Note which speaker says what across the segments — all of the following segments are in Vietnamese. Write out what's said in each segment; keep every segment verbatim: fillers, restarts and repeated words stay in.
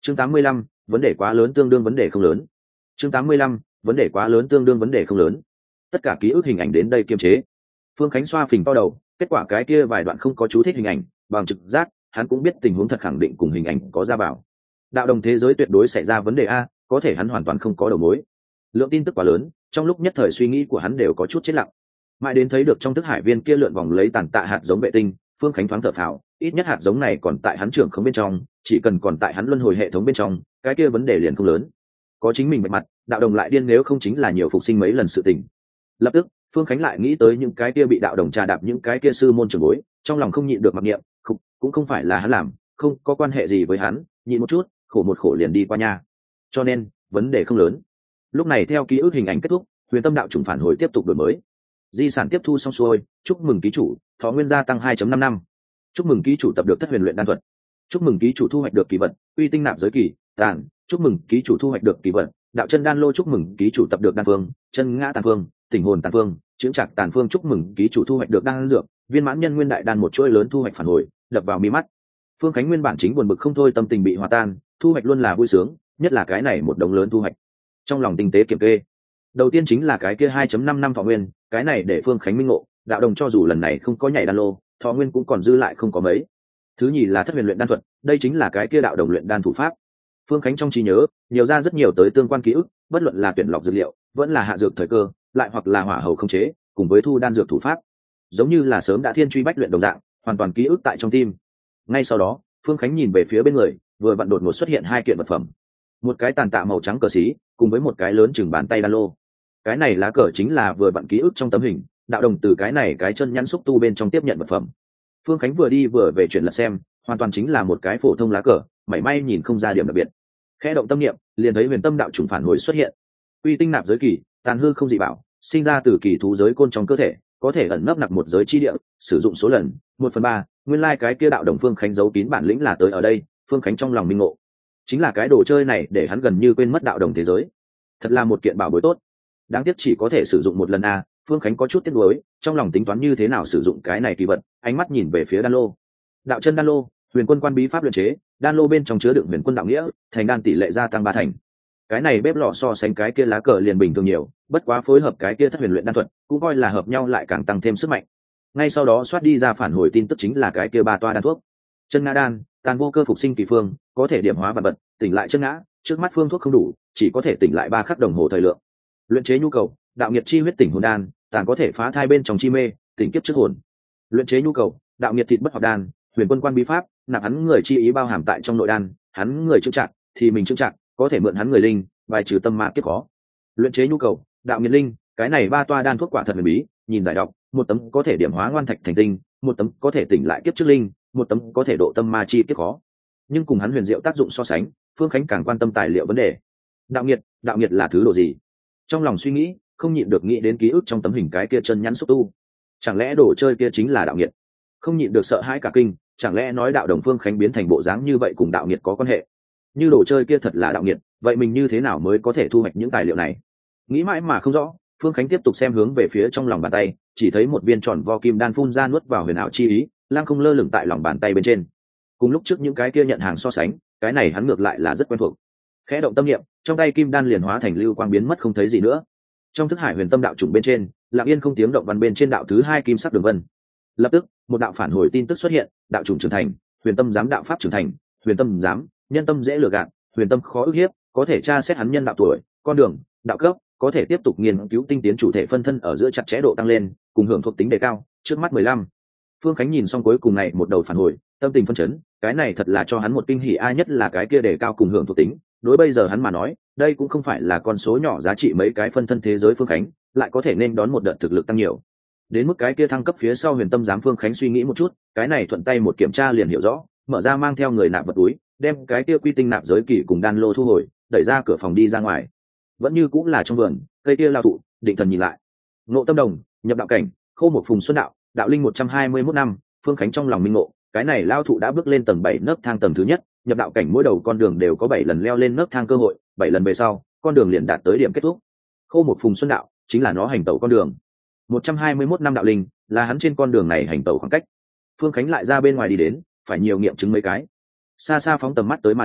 Speaker 1: chương tám mươi lăm, vấn đề quá lớn tương đương vấn đề không lớn. chương tám mươi lăm, vấn đề quá lớn tương đương vấn đề không lớn. Tất cả ký ức hình ảnh đến đây kiềm chế. Phương Khánh xoa phình to đầu, kết quả cái kia vài đoạn không có chú thích hình ảnh, bằng trực giác hắn cũng biết tình huống thật khẳng định cùng hình ảnh có ra vào. Đạo đồng thế giới tuyệt đối xảy ra vấn đề a, có thể hắn hoàn toàn không có đầu mối. Lượng tin tức quá lớn, trong lúc nhất thời suy nghĩ của hắn đều có chút chết lặng. Mãi đến thấy được trong thức hải viên kia lượn vòng lấy tàn tạ hạt giống vệ tinh, Phương Khánh thoáng thở phào, ít nhất hạt giống này còn tại hắn trưởng không bên trong, chỉ cần còn tại hắn luân hồi hệ thống bên trong, cái kia vấn đề liền không lớn. Có chính mình bạch mặt, đạo đồng lại điên nếu không chính là nhiều phục sinh mấy lần sự tình. Lập tức, Phương Khánh lại nghĩ tới những cái kia bị đạo đồng trà đạp những cái kia sư môn trưởng bối, trong lòng không nhịn được mặc niệm, không, cũng không phải là hắn làm, không có quan hệ gì với hắn, nhịn một chút, khổ một khổ liền đi qua nha. Cho nên, vấn đề không lớn. Lúc này theo ký ức hình ảnh kết thúc, Huyền Tâm đạo chủng phản hồi tiếp tục đổi mới. Di sản tiếp thu xong xuôi, chúc mừng ký chủ, thọ nguyên gia tăng hai phẩy năm năm. Chúc mừng ký chủ tập được Thất Huyền luyện đan thuật. Chúc mừng ký chủ thu hoạch được kỳ vật, Uy tinh nạp giới kỳ, tàn. Chúc mừng ký chủ thu hoạch được kỳ vật, Đạo chân đan lô. Chúc mừng ký chủ tập được đan phương, chân ngã tàn phương, tỉnh hồn tàn phương, chững chạc tàn phương. Chúc mừng ký chủ thu hoạch được đan dược, viên mãn nhân nguyên đại đan một chuỗi lớn thu hoạch phản hồi, đập vào mi mắt. Phương Khánh nguyên bản chính buồn bực không thôi, tâm tình bị hòa tan, thu hoạch luôn là vui sướng, nhất là cái này một đống lớn thu hoạch. Trong lòng tinh tế kiểm kê, đầu tiên chính là cái kia hai phẩy năm năm thọ nguyên, cái này để Phương Khánh minh ngộ, đạo đồng cho dù lần này không có nhảy đan lô, thọ nguyên cũng còn dư lại không có mấy. Thứ nhì là Thất Huyền luyện đan thuật, đây chính là cái kia đạo đồng luyện đan thủ pháp. Phương Khánh trong trí nhớ nhiều ra rất nhiều tới tương quan ký ức, bất luận là tuyển lọc dược liệu, vẫn là hạ dược thời cơ, lại hoặc là hỏa hầu không chế, cùng với thu đan dược thủ pháp, giống như là sớm đã thiên truy bách luyện đồng dạng, hoàn toàn ký ức tại trong tim. Ngay sau đó, Phương Khánh nhìn về phía bên người, vừa vặn đột ngột xuất hiện hai kiện vật phẩm, một cái tàn tạ màu trắng cờ xí, cùng với một cái lớn chừng bàn tay đan lô. Cái này lá cờ chính là vừa vặn ký ức trong tấm hình, đạo đồng từ cái này cái chân nhắn xúc tu bên trong tiếp nhận vật phẩm. Phương Khánh vừa đi vừa về chuyển lật xem, hoàn toàn chính là một cái phổ thông lá cờ, mảy may nhìn không ra điểm đặc biệt. Khẽ động tâm niệm, liền thấy Huyền Tâm đạo chủng phản hồi xuất hiện. Uy tinh nạp giới kỳ, tàn hư không dị bảo, sinh ra từ kỳ thú giới côn trong cơ thể, có thể ẩn nấp nặc một giới chi địa, sử dụng số lần một phần ba. Nguyên lai like cái kia đạo đồng Phương Khánh giấu kín bản lĩnh là tới ở đây. Phương Khánh trong lòng minh ngộ, chính là cái đồ chơi này để hắn gần như quên mất đạo đồng thế giới. Thật là một kiện bảo bối tốt, đáng tiếc chỉ có thể sử dụng một lần a. Phương Khánh có chút tiếc nuối, trong lòng tính toán như thế nào sử dụng cái này kỳ vật, ánh mắt nhìn về phía đan lô. Đạo chân đan lô, Huyền Quân quan bí pháp luyện chế, đan lô bên trong chứa đựng Huyền Quân đạo nghĩa, thành đan tỷ lệ gia tăng ba thành. Cái này bếp lò so sánh cái kia lá cờ liền bình thường nhiều, bất quá phối hợp cái kia Thất Huyền luyện đan thuật, cũng coi là hợp nhau lại càng tăng thêm sức mạnh. Ngay sau đó xoát đi ra phản hồi tin tức chính là cái kia ba toa đan thuốc. Chân ngã đan, tàn vô cơ phục sinh kỳ phương, có thể điểm hóa vật vật, tỉnh lại chân ngã, trước mắt phương thuốc không đủ, chỉ có thể tỉnh lại ba khắc đồng hồ thời lượng. Luyện chế nhu cầu, đạo nghiệt chi huyết tỉnh hồn đan, tàn có thể phá thai bên trong chi mê, tỉnh kiếp trước hồn. Luyện chế nhu cầu, đạo nghiệt thịt bất hoặc đan, Huyền Quân quan bí pháp, nạp hắn người chi ý bao hàm tại trong nội đan, hắn người chững chặt thì mình chững chặt, có thể mượn hắn người linh, bài trừ tâm ma kiếp khó. Luyện chế nhu cầu, đạo nghiệt linh, cái này ba toa đan thuốc quả thật huyền bí, nhìn giải đọc, một tấm có thể điểm hóa ngoan thạch thành tinh, một tấm có thể tỉnh lại kiếp trước linh, một tấm có thể độ tâm ma chi kiếp khó. Nhưng cùng hắn huyền diệu tác dụng so sánh, Phương Khánh càng quan tâm tài liệu vấn đề. Đạo nghiệt, đạo nghiệt là thứ đồ gì? Trong lòng suy nghĩ, không nhịn được nghĩ đến ký ức trong tấm hình cái kia chân nhắn xúc tu. Chẳng lẽ đồ chơi kia chính là đạo nghiệt? Không nhịn được sợ hãi cả kinh, chẳng lẽ nói đạo đồng Phương Khánh biến thành bộ dáng như vậy cùng đạo nghiệt có quan hệ? Như đồ chơi kia thật là đạo nghiệt, vậy mình như thế nào mới có thể thu hoạch những tài liệu này? Nghĩ mãi mà không rõ, Phương Khánh tiếp tục xem hướng về phía trong lòng bàn tay, chỉ thấy một viên tròn vo kim đan phun ra nuốt vào huyền ảo chi ý, lăng không lơ lửng tại lòng bàn tay bên trên. Cùng lúc trước những cái kia nhận hàng so sánh, cái này hắn ngược lại là rất quen thuộc. Khẽ động tâm niệm, trong tay kim đan liền hóa thành lưu quang biến mất không thấy gì nữa. Trong thức hải Huyền Tâm đạo chủng bên trên, lặng yên không tiếng động văn bên trên đạo thứ hai kim sắc đường vân. Lập tức, một đạo phản hồi tin tức xuất hiện, đạo chủng trưởng thành, Huyền Tâm giám đạo pháp trưởng thành, Huyền Tâm giám, nhân tâm dễ lừa gạt, Huyền Tâm khó ức hiếp, có thể tra xét hắn nhân đạo tuổi, con đường, đạo cấp, có thể tiếp tục nghiên cứu tinh tiến chủ thể phân thân ở giữa chặt chẽ độ tăng lên, cùng hưởng thuộc tính đề cao, trước mắt mười lăm. Phương Khánh nhìn xong cuối cùng này một đầu phản hồi, tâm tình phân chấn, cái này thật là cho hắn một kinh hỉ a, nhất là cái kia đề cao cùng hưởng thuộc tính, đối bây giờ hắn mà nói, đây cũng không phải là con số nhỏ, giá trị mấy cái phân thân thế giới Phương Khánh, lại có thể nên đón một đợt thực lực tăng nhiều. Đến mức cái kia thăng cấp phía sau Huyền Tâm giám, Phương Khánh suy nghĩ một chút, cái này thuận tay một kiểm tra liền hiểu rõ, mở ra mang theo người nạp vật túi, đem cái kia quy tinh nạp giới kỳ cùng đan lô thu hồi, đẩy ra cửa phòng đi ra ngoài. Vẫn như cũng là trong vườn, cây kia lao thụ, định thần nhìn lại. Ngộ tâm đồng, nhập đạo cảnh, khô một phùng xuân đạo, đạo linh một trăm hai mươi mốt năm, Phương Khánh trong lòng minh ngộ, cái này lao thụ đã bước lên tầng bảy nấc thang tầng thứ nhất, nhập đạo cảnh mỗi đầu con đường đều có bảy lần leo lên nấc thang cơ hội, bảy lần về sau, con đường liền đạt tới điểm kết thúc. Khô một phùng xuân đạo chính là nó hành tẩu con đường. một trăm hai mươi mốt năm đạo linh là hắn trên con đường này hành tẩu khoảng cách. Phương Khánh lại ra bên ngoài đi đến, phải nhiều nghiệm chứng mấy cái. Xa xa phóng tầm mắt tới mà đi,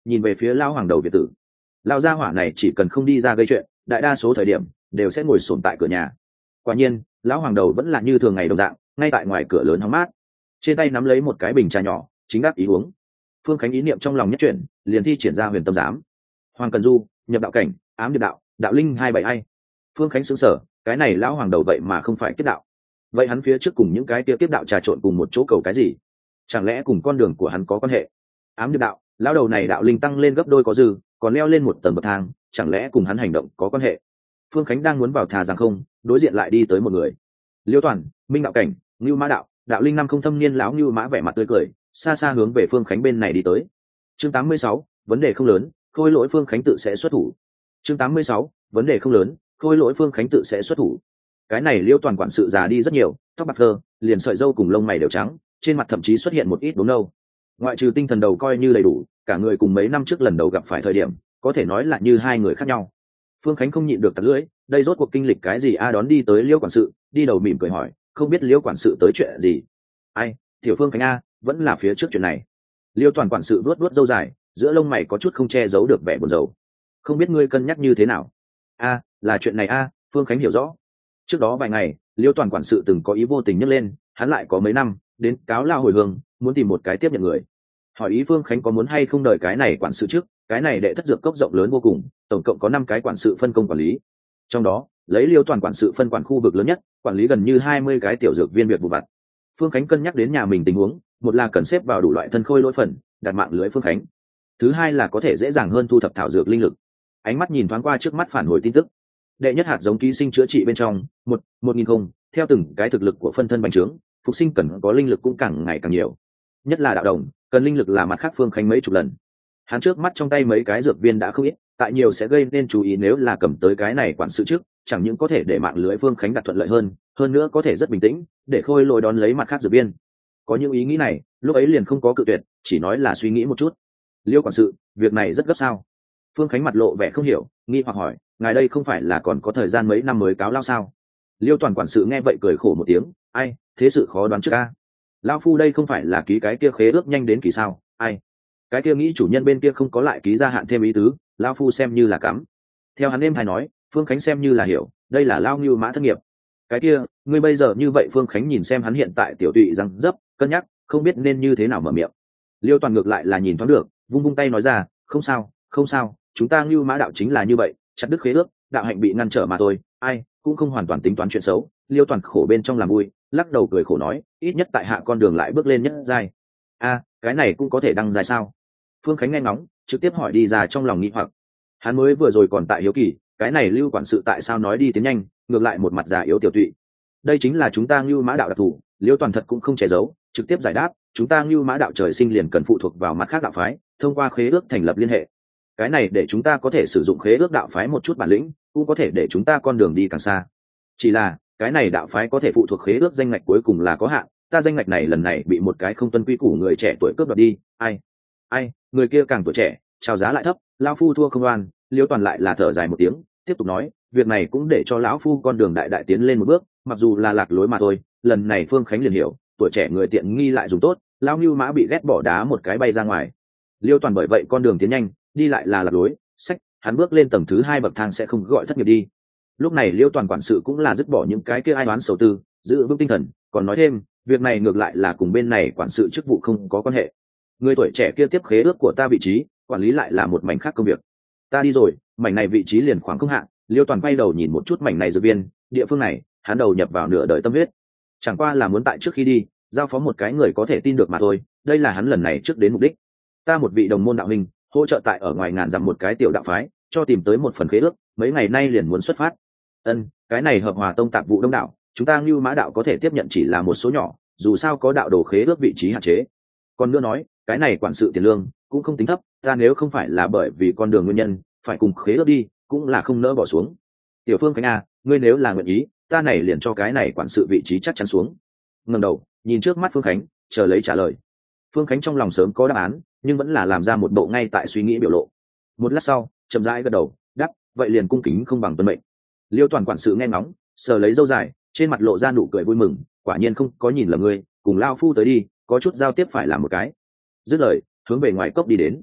Speaker 1: nhìn về phía lao hoàng đầu việt tử. Lao gia hỏa này chỉ cần không đi ra gây chuyện, đại đa số thời điểm đều sẽ ngồi sồn tại cửa nhà. Quả nhiên lão hoàng đầu vẫn là như thường ngày đồng dạng, ngay tại ngoài cửa lớn hóng mát, trên tay nắm lấy một cái bình trà nhỏ chính đáp ý uống. Phương Khánh ý niệm trong lòng nhất chuyển, liền thi triển ra huyền tâm giám. Hoàng Cần Du, nhập đạo cảnh, ám điệp đạo, đạo linh hai bảy ai. Phương Khánh sững sờ, cái này lão hoàng đầu vậy mà không phải kiếp đạo. Vậy hắn phía trước cùng những cái kia kiếp đạo trà trộn cùng một chỗ cầu cái gì? Chẳng lẽ cùng con đường của hắn có quan hệ? Ám điệp đạo, lão đầu này đạo linh tăng lên gấp đôi có dư, còn leo lên một tầng bậc thang, chẳng lẽ cùng hắn hành động có quan hệ? Phương Khánh đang muốn vào thà rằng không, đối diện lại đi tới một người. Liêu Toàn, minh đạo cảnh, Ngưu Mã đạo, đạo linh năm không thâm niên lão Ngưu Mã vẻ mặt tươi cười, xa xa hướng về Phương Khánh bên này đi tới. Chương tám mươi sáu, vấn đề không lớn, khôi lỗi Phương Khánh tự sẽ xuất thủ. Chương tám mươi sáu, vấn đề không lớn, khôi lỗi Phương Khánh tự sẽ xuất thủ. Cái này Liêu Toàn quản sự già đi rất nhiều, tóc bạc phơ, liền sợi râu cùng lông mày đều trắng, trên mặt thậm chí xuất hiện một ít đốm nâu. Ngoại trừ tinh thần đầu coi như đầy đủ, cả người cùng mấy năm trước lần đầu gặp phải thời điểm, có thể nói là như hai người khác nhau. Phương Khánh không nhịn được tặc lưỡi, đây rốt cuộc kinh lịch cái gì a? Đón đi tới Liêu quản sự, đi đầu mỉm cười hỏi, không biết Liêu quản sự tới chuyện gì? Ai, tiểu Phương Khánh a, vẫn là phía trước chuyện này. Liêu Toàn quản sự vuốt vuốt râu dài, giữa lông mày có chút không che giấu được vẻ buồn rầu. Không biết ngươi cân nhắc như thế nào? A, là chuyện này a. Phương Khánh hiểu rõ. Trước đó vài ngày, Liêu Toàn quản sự từng có ý vô tình nhấc lên, hắn lại có mấy năm đến cáo lao hồi hương, muốn tìm một cái tiếp nhận người. Hỏi ý Phương Khánh có muốn hay không đợi cái này quản sự trước, cái này đệ thất dược cốc rộng lớn vô cùng, tổng cộng có năm cái quản sự phân công quản lý. Trong đó, lấy Liêu Toàn quản sự phân quản khu vực lớn nhất, quản lý gần như hai mươi cái tiểu dược viên việc vụ vặt. Phương Khánh cân nhắc đến nhà mình tình huống, một là cần xếp vào đủ loại thân khôi lỗi phần, đặt mạng lưới Phương Khánh. Thứ hai là có thể dễ dàng hơn thu thập thảo dược linh lực. Ánh mắt nhìn thoáng qua trước mắt phản hồi tin tức. Đệ nhất hạt giống ký sinh chữa trị bên trong, một, một nghìn không, theo từng cái thực lực của phân thân bành trướng, phục sinh cần có linh lực cũng càng ngày càng nhiều. Nhất là đạo đồng, cần linh lực là mặt khác Phương Khánh mấy chục lần. Hắn trước mắt trong tay mấy cái dược viên đã không ít, tại nhiều sẽ gây nên chú ý nếu là cầm tới cái này quản sự trước, chẳng những có thể để mạng lưới Phương Khánh đặt thuận lợi hơn, hơn nữa có thể rất bình tĩnh, để khôi lỗi đón lấy mặt khác dược viên. Có những ý nghĩ này, lúc ấy liền không có cự tuyệt, chỉ nói là suy nghĩ một chút. Liêu quản sự, việc này rất gấp sao? Phương Khánh mặt lộ vẻ không hiểu, nghi hoặc hỏi, ngài đây không phải là còn có thời gian mấy năm mới cáo lao sao? Liêu Toàn quản sự nghe vậy cười khổ một tiếng, ai, thế sự khó đoán trước a. Lao phu đây không phải là ký cái kia khế ước nhanh đến kỳ sao? Ai, cái kia nghĩ chủ nhân bên kia không có lại ký gia hạn thêm ý tứ, Lao phu xem như là cắm. Theo hắn êm hay nói, Phương Khánh xem như là hiểu, đây là Lao Ngưu Mã thất nghiệp. Cái kia, ngươi bây giờ như vậy? Phương Khánh nhìn xem hắn hiện tại tiểu tụy răng dấp, cân nhắc, không biết nên như thế nào mở miệng. Liêu Toàn ngược lại là nhìn thoáng được, vung vung tay nói ra, không sao, không sao, chúng ta Ngưu Mã đạo chính là như vậy, chặt đứt khế ước, đạo hạnh bị ngăn trở mà thôi, ai cũng không hoàn toàn tính toán chuyện xấu. Liêu Toàn khổ bên trong làm vui, lắc đầu cười khổ nói, ít nhất tại hạ con đường lại bước lên nhất giai. A, cái này cũng có thể đăng giai sao? Phương Khánh nghe ngóng, trực tiếp hỏi đi ra trong lòng nghi hoặc. Hắn mới vừa rồi còn tại hiếu kỳ, cái này Lưu quản sự tại sao nói đi tiến nhanh, ngược lại một mặt già yếu tiểu tụy. Đây chính là chúng ta Ngưu Mã đạo đặc thù. Liêu Toàn thật cũng không che giấu, trực tiếp giải đáp, chúng ta Ngưu Mã đạo trời sinh liền cần phụ thuộc vào mặt khác đạo phái, thông qua khế ước thành lập liên hệ. Cái này để chúng ta có thể sử dụng khế ước đạo phái một chút bản lĩnh, cũng có thể để chúng ta con đường đi càng xa. Chỉ là cái này đạo phái có thể phụ thuộc khế ước danh ngạch cuối cùng là có hạn, ta danh ngạch này lần này bị một cái không tuân quy củ người trẻ tuổi cướp đoạt đi. Ai ai người kia càng tuổi trẻ, chào giá lại thấp, lão phu thua không oan. Liêu Toàn lại là thở dài một tiếng, tiếp tục nói, việc này cũng để cho lão phu con đường đại đại tiến lên một bước, mặc dù là lạc lối mà thôi. Lần này Phương Khánh liền hiểu, tuổi trẻ người tiện nghi lại dùng tốt, lão Ngưu Mã bị ghét bỏ đá một cái bay ra ngoài. Liêu Toàn bởi vậy con đường tiến nhanh, đi lại là lạc lối, sách, hắn bước lên tầng thứ hai bậc thang sẽ không gọi thất nghiệp đi. Lúc này Liêu Toàn quản sự cũng là dứt bỏ những cái kia ai đoán sầu tư, giữ vững tinh thần, còn nói thêm, việc này ngược lại là cùng bên này quản sự chức vụ không có quan hệ. Người tuổi trẻ kia tiếp khế ước của ta vị trí, quản lý lại là một mảnh khác công việc. Ta đi rồi, mảnh này vị trí liền khoảng không hạn. Liêu Toàn quay đầu nhìn một chút mảnh này dược viên, địa phương này, hắn đầu nhập vào nửa đời tâm huyết. Chẳng qua là muốn tại trước khi đi, giao phó một cái người có thể tin được mà thôi, đây là hắn lần này trước đến mục đích. Ta một vị đồng môn đạo huynh, hỗ trợ tại ở ngoài ngàn dặm một cái tiểu đạo phái, cho tìm tới một phần khế ước, mấy ngày nay liền muốn xuất phát. Ân, cái này hợp hòa tông tạp vụ đông đảo, chúng ta Ngưu Mã đạo có thể tiếp nhận chỉ là một số nhỏ, dù sao có đạo đồ khế ước vị trí hạn chế. Còn nữa nói, cái này quản sự tiền lương cũng không tính thấp, ta nếu không phải là bởi vì con đường nguyên nhân phải cùng khế ước đi, cũng là không nỡ bỏ xuống. Tiểu Phương Khánh a, ngươi nếu là nguyện ý, ta này liền cho cái này quản sự vị trí chắc chắn xuống. Ngẩng đầu nhìn trước mắt Phương Khánh, chờ lấy trả lời. Phương Khánh trong lòng sớm có đáp án, nhưng vẫn là làm ra một bộ ngay tại suy nghĩ biểu lộ. Một lát sau, chậm rãi gật đầu, đáp, vậy liền cung kính không bằng tuân mệnh. Liêu Toàn quản sự nghe ngóng, sờ lấy râu dài, trên mặt lộ ra nụ cười vui mừng, quả nhiên không có nhìn lầm ngươi, cùng lao phu tới đi, có chút giao tiếp phải làm một cái. Dứt lời, hướng về ngoài cốc đi đến.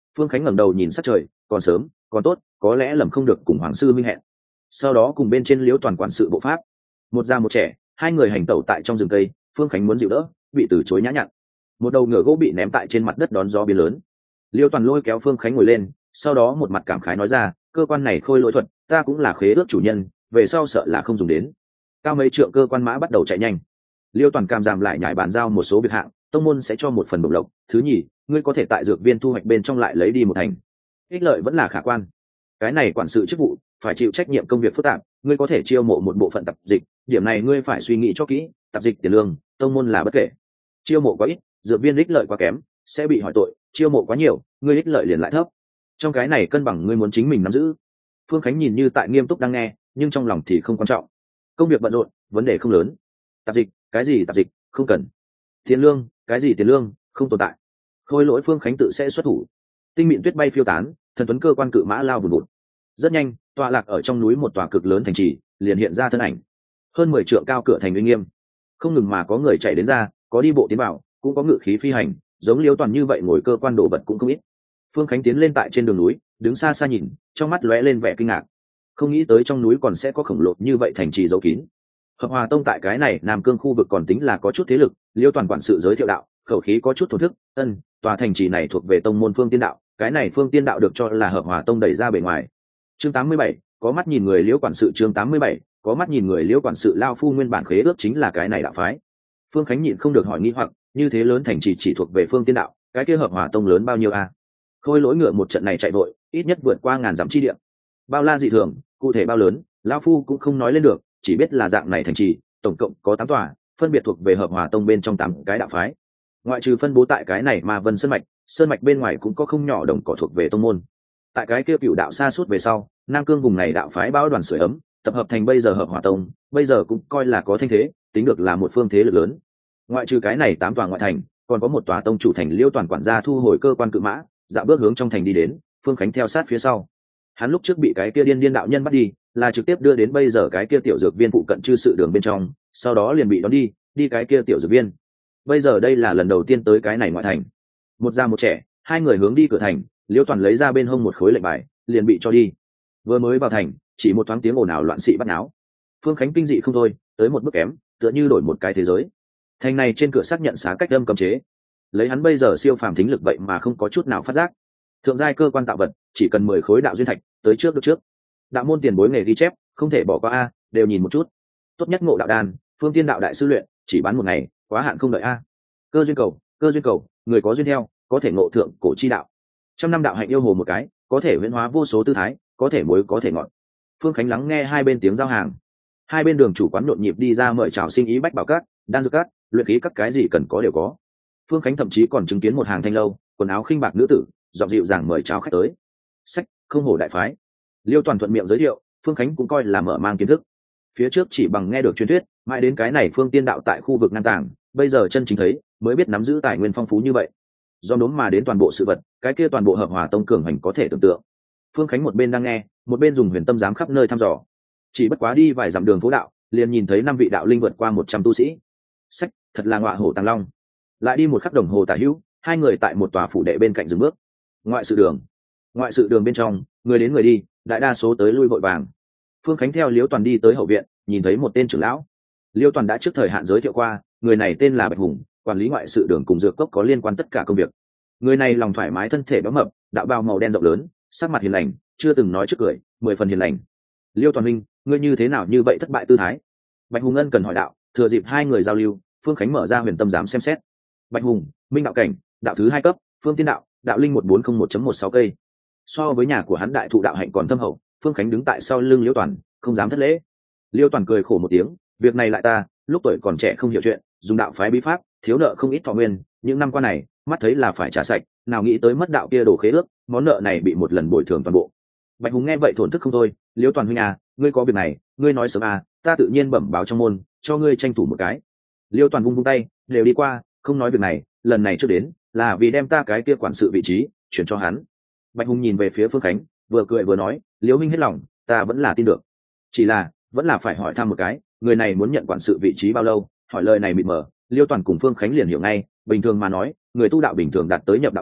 Speaker 1: Phương Khánh ngẩng đầu nhìn sát trời, còn sớm, còn tốt, có lẽ lầm không được cùng hoàng sư minh hẹn. Sau đó cùng bên trên Liễu Toàn quản sự bộ pháp, một già một trẻ, hai người hành tẩu tại trong rừng cây. Phương Khánh muốn dịu đỡ, bị từ chối nhã nhặn. Một đầu ngựa gỗ bị ném tại trên mặt đất đón gió biến lớn. Liễu Toàn lôi kéo Phương Khánh ngồi lên, sau đó một mặt cảm khái nói ra, cơ quan này khôi lỗi thuật, ta cũng là khế ước chủ nhân, về sau sợ là không dùng đến. Cao mấy trượng cơ quan mã bắt đầu chạy nhanh. Liêu Toàn cam giảm lại nhảy bàn giao một số việc hạng, tông môn sẽ cho một phần bổng lộc. Thứ nhì, ngươi có thể tại dược viên thu hoạch bên trong lại lấy đi một thành, ích lợi vẫn là khả quan. Cái này quản sự chức vụ phải chịu trách nhiệm công việc phức tạp, ngươi có thể chiêu mộ một bộ phận tập dịch, điểm này ngươi phải suy nghĩ cho kỹ. Tập dịch tiền lương, tông môn là bất kể. Chiêu mộ quá ít, dược viên ích lợi quá kém, sẽ bị hỏi tội. Chiêu mộ quá nhiều, ngươi ích lợi liền lại thấp. Trong cái này cân bằng ngươi muốn chính mình nắm giữ. Phương Khánh nhìn như tại nghiêm túc đang nghe, nhưng trong lòng thì không quan trọng. Công việc bận rộn, vấn đề không lớn. Tạp dịch, cái gì tạp dịch, không cần. Tiền lương, cái gì tiền lương, không tồn tại. Khôi lỗi Phương Khánh tự sẽ xuất thủ. Tinh mịn tuyết bay phiêu tán, thần tuấn cơ quan cự mã lao vùn vụt. Rất nhanh, tọa lạc ở trong núi một tòa cực lớn thành trì, liền hiện ra thân ảnh. Hơn mười trượng cao cửa thành uy nghiêm, không ngừng mà có người chạy đến ra, có đi bộ tiến vào, cũng có ngự khí phi hành, giống Liễu Toàn như vậy ngồi cơ quan đồ vật cũng không ít. Phương Khánh tiến lên tại trên đường núi, đứng xa xa nhìn, trong mắt lóe lên vẻ kinh ngạc. Không nghĩ tới trong núi còn sẽ có khổng lồ như vậy thành trì giấu kín. Hợp Hòa Tông tại cái này Nam Cương khu vực còn tính là có chút thế lực. Liễu Toàn quản sự giới thiệu đạo, khẩu khí có chút thổ thức. Ân, tòa thành trì này thuộc về tông môn Phương Tiên Đạo, cái này Phương Tiên Đạo được cho là Hợp Hòa Tông đẩy ra bề ngoài. Chương tám mươi bảy, có mắt nhìn người Liễu quản sự. Chương tám mươi bảy, có mắt nhìn người Liễu quản sự. Lao phu nguyên bản khế ước chính là cái này đạo phái. Phương Khánh nhịn không được hỏi nghi hoặc, như thế lớn thành trì chỉ thuộc về Phương Tiên Đạo, cái kia Hợp Hòa Tông lớn bao nhiêu a? Khôi lỗi ngựa một trận này chạy vội, ít nhất vượt qua ngàn dặm chi địa. Bao la dị thường, cụ thể bao lớn, lão phu cũng không nói lên được, chỉ biết là dạng này thành trì, tổng cộng có tám tòa, phân biệt thuộc về Hợp Hòa Tông bên trong tám cái đạo phái. Ngoại trừ phân bố tại cái này mà Vân Sơn mạch, sơn mạch bên ngoài cũng có không nhỏ đồng cỏ thuộc về tông môn. Tại cái kia cựu đạo xa suốt về sau, Nam Cương vùng này đạo phái bão đoàn sưởi ấm, tập hợp thành bây giờ Hợp Hòa Tông, bây giờ cũng coi là có thanh thế, tính được là một phương thế lực lớn. Ngoại trừ cái này tám tòa ngoại thành, còn có một tòa tông chủ thành Liễu Toàn quản gia thu hồi cơ quan cự mã, dạo bước hướng trong thành đi đến. Phương Khánh theo sát phía sau. Hắn lúc trước bị cái kia điên điên đạo nhân bắt đi, là trực tiếp đưa đến bây giờ cái kia tiểu dược viên phụ cận chư sự đường bên trong, sau đó liền bị đón đi đi cái kia tiểu dược viên. Bây giờ đây là lần đầu tiên tới cái này ngoại thành. Một già một trẻ, hai người hướng đi cửa thành. Liễu Toàn lấy ra bên hông một khối lệnh bài, liền bị cho đi. Vừa mới vào thành, chỉ một thoáng tiếng ồn ào loạn xị bắt náo. Phương Khánh kinh dị không thôi, tới một bước kém, tựa như đổi một cái thế giới. Thành này trên cửa xác nhận xá cách âm cấm chế, lấy hắn bây giờ siêu phàm thính lực vậy mà không có chút nào phát giác. Thượng giai cơ quan tạo vật, chỉ cần mười khối đạo duyên thạch, tới trước được trước. Đạo môn tiền bối nghề ghi chép, không thể bỏ qua a, đều nhìn một chút. Tốt nhất ngộ đạo đan, Phương Tiên Đạo đại sư luyện, chỉ bán một ngày, quá hạn không đợi a. Cơ duyên cầu, cơ duyên cầu, người có duyên theo, có thể ngộ thượng cổ chi đạo. Trăm năm đạo hạnh yêu hồ một cái, có thể huyễn hóa vô số tư thái, có thể muối có thể ngọt. Phương Khánh lắng nghe hai bên tiếng giao hàng. Hai bên đường chủ quán nhộn nhịp đi ra mời chào sinh ý bách bảo các, đan dược các, luyện khí các, cái gì cần có đều có. Phương Khánh thậm chí còn chứng kiến một hàng thanh lâu, quần áo khinh bạc nữ tử, giọng dịu dàng mời chào khách tới. Sách, không hổ đại phái. Liêu Toàn thuận miệng giới thiệu, Phương Khánh cũng coi là mở mang kiến thức. Phía trước chỉ bằng nghe được truyền thuyết, mãi đến cái này Phương Tiên Đạo tại khu vực Nam Tàng, bây giờ chân chính thấy, mới biết nắm giữ tài nguyên phong phú như vậy. Do đốm mà đến toàn bộ sự vật, cái kia toàn bộ Hợp Hòa Tông cường hành có thể tưởng tượng. Phương Khánh một bên đang nghe, một bên dùng huyền tâm giám khắp nơi thăm dò. Chỉ bất quá đi vài dặm đường phố đạo, liền nhìn thấy năm vị đạo linh vượt qua một trăm tu sĩ. Sách, thật là ngọa hổ tàng long. Lại đi một khắc đồng hồ tả hữu, hai người tại một tòa phủ đệ bên cạnh dừng bước. Ngoại sự đường. Ngoại sự đường bên trong, người đến người đi, đại đa số tới lui vội vàng. Phương Khánh theo Liễu Toàn đi tới hậu viện, nhìn thấy một tên trưởng lão. Liễu Toàn đã trước thời hạn giới thiệu qua, người này tên là Bạch Hùng, quản lý ngoại sự đường cùng dược cốc có liên quan tất cả công việc. Người này lòng thoải mái, thân thể béo mập, đạo bào màu đen rộng lớn, sắc mặt hiền lành, chưa từng nói trước cười, mười phần hiền lành. Liêu Toàn huynh, ngươi như thế nào như vậy thất bại tư thái? Bạch Hùng ân cần hỏi đạo. Thừa dịp hai người giao lưu, Phương Khánh mở ra huyền tâm giám xem xét. Bạch Hùng, minh đạo cảnh, đạo thứ hai cấp, Phương Tiên Đạo, đạo linh một bốn không một một sáu cây. So với nhà của hắn đại thụ đạo hạnh còn thâm hậu. Phương Khánh đứng tại sau lưng Liêu Toàn, không dám thất lễ. Liêu Toàn cười khổ một tiếng, việc này lại ta, lúc tuổi còn trẻ không hiểu chuyện, dùng đạo phái bí pháp, thiếu nợ không ít thọ nguyên, những năm qua này, mắt thấy là phải trả sạch, nào nghĩ tới mất đạo kia đổ khế ước, món nợ này bị một lần bồi thường toàn bộ. Bạch Hùng nghe vậy thổn thức không thôi. Liêu Toàn huynh à, ngươi có việc này, ngươi nói sớm à, ta tự nhiên bẩm báo trong môn, cho ngươi tranh thủ một cái. Liêu Toàn vung vung tay, đều đi qua, không nói việc này, lần này trước đến là vì đem ta cái kia quản sự vị trí chuyển cho hắn. Bạch Hùng nhìn về phía Phương Khánh, vừa cười vừa nói, Liêu huynh hết lòng, ta vẫn là tin được, chỉ là vẫn là phải hỏi thăm một cái, người này muốn nhận quản sự vị trí bao lâu? Hỏi lời này mịt mờ, Liêu Toàn cùng Phương Khánh liền hiểu ngay. Bình thường mà nói, người tu đạo bình thường đạt tới nhập đạo cảnh,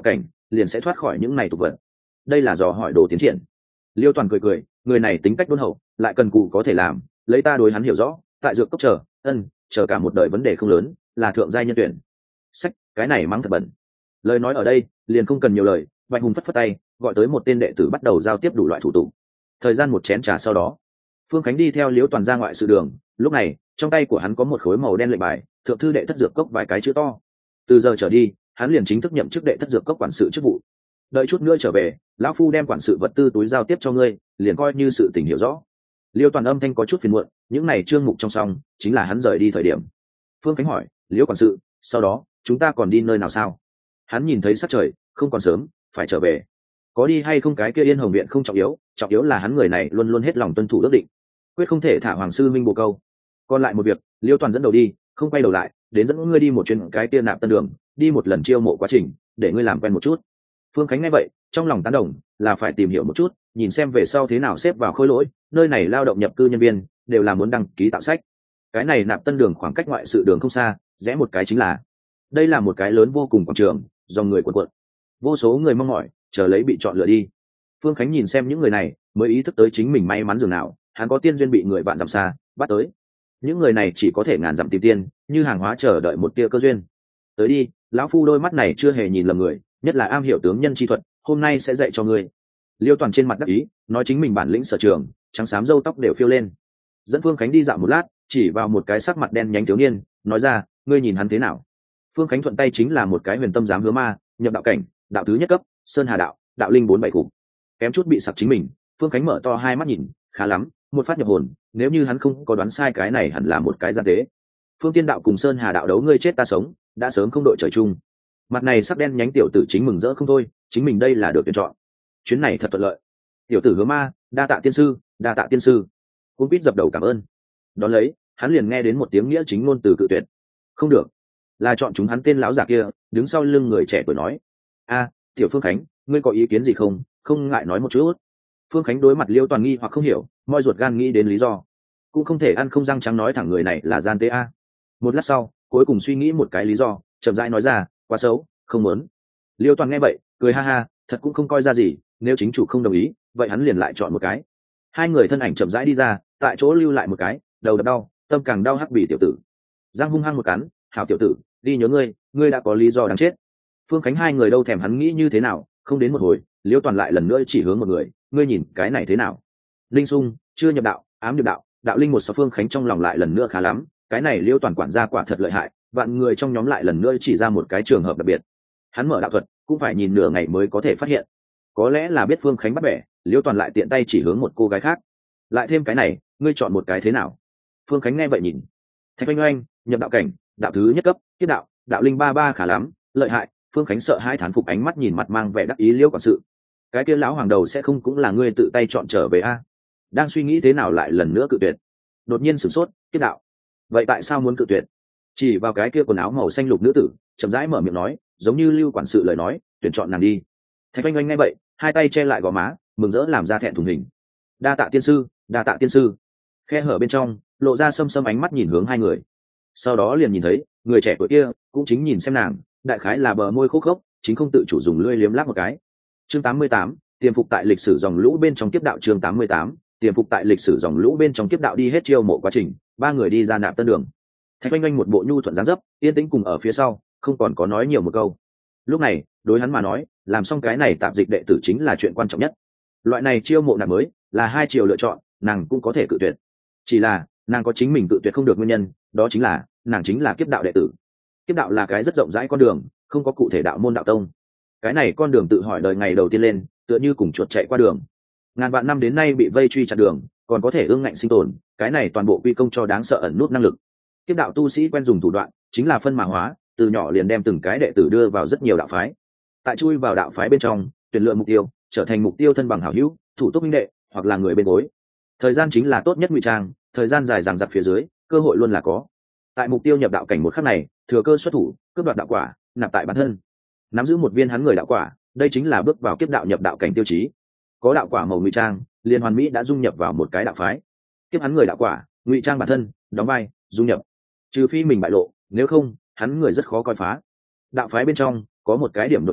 Speaker 1: liền sẽ thoát khỏi những này tục vật. Đây là dò hỏi đồ tiến triển. Liêu Toàn cười cười, người này tính cách đôn hậu, lại cần cù có thể làm, lấy ta đối hắn hiểu rõ, tại dược cốc chờ, ân, chờ cả một đời vấn đề không lớn, là thượng giai nhân tuyển. Sách, cái này mắng thật bẩn. Lời nói ở đây, liền không cần nhiều lời, Bạch Hùng phất phất tay, gọi tới một tên đệ tử bắt đầu giao tiếp đủ loại thủ tục. Thời gian một chén trà sau đó, Phương Khánh đi theo Liễu Toàn ra ngoại sự đường, lúc này, trong tay của hắn có một khối màu đen lệnh bài, thượng thư đệ thất dược cốc vài cái chữ to. Từ giờ trở đi, hắn liền chính thức nhậm chức đệ thất dược cốc quản sự chức vụ. Đợi chút nữa trở về, lão phu đem quản sự vật tư túi giao tiếp cho ngươi, liền coi như sự tình hiểu rõ. Liêu Toàn âm thanh có chút phiền muộn, những này trương mục trong song, chính là hắn rời đi thời điểm. Phương Khánh hỏi, Liễu quản sự, sau đó, chúng ta còn đi nơi nào sao? Hắn nhìn thấy sắc trời, không còn sớm, phải trở về. Có đi hay không cái kia Yên Hồng viện không trọng yếu, trọng yếu là hắn người này luôn luôn hết lòng tuân thủ ước định, quyết không thể thả Hoàng sư minh bồ câu. Còn lại một việc, Liêu Toàn dẫn đầu đi, không quay đầu lại, đến dẫn ngươi đi một chuyến cái kia Nạp Tân Đường, đi một lần chiêu mộ quá trình, để ngươi làm quen một chút. Phương Khánh nghe vậy, trong lòng tán đồng, là phải tìm hiểu một chút, nhìn xem về sau thế nào xếp vào khối lỗi, nơi này lao động nhập cư nhân viên đều là muốn đăng ký tạo sách. Cái này Nạp Tân Đường khoảng cách ngoại sự đường không xa, rẽ một cái chính là. Đây là một cái lớn vô cùng quảng trường, dòng người cuộn cuộn. Vô số người mong mỏi, chờ lấy bị chọn lựa đi. Phương Khánh nhìn xem những người này, mới ý thức tới chính mình may mắn dường nào, hắn có tiên duyên bị người bạn dặm xa bắt tới. Những người này chỉ có thể ngàn dặm tìm tiên, như hàng hóa chờ đợi một tia cơ duyên. Tới đi, lão phu đôi mắt này chưa hề nhìn lầm người, nhất là am hiểu tướng nhân chi thuật, hôm nay sẽ dạy cho ngươi. Liêu Toàn trên mặt đắc ý, nói chính mình bản lĩnh sở trường, trắng xám râu tóc đều phiêu lên. Dẫn Phương Khánh đi dạo một lát, chỉ vào một cái sắc mặt đen nhánh thiếu niên, nói ra, ngươi nhìn hắn thế nào? Phương Khánh thuận tay chính là một cái huyền tâm giám hứa ma, nhập đạo cảnh, đạo thứ nhất cấp, sơn hà đạo, đạo linh bốn bảy cục. Kém chút bị sặc chính mình, Phương Khánh mở to hai mắt nhìn, khá lắm, một phát nhập hồn, nếu như hắn không có đoán sai cái này hẳn là một cái gian tế. Phương Tiên đạo cùng sơn hà đạo đấu ngươi chết ta sống, đã sớm không đội trời chung. Mặt này sắc đen nhánh tiểu tử chính mừng rỡ không thôi, chính mình đây là được tuyển chọn. Chuyến này thật thuận lợi. Tiểu tử hứa ma, đa tạ tiên sư, đa tạ tiên sư. Cung Pít dập đầu cảm ơn. Đón lấy, hắn liền nghe đến một tiếng nghĩa chính ngôn từ cự tuyệt. Không được, là chọn chúng hắn tên lão giả kia, đứng sau lưng người trẻ tuổi nói. A, tiểu Phương Khánh, ngươi có ý kiến gì không? Không ngại nói một chút. Phương Khánh đối mặt Liêu Toàn nghi hoặc không hiểu, moi ruột gan nghĩ đến lý do, cũng không thể ăn không răng trắng nói thẳng người này là gian tế a. Một lát sau, cuối cùng suy nghĩ một cái lý do, chậm rãi nói ra, quá xấu, không muốn. Liêu Toàn nghe vậy, cười ha ha, thật cũng không coi ra gì, nếu chính chủ không đồng ý, vậy hắn liền lại chọn một cái. Hai người thân ảnh chậm rãi đi ra, tại chỗ lưu lại một cái, đầu đập đau, tâm càng đau hắc bì tiểu tử. Giang hung hăng một cắn, hảo tiểu tử, đi nhớ ngươi, ngươi đã có lý do đáng chết. Phương Khánh hai người đâu thèm hắn nghĩ như thế nào, không đến một hồi, Liêu Toàn lại lần nữa chỉ hướng một người, ngươi nhìn cái này thế nào? Linh Sung chưa nhập đạo, ám nhập đạo, đạo linh một sáu. Phương Khánh trong lòng lại lần nữa khá lắm, cái này Liêu Toàn quản gia quả thật lợi hại, vạn người trong nhóm lại lần nữa chỉ ra một cái trường hợp đặc biệt. Hắn mở đạo thuật, cũng phải nhìn nửa ngày mới có thể phát hiện. Có lẽ là biết Phương Khánh bắt bẻ, Liêu Toàn lại tiện tay chỉ hướng một cô gái khác. Lại thêm cái này, ngươi chọn một cái thế nào? Phương Khánh nghe vậy nhìn. Thạch Oanh Oanh, nhập đạo cảnh, đạo thứ nhất cấp, tiếp đạo, đạo linh ba ba khá lắm, lợi hại. Phương Khánh sợ hai thán phục ánh mắt nhìn mặt mang vẻ đắc ý Liêu quản sự. Cái kia lão hoàng đầu sẽ không cũng là ngươi tự tay chọn trở về a? Đang suy nghĩ thế nào lại lần nữa cự tuyệt. Đột nhiên sửng sốt, tiếp đạo. Vậy tại sao muốn cự tuyệt? Chỉ vào cái kia quần áo màu xanh lục nữ tử, chậm rãi mở miệng nói, giống như Lưu quản sự lời nói, tuyển chọn nàng đi. Thạch Oanh Oanh nghe vậy, hai tay che lại gò má, mừng rỡ làm ra thẹn thùng hình. Đa tạ tiên sư, đa tạ tiên sư. Khe hở bên trong, lộ ra sâm sâm ánh mắt nhìn hướng hai người. Sau đó liền nhìn thấy, người trẻ tuổi kia cũng chính nhìn xem nàng, đại khái là bờ môi khô khốc, chính không tự chủ dùng lưỡi liếm láp một cái. Chương tám mươi tám, tiềm phục tại lịch sử dòng lũ bên trong kiếp đạo. Chương tám mươi tám, tiềm phục tại lịch sử dòng lũ bên trong kiếp đạo. Đi hết chiêu mộ quá trình, ba người đi ra Nạp Tân Đường. Thạch Oanh Oanh một bộ nhu thuận dáng dấp, yên tĩnh cùng ở phía sau, không còn có nói nhiều một câu. Lúc này, đối hắn mà nói, làm xong cái này tạm dịch đệ tử chính là chuyện quan trọng nhất. Loại này chiêu mộ nạp mới, là hai chiều lựa chọn, nàng cũng có thể cự tuyệt. Chỉ là, nàng có chính mình cự tuyệt không được nguyên nhân, đó chính là, nàng chính là kiếp đạo đệ tử. Kiếp đạo là cái rất rộng rãi con đường, không có cụ thể đạo môn đạo tông. Cái này con đường tự hỏi đời ngày đầu tiên lên, tựa như cùng chuột chạy qua đường. Ngàn vạn năm đến nay bị vây truy chặt đường, còn có thể ương ngạnh sinh tồn, cái này toàn bộ quy công cho đáng sợ ẩn nút năng lực. Kiếp đạo tu sĩ quen dùng thủ đoạn, chính là phân mã hóa, từ nhỏ liền đem từng cái đệ tử đưa vào rất nhiều đạo phái. Tại chui vào đạo phái bên trong, tuyển lựa mục tiêu, trở thành mục tiêu thân bằng hảo hữu, thủ túc minh đệ, hoặc là người bên gối. Thời gian chính là tốt nhất ngụy trang, thời gian dài dằng dặc phía dưới, cơ hội luôn là có. Tại mục tiêu nhập đạo cảnh một khắc này, thừa cơ xuất thủ, cướp đoạt đạo quả, nạp tại bản thân. Nắm giữ một viên hắn người đạo quả, đây chính là bước vào kiếp đạo nhập đạo cảnh tiêu chí. Có đạo quả màu ngụy trang, liên hoàn mỹ đã dung nhập vào một cái đạo phái. Tiếp hắn người đạo quả, ngụy trang bản thân, đóng vai, dung nhập. Trừ phi mình bại lộ, nếu không, hắn người rất khó coi phá. Đạo phái bên trong có một cái điểm đột phá,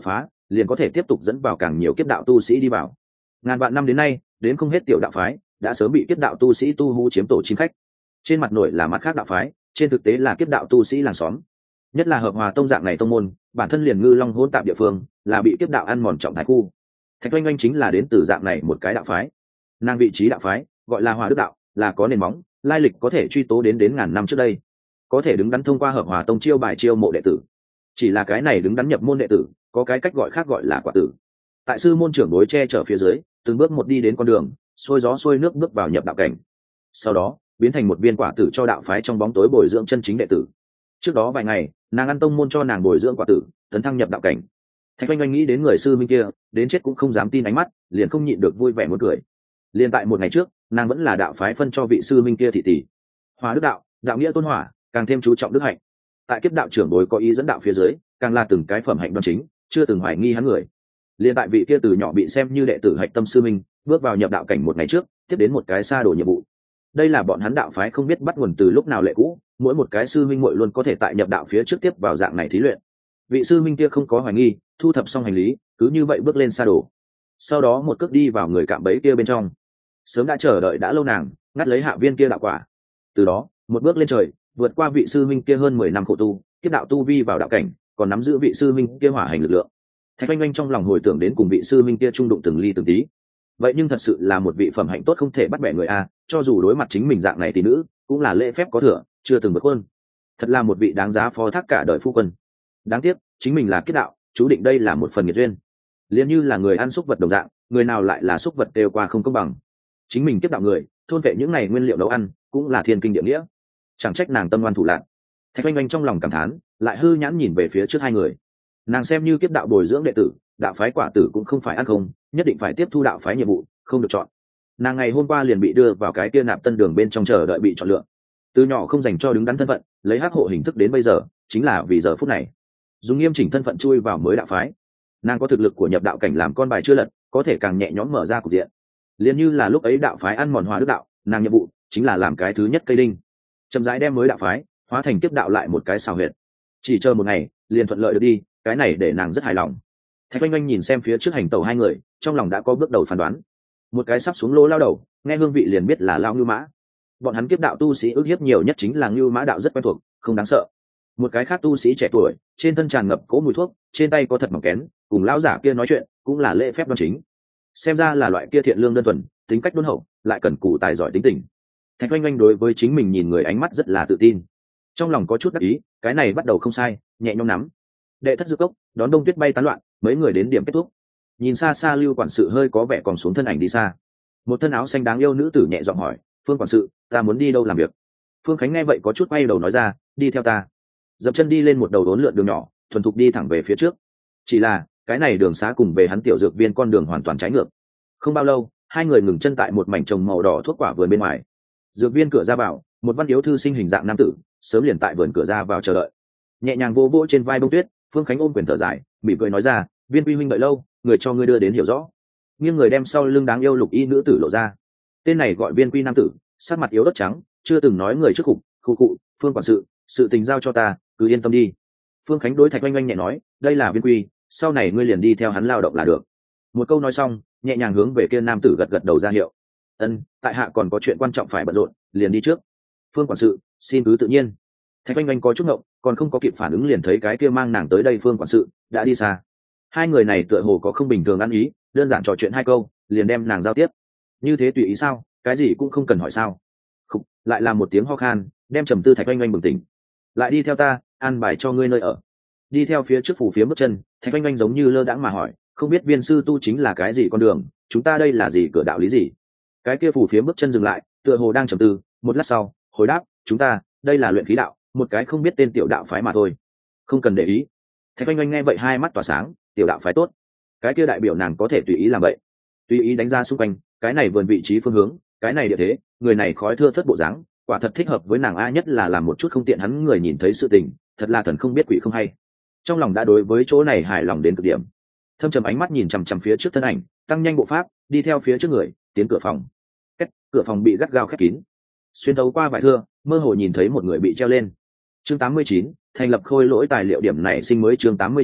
Speaker 1: liền có thể tiếp tục dẫn vào càng nhiều kiếp đạo tu sĩ đi vào. Ngàn vạn năm đến nay, đến không hết tiểu đạo phái đã sớm bị kiếp đạo tu sĩ tu hú chiếm tổ chim khách. Trên mặt nổi là mặt khác đạo phái, trên thực tế là kiếp đạo tu sĩ làng xóm. Nhất là Hợp Hòa tông dạng này tông môn, bản thân liền ngư long hỗn tạp địa phương, là bị kiếp đạo ăn mòn trọng thái khu. Thạch Oanh Oanh chính là đến từ dạng này một cái đạo phái. Nàng vị trí đạo phái gọi là Hòa Đức đạo, là có nền móng, lai lịch có thể truy tố đến đến ngàn năm trước đây, có thể đứng đắn thông qua Hợp Hòa tông chiêu bài chiêu mộ đệ tử. Chỉ là cái này đứng đắn nhập môn đệ tử, có cái cách gọi khác gọi là quả tử. Tại sư môn trưởng đối che chở phía dưới, từng bước một đi đến con đường, xuôi gió xuôi nước bước vào nhập đạo cảnh. Sau đó, biến thành một viên quả tử cho đạo phái trong bóng tối bồi dưỡng chân chính đệ tử. Trước đó vài ngày, nàng ăn tông môn cho nàng bồi dưỡng quả tử, tấn thăng nhập đạo cảnh. Thạch Oanh Oanh nghĩ đến người sư minh kia, đến chết cũng không dám tin ánh mắt, liền không nhịn được vui vẻ muốn cười. Liên tại một ngày trước, nàng vẫn là đạo phái phân cho vị sư minh kia thị tỷ. Hóa đức đạo, đạo nghĩa tôn hỏa, càng thêm chú trọng đức hạnh. Tại kiếp đạo trưởng bối có ý dẫn đạo phía dưới, càng là từng cái phẩm hạnh đoan chính, chưa từng hoài nghi hắn người. Liên tại vị kia từ nhỏ bị xem như đệ tử hạch tâm sư minh, bước vào nhập đạo cảnh một ngày trước, tiếp đến một cái xa đồ nhiệm vụ. Đây là bọn hắn đạo phái không biết bắt nguồn từ lúc nào lệ cũ, mỗi một cái sư minh muội luôn có thể tại nhập đạo phía trước tiếp vào dạng này thí luyện. Vị sư minh kia không có hoài nghi, thu thập xong hành lý, cứ như vậy bước lên xa đồ. Sau đó một cước đi vào người cạm bẫy kia bên trong. Sớm đã chờ đợi đã lâu nàng, ngắt lấy hạ viên kia đạo quả. Từ đó, một bước lên trời, vượt qua vị sư minh kia hơn mười năm khổ tu, kiếp đạo tu vi vào đạo cảnh, còn nắm giữ vị sư minh kia hỏa hành lực lượng. Thạch Oanh Oanh trong lòng hồi tưởng đến cùng vị sư minh kia trung đụng từng ly từng tí. Vậy nhưng thật sự là một vị phẩm hạnh tốt không thể bắt bẻ người a, cho dù đối mặt chính mình dạng này tỷ nữ, cũng là lễ phép có thừa, chưa từng vượt quân. Thật là một vị đáng giá phó thác cả đời phu quân. Đáng tiếc, chính mình là kiếp đạo, chú định đây là một phần nghiệt duyên. Liên như là người ăn súc vật đồng dạng, người nào lại là súc vật đều qua không công bằng. Chính mình kiếp đạo người, thôn vệ những này nguyên liệu nấu ăn, cũng là thiên kinh địa nghĩa. Chẳng trách nàng tâm ngoan thủ lạn. Thạch Oanh Oanh trong lòng cảm thán, lại hư nhãn nhìn về phía trước hai người. Nàng xem như kiếp đạo bồi dưỡng đệ tử, đạo phái quả tử cũng không phải ăn không, nhất định phải tiếp thu đạo phái nhiệm vụ, không được chọn. Nàng ngày hôm qua liền bị đưa vào cái kia nạp tân đường bên trong chờ đợi bị chọn lựa. Từ nhỏ không dành cho đứng đắn thân phận, lấy hắc hộ hình thức đến bây giờ, chính là vì giờ phút này. Dùng nghiêm chỉnh thân phận chui vào mới đạo phái. Nàng có thực lực của nhập đạo cảnh làm con bài chưa lật, có thể càng nhẹ nhõm mở ra cục diện. Liên như là lúc ấy đạo phái ăn mòn Hóa Đức đạo, nàng nhiệm vụ chính là làm cái thứ nhất cây đinh, chậm rãi đem mới đạo phái hóa thành kiếp đạo lại một cái xào huyệt. Chỉ chờ một ngày, liền thuận lợi được đi, cái này để nàng rất hài lòng. Thạch Oanh Oanh nhìn xem phía trước hành tàu hai người, trong lòng đã có bước đầu phán đoán. Một cái sắp xuống lỗ lao đầu, nghe hương vị liền biết là lao ngưu mã. Bọn hắn kiếp đạo tu sĩ ước hiếp nhiều nhất chính là ngưu mã đạo rất quen thuộc, không đáng sợ. Một cái khác tu sĩ trẻ tuổi, trên thân tràn ngập cỗ mùi thuốc, trên tay có thật mỏng kén, cùng lão giả kia nói chuyện cũng là lễ phép đoan chính. Xem ra là loại kia thiện lương đơn thuần, tính cách đôn hậu, lại cần cù tài giỏi tính tình. Thạch Oanh Oanh đối với chính mình nhìn người ánh mắt rất là tự tin, trong lòng có chút đắc ý, cái này bắt đầu không sai, nhẹ nhõm nắm. Đệ thất dược cốc, đón đông tuyết bay tán loạn, mấy người đến điểm kết thúc. Nhìn xa xa Lưu quản sự hơi có vẻ còn xuống thân ảnh đi xa. Một thân áo xanh đáng yêu nữ tử nhẹ giọng hỏi, Phương quản sự, ta muốn đi đâu làm việc? Phương Khánh nghe vậy có chút quay đầu nói ra, đi theo ta. Dậm chân đi lên một đầu đốn lượn đường nhỏ, thuần thục đi thẳng về phía trước. Chỉ là cái này đường xá cùng về hắn tiểu dược viên con đường hoàn toàn trái ngược. Không bao lâu, hai người ngừng chân tại một mảnh trồng màu đỏ thuốc quả vườn bên ngoài. Dược viên cửa ra vào, một văn yếu thư sinh hình dạng nam tử sớm liền tại vườn cửa ra vào chờ đợi. Nhẹ nhàng vô vô trên vai bông tuyết, Phương Khánh ôm quyền thở dài, mỉm cười nói ra, Viên quy huynh đợi lâu, người cho ngươi đưa đến hiểu rõ. Nghiêng người đem sau lưng đáng yêu lục y nữ tử lộ ra. Tên này gọi Viên quy nam tử, sắc mặt yếu đất trắng, chưa từng nói người trước khục, khu cụ, Phương quản sự, sự tình giao cho ta, cứ yên tâm đi. Phương Khánh đối Thạch Oanh Oanh nhẹ nói, đây là Viên quy, sau này ngươi liền đi theo hắn lao động là được. Một câu nói xong, nhẹ nhàng hướng về kia nam tử gật gật đầu ra hiệu. Ân, tại hạ còn có chuyện quan trọng phải bận rộn, liền đi trước. Phương quản sự, xin cứ tự nhiên. Thạch Oanh Oanh có chút ngộng, còn không có kịp phản ứng liền thấy cái kia mang nàng tới đây Phương quản sự đã đi xa. Hai người này tựa hồ có không bình thường ăn ý, đơn giản trò chuyện hai câu, liền đem nàng giao tiếp. Như thế tùy ý sao, cái gì cũng không cần hỏi sao? Khục, lại là một tiếng ho khan, đem trầm tư Thạch Oanh Oanh bừng tỉnh. Lại đi theo ta, an bài cho ngươi nơi ở. Đi theo phía trước phủ phía bước chân, Thạch Oanh Oanh giống như lơ đãng mà hỏi, không biết Viên sư tu chính là cái gì con đường, chúng ta đây là gì cửa đạo lý gì? Cái kia phủ phía bước chân dừng lại, tựa hồ đang trầm tư, một lát sau, hồi đáp, chúng ta, đây là luyện khí đạo, một cái không biết tên tiểu đạo phái mà thôi. Không cần để ý. Thạch Oanh Oanh nghe vậy hai mắt tỏa sáng, tiểu đạo phái tốt, cái kia đại biểu nàng có thể tùy ý làm vậy, tùy ý đánh ra xung quanh, cái này vườn vị trí phương hướng, cái này địa thế, người này khói thưa thất bộ dáng, quả thật thích hợp với nàng a, nhất là làm một chút không tiện hắn người nhìn thấy sự tình, thật là thần không biết quỷ không hay. Trong lòng đã đối với chỗ này hài lòng đến cực điểm. Thâm trầm ánh mắt nhìn chằm chằm phía trước thân ảnh, tăng nhanh bộ pháp, đi theo phía trước người, tiến cửa phòng. Cách, cửa phòng bị gắt gao khép kín. Xuyên thấu qua vải thưa, mơ hồ nhìn thấy một người bị treo lên. Chương tám mươi chín, thành lập khôi lỗi tài liệu điểm này sinh mới chương tám mươi chín,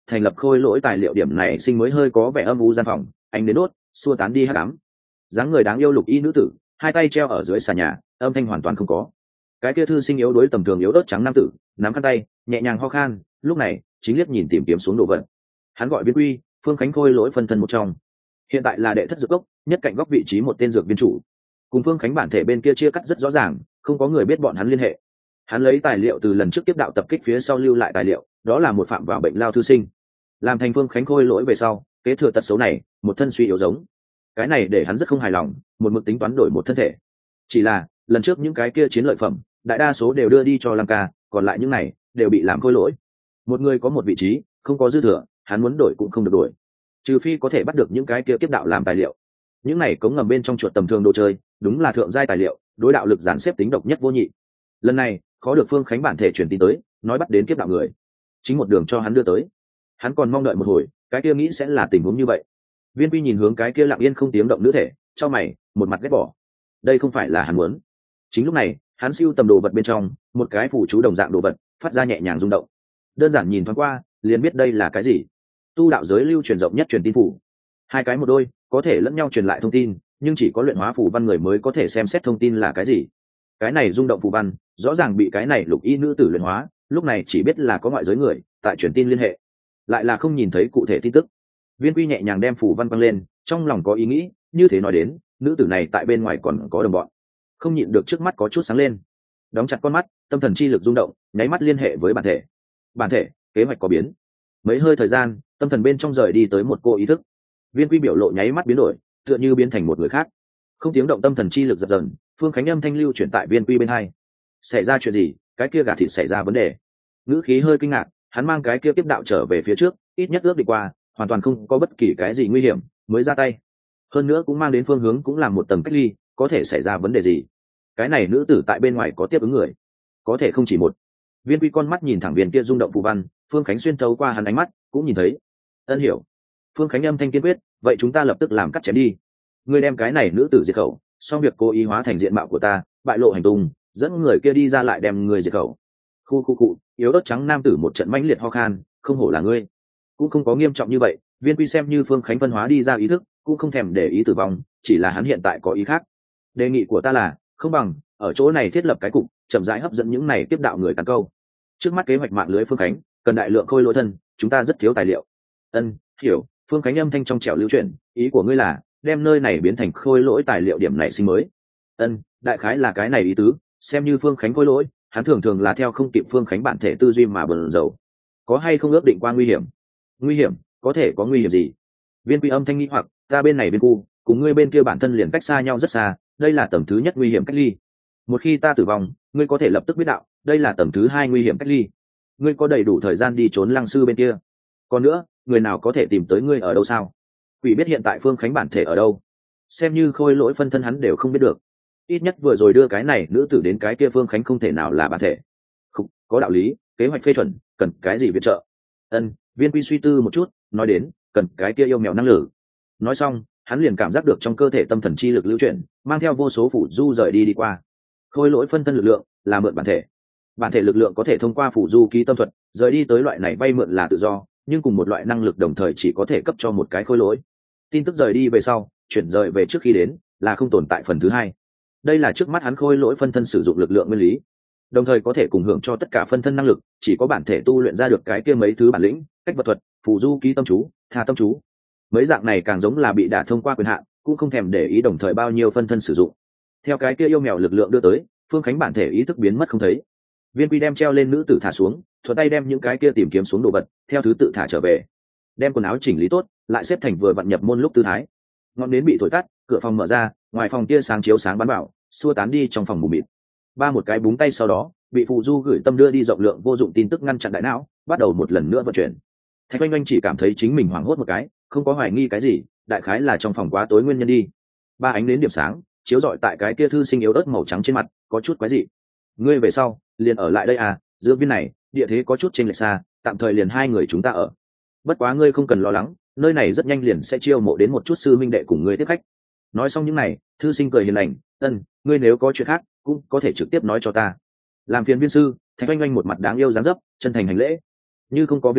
Speaker 1: thành lập khôi lỗi tài liệu điểm này sinh mới hơi có vẻ âm u gian phòng, ánh đến đốt xua tán đi hắc ám. Dáng người đáng yêu lục y nữ tử, hai tay treo ở dưới xà nhà, âm thanh hoàn toàn không có. Cái kia thư sinh yếu đuối tầm thường yếu ớt trắng nam tử, nắm khăn tay, nhẹ nhàng ho khan, lúc này chính liếc nhìn tìm kiếm xuống đồ vật. Hắn gọi Viên Quy, Phương Khánh khôi lỗi phân thân một trong, hiện tại là đệ thất dược cốc nhất cạnh góc vị trí một tên dược viên chủ, cùng Phương Khánh bản thể bên kia chia cắt rất rõ ràng, không có người biết bọn hắn liên hệ. Hắn lấy tài liệu từ lần trước tiếp đạo tập kích phía sau lưu lại tài liệu, đó là một phạm vào bệnh lao thư sinh, làm thành Phương Khánh khôi lỗi về sau kế thừa tật xấu này, một thân suy yếu giống. Cái này để hắn rất không hài lòng, một mực tính toán đổi một thân thể. Chỉ là lần trước những cái kia chiến lợi phẩm đại đa số đều đưa đi cho Lăng Ca, còn lại những này đều bị làm khôi lỗi. Một người có một vị trí, không có dư thừa, hắn muốn đổi cũng không được đổi, trừ phi có thể bắt được những cái kia kiếp đạo làm tài liệu. Những này cống ngầm bên trong chuột tầm thường đồ chơi, đúng là thượng giai tài liệu, đối đạo lực giản xếp tính độc nhất vô nhị. Lần này khó được Phương Khánh bản thể truyền tin tới, nói bắt đến kiếp đạo người, chính một đường cho hắn đưa tới. Hắn còn mong đợi một hồi, cái kia nghĩ sẽ là tình huống như vậy. Viên Quy nhìn hướng cái kia lặng yên không tiếng động nữ thể, cho mày, một mặt ghét bỏ. Đây không phải là hắn muốn. Chính lúc này, hắn siêu tầm đồ vật bên trong, một cái phù chú đồng dạng đồ vật phát ra nhẹ nhàng rung động. Đơn giản nhìn thoáng qua, liền biết đây là cái gì. Tu đạo giới lưu truyền rộng nhất truyền tin phủ, hai cái một đôi, có thể lẫn nhau truyền lại thông tin, nhưng chỉ có luyện hóa phù văn người mới có thể xem xét thông tin là cái gì. Cái này rung động phù văn, rõ ràng bị cái này lục y nữ tử luyện hóa, lúc này chỉ biết là có ngoại giới người tại truyền tin liên hệ, lại là không nhìn thấy cụ thể tin tức. Viên Quy nhẹ nhàng đem phù văn băng lên, trong lòng có ý nghĩ, như thế nói đến, nữ tử này tại bên ngoài còn có đồng bọn, không nhịn được trước mắt có chút sáng lên. Đóng chặt con mắt, tâm thần chi lực rung động, nháy mắt liên hệ với bản thể. Bản thể, kế hoạch có biến. Mấy hơi thời gian, tâm thần bên trong rời đi tới một cô ý thức. Viên Quy biểu lộ nháy mắt biến đổi, tựa như biến thành một người khác. Không tiếng động tâm thần chi lực dập dần, Phương Khánh âm thanh lưu chuyển tại Viên Quy bên hai. Xảy ra chuyện gì? Cái kia gà thịt xảy ra vấn đề. Ngữ khí hơi kinh ngạc, hắn mang cái kia tiếp đạo trở về phía trước, ít nhất ước đi qua, hoàn toàn không có bất kỳ cái gì nguy hiểm, mới ra tay. Hơn nữa cũng mang đến phương hướng cũng làm một tầng cách ly, có thể xảy ra vấn đề gì? Cái này nữ tử tại bên ngoài có tiếp ứng người, có thể không chỉ một. Viên Quy con mắt nhìn thẳng viên kia rung động phù văn, Phương Khánh xuyên thấu qua hắn ánh mắt, cũng nhìn thấy. Ân hiểu. Phương Khánh âm thanh kiên quyết, vậy chúng ta lập tức làm cắt chém đi. Ngươi đem cái này nữ tử diệt khẩu, xong việc cố ý hóa thành diện mạo của ta, bại lộ hành tung, dẫn người kia đi ra lại đem người diệt khẩu. Khu khu cụ, yếu ớt trắng nam tử một trận mãnh liệt ho khan, không hổ là ngươi. Cũng không có nghiêm trọng như vậy, Viên Quy xem như Phương Khánh phân hóa đi ra ý thức, cũng không thèm để ý tử vong, chỉ là hắn hiện tại có ý khác. Đề nghị của ta là, không bằng ở chỗ này thiết lập cái cục, chậm rãi hấp dẫn những này tiếp đạo người tàn câu. Trước mắt kế hoạch mạng lưới Phương Khánh cần đại lượng khôi lỗi thân, chúng ta rất thiếu tài liệu. Ân, hiểu. Phương Khánh âm thanh trong trẻo lưu chuyển, ý của ngươi là đem nơi này biến thành khôi lỗi tài liệu điểm này sinh mới. Ân, đại khái là cái này ý tứ, xem như Phương Khánh khôi lỗi, hắn thường thường là theo không kịp Phương Khánh bản thể tư duy mà bần dầu. Có hay không ước định qua nguy hiểm? Nguy hiểm, có thể có nguy hiểm gì? Viên Quy âm thanh nghĩ hoặc, ta bên này bên khu, cùng ngươi bên kia bản thân liền cách xa nhau rất xa, đây là tầng thứ nhất nguy hiểm cách ly. Một khi ta tử vong, ngươi có thể lập tức biết đạo, đây là tầng thứ hai nguy hiểm cách ly. Ngươi có đầy đủ thời gian đi trốn Lăng sư bên kia. Còn nữa, người nào có thể tìm tới ngươi ở đâu sao? Quỷ biết hiện tại Phương Khánh bản thể ở đâu, xem như khôi lỗi phân thân hắn đều không biết được. Ít nhất vừa rồi đưa cái này nữ tử đến cái kia Phương Khánh không thể nào là bản thể. Không, có đạo lý, kế hoạch phê chuẩn, cần cái gì viện trợ? Ân, Viên Quy suy tư một chút, nói đến, cần cái kia yêu mèo năng lực. Nói xong, hắn liền cảm giác được trong cơ thể tâm thần chi lực lưu chuyển, mang theo vô số phủ du rời đi đi qua. Khôi lỗi phân thân lực lượng là mượn bản thể, bản thể lực lượng có thể thông qua phủ du ký tâm thuật rời đi tới loại này vay mượn là tự do, nhưng cùng một loại năng lực đồng thời chỉ có thể cấp cho một cái khôi lỗi. Tin tức rời đi về sau, chuyển rời về trước khi đến là không tồn tại phần thứ hai. Đây là trước mắt hắn khôi lỗi phân thân sử dụng lực lượng nguyên lý, đồng thời có thể cùng hưởng cho tất cả phân thân năng lực, chỉ có bản thể tu luyện ra được cái kia mấy thứ bản lĩnh, cách vật thuật, phù du ký tâm chú, tha tâm chú. Mấy dạng này càng giống là bị đả thông qua quyền hạn, cũng không thèm để ý đồng thời bao nhiêu phân thân sử dụng. Theo cái kia yêu mèo lực lượng đưa tới, Phương Khánh bản thể ý thức biến mất không thấy. Viên Quy đem treo lên nữ tử thả xuống, thuận tay đem những cái kia tìm kiếm xuống đồ vật theo thứ tự thả trở về, đem quần áo chỉnh lý tốt, lại xếp thành vừa vặn nhập môn lúc tư thái. Ngọn nến bị thổi tắt, cửa phòng mở ra, ngoài phòng tia sáng chiếu sáng bắn vào, xua tán đi trong phòng mù mịt. Ba một cái búng tay sau đó, bị phù du gửi tâm đưa đi rộng lượng vô dụng tin tức ngăn chặn đại não, bắt đầu một lần nữa vận chuyển. Thạch Oanh Oanh chỉ cảm thấy chính mình hoảng hốt một cái, không có hoài nghi cái gì, đại khái là trong phòng quá tối nguyên nhân đi. Ba ánh nến điểm sáng chiếu rọi tại cái kia thư sinh yếu ớt màu trắng trên mặt, có chút quái dị. Ngươi về sau liền ở lại đây à? Giữa viên này địa thế có chút chênh lệch xa, tạm thời liền hai người chúng ta ở. Bất quá ngươi không cần lo lắng, nơi này rất nhanh liền sẽ chiêu mộ đến một chút sư minh đệ cùng ngươi tiếp khách. Nói xong những này, thư sinh cười hiền lành, ân, ngươi nếu có chuyện khác cũng có thể trực tiếp nói cho ta. Làm phiền viên sư. Thạch Oanh Oanh một mặt đáng yêu dáng dấp, chân thành hành lễ. Như không có việc gì,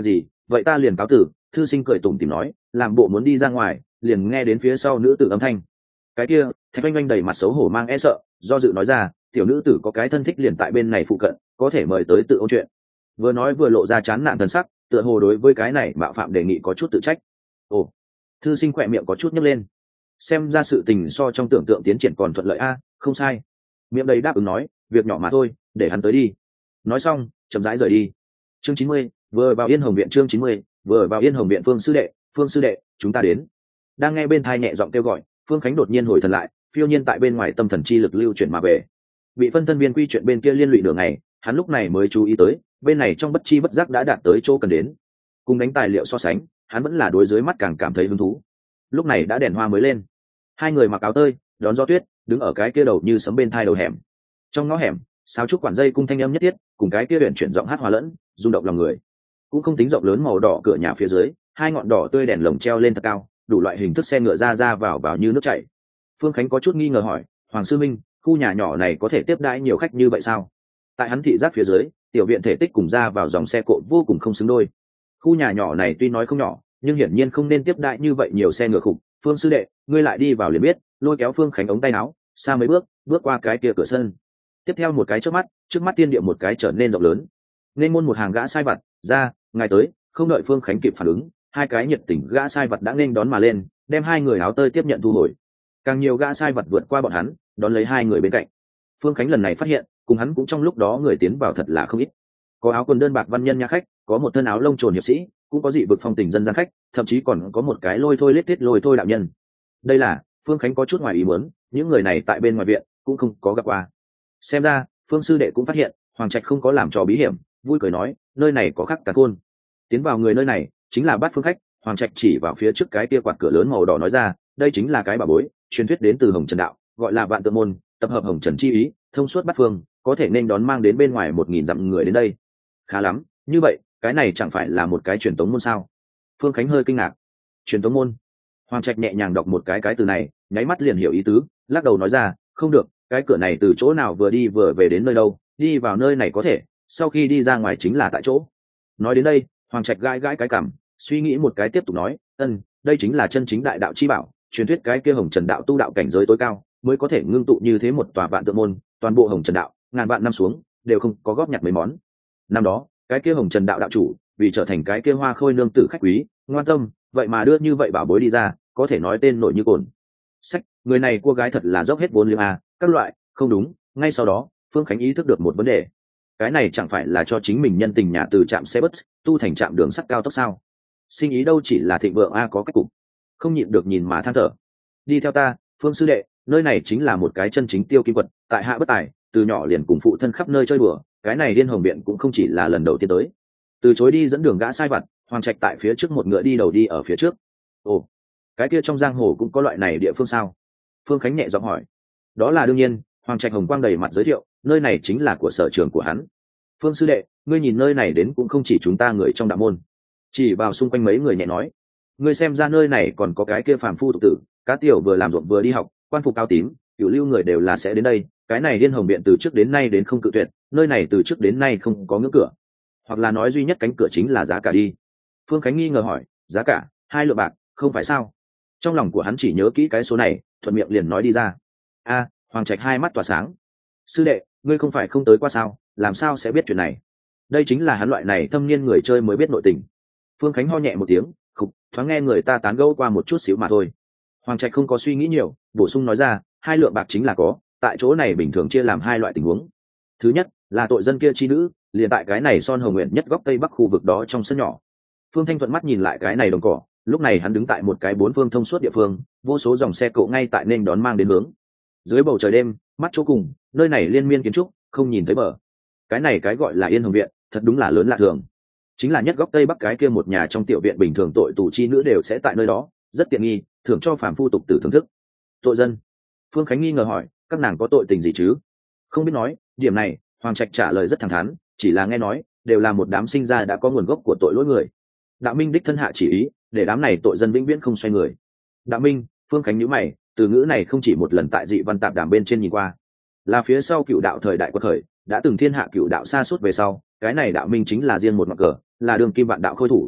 Speaker 1: vậy ta liền cáo tử. Thư sinh cười tủm tỉm nói, làm bộ muốn đi ra ngoài, liền nghe đến phía sau nữ tử âm thanh. Cái kia, Thạch Oanh Oanh đầy mặt xấu hổ mang e sợ, do dự nói ra, tiểu nữ tử có cái thân thích liền tại bên này phụ cận, có thể mời tới tự ôn chuyện. Vừa nói vừa lộ ra chán nản thần sắc, tựa hồ đối với cái này mạo phạm đề nghị có chút tự trách. Ồ, thư sinh khỏe miệng có chút nhếch lên, xem ra sự tình so trong tưởng tượng tiến triển còn thuận lợi a. Không sai, miệng đầy đáp ứng nói, việc nhỏ mà thôi, để hắn tới đi. Nói xong chậm rãi rời đi. Chương chín mươi, vừa vào Yên Hồng viện. Chương chín mươi, vừa vào Yên Hồng viện. Phương sư đệ, Phương sư đệ, chúng ta đến. Đang nghe bên thai nhẹ giọng kêu gọi, Phương Khánh đột nhiên hồi thần lại, phiêu nhiên tại bên ngoài tâm thần chi lực lưu chuyển mà về. Bị phân thân viên quy chuyện bên kia liên lụy nửa ngày, hắn lúc này mới chú ý tới, bên này trong bất chi bất giác đã đạt tới chỗ cần đến. Cùng đánh tài liệu so sánh, hắn vẫn là đối dưới mắt càng cảm thấy hứng thú. Lúc này đã đèn hoa mới lên, hai người mặc áo tơi, đón gió tuyết, đứng ở cái kia đầu như sấm bên thai đầu hẻm. Trong ngõ hẻm, sáo trúc quản dây cung thanh âm nhất thiết, cùng cái kia huyền chuyển giọng hát hòa lẫn, rung động lòng người. Cũng không tính rộng lớn màu đỏ cửa nhà phía dưới, hai ngọn đỏ tươi đèn lồng treo lên thật cao, đủ loại hình thức xe ngựa ra ra vào vào như nước chảy. Phương Khánh có chút nghi ngờ hỏi, Hoàng sư minh, khu nhà nhỏ này có thể tiếp đãi nhiều khách như vậy sao? Tại hắn thị giác phía dưới, tiểu viện thể tích cùng ra vào dòng xe cộ vô cùng không xứng đôi. Khu nhà nhỏ này tuy nói không nhỏ, nhưng hiển nhiên không nên tiếp đãi như vậy nhiều xe ngựa khủng. Phương sư đệ, ngươi lại đi vào liền biết. Lôi kéo Phương Khánh ống tay áo, xa mấy bước, bước qua cái kia cửa sân. Tiếp theo một cái trước mắt, trước mắt tiên địa một cái trở nên rộng lớn. Nên môn một hàng gã sai vặt ra, ngài tới. Không đợi Phương Khánh kịp phản ứng, hai cái nhiệt tình gã sai vặt đã nên đón mà lên, đem hai người áo tơi tiếp nhận thu hồi. Càng nhiều gã sai vặt vượt qua bọn hắn, đón lấy hai người bên cạnh. Phương Khánh lần này phát hiện, cùng hắn cũng trong lúc đó người tiến vào thật là không ít. Có áo quần đơn bạc văn nhân nha khách, có một thân áo lông trồn hiệp sĩ, cũng có dị vực phong tình dân gian khách, thậm chí còn có một cái lôi thôi lết tiết lôi thôi đạo nhân. Đây là Phương Khánh có chút ngoài ý muốn, những người này tại bên ngoài viện cũng không có gặp qua. Xem ra Phương sư đệ cũng phát hiện Hoàng Trạch không có làm trò bí hiểm, vui cười nói, nơi này có khắc cả khôn. Tiến vào người nơi này chính là Bát Phương khách. Hoàng Trạch chỉ vào phía trước cái kia quạt cửa lớn màu đỏ nói ra, đây chính là cái bảo bối, truyền thuyết đến từ Hồng Trần đạo, gọi là Vạn Tượng môn, tập hợp Hồng Trần chi ý, thông suốt bát phương, có thể nên đón mang đến bên ngoài một nghìn dặm người đến đây. Khá lắm, như vậy cái này chẳng phải là một cái truyền tống môn sao? Phương Khánh hơi kinh ngạc. Truyền tống môn? Hoàng Trạch nhẹ nhàng đọc một cái cái từ này, nháy mắt liền hiểu ý tứ, lắc đầu nói ra, không được, cái cửa này từ chỗ nào vừa đi vừa về đến nơi đâu, đi vào nơi này có thể, sau khi đi ra ngoài chính là tại chỗ. Nói đến đây, Hoàng Trạch gãi gãi cái cằm, suy nghĩ một cái tiếp tục nói, ân, đây chính là chân chính đại đạo chi bảo, truyền thuyết cái kia Hồng Trần đạo tu đạo cảnh giới tối cao, mới có thể ngưng tụ như thế một tòa vạn tượng môn, toàn bộ Hồng Trần đạo, ngàn vạn năm xuống, đều không có góp nhặt mấy món. Năm đó, cái kia Hồng Trần đạo đạo chủ, vì trở thành cái kia hoa khôi nương tử khách quý, ngoan tâm, vậy mà đưa như vậy bảo bối đi ra, có thể nói tên nổi như cồn. Sách, người này cô gái thật là dốc hết vốn liếng à, các loại, không đúng, ngay sau đó, Phương Khánh ý thức được một vấn đề. Cái này chẳng phải là cho chính mình nhân tình nhà từ trạm xe bus, tu thành trạm đường sắt cao tốc sao? Sinh ý đâu chỉ là thịnh vượng a có cách cục. Không nhịn được nhìn mà than thở. Đi theo ta, Phương sư đệ, nơi này chính là một cái chân chính tiêu kim quật, tại hạ bất tài, từ nhỏ liền cùng phụ thân khắp nơi chơi bừa, cái này Điên Hồng viện cũng không chỉ là lần đầu tiên tới. Từ chối đi dẫn đường gã sai vặt, Hoàng Trạch tại phía trước một ngựa đi đầu đi ở phía trước. Ồ, cái kia trong giang hồ cũng có loại này địa phương sao? Phương Khánh nhẹ giọng hỏi. Đó là đương nhiên, Hoàng Trạch hồng quang đầy mặt giới thiệu, nơi này chính là của sở trường của hắn. Phương sư đệ, ngươi nhìn nơi này đến cũng không chỉ chúng ta người trong đạo môn. Chỉ vào xung quanh mấy người nhẹ nói, ngươi xem ra nơi này còn có cái kia phàm phu tục tử, cá tiểu vừa làm ruộng vừa đi học, quan phục cao tím, cửu lưu người đều là sẽ đến đây. Cái này Điên Hồng viện từ trước đến nay đến không cự tuyệt, nơi này từ trước đến nay không có ngưỡng cửa, hoặc là nói duy nhất cánh cửa chính là giá cả đi. Phương Khánh nghi ngờ hỏi, giá cả hai lượng bạc, không phải sao? Trong lòng của hắn chỉ nhớ kỹ cái số này, thuận miệng liền nói đi ra. A, Hoàng Trạch hai mắt tỏa sáng. Sư đệ, ngươi không phải không tới qua sao, làm sao sẽ biết chuyện này? Đây chính là hắn loại này thâm niên người chơi mới biết nội tình. Phương Khánh ho nhẹ một tiếng, khục, thoáng nghe người ta tán gẫu qua một chút xíu mà thôi. Hoàng Trạch không có suy nghĩ nhiều, bổ sung nói ra, hai lượng bạc chính là có, tại chỗ này bình thường chia làm hai loại tình huống. Thứ nhất là tội dân kia chi nữ, liền tại cái này son hồng nguyện nhất góc tây bắc khu vực đó trong sân nhỏ. Phương Thanh thuận mắt nhìn lại cái này đồng cỏ, lúc này hắn đứng tại một cái bốn phương thông suốt địa phương, vô số dòng xe cộ ngay tại nên đón mang đến hướng. Dưới bầu trời đêm, mắt chỗ cùng, nơi này liên miên kiến trúc, không nhìn thấy bờ. Cái này cái gọi là Yên Hồng viện, thật đúng là lớn lạ thường. Chính là nhất góc tây bắc cái kia một nhà trong tiểu viện bình thường tội tù chi nữ đều sẽ tại nơi đó, rất tiện nghi, thưởng cho phàm phu tục tử thưởng thức. Tội dân? Phương Khánh nghi ngờ hỏi, các nàng có tội tình gì chứ? Không biết nói, điểm này, Hoàng Trạch trả lời rất thẳng thắn, chỉ là nghe nói, đều là một đám sinh ra đã có nguồn gốc của tội lỗi người. Đạo Minh đích thân hạ chỉ ý, để đám này tội dân vĩnh viễn không xoay người. Đạo Minh, Phương Khánh nhíu mày, từ ngữ này không chỉ một lần tại dị văn tạp đàm bên trên nhìn qua, là phía sau cựu đạo thời đại quật khởi, đã từng thiên hạ cựu đạo xa suốt về sau, cái này đạo minh chính là riêng một mặt cờ, là đường kim vạn đạo khôi thủ.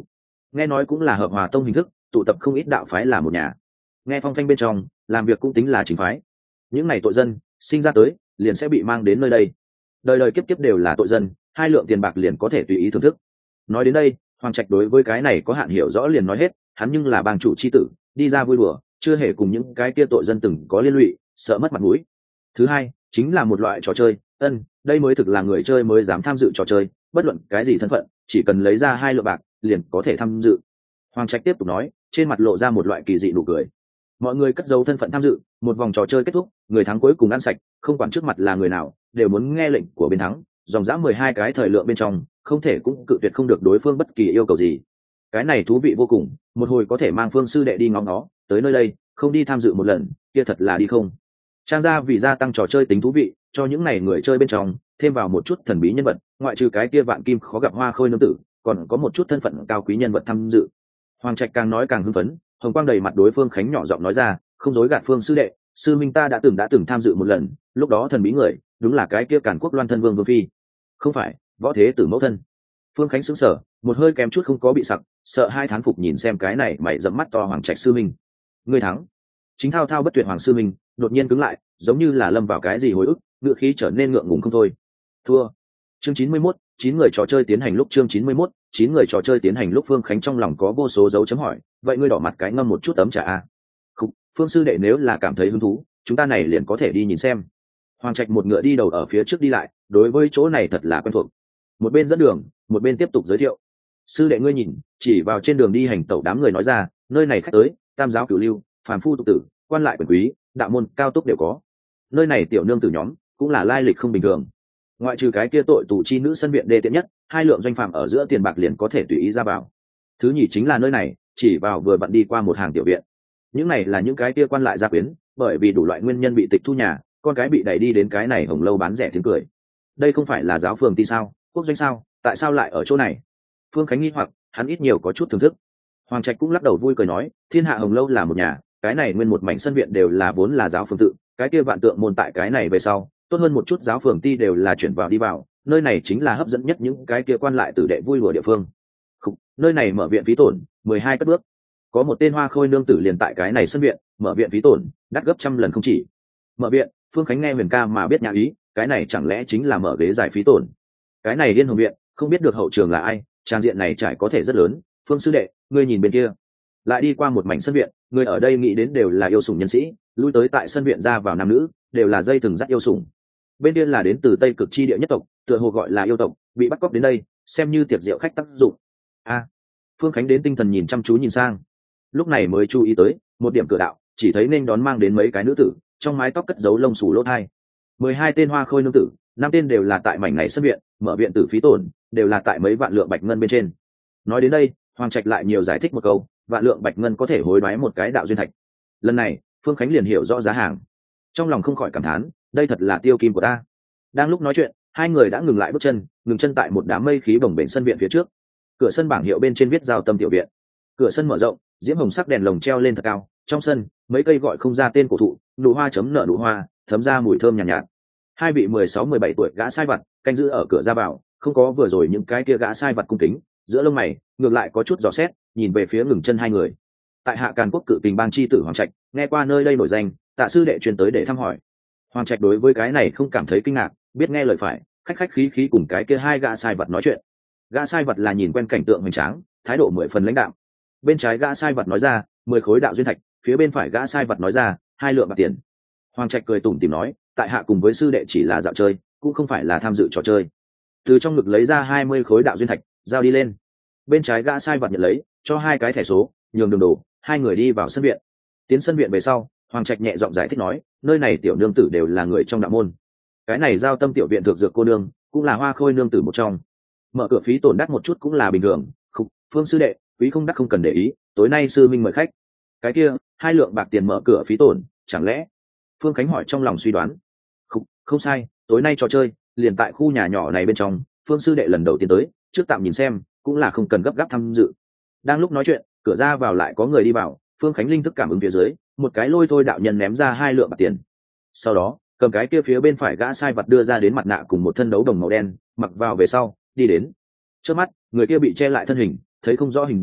Speaker 1: nghe nói cũng là hợp hòa tông hình thức, tụ tập không ít đạo phái là một nhà. Nghe phong phanh bên trong, làm việc cũng tính là chính phái. Những này tội dân sinh ra tới liền sẽ bị mang đến nơi đây, đời đời kiếp kiếp đều là tội dân, hai lượng tiền bạc liền có thể tùy ý thưởng thức. Nói đến đây, Hoàng Trạch đối với cái này có hạn hiểu rõ liền nói hết, hắn nhưng là bang chủ chi tử, đi ra vui đùa, chưa hề cùng những cái kia tội dân từng có liên lụy, sợ mất mặt mũi. Thứ hai chính là một loại trò chơi, ân đây mới thực là người chơi mới dám tham dự trò chơi, bất luận cái gì thân phận, chỉ cần lấy ra hai lượng bạc liền có thể tham dự. Hoàng Trạch tiếp tục nói, trên mặt lộ ra một loại kỳ dị nụ cười. Mọi người cất giấu thân phận tham dự, một vòng trò chơi kết thúc, người thắng cuối cùng ăn sạch, không quản trước mặt là người nào, đều muốn nghe lệnh của bên thắng, dòng dã mười hai cái thời lượng bên trong, không thể cũng cự tuyệt không được đối phương bất kỳ yêu cầu gì. Cái này thú vị vô cùng, một hồi có thể mang Phương sư đệ đi ngóng nó, tới nơi đây, không đi tham dự một lần, kia thật là đi không. Trang gia vì gia tăng trò chơi tính thú vị, cho những này người chơi bên trong thêm vào một chút thần bí nhân vật, ngoại trừ cái kia vạn kim khó gặp hoa khôi nương tử, còn có một chút thân phận cao quý nhân vật tham dự. Hoàng Trạch càng nói càng hưng phấn, hồng quang đầy mặt đối Phương Khánh nhỏ giọng nói ra, không dối gạt Phương sư đệ, sư minh ta đã từng đã từng tham dự một lần, lúc đó thần bí người đúng là cái kia Càn Quốc Loan thân vương vương phi, không phải võ thế tử mẫu thân. Phương Khánh sững sờ, một hơi kém chút không có bị sặc, sợ hai thán phục nhìn xem cái này mày dẫm mắt to Hoàng Trạch sư minh. Ngươi thắng. Chính thao thao bất tuyệt Hoàng sư minh đột nhiên cứng lại, giống như là lâm vào cái gì hồi ức, ngựa khí trở nên ngượng ngùng không thôi. Thua. Chương chín mươi mốt, chín người trò chơi tiến hành lúc chương chín mươi mốt, chín người trò chơi tiến hành lúc Phương Khánh trong lòng có vô số dấu chấm hỏi, vậy ngươi đỏ mặt cái ngâm một chút tấm trà a. Khúc, Phương sư đệ nếu là cảm thấy hứng thú, chúng ta này liền có thể đi nhìn xem. Hoàng Trạch một ngựa đi đầu ở phía trước đi lại, đối với chỗ này thật là quen thuộc. Một bên dẫn đường, một bên tiếp tục giới thiệu. Sư đệ ngươi nhìn, chỉ vào trên đường đi hành tẩu đám người nói ra, nơi này khách tới, tam giáo cửu lưu, phàm phu tục tử, quan lại quyền quý, đạo môn cao túc đều có. Nơi này tiểu nương tử nhóm cũng là lai lịch không bình thường. Ngoại trừ cái kia tội tù chi nữ sân viện đê tiện nhất, hai lượng doanh phạm ở giữa tiền bạc liền có thể tùy ý ra vào. Thứ nhì chính là nơi này, chỉ vào vừa vặn đi qua một hàng tiểu viện. Những này là những cái kia quan lại gia quyến, bởi vì đủ loại nguyên nhân bị tịch thu nhà, con cái bị đẩy đi đến cái này hồng lâu bán rẻ tiếng cười. Đây không phải là giáo phường ti sao, quốc doanh sao, tại sao lại ở chỗ này? Phương Khánh nghi hoặc, hắn ít nhiều có chút thưởng thức. Hoàng Trạch cũng lắc đầu vui cười nói, thiên hạ hồng lâu là một nhà, cái này nguyên một mảnh sân viện đều là vốn là giáo phường tự, cái kia vạn tượng môn tại cái này về sau, tốt hơn một chút giáo phường ti đều là chuyển vào đi vào, nơi này chính là hấp dẫn nhất những cái kia quan lại tử đệ vui lùa địa phương. Khúc, nơi này mở viện phí tổn mười hai cất bước, có một tên hoa khôi nương tử liền tại cái này sân viện, mở viện phí tổn đắt gấp trăm lần không chỉ. Mở viện, Phương Khánh nghe Huyền ca mà biết nhà ý, cái này chẳng lẽ chính là mở ghế giải phí tổn? Cái này Điên Hồng viện, không biết được hậu trường là ai, trang diện này trải có thể rất lớn. Phương sư đệ, ngươi nhìn bên kia, lại đi qua một mảnh sân viện, người ở đây nghĩ đến đều là yêu sủng nhân sĩ, lui tới tại sân viện ra vào nam nữ đều là dây thừng dắt yêu sủng. Bên kia là đến từ Tây Cực chi địa nhất tộc, tựa hồ gọi là yêu tộc, bị bắt cóc đến đây, xem như tiệc rượu khách tác dụng. A, à, Phương Khánh đến tinh thần nhìn chăm chú nhìn sang, lúc này mới chú ý tới một điểm cửa đạo, chỉ thấy nên đón mang đến mấy cái nữ tử, trong mái tóc cất giấu lông xù lỗ thai. Mười hai tên hoa khôi nương tử, năm tên đều là tại mảnh này sân viện, mở viện tử phí tổn đều là tại mấy vạn lượng bạch ngân bên trên. Nói đến đây, Hoàng Trạch lại nhiều giải thích một câu, vạn lượng bạch ngân có thể hối đoái một cái đạo duyên thạch. Lần này Phương Khánh liền hiểu rõ giá hàng, trong lòng không khỏi cảm thán, đây thật là tiêu kim của ta. Đang lúc nói chuyện, hai người đã ngừng lại bước chân, ngừng chân tại một đám mây khí bồng bềnh sân viện phía trước. Cửa sân bảng hiệu bên trên viết giao tâm tiểu viện. Cửa sân mở rộng, diễm hồng sắc đèn lồng treo lên thật cao, trong sân mấy cây gọi không ra tên cổ thụ, nụ hoa chấm nở nụ hoa, thấm ra mùi thơm nhàn nhạt, nhạt. Hai vị mười sáu mười bảy tuổi gã sai vặt canh giữ ở cửa ra vào, không có vừa rồi những cái kia gã sai vặt cung kính, giữa lông mày ngược lại có chút dò xét, nhìn về phía ngừng chân hai người. Tại hạ Càn Quốc cự kình bang chi tử Hoàng Trạch, nghe qua nơi đây nổi danh, tạ sư đệ truyền tới để thăm hỏi. Hoàng Trạch đối với cái này không cảm thấy kinh ngạc, biết nghe lời phải, khách khách khí khí cùng cái kia hai gã sai vật nói chuyện. Gã sai vật là nhìn quen cảnh tượng hoành tráng, thái độ mười phần lãnh đạm. Bên trái gã sai vật nói ra mười khối đạo duyên thạch, phía bên phải gã sai vật nói ra hai lượng bạc tiền. Hoàng Trạch cười tủm tỉm nói, tại hạ cùng với sư đệ chỉ là dạo chơi, cũng không phải là tham dự trò chơi. Từ trong ngực lấy ra hai mươi khối đạo duyên thạch, giao đi lên. Bên trái gã sai vật nhận lấy, cho hai cái thẻ số, nhường đường đổ, hai người đi vào sân viện. Tiến sân viện về sau, Hoàng Trạch nhẹ giọng giải thích nói, nơi này tiểu nương tử đều là người trong đạo môn. Cái này giao tâm tiểu viện thuộc dược cô nương, cũng là hoa khôi nương tử một trong. Mở cửa phí tổn đắt một chút cũng là bình thường. Khúc, Phương sư đệ, quý không đắt không cần để ý, tối nay sư minh mời khách. Cái kia, hai lượng bạc tiền mở cửa phí tổn, chẳng lẽ? Phương Khánh hỏi trong lòng suy đoán. Khúc, không sai, tối nay trò chơi liền tại khu nhà nhỏ này bên trong, Phương sư đệ lần đầu tiên tới, trước tạm nhìn xem, cũng là không cần gấp gáp tham dự. Đang lúc nói chuyện, cửa ra vào lại có người đi vào, Phương Khánh linh thức cảm ứng phía dưới, một cái lôi thôi đạo nhân ném ra hai lượng bạc tiền. Sau đó, cầm cái kia phía bên phải gã sai vật đưa ra đến mặt nạ cùng một thân đấu đồng màu đen, mặc vào về sau, đi đến. Trước mắt, người kia bị che lại thân hình, thấy không rõ hình dạng,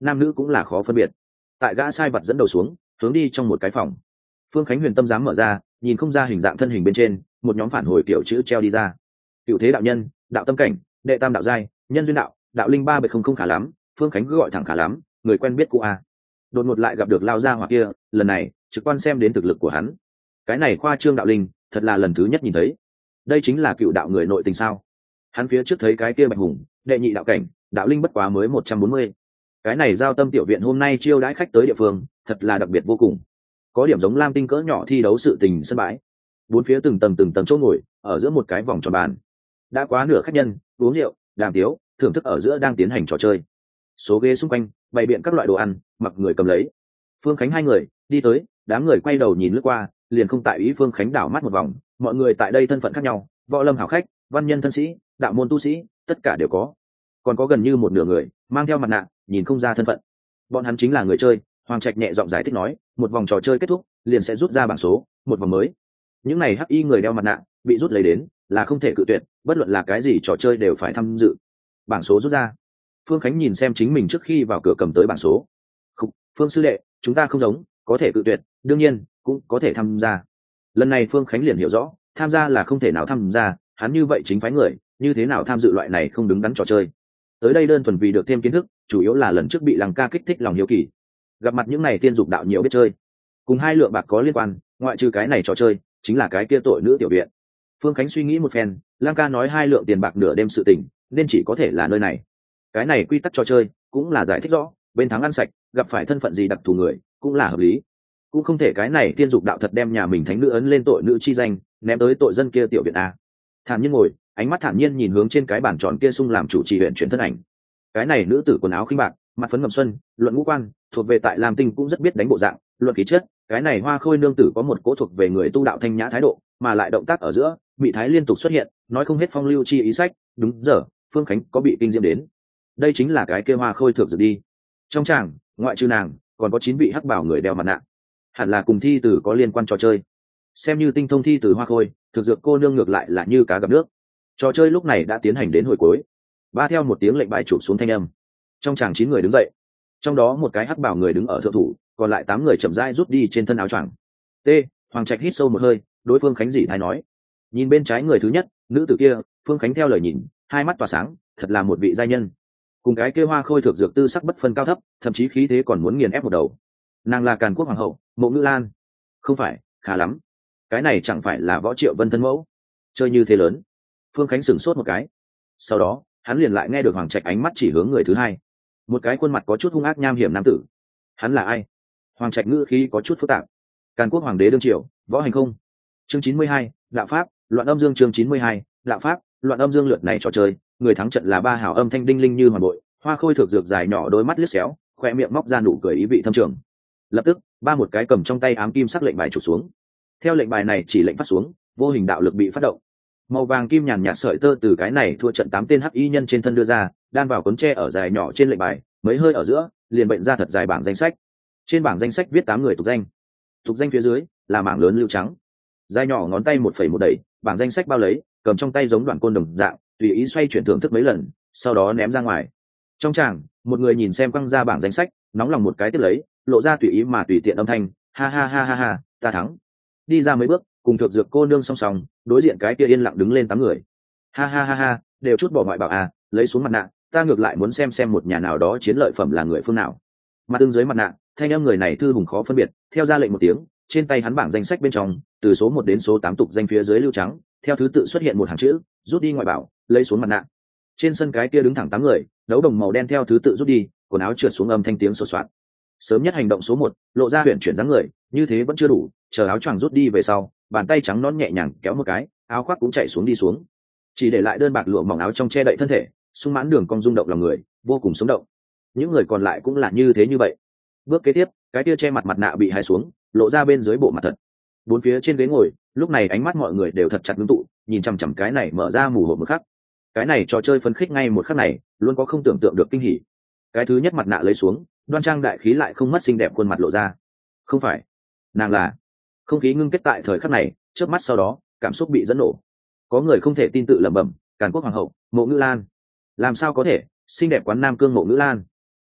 Speaker 1: nam nữ cũng là khó phân biệt. Tại gã sai vật dẫn đầu xuống, hướng đi trong một cái phòng. Phương Khánh huyền tâm dám mở ra, nhìn không ra hình dạng thân hình bên trên, một nhóm phản hồi kiểu chữ treo đi ra. Cựu thế đạo nhân, đạo tâm cảnh, đệ tam đạo giai, nhân duyên đạo, đạo linh ba bệ không không khả lắm. Phương Khánh cứ gọi thẳng khả lắm, người quen biết cũ a. Đột ngột lại gặp được lao ra hoặc kia, lần này trực quan xem đến thực lực của hắn. Cái này khoa trương đạo linh, thật là lần thứ nhất nhìn thấy. Đây chính là cựu đạo người nội tình sao? Hắn phía trước thấy cái kia bạch hùng, đệ nhị đạo cảnh, đạo linh bất quá mới một trăm bốn mươi. Cái này giao tâm tiểu viện hôm nay chiêu đãi khách tới địa phương, thật là đặc biệt vô cùng. Có điểm giống lam tinh cỡ nhỏ thi đấu sự tình sân bãi. Bốn phía từng tầng từng tầng chỗ ngồi, ở giữa một cái vòng tròn bàn. Đã quá nửa khách nhân, uống rượu, đàm tiếu, thưởng thức ở giữa đang tiến hành trò chơi. Số ghế xung quanh bày biện các loại đồ ăn, mặc người cầm lấy. Phương Khánh hai người đi tới, đám người quay đầu nhìn lướt qua, liền không tại ý. Phương Khánh đảo mắt một vòng, mọi người tại đây thân phận khác nhau, võ lâm hảo khách, văn nhân thân sĩ, đạo môn tu sĩ, tất cả đều có. Còn có gần như một nửa người mang theo mặt nạ, nhìn không ra thân phận. Bọn hắn chính là người chơi. Hoàng Trạch nhẹ giọng giải thích nói, một vòng trò chơi kết thúc liền sẽ rút ra bảng số, một vòng mới. Những này hắc y người đeo mặt nạ bị rút lấy đến là không thể cự tuyệt, bất luận là cái gì trò chơi đều phải tham dự. Bảng số rút ra. Phương Khánh nhìn xem chính mình trước khi vào cửa cầm tới bảng số. Khúc, Phương sư đệ, chúng ta không giống, có thể cự tuyệt, đương nhiên cũng có thể tham gia. Lần này Phương Khánh liền hiểu rõ, tham gia là không thể nào tham gia, hắn như vậy chính phái người, như thế nào tham dự loại này không đứng đắn trò chơi. Tới đây đơn thuần vì được thêm kiến thức, chủ yếu là lần trước bị Lăng Ca kích thích lòng hiếu kỳ. Gặp mặt những này tiên dục đạo nhiều biết chơi, cùng hai lượng bạc có liên quan, ngoại trừ cái này trò chơi, chính là cái kia tội nữ tiểu viện. Phương Khánh suy nghĩ một phen, Lăng Ca nói hai lượng tiền bạc nửa đêm sự tình, nên chỉ có thể là nơi này. Cái này quy tắc trò chơi cũng là giải thích rõ, bên thắng ăn sạch, gặp phải thân phận gì đặc thù người, cũng là hợp lý. Cũng không thể cái này tiên dục đạo thật đem nhà mình thánh nữ ấn lên tội nữ chi danh, ném tới tội dân kia tiểu viện a. Thản nhiên ngồi, ánh mắt thản nhiên nhìn hướng trên cái bàn tròn kia sung làm chủ trì huyện chuyển thân ảnh. Cái này nữ tử quần áo khinh bạc, mặt phấn ngầm xuân, luận ngũ quan, thuộc về tại Lam Tinh cũng rất biết đánh bộ dạng, luận khí chất, cái này Hoa Khôi nương tử có một cố thuộc về người tu đạo thanh nhã thái độ, mà lại động tác ở giữa, bị thái liên tục xuất hiện, nói không hết phong lưu chi ý sách, đúng giờ, Phương Khánh có bị kinh diễm đến. Đây chính là cái kia Hoa Khôi thực dự đi. Trong tràng, ngoại trừ nàng, còn có chín vị hắc bảo người đeo mặt nạ. Hẳn là cùng thi tử có liên quan trò chơi. Xem như tinh thông thi tử Hoa Khôi, thực dược cô nương ngược lại là như cá gặp nước. Trò chơi lúc này đã tiến hành đến hồi cuối. Ba theo một tiếng lệnh bài chụp xuống thanh âm. Trong tràng chín người đứng dậy, trong đó một cái hắc bảo người đứng ở thượng thủ, còn lại tám người chậm rãi rút đi trên thân áo choàng. T. Hoàng Trạch hít sâu một hơi, đối Phương Khánh dị thái nói, nhìn bên trái người thứ nhất, nữ tử kia. Phương Khánh theo lời nhìn, hai mắt tỏa sáng, thật là một vị giai nhân. Cùng cái kia Hoa Khôi thực dược tư sắc bất phân cao thấp, thậm chí khí thế còn muốn nghiền ép một đầu. Nàng là Càn Quốc hoàng hậu, Mộ Ngữ Lan. Không phải, khá lắm. Cái này chẳng phải là Võ Triệu Vân thân mẫu? Chơi như thế lớn. Phương Khánh sửng sốt một cái. Sau đó, hắn liền lại nghe được Hoàng Trạch ánh mắt chỉ hướng người thứ hai, một cái khuôn mặt có chút hung ác nham hiểm nam tử. Hắn là ai? Hoàng Trạch ngữ khí có chút phức tạp. Càn Quốc hoàng đế đương triều, Võ Hành Không. Chương chín mươi hai, đạo pháp, loạn âm dương. Chương chín mươi hai, đạo pháp, loạn âm dương. Lượt này trò chơi, người thắng trận là ba hảo âm thanh đinh linh như hoàn bội. Hoa Khôi thực dược dài nhỏ đôi mắt liếc xéo, khoe miệng móc ra nụ cười ý vị thâm trường. Lập tức, ba một cái cầm trong tay ám kim sắc lệnh bài chụp xuống. Theo lệnh bài này chỉ lệnh phát xuống, vô hình đạo lực bị phát động. Màu vàng kim nhàn nhạt sợi tơ từ cái này thua trận tám tên hắc y nhân trên thân đưa ra, đan vào cuốn tre ở dài nhỏ trên lệnh bài, mấy hơi ở giữa, liền bệnh ra thật dài bảng danh sách. Trên bảng danh sách viết tám người tục danh. Tục danh phía dưới là mảng lớn lưu trắng. Dài nhỏ ngón tay một phẩy một đẩy, bảng danh sách bao lấy, cầm trong tay giống đoạn côn đồng dạng, tùy ý xoay chuyển thưởng thức mấy lần, sau đó ném ra ngoài. Trong tràng, một người nhìn xem quăng ra bảng danh sách, nóng lòng một cái tiếp lấy, lộ ra tùy ý mà tùy tiện âm thanh, ha ha ha ha ha, ta thắng. Đi ra mấy bước, cùng thực dược cô nương song song, đối diện cái kia yên lặng đứng lên tám người. Ha ha ha ha, đều chút bỏ ngoại bảo à, lấy xuống mặt nạ, ta ngược lại muốn xem xem một nhà nào đó chiến lợi phẩm là người phương nào. Mặt tương dưới mặt nạ, thanh âm người này thư hùng khó phân biệt, theo ra lệnh một tiếng, trên tay hắn bảng danh sách bên trong, từ số một đến số tám tục danh phía dưới lưu trắng, theo thứ tự xuất hiện một hàng chữ, rút đi ngoại bảo, lấy xuống mặt nạ. Trên sân cái kia đứng thẳng tám người, đấu đồng màu đen theo thứ tự rút đi, quần áo trượt xuống âm thanh tiếng sột soạt. Sớm nhất hành động số một, lộ ra huyền chuyển dáng người, như thế vẫn chưa đủ, chờ áo choàng rút đi về sau, bàn tay trắng nõn nhẹ nhàng kéo một cái, áo khoác cũng chạy xuống đi xuống, chỉ để lại đơn bạc lụa mỏng áo trong che đậy thân thể, sung mãn đường cong rung động lòng người, vô cùng sống động. Những người còn lại cũng là như thế như vậy. Bước kế tiếp, cái tia che mặt mặt nạ bị hai xuống, lộ ra bên dưới bộ mặt thật. Bốn phía trên ghế ngồi, lúc này ánh mắt mọi người đều thật chặt ngưng tụ, nhìn chằm chằm cái này mở ra mù hộp một khắc. Cái này trò chơi phấn khích ngay một khắc này, luôn có không tưởng tượng được kinh hỉ. Cái thứ nhất mặt nạ lấy xuống, đoan trang đại khí lại không mất xinh đẹp khuôn mặt lộ ra. Không phải, nàng là. Không khí ngưng kết tại thời khắc này, trước mắt sau đó, cảm xúc bị dẫn nổ. Có người không thể tin tự lẩm bẩm, Càn Quốc hoàng hậu, Mộ Ngữ Lan. Làm sao có thể, xinh đẹp quán nam cương Mộ Ngữ Lan.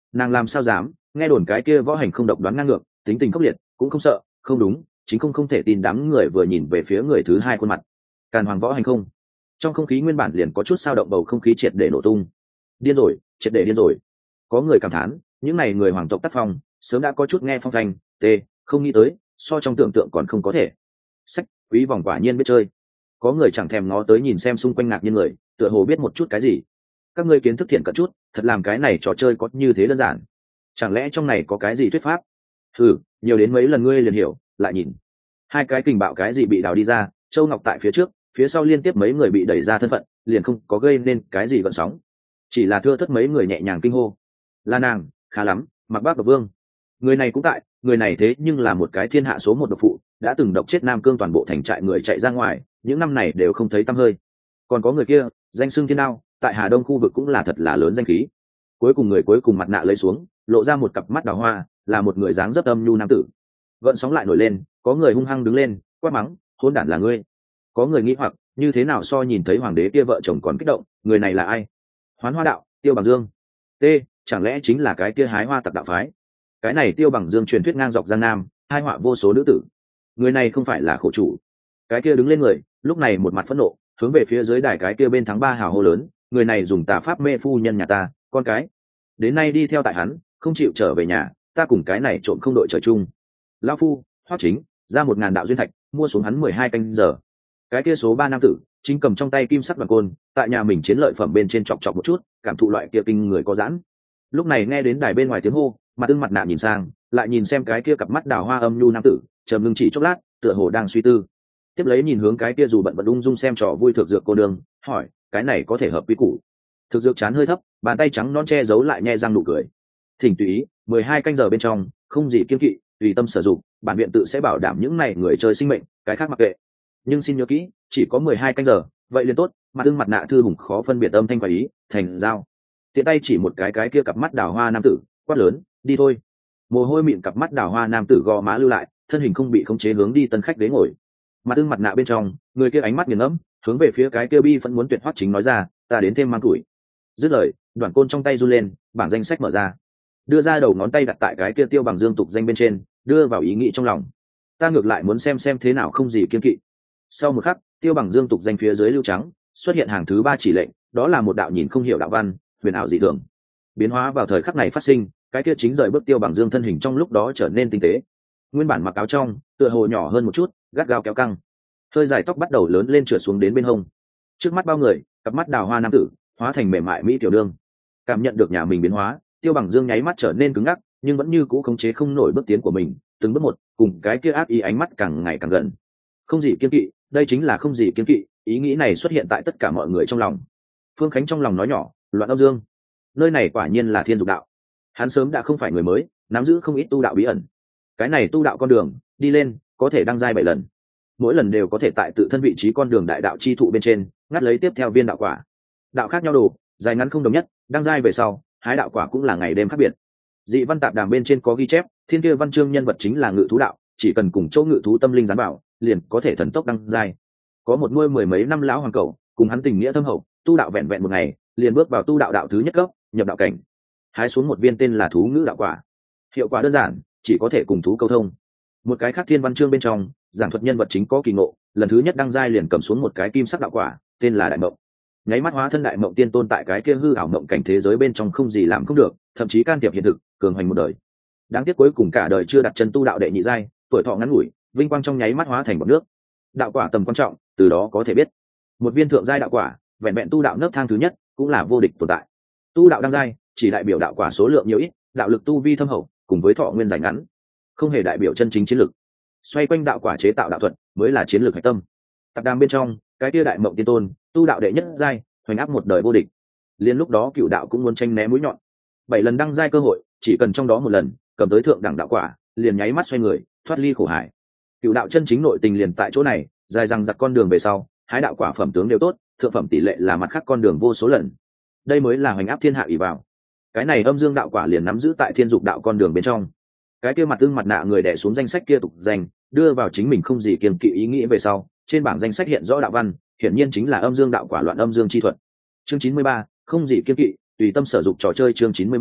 Speaker 1: Nàng làm sao dám, nghe đồn cái kia võ hành không độc đoán ngang ngược, tính tình khốc liệt, cũng không sợ, không đúng, chính không không thể tin đám người vừa nhìn về phía người thứ hai khuôn mặt. Càn Hoàng võ hành không. Trong không khí nguyên bản liền có chút sao động, bầu không khí triệt để nổ tung. Điên rồi, triệt để điên rồi. Có người cảm thán, những này người hoàng tộc tác phong, sớm đã có chút nghe phong thanh, tê, không nghĩ tới, so trong tưởng tượng còn không có thể. Sách, quý vòng quả nhiên biết chơi. Có người chẳng thèm ngó tới nhìn xem xung quanh ngạc nhiên người, tựa hồ biết một chút cái gì. Các ngươi kiến thức thiện cận chút, thật làm cái này trò chơi có như thế đơn giản. Chẳng lẽ trong này có cái gì thuyết pháp? Ừ, nhiều đến mấy lần ngươi liền hiểu, lại nhìn. Hai cái kình bạo cái gì bị đào đi ra, Châu Ngọc tại phía trước, phía sau liên tiếp mấy người bị đẩy ra thân phận, liền không có gây nên cái gì gợn sóng. Chỉ là thưa thất mấy người nhẹ nhàng kinh hô. Là nàng, khá lắm, Mặc Bác Độc Vương. Người này cũng tại, người này thế nhưng là một cái thiên hạ số một độc phụ, đã từng độc chết Nam Cương toàn bộ thành trại người chạy ra ngoài, những năm này đều không thấy tăm hơi. Còn có người kia, danh xưng thiên đao, tại Hà Đông khu vực cũng là thật là lớn danh khí. Cuối cùng người cuối cùng mặt nạ lấy xuống, lộ ra một cặp mắt đào hoa, là một người dáng dấp âm nhu nam tử. Gợn sóng lại nổi lên, có người hung hăng đứng lên, quát mắng, hỗn đản là ngươi. Có người nghĩ hoặc, như thế nào so nhìn thấy hoàng đế kia vợ chồng còn kích động, người này là ai? Hoán Hoa đạo, Tiêu Bằng Dương. T, chẳng lẽ chính là cái kia hái hoa tặc đạo phái? Cái này Tiêu Bằng Dương truyền thuyết ngang dọc Giang Nam, hai họa vô số nữ tử. Người này không phải là khổ chủ. Cái kia đứng lên người, lúc này một mặt phẫn nộ, hướng về phía dưới đài cái kia bên thắng ba hào hô lớn, người này dùng tà pháp mê phu nhân nhà ta, con cái. Đến nay đi theo tại hắn, không chịu trở về nhà, ta cùng cái này trộm không đội trời chung. Lão phu, Hoắc Chính, ra một ngàn đạo duyên thạch, mua xuống hắn mười hai canh giờ. Cái kia số ba nam tử, chính cầm trong tay kim sắc đoàn côn, tại nhà mình chiến lợi phẩm bên trên chọc chọc một chút, cảm thụ loại kia kinh người có giãn. Lúc này nghe đến đài bên ngoài tiếng hô, mặt tương mặt nạ nhìn sang, lại nhìn xem cái kia cặp mắt đào hoa âm nhu nam tử, trầm ngưng chỉ chốc lát, tựa hồ đang suy tư. Tiếp lấy nhìn hướng cái kia dù bận bận ung dung xem trò vui thực dược cô đường, hỏi, cái này có thể hợp quy củ? Thực dược chán hơi thấp, bàn tay trắng non che giấu lại nhe răng nụ cười. Thỉnh tùy ý, mười hai canh giờ bên trong, không gì kiêng kỵ, tùy tâm sử dụng, bản viện tự sẽ bảo đảm những này người chơi sinh mệnh, cái khác mặc kệ. Nhưng xin nhớ kỹ, chỉ có mười hai canh giờ, vậy liền tốt. Mặt tương mặt nạ thư hùng khó phân biệt âm thanh và ý, thành giao. Tiện tay chỉ một cái cái kia cặp mắt đào hoa nam tử, quát lớn, đi thôi. Mồ hôi mịn cặp mắt đào hoa nam tử gò má lưu lại, thân hình không bị khống chế hướng đi tân khách đế ngồi. Mặt tương mặt nạ bên trong, người kia ánh mắt nghiền ngẫm, hướng về phía cái kia bi vẫn muốn tuyệt Hoắc Chính nói ra, ta đến thêm mang tuổi. Dứt lời, đoạn côn trong tay run lên, bảng danh sách mở ra, đưa ra đầu ngón tay đặt tại cái kia Tiêu Bằng Dương tục danh bên trên, đưa vào ý nghĩ trong lòng. Ta ngược lại muốn xem xem thế nào không gì kiên kỵ. Sau một khắc, Tiêu Bằng Dương tục danh phía dưới lưu trắng xuất hiện hàng thứ ba chỉ lệnh, đó là một đạo nhìn không hiểu đạo văn, huyền ảo dị thường. Biến hóa vào thời khắc này phát sinh, cái kia chính rời bước Tiêu Bằng Dương thân hình trong lúc đó trở nên tinh tế. Nguyên bản mặc áo trong, tựa hồ nhỏ hơn một chút, gắt gao kéo căng. Hơi dài tóc bắt đầu lớn lên trượt xuống đến bên hông. Trước mắt bao người, cặp mắt đào hoa nam tử hóa thành mềm mại mỹ tiểu đương. Cảm nhận được nhà mình biến hóa, Tiêu Bằng Dương nháy mắt trở nên cứng ngắc, nhưng vẫn như cũ khống chế không nổi bước tiến của mình, từng bước một, cùng cái kia ác ý ánh mắt càng ngày càng gần. Không gì kiên kỵ, đây chính là không gì kiên kỵ, ý nghĩ này xuất hiện tại tất cả mọi người trong lòng. Phương Khánh trong lòng nói nhỏ, loạn âm dương, nơi này quả nhiên là thiên dục đạo. Hắn sớm đã không phải người mới, nắm giữ không ít tu đạo bí ẩn. Cái này tu đạo con đường, đi lên, có thể đăng giai bảy lần. Mỗi lần đều có thể tại tự thân vị trí con đường đại đạo chi thụ bên trên, ngắt lấy tiếp theo viên đạo quả. Đạo khác nhau đồ, dài ngắn không đồng nhất, đăng giai về sau, hái đạo quả cũng là ngày đêm khác biệt. Dị văn tạp đàm bên trên có ghi chép, thiên kia văn chương nhân vật chính là ngự thú đạo, chỉ cần cùng chỗ ngự thú tâm linh gián bảo, liền có thể thần tốc đăng giai. Có một nuôi mười mấy năm lão hoàng cẩu, cùng hắn tình nghĩa thâm hậu, tu đạo vẹn vẹn một ngày, liền bước vào tu đạo đạo thứ nhất cấp, nhập đạo cảnh. Hái xuống một viên tên là thú ngữ đạo quả. Hiệu quả đơn giản, chỉ có thể cùng thú câu thông. Một cái khác thiên văn chương bên trong, giảng thuật nhân vật chính có kỳ ngộ, lần thứ nhất đăng giai liền cầm xuống một cái kim sắc đạo quả, tên là Đại Mộng. Nháy mắt hóa thân Đại Mộng tiên tôn tại cái kia hư ảo mộng cảnh thế giới bên trong không gì làm không được, thậm chí can thiệp hiện thực, cường hoành một đời. Đáng tiếc cuối cùng cả đời chưa đặt chân tu đạo đệ nhị giai, tuổi thọ ngắn ngủi, vinh quang trong nháy mắt hóa thành bọt nước. Đạo quả tầm quan trọng, từ đó có thể biết, một viên thượng giai đạo quả, vẹn vẹn tu đạo nấc thang thứ nhất, cũng là vô địch tồn tại. Tu đạo đăng giai, chỉ đại biểu đạo quả số lượng nhiều ít, đạo lực tu vi thâm hậu, cùng với thọ nguyên dài ngắn, không hề đại biểu chân chính chiến lực. Xoay quanh đạo quả chế tạo đạo thuật, mới là chiến lược核tâm. Tập đàm bên trong, cái kia Đại Mộng tiên tôn, tu đạo đệ nhất giai, hoành áp một đời vô địch. Liên lúc đó cựu đạo cũng muốn tranh né mũi nhọn. Bảy lần đăng giai cơ hội, chỉ cần trong đó một lần cầm tới thượng đẳng đạo quả, liền nháy mắt xoay người, thoát ly khổ hải. Cựu đạo chân chính nội tình liền tại chỗ này, dài rằng giặc con đường về sau, hái đạo quả phẩm tướng đều tốt, thượng phẩm tỷ lệ là mặt khác con đường vô số lần. Đây mới là hoành áp thiên hạ ỷ vào. Cái này âm dương đạo quả liền nắm giữ tại thiên dục đạo con đường bên trong. Cái kia mặt tương mặt nạ người đè xuống danh sách kia tục danh, đưa vào chính mình không gì kiêng kỵ ý nghĩ về sau, trên bảng danh sách hiện rõ đạo văn, hiển nhiên chính là âm dương đạo quả loạn âm dương chi thuật. Chương chín mươi ba, không gì kiêng kỵ, tùy tâm sở dụng trò chơi. Chương chín mươi ba,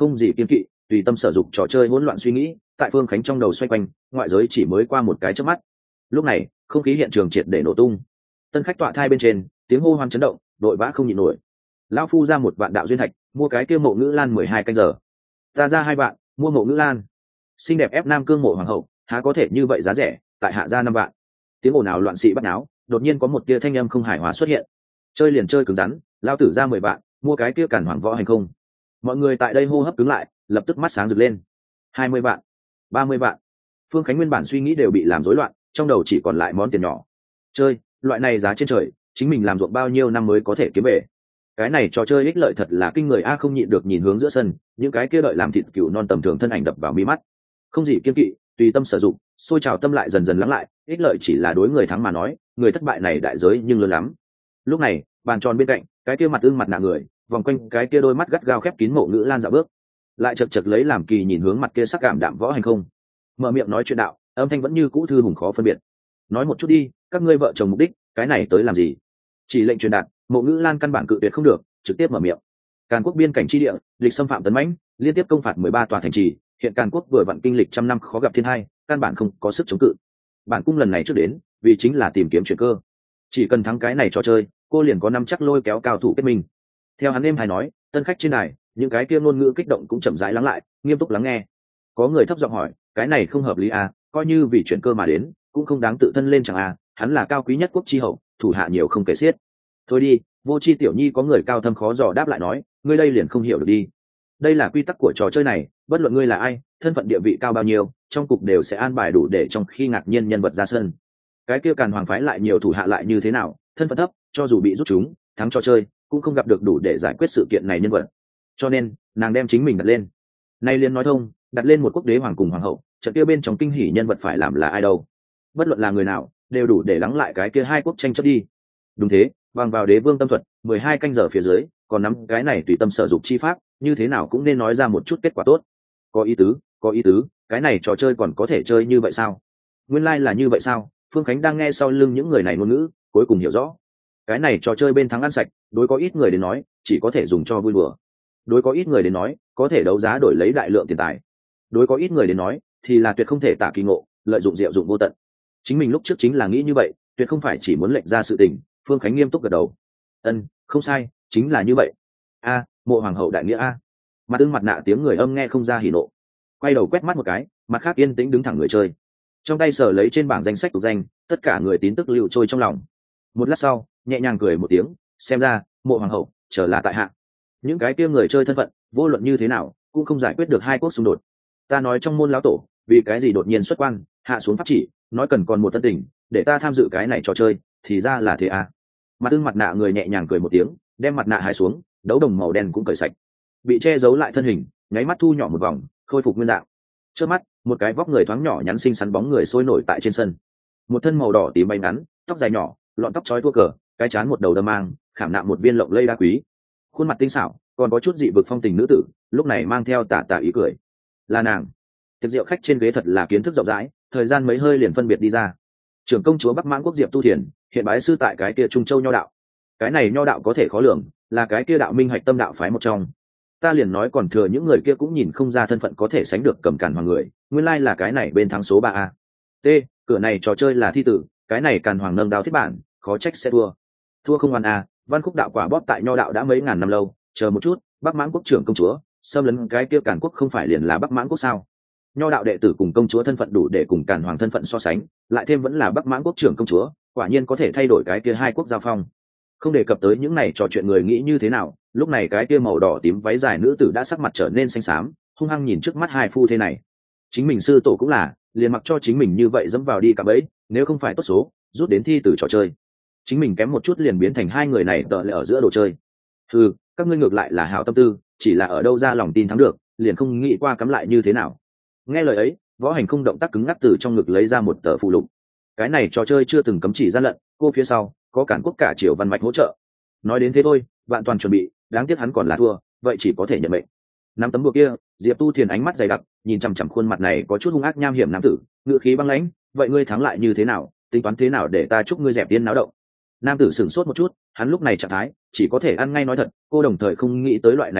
Speaker 1: không gì kiên kỵ, tùy tâm sở dục trò chơi hỗn loạn suy nghĩ tại Phương Khánh trong đầu xoay quanh, ngoại giới chỉ mới qua một cái chớp mắt. Lúc này không khí hiện trường triệt để nổ tung, tân khách tọa thai bên trên tiếng hô hoan chấn động, đội vã không nhịn nổi. Lão phu ra một vạn đạo duyên thạch mua cái kia mộ ngữ lan mười hai canh giờ, ta ra hai vạn mua mộ ngữ lan. Xinh đẹp ép nam cương mộ hoàng hậu há có thể như vậy giá rẻ, tại hạ ra năm vạn. Tiếng ồn ào loạn xị bắt náo, đột nhiên có một tia thanh âm không hài hòa xuất hiện. Chơi liền chơi cứng rắn, lao tử ra mười vạn mua cái kia cản hoàng võ hành không. Mọi người tại đây hô hấp cứng lại, lập tức mắt sáng rực lên. Hai mươi vạn, ba mươi vạn. Phương Khánh nguyên bản suy nghĩ đều bị làm rối loạn, trong đầu chỉ còn lại món tiền nhỏ. Chơi loại này giá trên trời, chính mình làm ruộng bao nhiêu năm mới có thể kiếm về. Cái này trò chơi ích lợi thật là kinh người a. Không nhịn được nhìn hướng giữa sân, những cái kia đợi làm thịt cừu non tầm thường thân ảnh đập vào mi mắt. Không gì kiên kỵ, tùy tâm sử dụng, xôi trào tâm lại dần dần lắng lại. Ích lợi chỉ là đối người thắng mà nói, người thất bại này đại giới nhưng lớn lắm. Lúc này bàn tròn bên cạnh, cái kia mặt ưng mặt nạ người vòng quanh cái kia đôi mắt gắt gao khép kín Mộ Ngữ Lan dạo bước, lại chật chật lấy làm kỳ nhìn hướng mặt kia sắc cảm đạm võ hành không, mở miệng nói chuyện đạo, âm thanh vẫn như cũ thư hùng khó phân biệt. Nói một chút đi, các ngươi vợ chồng mục đích cái này tới làm gì? Chỉ lệnh truyền đạt. Mộ Ngữ Lan căn bản cự tuyệt không được, trực tiếp mở miệng. Càn Quốc biên cảnh chi địa, lịch xâm phạm tấn mãnh, liên tiếp công phạt mười ba tòa thành trì, hiện Càn Quốc vừa vặn kinh lịch trăm năm khó gặp thiên hai, căn bản không có sức chống cự. Bản cung lần này trước đến, vì chính là tìm kiếm chuyển cơ. Chỉ cần thắng cái này trò chơi, cô liền có năm chắc lôi kéo cao thủ kết minh. Theo hắn êm hay nói, tân khách trên này, những cái kia ngôn ngữ kích động cũng chậm rãi lắng lại, nghiêm túc lắng nghe. Có người thấp giọng hỏi, cái này không hợp lý à, coi như vì chuyển cơ mà đến, cũng không đáng tự thân lên chẳng à, hắn là cao quý nhất quốc chi hậu, thủ hạ nhiều không kể xiết. Thôi đi, vô chi tiểu nhi có người cao thâm khó dò đáp lại nói, ngươi đây liền không hiểu được đi. Đây là quy tắc của trò chơi này, bất luận ngươi là ai, thân phận địa vị cao bao nhiêu, trong cục đều sẽ an bài đủ để trong khi ngạc nhiên nhân vật ra sân. Cái kia Càn Hoàng phái lại nhiều thủ hạ lại như thế nào, thân phận thấp, cho dù bị rút chúng, thắng trò chơi, cũng không gặp được đủ để giải quyết sự kiện này nhân vật. Cho nên, nàng đem chính mình đặt lên. Nay liền nói thông, đặt lên một quốc đế hoàng cùng hoàng hậu, trận kia bên trong kinh hỉ nhân vật phải làm là ai đâu? Bất luận là người nào, đều đủ để lắng lại cái kia hai quốc tranh chấp đi. Đúng thế, bằng vào đế vương tâm thuật, mười hai canh giờ phía dưới, còn nắm cái này tùy tâm sở dục chi pháp, như thế nào cũng nên nói ra một chút kết quả tốt. Có ý tứ, có ý tứ, cái này trò chơi còn có thể chơi như vậy sao? Nguyên lai like là như vậy sao? Phương Khánh đang nghe sau lưng những người này ngôn ngữ, cuối cùng hiểu rõ. Cái này trò chơi bên thắng ăn sạch, đối có ít người đến nói, chỉ có thể dùng cho vui đùa. Đối có ít người đến nói, có thể đấu giá đổi lấy đại lượng tiền tài. Đối có ít người đến nói, thì là tuyệt không thể tả kỳ ngộ, lợi dụng diệu dụng vô tận. Chính mình lúc trước chính là nghĩ như vậy, tuyệt không phải chỉ muốn lệnh ra sự tình. Phương Khánh nghiêm túc gật đầu. Ân, không sai, chính là như vậy. A, Mộ hoàng hậu đại nghĩa a. Mặt ưng mặt nạ tiếng người âm nghe không ra hỉ nộ. Quay đầu quét mắt một cái, mặt khác yên tĩnh đứng thẳng người chơi. Trong tay sờ lấy trên bảng danh sách tục danh, tất cả người tín tức lưu trôi trong lòng. Một lát sau, nhẹ nhàng cười một tiếng, xem ra Mộ hoàng hậu trở là tại hạ. Những cái kia người chơi thân phận, vô luận như thế nào, cũng không giải quyết được hai quốc xung đột. Ta nói trong môn lão tổ, vì cái gì đột nhiên xuất quan, hạ xuống pháp chỉ, nói cần còn một tân tình, để ta tham dự cái này trò chơi, thì ra là thế à. Mặt ưng mặt nạ người nhẹ nhàng cười một tiếng, đem mặt nạ hái xuống, đấu đồng màu đen cũng cởi sạch, bị che giấu lại thân hình, nháy mắt thu nhỏ một vòng, khôi phục nguyên dạng. Trước mắt, một cái vóc người thoáng nhỏ nhắn xinh xắn bóng người sôi nổi tại trên sân. Một thân màu đỏ tím bay ngắn, tóc dài nhỏ, lọn tóc trói tua cờ, cái trán một đầu đâm mang, khảm nạm một viên lộng lây đá quý. Khuôn mặt tinh xảo, còn có chút dị vực phong tình nữ tử, lúc này mang theo tà tà ý cười. Là nàng. Tiệc rượu khách trên ghế thật là kiến thức rộng rãi, thời gian mấy hơi liền phân biệt đi ra. Trưởng công chúa Bắc Mãn quốc Diệp Tu Thiền, hiện bái sư tại cái kia Trung Châu nho đạo. Cái này nho đạo có thể khó lường, là cái kia đạo minh hạch tâm đạo phái một trong. Ta liền nói còn thừa những người kia cũng nhìn không ra thân phận có thể sánh được cầm càn hoàng người, nguyên lai là cái này bên thắng số ba a. T, cửa này trò chơi là thi tử, cái này càn hoàng nâng đao thiết bản, khó trách sẽ thua. Thua không hoàn a, văn khúc đạo quả bóp tại nho đạo đã mấy ngàn năm lâu, chờ một chút, Bắc Mãn quốc trưởng công chúa, xâm lấn cái kia càn quốc không phải liền là Bắc Mãn quốc sao? Nho đạo đệ tử cùng công chúa thân phận đủ để cùng càn hoàng thân phận so sánh, lại thêm vẫn là Bắc Mãn quốc trưởng công chúa, quả nhiên có thể thay đổi cái kia hai quốc giao phong. Không đề cập tới những này trò chuyện người nghĩ như thế nào, lúc này cái kia màu đỏ tím váy dài nữ tử đã sắc mặt trở nên xanh xám, hung hăng nhìn trước mắt hai phu thế này. Chính mình sư tổ cũng là, liền mặc cho chính mình như vậy dẫm vào đi cả bẫy, nếu không phải tốt số, rút đến thi từ trò chơi. Chính mình kém một chút liền biến thành hai người này tợ lệ ở giữa đồ chơi. Ừ, các ngươi ngược lại là hảo tâm tư, chỉ là ở đâu ra lòng tin thắng được, liền không nghĩ qua cắm lại như thế nào. Nghe lời ấy, Võ Hành không động tác cứng ngắc từ trong ngực lấy ra một tờ phụ lục. Cái này trò chơi chưa từng cấm chỉ gian lận, cô phía sau có cản quốc cả triều văn mạch hỗ trợ. Nói đến thế thôi, vạn toàn chuẩn bị, đáng tiếc hắn còn là thua, vậy chỉ có thể nhận mệnh. Năm tấm bùa kia, Diệp Tu Thiền ánh mắt dày đặc, nhìn chằm chằm khuôn mặt này có chút hung ác nham hiểm nam tử, ngựa khí băng lãnh, vậy ngươi thắng lại như thế nào, tính toán thế nào để ta chúc ngươi dẹp tiên náo động. Nam tử sửng sốt một chút, hắn lúc này trạng thái chỉ có thể ăn ngay nói thật, cô đồng thời không nghĩ tới loại này biện pháp,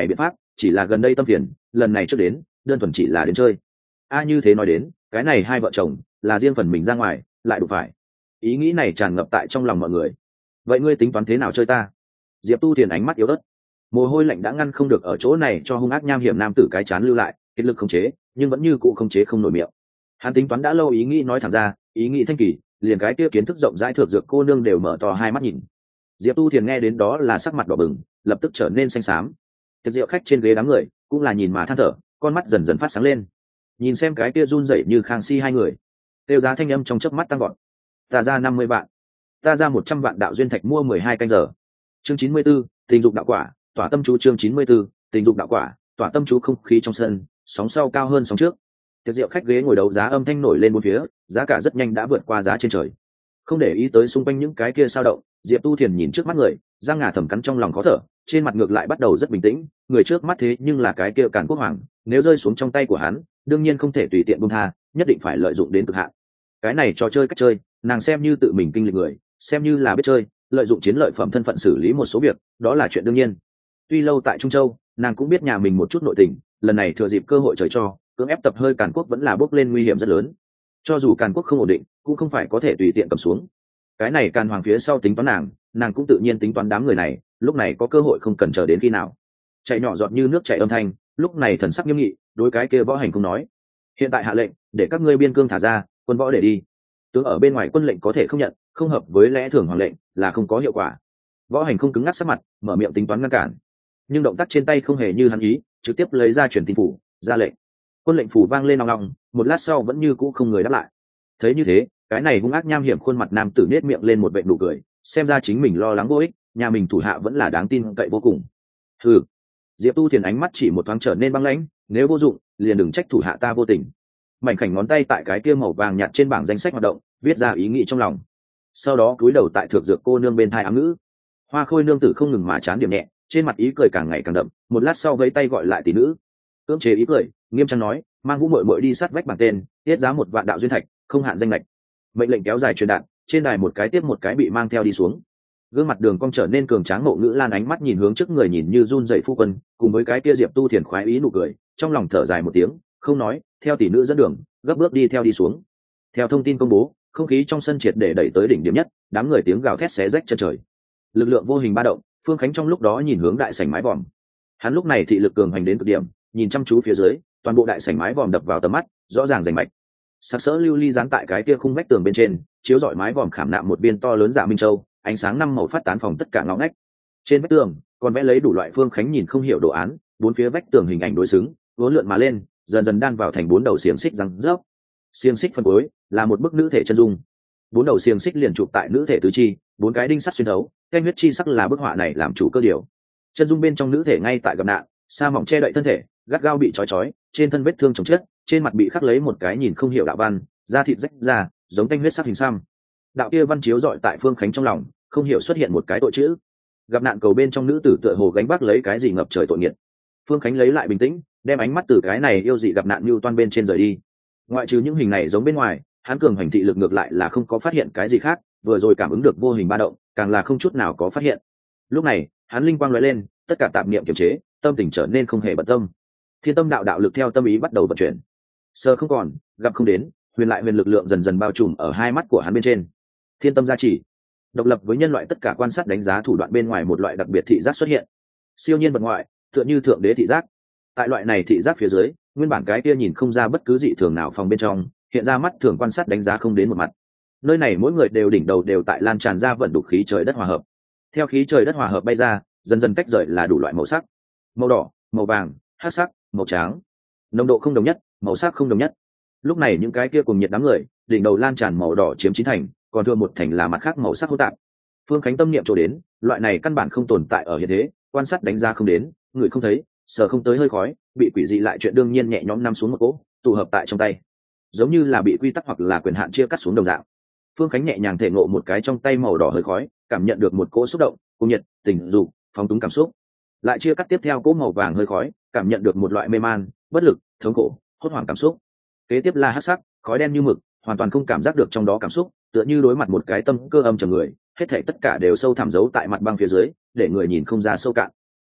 Speaker 1: chỉ là gần đây tâm phiền, lần này trước đến đơn thuần chỉ là đến chơi. A như thế nói đến, cái này hai vợ chồng là riêng phần mình ra ngoài lại đụng phải. Ý nghĩ này tràn ngập tại trong lòng mọi người. Vậy ngươi tính toán thế nào chơi ta? Diệp Tu Thiền ánh mắt yếu ớt, mồ hôi lạnh đã ngăn không được ở chỗ này cho hung ác nham hiểm nam tử cái chán lưu lại, kết lực khống chế nhưng vẫn như cụ khống chế không nổi miệng. Hắn tính toán đã lâu, ý nghĩ nói thẳng ra, ý nghĩ thanh kỳ, liền cái kia kiến thức rộng rãi thượng dược cô nương đều mở to hai mắt nhìn. Diệp Tu Thiền nghe đến đó là sắc mặt đỏ bừng, lập tức trở nên xanh xám. Tiệc rượu khách trên ghế đám người cũng là nhìn mà than thở, con mắt dần dần phát sáng lên, nhìn xem cái kia run rẩy như khang si hai người. Tiêu giá thanh âm trong chớp mắt tăng vọt. Ta ra năm mươi vạn, ta ra một trăm vạn đạo duyên thạch mua mười hai canh giờ. Chương chín mươi 94, tình dục đạo quả, tỏa tâm chú. Chương chín mươi 94, tình dục đạo quả, tỏa tâm chú. Không khí trong sân sóng sau cao hơn sóng trước. Tiệc rượu khách ghế ngồi đấu giá âm thanh nổi lên bốn phía, giá cả rất nhanh đã vượt qua giá trên trời. Không để ý tới xung quanh những cái kia sao động, Diệp Tu Thiền nhìn trước mắt người, răng ngà thầm cắn trong lòng khó thở, trên mặt ngược lại bắt đầu rất bình tĩnh. Người trước mắt thế nhưng là cái kia Càn Quốc Hoàng, nếu rơi xuống trong tay của hắn, đương nhiên không thể tùy tiện buông tha, nhất định phải lợi dụng đến cực hạn. Cái này trò chơi cách chơi, nàng xem như tự mình kinh lịch người, xem như là biết chơi, lợi dụng chiến lợi phẩm thân phận xử lý một số việc, đó là chuyện đương nhiên. Tuy lâu tại Trung Châu, nàng cũng biết nhà mình một chút nội tình, lần này thừa dịp cơ hội trời cho, cưỡng ép tập hơi Càn Quốc vẫn là bốc lên nguy hiểm rất lớn. Cho dù Càn Quốc không ổn định, cũng không phải có thể tùy tiện cầm xuống. Cái này Càn Hoàng phía sau tính toán nàng, nàng cũng tự nhiên tính toán đám người này, lúc này có cơ hội không cần chờ đến khi nào. Chạy nhỏ giọt như nước chảy âm thanh, lúc này thần sắc nghiêm nghị, đối cái kia võ hành không nói. Hiện tại hạ lệnh, để các ngươi biên cương thả ra, quân võ để đi. Tướng ở bên ngoài quân lệnh có thể không nhận, không hợp với lẽ thường hoàng lệnh là không có hiệu quả. Võ hành không cứng ngắc sắc mặt, mở miệng tính toán ngăn cản, nhưng động tác trên tay không hề như hắn ý, trực tiếp lấy ra truyền tin phủ, ra lệnh. Quân lệnh phủ vang lên nòng nòng, một lát sau vẫn như cũ không người đáp lại. Thấy như thế, cái này hung ác nham hiểm khuôn mặt nam tử nết miệng lên một vệt nụ cười, xem ra chính mình lo lắng vô ích, nhà mình thủ hạ vẫn là đáng tin cậy vô cùng. Hừ. Diệp Tu Thiền ánh mắt chỉ một thoáng trở nên băng lãnh, nếu vô dụng, liền đừng trách thủ hạ ta vô tình. Mảnh khảnh ngón tay tại cái kia màu vàng nhạt trên bảng danh sách hoạt động, viết ra ý nghĩ trong lòng. Sau đó cúi đầu tại thượng dược cô nương bên thai ám ngữ. Hoa Khôi nương tử không ngừng mà chán điểm nhẹ, trên mặt ý cười càng ngày càng đậm, một lát sau vẫy tay gọi lại tỷ nữ. Cưỡng chế ý cười, nghiêm trang nói, mang Vũ muội muội đi sát vách bảng tên, tiết giá một vạn đạo duyên thạch, không hạn danh lệch. Mệnh lệnh kéo dài truyền đạt, trên đài một cái tiếp một cái bị mang theo đi xuống. Gương mặt Đường Cong trở nên cường tráng, Mộ Ngữ Lan ánh mắt nhìn hướng trước người nhìn như run rẩy phu quân, cùng với cái kia Diệp Tu Thiền khoái ý nụ cười, trong lòng thở dài một tiếng, không nói, theo tỷ nữ dẫn đường, gấp bước đi theo đi xuống. Theo thông tin công bố, không khí trong sân triệt để đẩy tới đỉnh điểm nhất, đám người tiếng gào thét xé rách chân trời. Lực lượng vô hình ba động, Phương Khánh trong lúc đó nhìn hướng đại sảnh mái vòm. Hắn lúc này thị lực cường hành đến cực điểm, nhìn chăm chú phía dưới, toàn bộ đại sảnh mái vòm đập vào tầm mắt, rõ ràng rành mạch. Sắc sỡ lưu ly dán tại cái kia khung vách tường bên trên, chiếu rọi mái vòm khảm nạm một viên to lớn dạ minh châu, ánh sáng năm màu phát tán phòng tất cả ngõ ngách. Trên vách tường còn vẽ lấy đủ loại Phương Khánh nhìn không hiểu đồ án, bốn phía vách tường hình ảnh đối xứng, uốn lượn mà lên, dần dần đan vào thành bốn đầu xiềng xích răng rớp. Xiềng xích phần cuối là một bức nữ thể chân dung, bốn đầu xiềng xích liền chụp tại nữ thể tứ chi, bốn cái đinh sắt xuyên thấu, canh huyết chi sắc là bức họa này làm chủ cơ điều. Chân dung bên trong nữ thể ngay tại gặp nạn, sa mỏng che đậy thân thể, gắt gao bị trói trói, trên thân vết thương chồng chết, trên mặt bị khắc lấy một cái nhìn không hiểu đạo văn, da thịt rách ra, giống canh huyết sắc hình xăm. Đạo kia văn chiếu dọi tại Phương Khánh trong lòng, không hiểu xuất hiện một cái tội chữ. Gặp nạn cầu bên trong nữ tử tựa hồ gánh vác lấy cái gì ngập trời tội nghiệt. Phương Khánh lấy lại bình tĩnh, đem ánh mắt từ cái này yêu dị gặp nạn như toan bên trên rời đi. Ngoại trừ những hình này giống bên ngoài, hắn cường hành thị lực ngược lại là không có phát hiện cái gì khác, vừa rồi cảm ứng được vô hình ba động, càng là không chút nào có phát hiện. Lúc này, hắn linh quang lóe lên, tất cả tạp niệm kiềm chế, tâm tình trở nên không hề bận tâm. Thiên tâm đạo đạo lực theo tâm ý bắt đầu vận chuyển. Sơ không còn, gặp không đến, huyền lại huyền lực lượng dần dần bao trùm ở hai mắt của hắn bên trên. Thiên tâm gia trì, độc lập với nhân loại tất cả quan sát đánh giá thủ đoạn bên ngoài một loại đặc biệt thị giác xuất hiện. Siêu nhiên vật ngoại, tựa như thượng đế thị giác. Tại loại này thị giác phía dưới, nguyên bản cái kia nhìn không ra bất cứ dị thường nào phòng bên trong, hiện ra mắt thường quan sát đánh giá không đến một mặt. Nơi này mỗi người đều đỉnh đầu đều tại lan tràn ra vận đục khí trời đất hòa hợp. Theo khí trời đất hòa hợp bay ra, dần dần cách rời là đủ loại màu sắc, màu đỏ, màu vàng, hắc sắc, màu trắng, nồng độ không đồng nhất, màu sắc không đồng nhất. Lúc này những cái kia cùng nhiệt đám người, đỉnh đầu lan tràn màu đỏ chiếm chín thành, còn thừa một thành là mặt khác màu sắc hỗn tạp. Phương Khánh tâm niệm chỗ đến, loại này căn bản không tồn tại ở hiện thế, quan sát đánh giá không đến, người không thấy, sờ không tới hơi khói, bị quỷ dị lại chuyện đương nhiên nhẹ nhõm nằm xuống một cỗ, tụ hợp tại trong tay, giống như là bị quy tắc hoặc là quyền hạn chia cắt xuống đồng dạng. Phương Khánh nhẹ nhàng thể ngộ một cái trong tay màu đỏ hơi khói, cảm nhận được một cỗ xúc động, cùng nhiệt, tình dục, phóng túng cảm xúc. Lại chia cắt tiếp theo cỗ màu vàng hơi khói, cảm nhận được một loại mê man, bất lực, thống khổ, hốt hoảng cảm xúc. Kế tiếp là hắc sắc, khói đen như mực, hoàn toàn không cảm giác được trong đó cảm xúc, tựa như đối mặt một cái tâm cơ âm trầm người, hết thảy tất cả đều sâu thẳm giấu tại mặt băng phía dưới, để người nhìn không ra sâu cạn.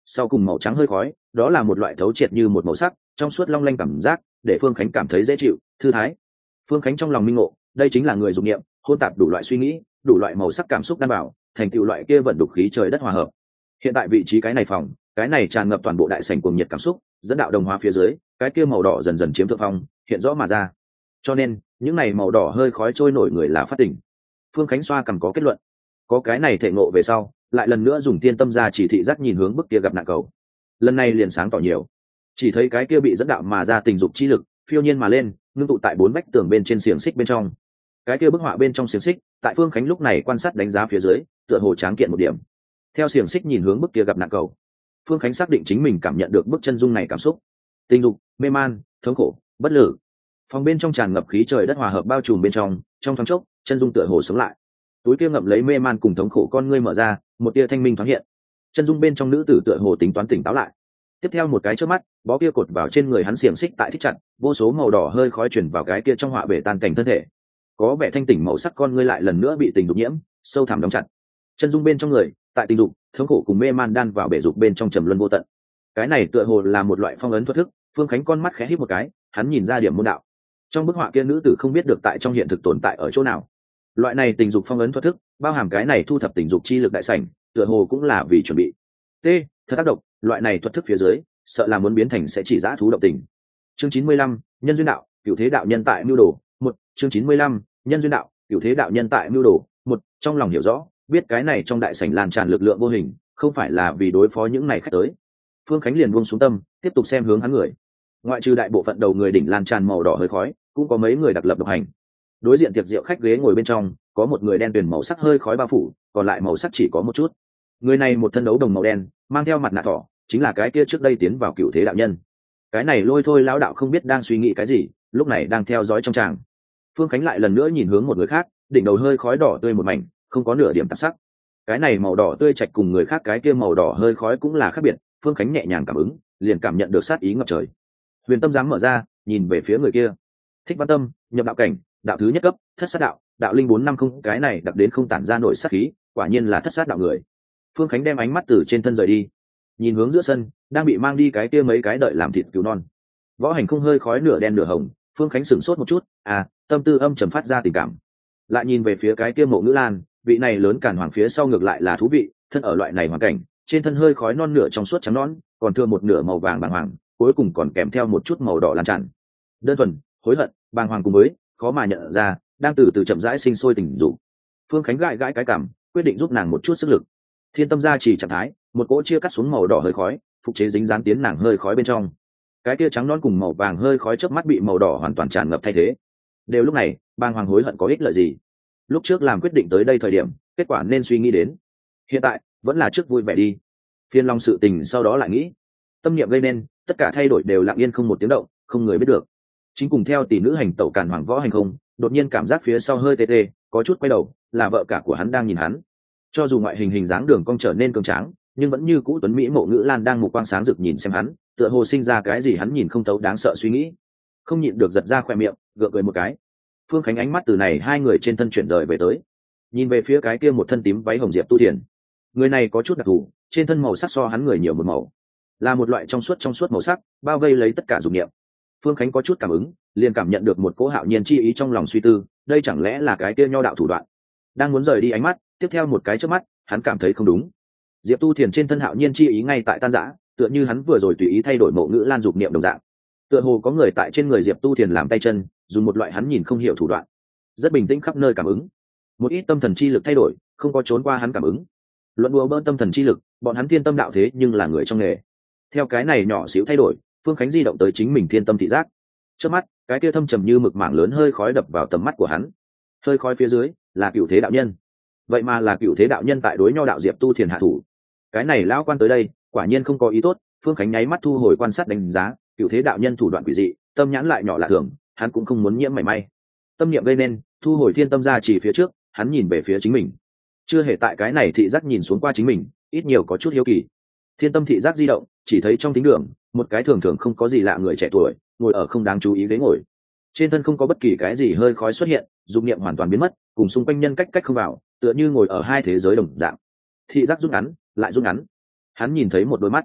Speaker 1: sau cùng màu trắng hơi khói, đó là một loại thấu triệt như một màu sắc trong suốt long lanh cảm giác, để Phương Khánh cảm thấy dễ chịu thư thái. Phương Khánh trong lòng minh ngộ, đây chính là người dụng niệm hôn tạp đủ loại suy nghĩ, đủ loại màu sắc cảm xúc đan bảo, thành tựu loại kia vận đục khí trời đất hòa hợp. Hiện tại vị trí cái này phòng, cái này tràn ngập toàn bộ đại sảnh cuồng nhiệt cảm xúc, dẫn đạo đồng hóa phía dưới, cái kia màu đỏ dần dần chiếm thượng phong, hiện rõ mà ra. Cho nên, những này màu đỏ hơi khói trôi nổi người là phát tỉnh. Phương Khánh xoa cầm có kết luận. Có cái này thể ngộ về sau, lại lần nữa dùng tiên tâm ra chỉ thị dắt nhìn hướng bức kia gặp nạn cầu. Lần này liền sáng tỏ nhiều. Chỉ thấy cái kia bị dẫn đạo mà ra tình dục chi lực, phiêu nhiên mà lên, ngưng tụ tại bốn vách tường bên trên xiềng xích bên trong. Cái kia bức họa bên trong xiềng xích, tại Phương Khánh lúc này quan sát đánh giá phía dưới, tựa hồ tráng kiện một điểm. Theo xiềng xích nhìn hướng bức kia gặp nạn cầu, Phương Khánh xác định chính mình cảm nhận được bức chân dung này cảm xúc, tình dục, mê man, thống khổ, bất lực. Phòng bên trong tràn ngập khí trời đất hòa hợp bao trùm bên trong, trong thoáng chốc, chân dung tựa hồ sống lại. Túi kia ngậm lấy mê man cùng thống khổ con ngươi mở ra, một tia thanh minh thoáng hiện. Chân dung bên trong nữ tử tựa hồ tính toán tỉnh táo lại. Tiếp theo một cái chớp mắt, bó kia cột vào trên người hắn xiềng xích tại thích chặt, vô số màu đỏ hơi khói chuyển vào cái kia trong họa bể tan cảnh thân thể. Có vẻ thanh tỉnh màu sắc con ngươi lại lần nữa bị tình dục nhiễm, sâu thẳm đóng chặt. Chân dung bên trong người, tại tình dục, thống khổ cùng mê man đan vào bể dục bên trong trầm luân vô tận. Cái này tựa hồ là một loại phong ấn thuật thức. Phương Khánh con mắt khẽ híp một cái, hắn nhìn ra điểm môn đạo. Trong bức họa kia nữ tử không biết được tại trong hiện thực tồn tại ở chỗ nào. Loại này tình dục phong ấn thuật thức, bao hàm cái này thu thập tình dục chi lực đại sảnh, tựa hồ cũng là vì chuẩn bị. T, thật tác động, loại này thuật thức phía dưới, sợ là muốn biến thành sẽ chỉ dã thú động tình. Chương chín mươi lăm, nhân duyên đạo, cửu thế đạo nhân tại mưu đồ. Một, chương chín mươi lăm, nhân duyên đạo, cửu thế đạo nhân tại mưu đồ. Một, trong lòng hiểu rõ, biết cái này trong đại sảnh lan tràn lực lượng vô hình, không phải là vì đối phó những này khách tới. Phương Khánh liền buông xuống tâm, tiếp tục xem hướng hắn người. Ngoại trừ đại bộ phận đầu người đỉnh lan tràn màu đỏ hơi khói, cũng có mấy người đặc lập độc hành. Đối diện tiệc rượu khách ghế ngồi bên trong, có một người đen tuyền màu sắc hơi khói bao phủ, còn lại màu sắc chỉ có một chút. Người này một thân đấu đồng màu đen, mang theo mặt nạ thỏ, chính là cái kia trước đây tiến vào cửu thế đạo nhân. Cái này lôi thôi lão đạo không biết đang suy nghĩ cái gì, lúc này đang theo dõi trong tràng. Phương Khánh lại lần nữa nhìn hướng một người khác, đỉnh đầu hơi khói đỏ tươi một mảnh, không có nửa điểm tạp sắc. Cái này màu đỏ tươi trạch cùng người khác cái kia màu đỏ hơi khói cũng là khác biệt. Phương Khánh nhẹ nhàng cảm ứng, liền cảm nhận được sát ý ngập trời. Huyền tâm dám mở ra, nhìn về phía người kia. Thích Văn Tâm, nhập đạo cảnh, đạo thứ nhất cấp, thất sát đạo, đạo linh bốn năm không, cái này đặc đến không tản ra nổi sát khí, quả nhiên là thất sát đạo người. Phương Khánh đem ánh mắt từ trên thân rời đi, nhìn hướng giữa sân, đang bị mang đi cái kia mấy cái đợi làm thịt cứu non. Võ Hành không hơi khói nửa đen nửa hồng, Phương Khánh sửng sốt một chút, à, tâm tư âm trầm phát ra tình cảm. Lại nhìn về phía cái kia Mộ Ngữ Lan, vị này lớn cản hoàng phía sau ngược lại là thú vị, thân ở loại này hoàn cảnh, trên thân hơi khói non nửa trong suốt trắng nõn, còn thừa một nửa màu vàng bàng hoàng, cuối cùng còn kèm theo một chút màu đỏ lan tràn. Đơn thuần, hối hận, bàng hoàng cùng với khó mà nhận ra, đang từ từ chậm rãi sinh sôi tình dục. Phương Khánh gãi gãi cái cảm, quyết định giúp nàng một chút sức lực. Thiên tâm gia chỉ trạng thái, một cỗ chia cắt xuống màu đỏ hơi khói, phục chế dính dán tiến nàng hơi khói bên trong. Cái kia trắng non cùng màu vàng hơi khói chớp mắt bị màu đỏ hoàn toàn tràn ngập thay thế. Đều lúc này, bàng hoàng hối hận có ích lợi gì? Lúc trước làm quyết định tới đây thời điểm, kết quả nên suy nghĩ đến. Hiện tại, vẫn là trước vui vẻ đi. Phiên long sự tình sau đó lại nghĩ. Tâm niệm gây nên, tất cả thay đổi đều lặng yên không một tiếng động, không người biết được. Chính cùng theo tỷ nữ hành tẩu càn hoàng Võ Hành không, đột nhiên cảm giác phía sau hơi tê tê, có chút quay đầu, là vợ cả của hắn đang nhìn hắn. Cho dù ngoại hình hình dáng đường cong trở nên cường tráng, nhưng vẫn như cũ tuấn mỹ Mộ Ngữ Lan đang mục quang sáng rực nhìn xem hắn, tựa hồ sinh ra cái gì hắn nhìn không thấu đáng sợ suy nghĩ. Không nhịn được giật ra khoe miệng, gượng cười một cái. Phương Khánh ánh mắt từ này hai người trên thân chuyển rời về tới, nhìn về phía cái kia một thân tím váy hồng Diệp Tu Thiền. Người này có chút đặc thù, trên thân màu sắc so hắn người nhiều một màu, là một loại trong suốt trong suốt màu sắc, bao vây lấy tất cả dục niệm. Phương Khánh có chút cảm ứng, liền cảm nhận được một cỗ hạo nhiên chi ý trong lòng suy tư, đây chẳng lẽ là cái kia nho đạo thủ đoạn? Đang muốn rời đi ánh mắt, tiếp theo một cái chớp mắt, hắn cảm thấy không đúng. Diệp Tu Thiền trên thân hạo nhiên chi ý ngay tại tan rã, tựa như hắn vừa rồi tùy ý thay đổi Mộ Ngữ Lan dục niệm đồng dạng. Tựa hồ có người tại trên người Diệp Tu Thiền làm tay chân, dùng một loại hắn nhìn không hiểu thủ đoạn. Rất bình tĩnh khắp nơi cảm ứng. Một ít tâm thần chi lực thay đổi, không có trốn qua hắn cảm ứng. Luận đùa bỡn tâm thần chi lực, bọn hắn thiên tâm đạo thế nhưng là người trong nghề. Theo cái này nhỏ xíu thay đổi, Phương Khánh di động tới chính mình thiên tâm thị giác. Trước mắt, cái kia thâm trầm như mực mảng lớn hơi khói đập vào tầm mắt của hắn. Hơi khói phía dưới là cửu thế đạo nhân. Vậy mà là cửu thế đạo nhân tại đối nho đạo Diệp Tu Thiền hạ thủ. Cái này lão quan tới đây, quả nhiên không có ý tốt. Phương Khánh nháy mắt thu hồi quan sát đánh giá, cửu thế đạo nhân thủ đoạn quỷ dị, tâm nhãn lại nhỏ lạ thường, hắn cũng không muốn nhiễm mảy may. Tâm niệm gây nên, thu hồi thiên tâm ra chỉ phía trước, hắn nhìn về phía chính mình. Chưa hề tại cái này thị giác nhìn xuống qua chính mình, ít nhiều có chút hiếu kỳ. Thiên tâm thị giác di động, chỉ thấy trong thính đường, một cái thường thường không có gì lạ người trẻ tuổi, ngồi ở không đáng chú ý ghế ngồi. Trên thân không có bất kỳ cái gì hơi khói xuất hiện, dục niệm hoàn toàn biến mất, cùng xung quanh nhân cách cách không vào, tựa như ngồi ở hai thế giới đồng dạng. Thị giác rút ngắn, lại rút ngắn. Hắn nhìn thấy một đôi mắt,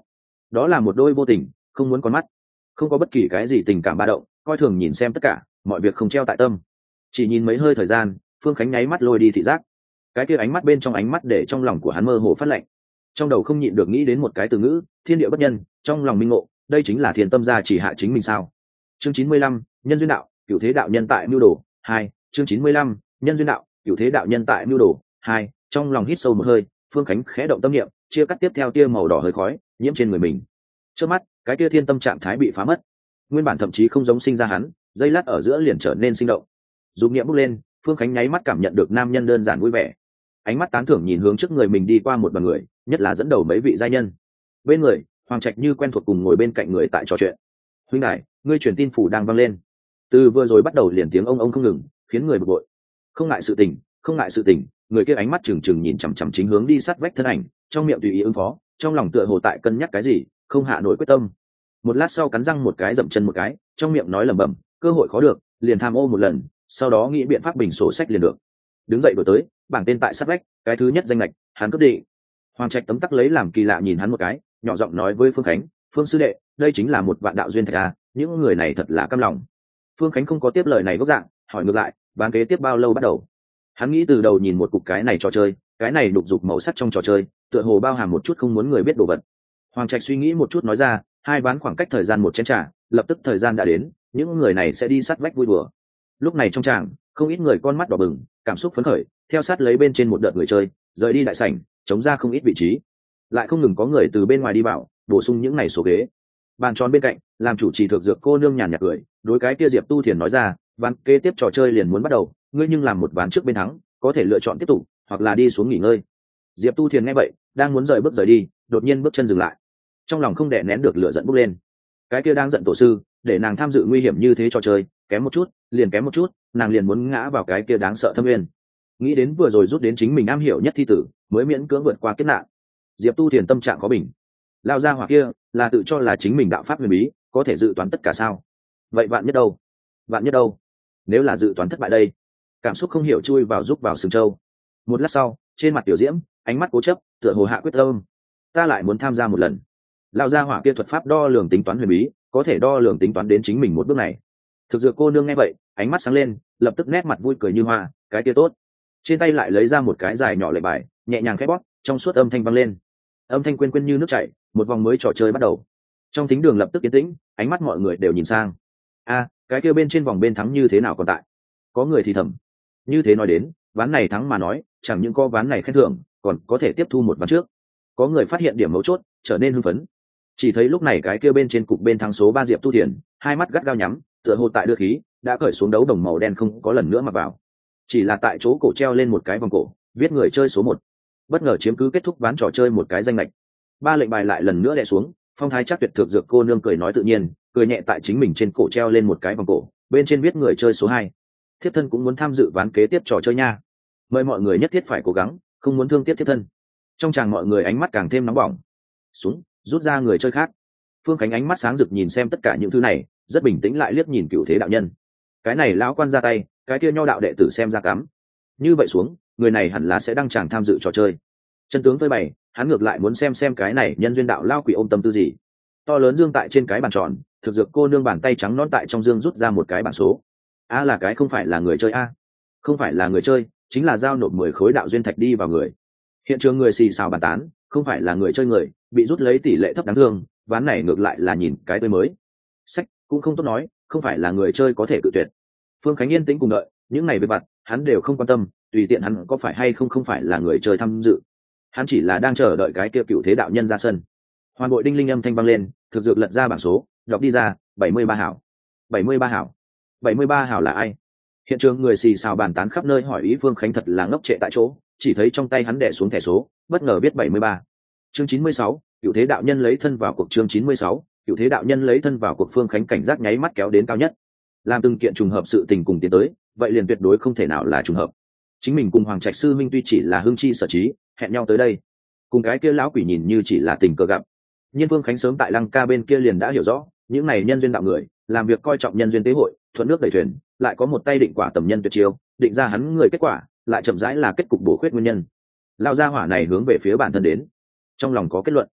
Speaker 1: đó là một đôi vô tình không muốn con mắt, không có bất kỳ cái gì tình cảm ba động, coi thường nhìn xem tất cả mọi việc không treo tại tâm. Chỉ nhìn mấy hơi thời gian, Phương Khánh nháy mắt lôi đi thị giác. Cái kia ánh mắt bên trong ánh mắt để trong lòng của hắn mơ hồ phát lạnh, trong đầu không nhịn được nghĩ đến một cái từ ngữ: thiên địa bất nhân. Trong lòng minh ngộ, đây chính là thiên tâm gia chỉ hạ chính mình sao? Chương chín mươi lăm, nhân duyên đạo, cửu thế đạo nhân tại mưu đồ hai. Chương chín mươi lăm, nhân duyên đạo, cửu thế đạo nhân tại mưu đồ hai. Trong lòng hít sâu một hơi, Phương Khánh khẽ động tâm niệm, chia cắt tiếp theo tia màu đỏ hơi khói nhiễm trên người mình. Trước mắt, cái kia thiên tâm trạng thái bị phá mất, nguyên bản thậm chí không giống sinh ra hắn, giây lát ở giữa liền trở nên sinh động. Dùng niệm bốc lên, Phương Khánh nháy mắt cảm nhận được nam nhân đơn giản vui vẻ, ánh mắt tán thưởng nhìn hướng trước người mình đi qua một đoàn người, nhất là dẫn đầu mấy vị giai nhân. Bên người, Hoàng Trạch như quen thuộc cùng ngồi bên cạnh người tại trò chuyện. Huynh đại, ngươi truyền tin phủ đang vang lên. Từ vừa rồi bắt đầu liền tiếng ông ông không ngừng, khiến người bực bội. Không ngại sự tình, không ngại sự tình, người kia ánh mắt trừng trừng nhìn chằm chằm chính hướng đi sát vách thân ảnh, trong miệng tùy ý ứng phó, trong lòng tựa hồ tại cân nhắc cái gì, không hạ nổi quyết tâm. Một lát sau cắn răng một cái dậm chân một cái, trong miệng nói lẩm bẩm, cơ hội khó được, liền tham ô một lần, sau đó nghĩ biện pháp bình sổ sách liền được. Đứng dậy đổi tới, bảng tên tại sát vách, cái thứ nhất danh lệch, hắn cướp định. Hoàng Trạch tấm tắc lấy làm kỳ lạ nhìn hắn một cái, nhỏ giọng nói với Phương Khánh: Phương sư đệ, đây chính là một vạn đạo duyên thạch à, những người này thật là căm lòng. Phương Khánh không có tiếp lời này gốc dạng, hỏi ngược lại: bán kế tiếp bao lâu bắt đầu? Hắn nghĩ từ đầu nhìn một cục cái này trò chơi, cái này đục dục màu sắc trong trò chơi, tựa hồ bao hàm một chút không muốn người biết đồ vật. Hoàng Trạch suy nghĩ một chút nói ra: hai ván khoảng cách thời gian một chén trà, lập tức thời gian đã đến, những người này sẽ đi sát vách vui đùa. Lúc này trong tràng, không ít người con mắt đỏ bừng, cảm xúc phấn khởi, theo sát lấy bên trên một đợt người chơi, rời đi đại sảnh, chống ra không ít vị trí. Lại không ngừng có người từ bên ngoài đi vào, bổ sung những này số ghế. Bàn tròn bên cạnh, làm chủ trì thực dược cô nương nhàn nhạt cười, đối cái kia Diệp Tu Thiền nói ra: ván kế tiếp trò chơi liền muốn bắt đầu, ngươi nhưng làm một ván trước bên thắng, có thể lựa chọn tiếp tục, hoặc là đi xuống nghỉ ngơi. Diệp Tu Thiền nghe vậy, đang muốn rời bước rời đi, đột nhiên bước chân dừng lại, trong lòng không đè nén được lửa giận bốc lên. Cái kia đang giận tổ sư, để nàng tham dự nguy hiểm như thế trò chơi, kém một chút, liền kém một chút, nàng liền muốn ngã vào cái kia đáng sợ thâm nguyên. Nghĩ đến vừa rồi rút đến chính mình am hiểu nhất thi tử, mới miễn cưỡng vượt qua kiếp nạn. Diệp Tu Thiền tâm trạng khó bình. Lao ra hỏa kia là tự cho là chính mình đạo pháp huyền bí, có thể dự toán tất cả sao? Vậy vạn nhất đâu? Vạn nhất đâu? Nếu là dự toán thất bại đây? Cảm xúc không hiểu chui vào rúc vào sừng châu. Một lát sau, trên mặt Tiểu Diễm, ánh mắt cố chấp, tựa hồ hạ quyết tâm. Ta lại muốn tham gia một lần. Lao ra hỏa kia thuật pháp đo lường tính toán huyền bí, có thể đo lường tính toán đến chính mình một bước này. Thực dược cô nương nghe vậy, ánh mắt sáng lên, lập tức nét mặt vui cười như hoa, cái kia tốt. Trên tay lại lấy ra một cái dài nhỏ lệnh bài, nhẹ nhàng khẽ bóp, trong suốt âm thanh vang lên. Âm thanh quên quên như nước chảy, một vòng mới trò chơi bắt đầu. Trong thính đường lập tức yên tĩnh, ánh mắt mọi người đều nhìn sang. A, cái kia bên trên vòng bên thắng như thế nào còn tại? Có người thì thầm. Như thế nói đến, ván này thắng mà nói, chẳng những có ván này khen thưởng, còn có thể tiếp thu một ván trước. Có người phát hiện điểm mấu chốt, trở nên hưng phấn. Chỉ thấy lúc này cái kia bên trên cục bên thắng số ba Diệp Tu Thiền, hai mắt gắt gao nhắm, tựa hồ tại đưa khí, đã cởi xuống đấu đồng màu đen không có lần nữa mà vào. Chỉ là tại chỗ cổ treo lên một cái vòng cổ, viết người chơi số một, bất ngờ chiếm cứ kết thúc ván trò chơi một cái danh lệch. Ba lệnh bài lại lần nữa đè xuống, phong thái chắc tuyệt thực dược cô nương cười nói tự nhiên, cười nhẹ tại chính mình trên cổ treo lên một cái vòng cổ, bên trên viết người chơi số hai. Thiếp thân cũng muốn tham dự ván kế tiếp trò chơi nha, mời mọi người nhất thiết phải cố gắng, không muốn thương tiếc thiếp thân. Trong tràng mọi người ánh mắt càng thêm nóng bỏng. Xuống, rút ra người chơi khác. Phương Khánh ánh mắt sáng rực nhìn xem tất cả những thứ này, rất bình tĩnh lại liếc nhìn cửu thế đạo nhân. Cái này lão quan ra tay, cái kia nho đạo đệ tử xem ra cắm. Như vậy xuống, người này hẳn là sẽ đăng tràng tham dự trò chơi. Chân tướng phơi bày, hắn ngược lại muốn xem xem cái này nhân duyên đạo lao quỷ ôm tâm tư gì. To lớn dương tại trên cái bàn tròn, thực dược cô nương bàn tay trắng nõn tại trong dương rút ra một cái bản số. A là cái không phải là người chơi a, không phải là người chơi, chính là giao nộp mười khối đạo duyên thạch đi vào người. Hiện trường người xì xào bàn tán, không phải là người chơi người, bị rút lấy tỷ lệ thấp đáng thương, ván này ngược lại là nhìn cái tươi mới. Sách cũng không tốt nói, không phải là người chơi có thể cự tuyệt. Phương Khánh yên tĩnh cùng đợi, những này về vặt hắn đều không quan tâm, tùy tiện hắn có phải hay không không phải là người chơi tham dự, hắn chỉ là đang chờ đợi cái kia cựu thế đạo nhân ra sân. Hoàn bội đinh linh âm thanh vang lên, thực dược lật ra bảng số, đọc đi ra, bảy mươi ba hảo. bảy mươi ba hảo. bảy mươi ba hảo là ai? Hiện trường người xì xào bàn tán khắp nơi hỏi ý. Phương Khánh thật là ngốc trệ tại chỗ, chỉ thấy trong tay hắn đè xuống thẻ số, bất ngờ viết bảy mươi ba. Chương chín mươi sáu, cựu thế đạo nhân lấy thân vào cuộc. Chương chín mươi sáu, cựu thế đạo nhân lấy thân vào cuộc. Phương Khánh cảnh giác nháy mắt kéo đến cao nhất. Làm từng kiện trùng hợp sự tình cùng tiến tới, vậy liền tuyệt đối không thể nào là trùng hợp. Chính mình cùng Hoàng Trạch sư minh tuy chỉ là hưng chi sở trí, hẹn nhau tới đây, cùng cái kia lão quỷ nhìn như chỉ là tình cờ gặp. Nhưng Phương Khánh sớm tại Lăng Ca bên kia liền đã hiểu rõ, những này nhân duyên đạo người, làm việc coi trọng nhân duyên tế hội, thuận nước đẩy thuyền, lại có một tay định quả tầm nhân tuyệt chiêu, định ra hắn người kết quả, lại chậm rãi là kết cục bổ khuyết nguyên nhân. Lão gia hỏa này hướng về phía bản thân đến, trong lòng có kết luận.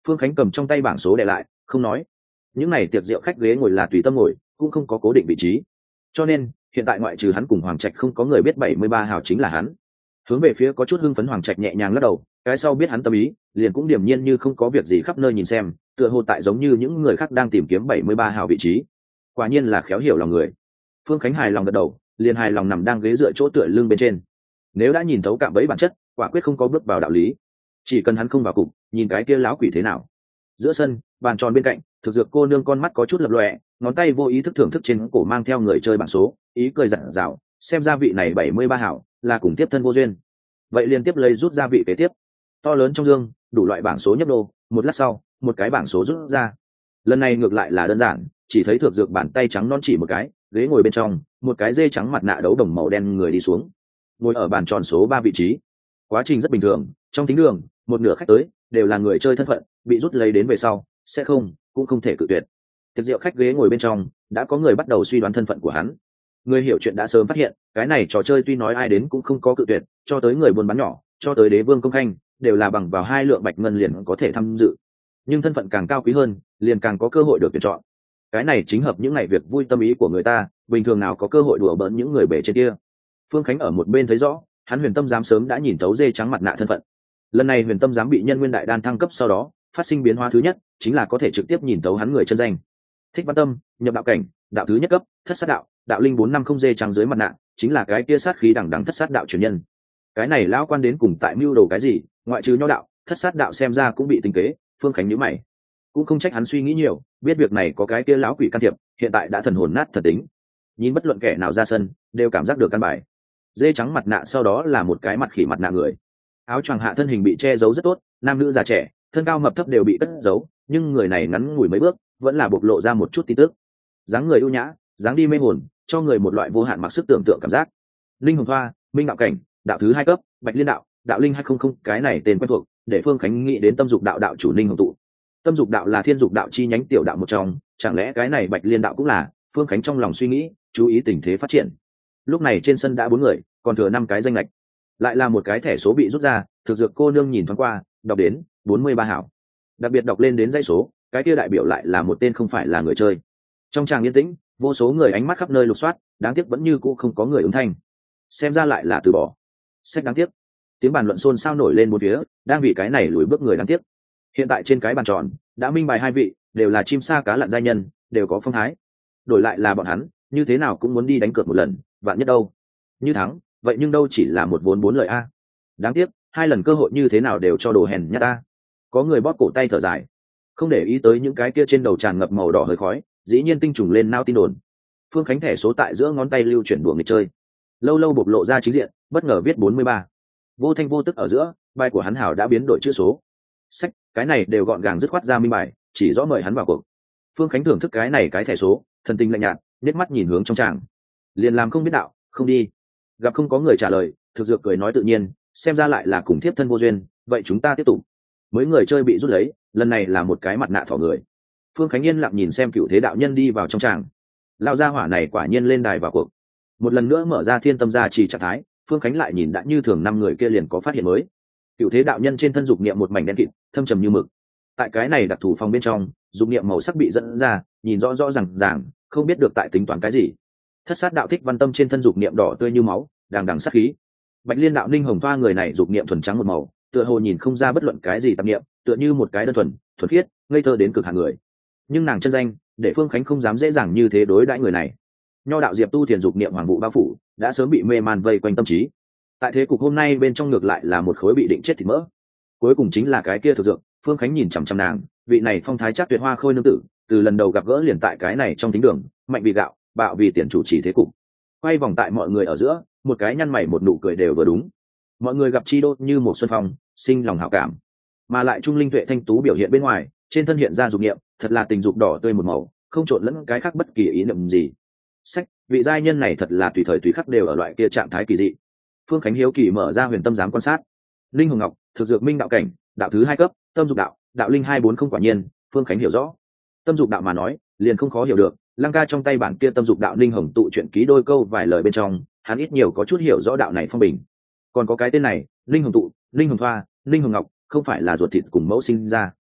Speaker 1: Phương Khánh cầm trong tay bảng số để lại, không nói. Những này tiệc rượu khách ghế ngồi là tùy tâm ngồi, cũng không có cố định vị trí, cho nên hiện tại ngoại trừ hắn cùng Hoàng Trạch không có người biết bảy mươi ba hào chính là hắn. Hướng về phía có chút hưng phấn Hoàng Trạch nhẹ nhàng lắc đầu, cái sau biết hắn tâm ý, liền cũng điềm nhiên như không có việc gì khắp nơi nhìn xem, tựa hồ tại giống như những người khác đang tìm kiếm bảy mươi ba hào vị trí. Quả nhiên là khéo hiểu lòng người. Phương Khánh hài lòng gật đầu, liền hài lòng nằm đang ghế dựa chỗ tựa lưng bên trên. Nếu đã nhìn thấu cạm bẫy bản chất, quả quyết không có bước vào đạo lý. Chỉ cần hắn không vào cục, nhìn cái kia láo quỷ thế nào. Giữa sân, bàn tròn bên cạnh, thực dược cô nương con mắt có chút lập lòe, ngón tay vô ý thức thưởng thức trên cổ mang theo người chơi bảng số, ý cười dặn dào, xem ra vị này bảy mươi ba hảo là cùng tiếp thân vô duyên. Vậy liên tiếp lấy rút ra vị kế tiếp. To lớn trong dương, đủ loại bảng số nhấp đô, một lát sau, một cái bảng số rút ra. Lần này ngược lại là đơn giản, chỉ thấy thực dược bàn tay trắng non chỉ một cái, ghế ngồi bên trong, một cái dê trắng mặt nạ đấu đồng màu đen người đi xuống, ngồi ở bàn tròn số ba vị trí. Quá trình rất bình thường, trong tính đường, một nửa khách tới đều là người chơi thân phận, bị rút lấy đến về sau, sẽ không, cũng không thể cự tuyệt. Tiệc rượu khách ghế ngồi bên trong, đã có người bắt đầu suy đoán thân phận của hắn. Người hiểu chuyện đã sớm phát hiện, cái này trò chơi tuy nói ai đến cũng không có cự tuyệt, cho tới người buôn bán nhỏ, cho tới đế vương công khanh, đều là bằng vào hai lượng bạch ngân liền có thể tham dự. Nhưng thân phận càng cao quý hơn, liền càng có cơ hội được tuyển chọn. Cái này chính hợp những ngày việc vui tâm ý của người ta, bình thường nào có cơ hội đùa bỡn những người bề trên kia. Phương Khánh ở một bên thấy rõ, hắn Huyền Tâm giám sớm đã nhìn tấu dê trắng mặt nạ thân phận. Lần này Huyền Tâm giám bị nhân nguyên đại đan thăng cấp sau đó, phát sinh biến hóa thứ nhất chính là có thể trực tiếp nhìn tấu hắn người chân danh. Thích Văn Tâm, nhập đạo cảnh, đạo thứ nhất cấp, thất sát đạo, đạo linh bốn năm không dê trắng dưới mặt nạ, chính là cái kia sát khí đằng đằng thất sát đạo truyền nhân. Cái này lão quan đến cùng tại mưu đồ cái gì, ngoại trừ nho đạo, thất sát đạo xem ra cũng bị tinh kế. Phương Khánh nhíu mày, cũng không trách hắn suy nghĩ nhiều, biết việc này có cái kia lão quỷ can thiệp, hiện tại đã thần hồn nát thần tính. Nhìn bất luận kẻ nào ra sân, đều cảm giác được căn bài. Dê trắng mặt nạ sau đó là một cái mặt khỉ mặt nạ người, áo choàng hạ thân hình bị che giấu rất tốt, nam nữ già trẻ, thân cao mập thấp đều bị cất giấu, nhưng người này ngắn ngủi mấy bước, vẫn là bộc lộ ra một chút tin tức. Dáng người ưu nhã, dáng đi mê hồn, cho người một loại vô hạn mặc sức tưởng tượng cảm giác. Linh hồn thoa, minh đạo cảnh, đạo thứ hai cấp, bạch liên đạo, đạo linh hai không không, cái này tên quen thuộc, để Phương Khánh nghĩ đến tâm dục đạo đạo chủ Linh hồn tụ. Tâm dục đạo là thiên dục đạo chi nhánh tiểu đạo một trong, chẳng lẽ cái này bạch liên đạo cũng là? Phương Khánh trong lòng suy nghĩ, chú ý tình thế phát triển. Lúc này trên sân đã bốn người, còn thừa năm cái danh lệch, lại là một cái thẻ số bị rút ra. Thực dược cô nương nhìn thoáng qua, đọc đến bốn mươi ba hảo, đặc biệt đọc lên đến dãy số, cái kia đại biểu lại là một tên không phải là người chơi. Trong tràng yên tĩnh, vô số người ánh mắt khắp nơi lục soát, đáng tiếc vẫn như cũ không có người ứng thanh, xem ra lại là từ bỏ. Sách đáng tiếc. Tiếng bàn luận xôn xao nổi lên một phía, đang vì cái này lùi bước người đáng tiếc. Hiện tại trên cái bàn tròn đã minh bài hai vị đều là chim sa cá lặn giai nhân, đều có phong thái. Đổi lại là bọn hắn, như thế nào cũng muốn đi đánh cược một lần, vạn nhất đâu như thắng, vậy nhưng đâu chỉ là một vốn bốn lợi a. Đáng tiếc hai lần cơ hội như thế nào đều cho đồ hèn nhát ta. Có người bóp cổ tay thở dài, không để ý tới những cái kia trên đầu tràn ngập màu đỏ hơi khói, dĩ nhiên tinh trùng lên nao tin đồn. Phương Khánh thẻ số tại giữa ngón tay lưu chuyển đùa người chơi, lâu lâu bộc lộ ra chính diện, bất ngờ viết bốn mươi ba. Vô thanh vô tức ở giữa, bài của hắn hảo đã biến đổi chữ số. Sách, cái này đều gọn gàng dứt khoát ra minh bài, chỉ rõ mời hắn vào cuộc. Phương Khánh thưởng thức cái này cái thẻ số, thần tình lạnh nhạt, nét mắt nhìn hướng trong tràng, liền làm không biết đạo, không đi. Gặp không có người trả lời, thực dược cười nói tự nhiên, xem ra lại là cùng thiếp thân vô duyên, vậy chúng ta tiếp tục. Mấy người chơi bị rút lấy, lần này là một cái mặt nạ thỏ người. Phương Khánh yên lặng nhìn xem Cựu Thế đạo nhân đi vào trong tràng. Lão gia hỏa này quả nhiên lên đài vào cuộc. Một lần nữa mở ra thiên tâm gia trì trạng thái, Phương Khánh lại nhìn đã như thường năm người kia liền có phát hiện mới. Cựu Thế đạo nhân trên thân dục niệm một mảnh đen kịt, thâm trầm như mực. Tại cái này đặc thù phòng bên trong, dục niệm màu sắc bị dẫn ra, nhìn rõ rõ ràng ràng, không biết được tại tính toán cái gì. Thất sát đạo Thích Văn Tâm trên thân dục niệm đỏ tươi như máu, đằng đằng sát khí. Bạch liên đạo Ninh Hồng Thoa người này dục niệm thuần trắng một màu, tựa hồ nhìn không ra bất luận cái gì tạp niệm, tựa như một cái đơn thuần, thuần khiết, ngây thơ đến cực hạn người. Nhưng nàng chân danh, để Phương Khánh không dám dễ dàng như thế đối đãi người này. Nho đạo Diệp Tu Thiền dục niệm hoàng vụ bao phủ, đã sớm bị mê man vây quanh tâm trí. Tại thế cục hôm nay bên trong ngược lại là một khối bị định chết thịt mỡ. Cuối cùng chính là cái kia thực dược. Phương Khánh nhìn chằm chằm nàng, vị này phong thái chắc tuyệt hoa khôi nương tử, từ lần đầu gặp gỡ liền tại cái này trong tính đường, mạnh vì gạo, bạo vì tiền chủ trì thế cục. Quay vòng tại mọi người ở giữa, một cái nhăn mày một nụ cười đều vừa đúng. Mọi người gặp chi đô như một xuân phong, sinh lòng hảo cảm, mà lại trung linh tuệ thanh tú biểu hiện bên ngoài, trên thân hiện ra dục niệm, thật là tình dục đỏ tươi một màu, không trộn lẫn cái khác bất kỳ ý niệm gì. Sách, vị giai nhân này thật là tùy thời tùy khắc đều ở loại kia trạng thái kỳ dị. Phương Khánh hiếu kỳ mở ra Huyền Tâm giám quan sát. Linh Hồng Ngọc, thực dược minh đạo cảnh, đạo thứ hai cấp, tâm dục đạo, đạo linh hai bốn không, quả nhiên, Phương Khánh hiểu rõ. Tâm dục đạo mà nói, liền không khó hiểu được, Lăng Ca trong tay bản kia tâm dục đạo Linh Hồng tụ truyện ký đôi câu vài lời bên trong, hắn ít nhiều có chút hiểu rõ đạo này phong bình. Còn có cái tên này, Linh Hồng tụ, Linh Hồng Thoa, Linh Hồng Ngọc, không phải là ruột thịt cùng mẫu sinh ra.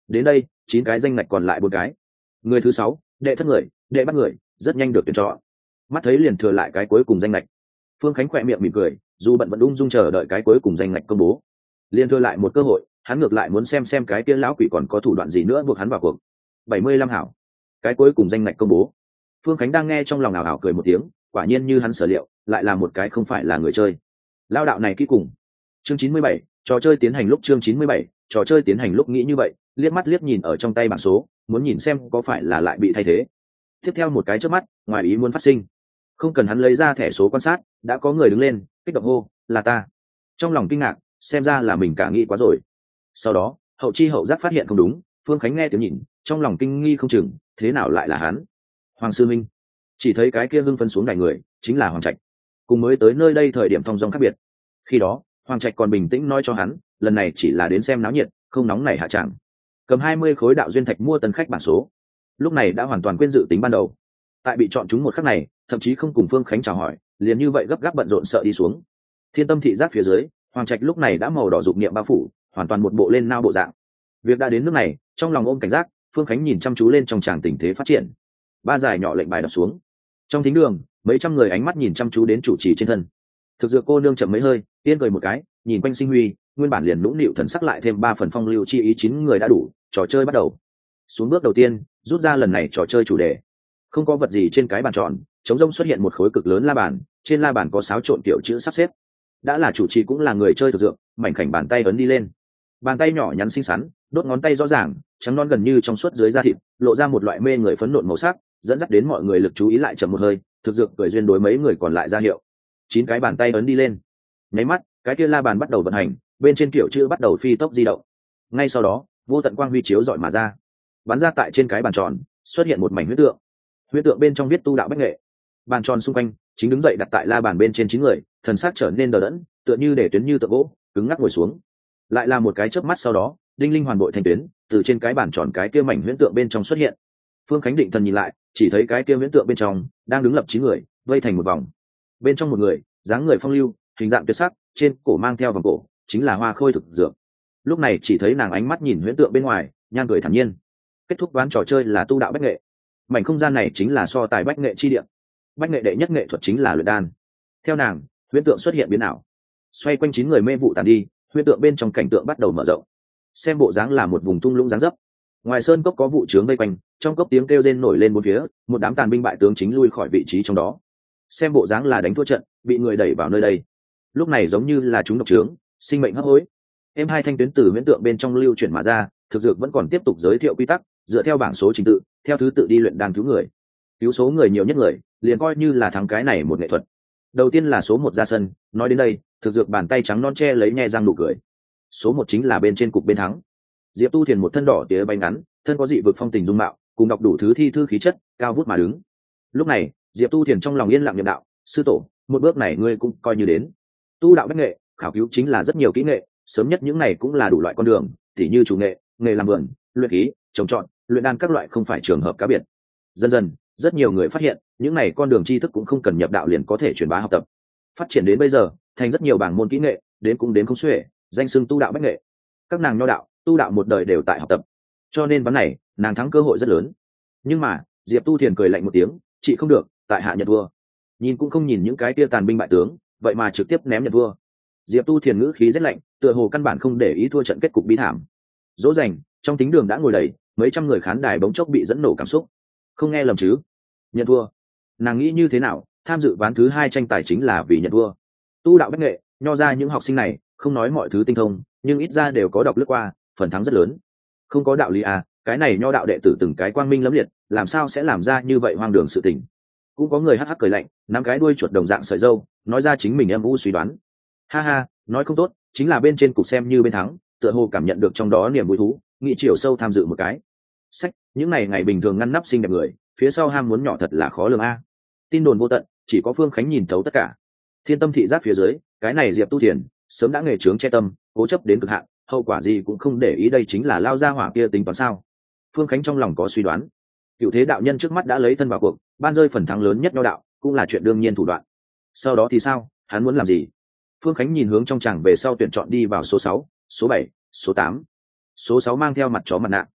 Speaker 1: Đến đây chín cái danh ngạch còn lại bốn cái. Người thứ sáu, đệ thất người, đệ bắt người, rất nhanh được tuyển chọn. Mắt thấy liền thừa lại cái cuối cùng danh ngạch, Phương Khánh khỏe miệng mỉm cười, dù bận vẫn ung dung chờ đợi cái cuối cùng danh ngạch công bố. Liền thừa lại một cơ hội, hắn ngược lại muốn xem xem cái kia lão quỷ còn có thủ đoạn gì nữa buộc hắn vào cuộc. bảy mươi lăm hảo. Cái cuối cùng danh ngạch công bố. Phương Khánh đang nghe trong lòng ảo ảo cười một tiếng, quả nhiên như hắn sở liệu, lại là một cái không phải là người chơi. Lao đạo này kỹ cùng. Chương chín mươi bảy, trò chơi tiến hành lúc chương chín mươi bảy, trò chơi tiến hành lúc nghĩ như vậy, liếc mắt liếc nhìn ở trong tay bảng số, muốn nhìn xem có phải là lại bị thay thế. Tiếp theo một cái chớp mắt, ngoài ý muốn phát sinh. Không cần hắn lấy ra thẻ số quan sát, đã có người đứng lên, kích động hô, là ta. Trong lòng kinh ngạc, xem ra là mình cả nghĩ quá rồi. Sau đó, hậu chi hậu giác phát hiện không đúng, Phương Khánh nghe tiếng nhìn, trong lòng kinh nghi không chừng, thế nào lại là hắn? Hoàng sư minh. Chỉ thấy cái kia hưng phấn xuống đài người, chính là Hoàng Trạch. Cùng mới tới nơi đây thời điểm thong dong khác biệt. Khi đó, Hoàng Trạch còn bình tĩnh nói cho hắn, lần này chỉ là đến xem náo nhiệt, không nóng nảy hạ tràng. Cầm hai mươi khối đạo duyên thạch mua tân khách bản số. Lúc này đã hoàn toàn quên dự tính ban đầu. Tại bị chọn chúng một khắc này, thậm chí không cùng Phương Khánh chào hỏi, liền như vậy gấp gáp bận rộn sợ đi xuống. Thiên tâm thị giác phía dưới, Hoàng Trạch lúc này đã màu đỏ dục niệm bao phủ, hoàn toàn một bộ lên nao bộ dạng. Việc đã đến nước này, trong lòng ôm cảnh giác, Phương Khánh nhìn chăm chú lên trong tràng tình thế phát triển. Ba giải nhỏ lệnh bài đập xuống. Trong thính đường, mấy trăm người ánh mắt nhìn chăm chú đến chủ trì trên thân. Thực dược cô nương chậm mấy hơi, tiên cười một cái, nhìn quanh Sinh Huy, nguyên bản liền nũng nịu thần sắc lại thêm ba phần phong lưu chi ý chín người đã đủ, trò chơi bắt đầu. Xuống bước đầu tiên, rút ra lần này trò chơi chủ đề. Không có vật gì trên cái bàn tròn, trống rông xuất hiện một khối cực lớn la bàn, trên la bàn có xáo trộn tiểu chữ sắp xếp. Đã là chủ trì cũng là người chơi thực dược, mảnh khảnh bàn tay ấn đi lên. Bàn tay nhỏ nhắn xinh xắn, đốt ngón tay rõ ràng, trắng non gần như trong suốt dưới da thịt, lộ ra một loại mê người phấn nộn màu sắc, dẫn dắt đến mọi người lực chú ý lại chậm một hơi, thực dược cười duyên đối mấy người còn lại ra hiệu. Chín cái bàn tay ấn đi lên. Nháy mắt, cái kia la bàn bắt đầu vận hành, bên trên kiểu chữ bắt đầu phi tốc di động. Ngay sau đó, vô tận quang huy chiếu rọi mà ra, bắn ra tại trên cái bàn tròn, xuất hiện một mảnh huyết tượng. Huyết tượng bên trong viết tu đạo bách nghệ. Bàn tròn xung quanh, chính đứng dậy đặt tại la bàn bên trên chín người, thần sắc trở nên đờ đẫn, tựa như để tuyến như tượng gỗ, cứng ngắc ngồi xuống. Lại là một cái chớp mắt sau đó, đinh linh hoàn bội thành tuyến, từ trên cái bàn tròn cái kia mảnh huyễn tượng bên trong xuất hiện. Phương Khánh định thần nhìn lại, chỉ thấy cái kia huyễn tượng bên trong đang đứng lập chín người, vây thành một vòng. Bên trong một người, dáng người phong lưu, hình dạng tuyệt sắc, trên cổ mang theo vòng cổ, chính là Hoa Khôi thực dược. Lúc này chỉ thấy nàng ánh mắt nhìn huyễn tượng bên ngoài, nhan cười thản nhiên. Kết thúc ván trò chơi là tu đạo bách nghệ. Mảnh không gian này chính là so tài bách nghệ chi địa. Bách nghệ đệ nhất nghệ thuật chính là luyện đan. Theo nàng, huyễn tượng xuất hiện biến ảo. Xoay quanh chín người mê vụ tàn đi, huyễn tượng bên trong cảnh tượng bắt đầu mở rộng. Xem bộ dáng là một vùng thung lũng dáng dấp. Ngoài sơn cốc có vụ trướng vây quanh, trong cốc tiếng kêu rên nổi lên bốn phía, một đám tàn binh bại tướng chính lui khỏi vị trí trong đó. Xem bộ dáng là đánh thua trận, bị người đẩy vào nơi đây. Lúc này giống như là chúng độc trướng, sinh mệnh hấp hối. Em hai thanh tuyến từ huyễn tượng bên trong lưu chuyển mà ra, thực dược vẫn còn tiếp tục giới thiệu quy tắc, dựa theo bảng số trình tự, theo thứ tự đi luyện đan cứu người. Cứu số người nhiều nhất người, liền coi như là thắng cái này một nghệ thuật. Đầu tiên là số một ra sân, nói đến đây, thực dược bàn tay trắng non che lấy nhe răng nụ cười. Số một chính là bên trên cục bên thắng. Diệp Tu Thiền một thân đỏ tía bay ngắn, thân có dị vực phong tình dung mạo, cùng đọc đủ thứ thi thư khí chất, cao vút mà đứng. Lúc này, Diệp Tu Thiền trong lòng yên lặng niệm đạo, sư tổ, một bước này ngươi cũng coi như đến. Tu đạo bách nghệ, khảo cứu chính là rất nhiều kỹ nghệ, sớm nhất những này cũng là đủ loại con đường, tỉ như chủ nghệ, nghề làm vườn, luyện khí, trồng trọt, luyện đan các loại không phải trường hợp cá biệt. Dần dần, rất nhiều người phát hiện, những này con đường tri thức cũng không cần nhập đạo liền có thể truyền bá học tập. Phát triển đến bây giờ, thành rất nhiều bảng môn kỹ nghệ, đến cũng đến không xuể, danh xưng tu đạo bách nghệ. Các nàng nho đạo, tu đạo một đời đều tại học tập, cho nên ván này nàng thắng cơ hội rất lớn. Nhưng mà Diệp Tu Thiền cười lạnh một tiếng, chị không được, tại hạ nhận vua. Nhìn cũng không nhìn những cái tia tàn binh bại tướng, vậy mà trực tiếp ném nhận vua. Diệp Tu Thiền ngữ khí rất lạnh, tựa hồ căn bản không để ý thua trận kết cục bi thảm. Dỗ dành trong tính đường đã ngồi đầy mấy trăm người, khán đài bỗng chốc bị dẫn nổ cảm xúc. Không nghe lầm chứ? Nhận vua? Nàng nghĩ như thế nào? Tham dự ván thứ hai tranh tài chính là vì nhận vua. Tu đạo bách nghệ, nho ra những học sinh này không nói mọi thứ tinh thông, nhưng ít ra đều có đọc lướt qua, phần thắng rất lớn. Không có đạo lý à, cái này nho đạo đệ tử từng cái quang minh lẫm liệt, làm sao sẽ làm ra như vậy hoang đường sự tình. Cũng có người hắc hắc cười lạnh, nắm cái đuôi chuột đồng dạng sợi dâu, nói ra chính mình em u suy đoán. Ha ha, nói không tốt, chính là bên trên cục xem như bên thắng, tựa hồ cảm nhận được trong đó niềm vui thú, nghĩ chiều sâu tham dự một cái. Sách, những này ngày bình thường ngăn nắp xinh đẹp người, phía sau ham muốn nhỏ thật là khó lường a. Tin đồn vô tận, chỉ có Phương Khánh nhìn thấu tất cả. Thiên tâm thị giác phía dưới, cái này Diệp Tu Thiền sớm đã nghề trướng che tâm, cố chấp đến cực hạn, hậu quả gì cũng không để ý, đây chính là lao ra hỏa kia tính toán sao? Phương Khánh trong lòng có suy đoán. Cựu thế đạo nhân trước mắt đã lấy thân vào cuộc, ban rơi phần thắng lớn nhất nho đạo, cũng là chuyện đương nhiên thủ đoạn. Sau đó thì sao, hắn muốn làm gì? Phương Khánh nhìn hướng trong chàng về sau tuyển chọn đi vào số sáu, số bảy, số tám. Số sáu mang theo mặt chó mặt nạ,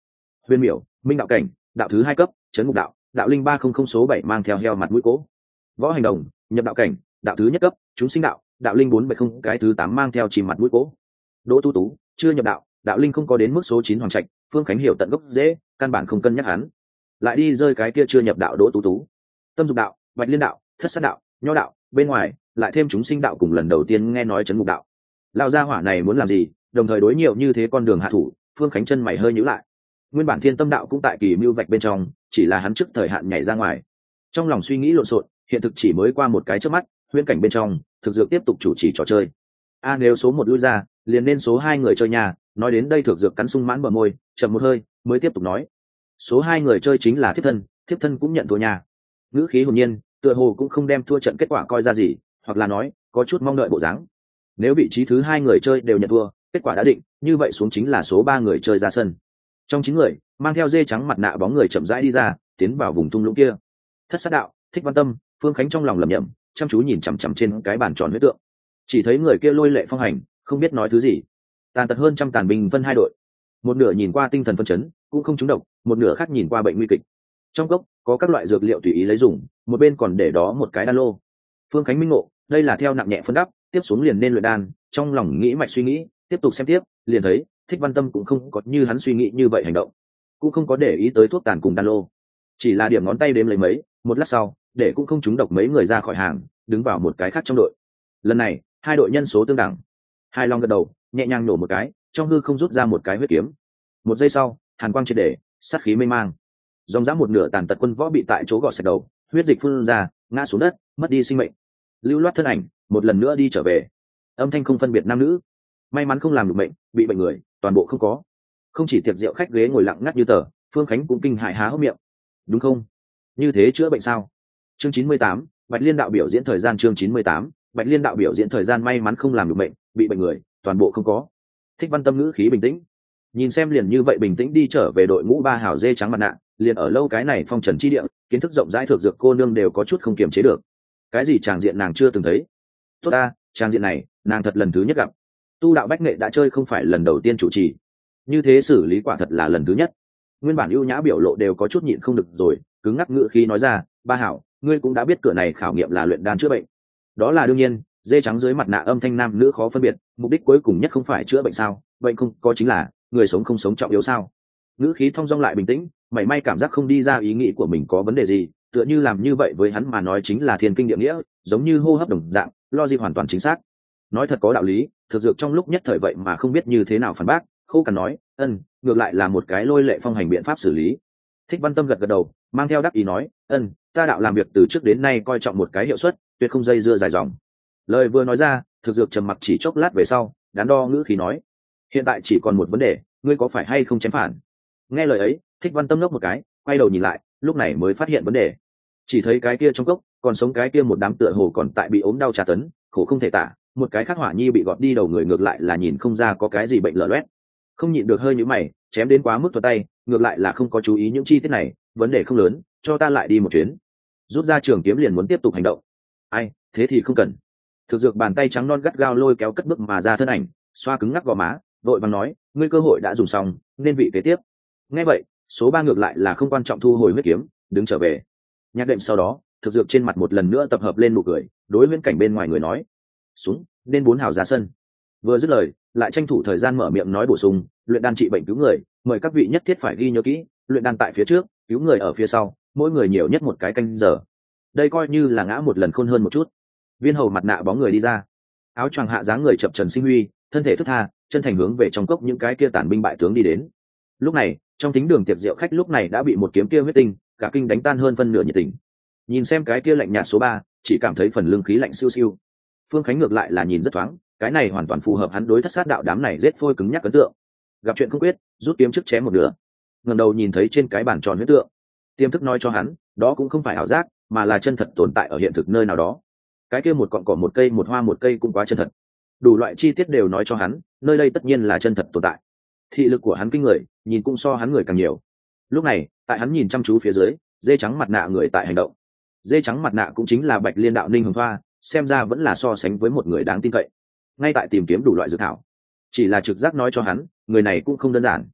Speaker 1: huyền miểu, minh đạo cảnh, đạo thứ hai cấp, chấn ngục đạo, đạo linh ba không không số bảy mang theo heo mặt mũi cố. Võ hành đồng, nhập đạo cảnh, đạo thứ nhất cấp, chúng sinh đạo, đạo linh bốn bảy không cái thứ tám mang theo chìm mặt mũi cố. Đỗ Tu Tú, chưa nhập đạo, đạo linh không có đến mức số chín hoàng trạch, Phương Khánh hiểu tận gốc dễ, căn bản không cân nhắc hắn. Lại đi rơi cái kia chưa nhập đạo Đỗ Tu Tú. Tâm dục đạo, bạch liên đạo, thất sát đạo, nho đạo, bên ngoài lại thêm chúng sinh đạo cùng lần đầu tiên nghe nói chấn ngục đạo. Lão gia hỏa này muốn làm gì, đồng thời đối nhiều như thế con đường hạ thủ, Phương Khánh chân mày hơi nhíu lại. Nguyên bản thiên tâm đạo cũng tại kỳ mưu vạch bên trong, chỉ là hắn trước thời hạn nhảy ra ngoài. Trong lòng suy nghĩ lộn xộn, hiện thực chỉ mới qua một cái trước mắt, huyễn cảnh bên trong, thực dược tiếp tục chủ trì trò chơi. A nếu số một lui ra, liền nên số hai người chơi nhà, nói đến đây thực dược cắn sung mãn bờ môi, chậm một hơi, mới tiếp tục nói. Số hai người chơi chính là thiếp thân, thiếp thân cũng nhận thua nhà. Ngữ khí hồn nhiên, tựa hồ cũng không đem thua trận kết quả coi ra gì, hoặc là nói, có chút mong đợi bộ dáng. Nếu vị trí thứ hai người chơi đều nhận thua, kết quả đã định, như vậy xuống chính là số ba người chơi ra sân. Trong chín người, mang theo dê trắng mặt nạ bóng người chậm rãi đi ra, tiến vào vùng thung lũng kia. Thất sát đạo, Thích Văn Tâm, Phương Khánh trong lòng lẩm nhẩm, chăm chú nhìn chằm chằm trên cái bàn tròn huyết tượng. Chỉ thấy người kia lôi lệ phong hành, không biết nói thứ gì. Tàn tật hơn trăm tàn binh phân hai đội, một nửa nhìn qua tinh thần phân chấn, cũng không trúng độc, một nửa khác nhìn qua bệnh nguy kịch. Trong cốc có các loại dược liệu tùy ý lấy dùng, một bên còn để đó một cái đan lô. Phương Khánh minh ngộ, đây là theo nặng nhẹ phân đắp, tiếp xuống liền nên luyện đan. Trong lòng nghĩ mạch suy nghĩ, tiếp tục xem tiếp, liền thấy Thích Văn Tâm cũng không có như hắn suy nghĩ như vậy hành động, cũng không có để ý tới thuốc tàn cùng đan lô, chỉ là điểm ngón tay đếm lấy mấy, một lát sau, để cũng không trúng độc mấy người ra khỏi hàng, đứng vào một cái khác trong đội. Lần này hai đội nhân số tương đẳng, hai long gật đầu, nhẹ nhàng nổ một cái, trong hư không rút ra một cái huyết kiếm. Một giây sau, hàn quang triệt để, sát khí mênh mang, dòng dã một nửa tàn tật quân võ bị tại chỗ gọt sạch đầu, huyết dịch phun ra, ngã xuống đất, mất đi sinh mệnh. Lưu loát thân ảnh một lần nữa đi trở về, âm thanh không phân biệt nam nữ, may mắn không làm được bệnh, bị bệnh người toàn bộ không có. Không chỉ tiệc rượu khách ghế ngồi lặng ngắt như tờ, Phương Khánh cũng kinh hại há hốc miệng. Đúng không, như thế chữa bệnh sao? Chương chín mươi tám, Bạch Liên đạo biểu diễn thời gian. Chương chín mươi tám, Bạch Liên đạo biểu diễn thời gian. May mắn không làm được bệnh, bị bệnh người toàn bộ không có. Thích Văn Tâm ngữ khí bình tĩnh, nhìn xem liền như vậy bình tĩnh đi trở về đội ngũ ba hảo dê trắng mặt nạ, liền ở lâu cái này phong trần chi địa, kiến thức rộng rãi thực dược cô nương đều có chút không kiềm chế được. Cái gì tràng diện nàng chưa từng thấy. Tốt ta, tràng diện này nàng thật lần thứ nhất gặp. Tu đạo bách nghệ đã chơi không phải lần đầu tiên chủ trì, như thế xử lý quả thật là lần thứ nhất. Nguyên bản ưu nhã biểu lộ đều có chút nhịn không được rồi, cứng ngắc ngữ khí nói ra, ba hảo, ngươi cũng đã biết cửa này khảo nghiệm là luyện đan chữa bệnh. Đó là đương nhiên, dê trắng dưới mặt nạ âm thanh nam nữ khó phân biệt, mục đích cuối cùng nhất không phải chữa bệnh sao? Bệnh không có chính là người sống không sống trọng yếu sao? Ngữ khí thong dong lại bình tĩnh, mảy may cảm giác không đi ra ý nghĩ của mình có vấn đề gì, tựa như làm như vậy với hắn mà nói chính là thiên kinh địa nghĩa, giống như hô hấp đồng dạng, logic hoàn toàn chính xác. Nói thật có đạo lý, thực dược trong lúc nhất thời vậy mà không biết như thế nào phản bác, khô cằn nói, ân, ngược lại là một cái lôi lệ phong hành biện pháp xử lý. Thích Văn Tâm gật gật đầu, mang theo đáp ý nói, ân, ta đạo làm việc từ trước đến nay coi trọng một cái hiệu suất, tuyệt không dây dưa dài dòng. Lời vừa nói ra, thực dược trầm mặc chỉ chốc lát về sau, đắn đo ngữ khí nói, hiện tại chỉ còn một vấn đề, ngươi có phải hay không chém phản? Nghe lời ấy, Thích Văn Tâm ngốc một cái, quay đầu nhìn lại, lúc này mới phát hiện vấn đề. Chỉ thấy cái kia trong cốc, còn sống cái kia một đám tựa hồ còn tại bị ốm đau tra tấn, khổ không thể tả, một cái khác hỏa nhi bị gọt đi đầu người ngược lại là nhìn không ra có cái gì bệnh lở loét. Không nhịn được hơi nhíu mày, chém đến quá mức thuật tay, ngược lại là không có chú ý những chi tiết này, vấn đề không lớn, cho ta lại đi một chuyến. Rút ra trường kiếm liền muốn tiếp tục hành động. Ai, thế thì không cần. Thực dược bàn tay trắng non gắt gao lôi kéo cất bước mà ra thân ảnh, xoa cứng ngắc gò má, vội vàng nói, ngươi cơ hội đã dùng xong, nên vị kế tiếp. Nghe vậy, số ba ngược lại là không quan trọng thu hồi huyết kiếm, đứng trở về. Nhạc đệm sau đó, thực dược trên mặt một lần nữa tập hợp lên nụ cười, đối với cảnh bên ngoài người nói, xuống, nên bốn hào ra sân. Vừa dứt lời, lại tranh thủ thời gian mở miệng nói bổ sung, luyện đan trị bệnh cứu người, mời các vị nhất thiết phải ghi nhớ kỹ, luyện đan tại phía trước, cứu người ở phía sau, mỗi người nhiều nhất một cái canh giờ. Đây coi như là ngã một lần khôn hơn một chút. Viên hầu mặt nạ bóng người đi ra, áo choàng hạ dáng người chập trần sinh huy, thân thể thức tha, chân thành hướng về trong cốc những cái kia tàn binh bại tướng đi đến. Lúc này, trong thính đường tiệc rượu khách lúc này đã bị một kiếm kia huyết tinh, cả kinh đánh tan hơn phân nửa nhiệt tình. Nhìn xem cái kia lạnh nhạt số ba, chỉ cảm thấy phần lưng khí lạnh siêu siêu. Phương Khánh ngược lại là nhìn rất thoáng, cái này hoàn toàn phù hợp hắn đối thất sát đạo đám này giết phôi cứng nhắc ấn tượng. Gặp chuyện không quyết, rút kiếm trước chém một nửa. Ngẩng đầu nhìn thấy trên cái bàn tròn huyết tượng, tiềm thức nói cho hắn, đó cũng không phải ảo giác, mà là chân thật tồn tại ở hiện thực nơi nào đó. Cái kia một cọng cỏ một cây một hoa một cây cũng quá chân thật. Đủ loại chi tiết đều nói cho hắn, nơi đây tất nhiên là chân thật tồn tại. Thị lực của hắn kinh người, nhìn cũng so hắn người càng nhiều. Lúc này, tại hắn nhìn chăm chú phía dưới, dê trắng mặt nạ người tại hành động. Dê trắng mặt nạ cũng chính là Bạch Liên đạo Ninh Hồng Thoa, xem ra vẫn là so sánh với một người đáng tin cậy. Ngay tại tìm kiếm đủ loại dược thảo, chỉ là trực giác nói cho hắn, người này cũng không đơn giản.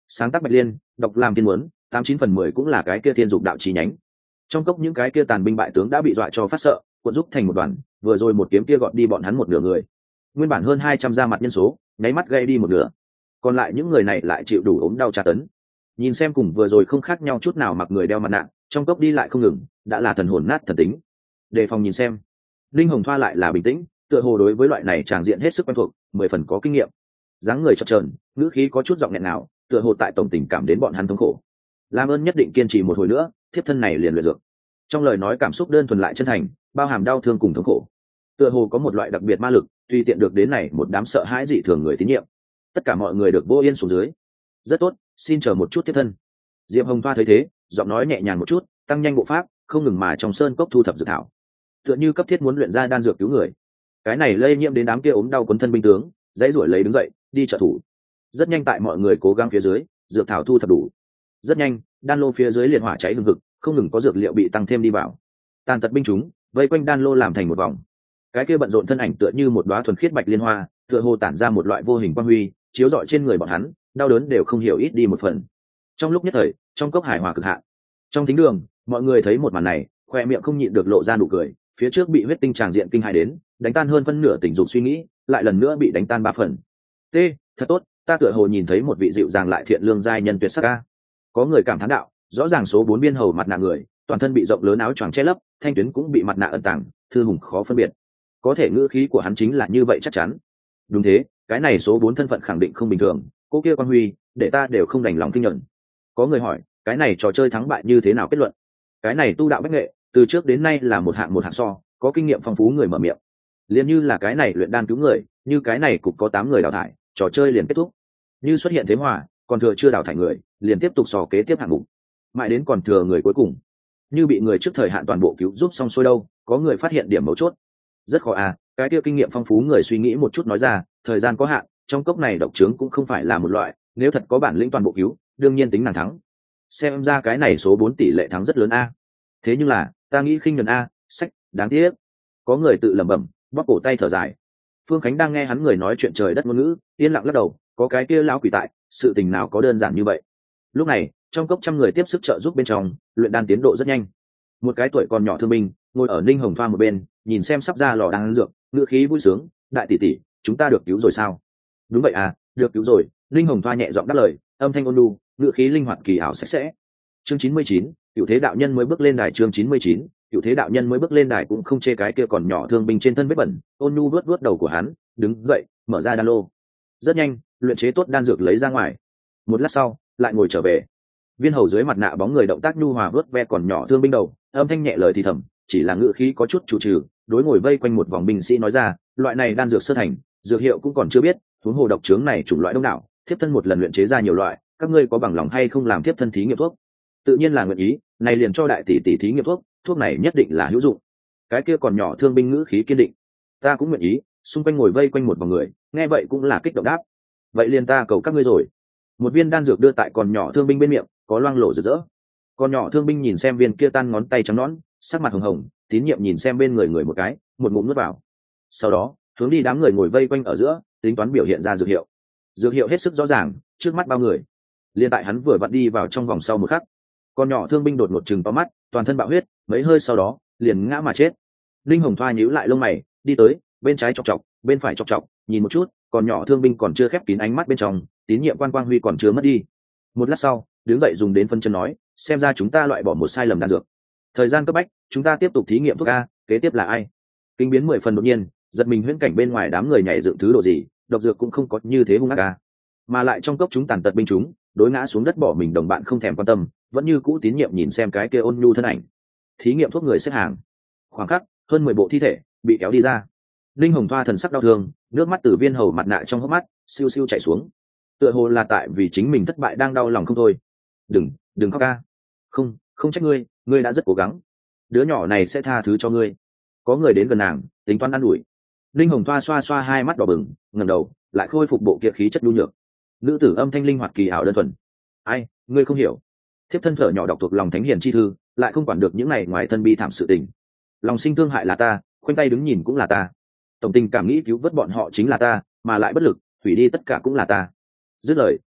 Speaker 1: Sáng tác Bạch Liên, đọc làm tiên muốn, tám chín phần mười cũng là cái kia thiên dục đạo chi nhánh. Trong cốc những cái kia tàn binh bại tướng đã bị dọa cho phát sợ, cuộn giúp thành một đoàn, vừa rồi một kiếm kia gọt đi bọn hắn một nửa người. Nguyên bản hơn hai trăm ra mặt nhân số, nháy mắt gây đi một nửa. Còn lại những người này lại chịu đủ ốm đau tra tấn. Nhìn xem cùng vừa rồi không khác nhau chút nào, mặc người đeo mặt nạ, trong cốc đi lại không ngừng, đã là thần hồn nát thần tính. Đề phòng nhìn xem. Linh Hồng Thoa lại là bình tĩnh, tựa hồ đối với loại này tràng diện hết sức quen thuộc, mười phần có kinh nghiệm. Dáng người chập chờn, ngữ khí có chút giọng nghẹn nào, tựa hồ tại tổng tình cảm đến bọn hắn thống khổ. Làm ơn nhất định kiên trì một hồi nữa, thiếp thân này liền luyện dược. Trong lời nói cảm xúc đơn thuần lại chân thành, bao hàm đau thương cùng thống khổ. Tựa hồ có một loại đặc biệt ma lực, tùy tiện được đến này một đám sợ hãi dị thường người tín nhiệm. Tất cả mọi người được vô yên xuống dưới. Rất tốt, xin chờ một chút thiếp thân. Diệp Hồng Thoa thấy thế, giọng nói nhẹ nhàng một chút, tăng nhanh bộ pháp, không ngừng mà trong sơn cốc thu thập dược thảo, tựa như cấp thiết muốn luyện ra đan dược cứu người. Cái này lây nhiễm đến đám kia ốm đau cuốn thân binh tướng, dãy ruổi lấy đứng dậy, đi trợ thủ. Rất nhanh tại mọi người cố gắng phía dưới, dược thảo thu thập đủ. Rất nhanh, đan lô phía dưới liệt hỏa cháy hừng hực, không ngừng có dược liệu bị tăng thêm đi vào. Tàn tật binh chúng vây quanh đan lô làm thành một vòng. Cái kia bận rộn thân ảnh tựa như một đóa thuần khiết bạch liên hoa, tựa hồ tản ra một loại vô hình quang huy, chiếu rọi trên người bọn hắn, đau đớn đều không hiểu ít đi một phần. Trong lúc nhất thời, trong cốc hải hòa cực hạn. Trong thính đường, mọi người thấy một màn này, khoe miệng không nhịn được lộ ra nụ cười. Phía trước bị huyết tinh tràng diện kinh hãi đến, đánh tan hơn phân nửa tình dục suy nghĩ, lại lần nữa bị đánh tan ba phần. T, thật tốt, ta tựa hồ nhìn thấy một vị dịu dàng lại thiện lương giai nhân tuyệt sắc a. Có người cảm thán đạo, rõ ràng số bốn biên hầu mặt nạ người, toàn thân bị rộng lớn áo choàng che lấp, thanh tuyến cũng bị mặt nạ ẩn tàng, thư hùng khó phân biệt. Có thể ngữ khí của hắn chính là như vậy chắc chắn. Đúng thế, cái này số bốn thân phận khẳng định không bình thường, cô kia quan huy, để ta đều không đành lòng kinh nhận. Có người hỏi, cái này trò chơi thắng bại như thế nào kết luận? Cái này tu đạo bách nghệ, từ trước đến nay là một hạng một hạng so, có kinh nghiệm phong phú người mở miệng. Liền như là cái này luyện đan cứu người, như cái này cục có tám người đào thải, trò chơi liền kết thúc. Như xuất hiện thế hòa, còn thừa chưa đào thải người, liền tiếp tục sò kế tiếp hạng mục. Mãi đến còn thừa người cuối cùng, như bị người trước thời hạn toàn bộ cứu giúp xong xuôi đâu, có người phát hiện điểm mấu chốt. Rất khó à, cái kia kinh nghiệm phong phú người suy nghĩ một chút nói ra, thời gian có hạn, trong cốc này độc trướng cũng không phải là một loại, nếu thật có bản lĩnh toàn bộ cứu, đương nhiên tính nàng thắng. Xem ra cái này số bốn tỷ lệ thắng rất lớn a. Thế nhưng là, ta nghĩ khinh nhẫn a, sách, đáng tiếc. Có người tự lẩm bẩm, bóp cổ tay thở dài. Phương Khánh đang nghe hắn người nói chuyện trời đất ngôn ngữ, yên lặng lắc đầu, có cái kia lão quỷ tại, sự tình nào có đơn giản như vậy. Lúc này, trong cốc trăm người tiếp sức trợ giúp bên trong, luyện đan tiến độ rất nhanh. Một cái tuổi còn nhỏ thương binh, ngồi ở Ninh Hồng Thoa một bên, nhìn xem sắp ra lò đan dược, ngữ khí vui sướng, đại tỷ tỷ, chúng ta được cứu rồi sao? Đúng vậy à, được cứu rồi. Ninh Hồng Thoa nhẹ giọng đáp lời, âm thanh ôn nhu, ngữ khí linh hoạt kỳ ảo sạch sẽ. Chương chín mươi chín, Cửu Thế đạo nhân mới bước lên đài. Chương chín mươi chín, Cửu Thế đạo nhân mới bước lên đài cũng không chê cái kia còn nhỏ thương binh trên thân vết bẩn, ôn nhu vuốt vuốt đầu của hắn, đứng dậy, mở ra đan lô. Rất nhanh, luyện chế tốt đan dược lấy ra ngoài. Một lát sau, lại ngồi trở về. Viên hầu dưới mặt nạ bóng người động tác nhu hòa vuốt ve còn nhỏ thương binh đầu, âm thanh nhẹ lời thì thầm, chỉ là ngữ khí có chút chủ trừ, đối ngồi vây quanh một vòng binh sĩ nói ra, loại này đan dược sơ thành, dược hiệu cũng còn chưa biết, huống hồ độc trướng này chủng loại đông đảo, thiếp thân một lần luyện chế ra nhiều loại, các ngươi có bằng lòng hay không làm thiếp thân thí nghiệm thuốc? Tự nhiên là nguyện ý, này liền cho đại tỷ tỷ thí nghiệm thuốc, thuốc này nhất định là hữu dụng. Cái kia còn nhỏ thương binh ngữ khí kiên định, ta cũng nguyện ý. Xung quanh ngồi vây quanh một vòng người, nghe vậy cũng là kích động đáp, vậy liền ta cầu các ngươi rồi. Một viên đan dược đưa tại còn nhỏ thương binh bên miệng, có loang lổ rực rỡ. Còn nhỏ thương binh nhìn xem viên kia tan ngón tay trắng nõn, sắc mặt hồng hồng, tín nhiệm nhìn xem bên người người một cái, một ngụm nuốt vào. Sau đó, hướng đi đám người ngồi vây quanh ở giữa, tính toán biểu hiện ra dược hiệu. Dược hiệu hết sức rõ ràng, trước mắt bao người. Liên tại hắn vừa vặn đi vào trong vòng sau một khắc, con nhỏ thương binh đột ngột chừng to mắt, toàn thân bạo huyết, mấy hơi sau đó, liền ngã mà chết. Linh Hồng Thoa nhíu lại lông mày, đi tới, bên trái chọc chọc, bên phải chọc chọc, nhìn một chút, còn nhỏ thương binh còn chưa khép kín ánh mắt bên trong, tín nhiệm quan quang huy còn chưa mất đi. Một lát sau, đứng dậy dùng đến phân chân nói, xem ra chúng ta loại bỏ một sai lầm đan dược. Thời gian cấp bách, chúng ta tiếp tục thí nghiệm thuốc a, kế tiếp là ai? Kinh biến mười phần đột nhiên, giật mình huyễn cảnh bên ngoài đám người nhảy dựng thứ độ gì, độc dược cũng không có như thế hung ác a. Mà lại trong cốc chúng tàn tật binh chúng, đối ngã xuống đất bỏ mình đồng bạn không thèm quan tâm, vẫn như cũ tín nhiệm nhìn xem cái kia ôn nhu thân ảnh. Thí nghiệm thuốc người xếp hàng. Khoảng khắc, hơn mười bộ thi thể bị kéo đi ra. Linh Hồng Thoa thần sắc đau thương, nước mắt từ viên hầu mặt nạ trong hốc mắt siêu siêu chảy xuống. Tựa hồ là tại vì chính mình thất bại đang đau lòng không thôi. Đừng, đừng khóc ca. Không, không trách ngươi, ngươi đã rất cố gắng. Đứa nhỏ này sẽ tha thứ cho ngươi. Có người đến gần nàng, tính toán ăn ủi. Linh Hồng Thoa xoa xoa hai mắt đỏ bừng, ngẩng đầu, lại khôi phục bộ kia khí chất nhu nhược. Nữ tử âm thanh linh hoạt kỳ ảo đơn thuần. Ai, ngươi không hiểu. Thiếp thân thở nhỏ đọc thuộc lòng thánh hiền chi thư, lại không quản được những này ngoài thân bi thảm sự tình. Lòng sinh thương hại là ta, khoanh tay đứng nhìn cũng là ta. Tổng tình cảm nghĩ cứu vớt bọn họ chính là ta, mà lại bất lực, hủy đi tất cả cũng là ta. Dứt lời,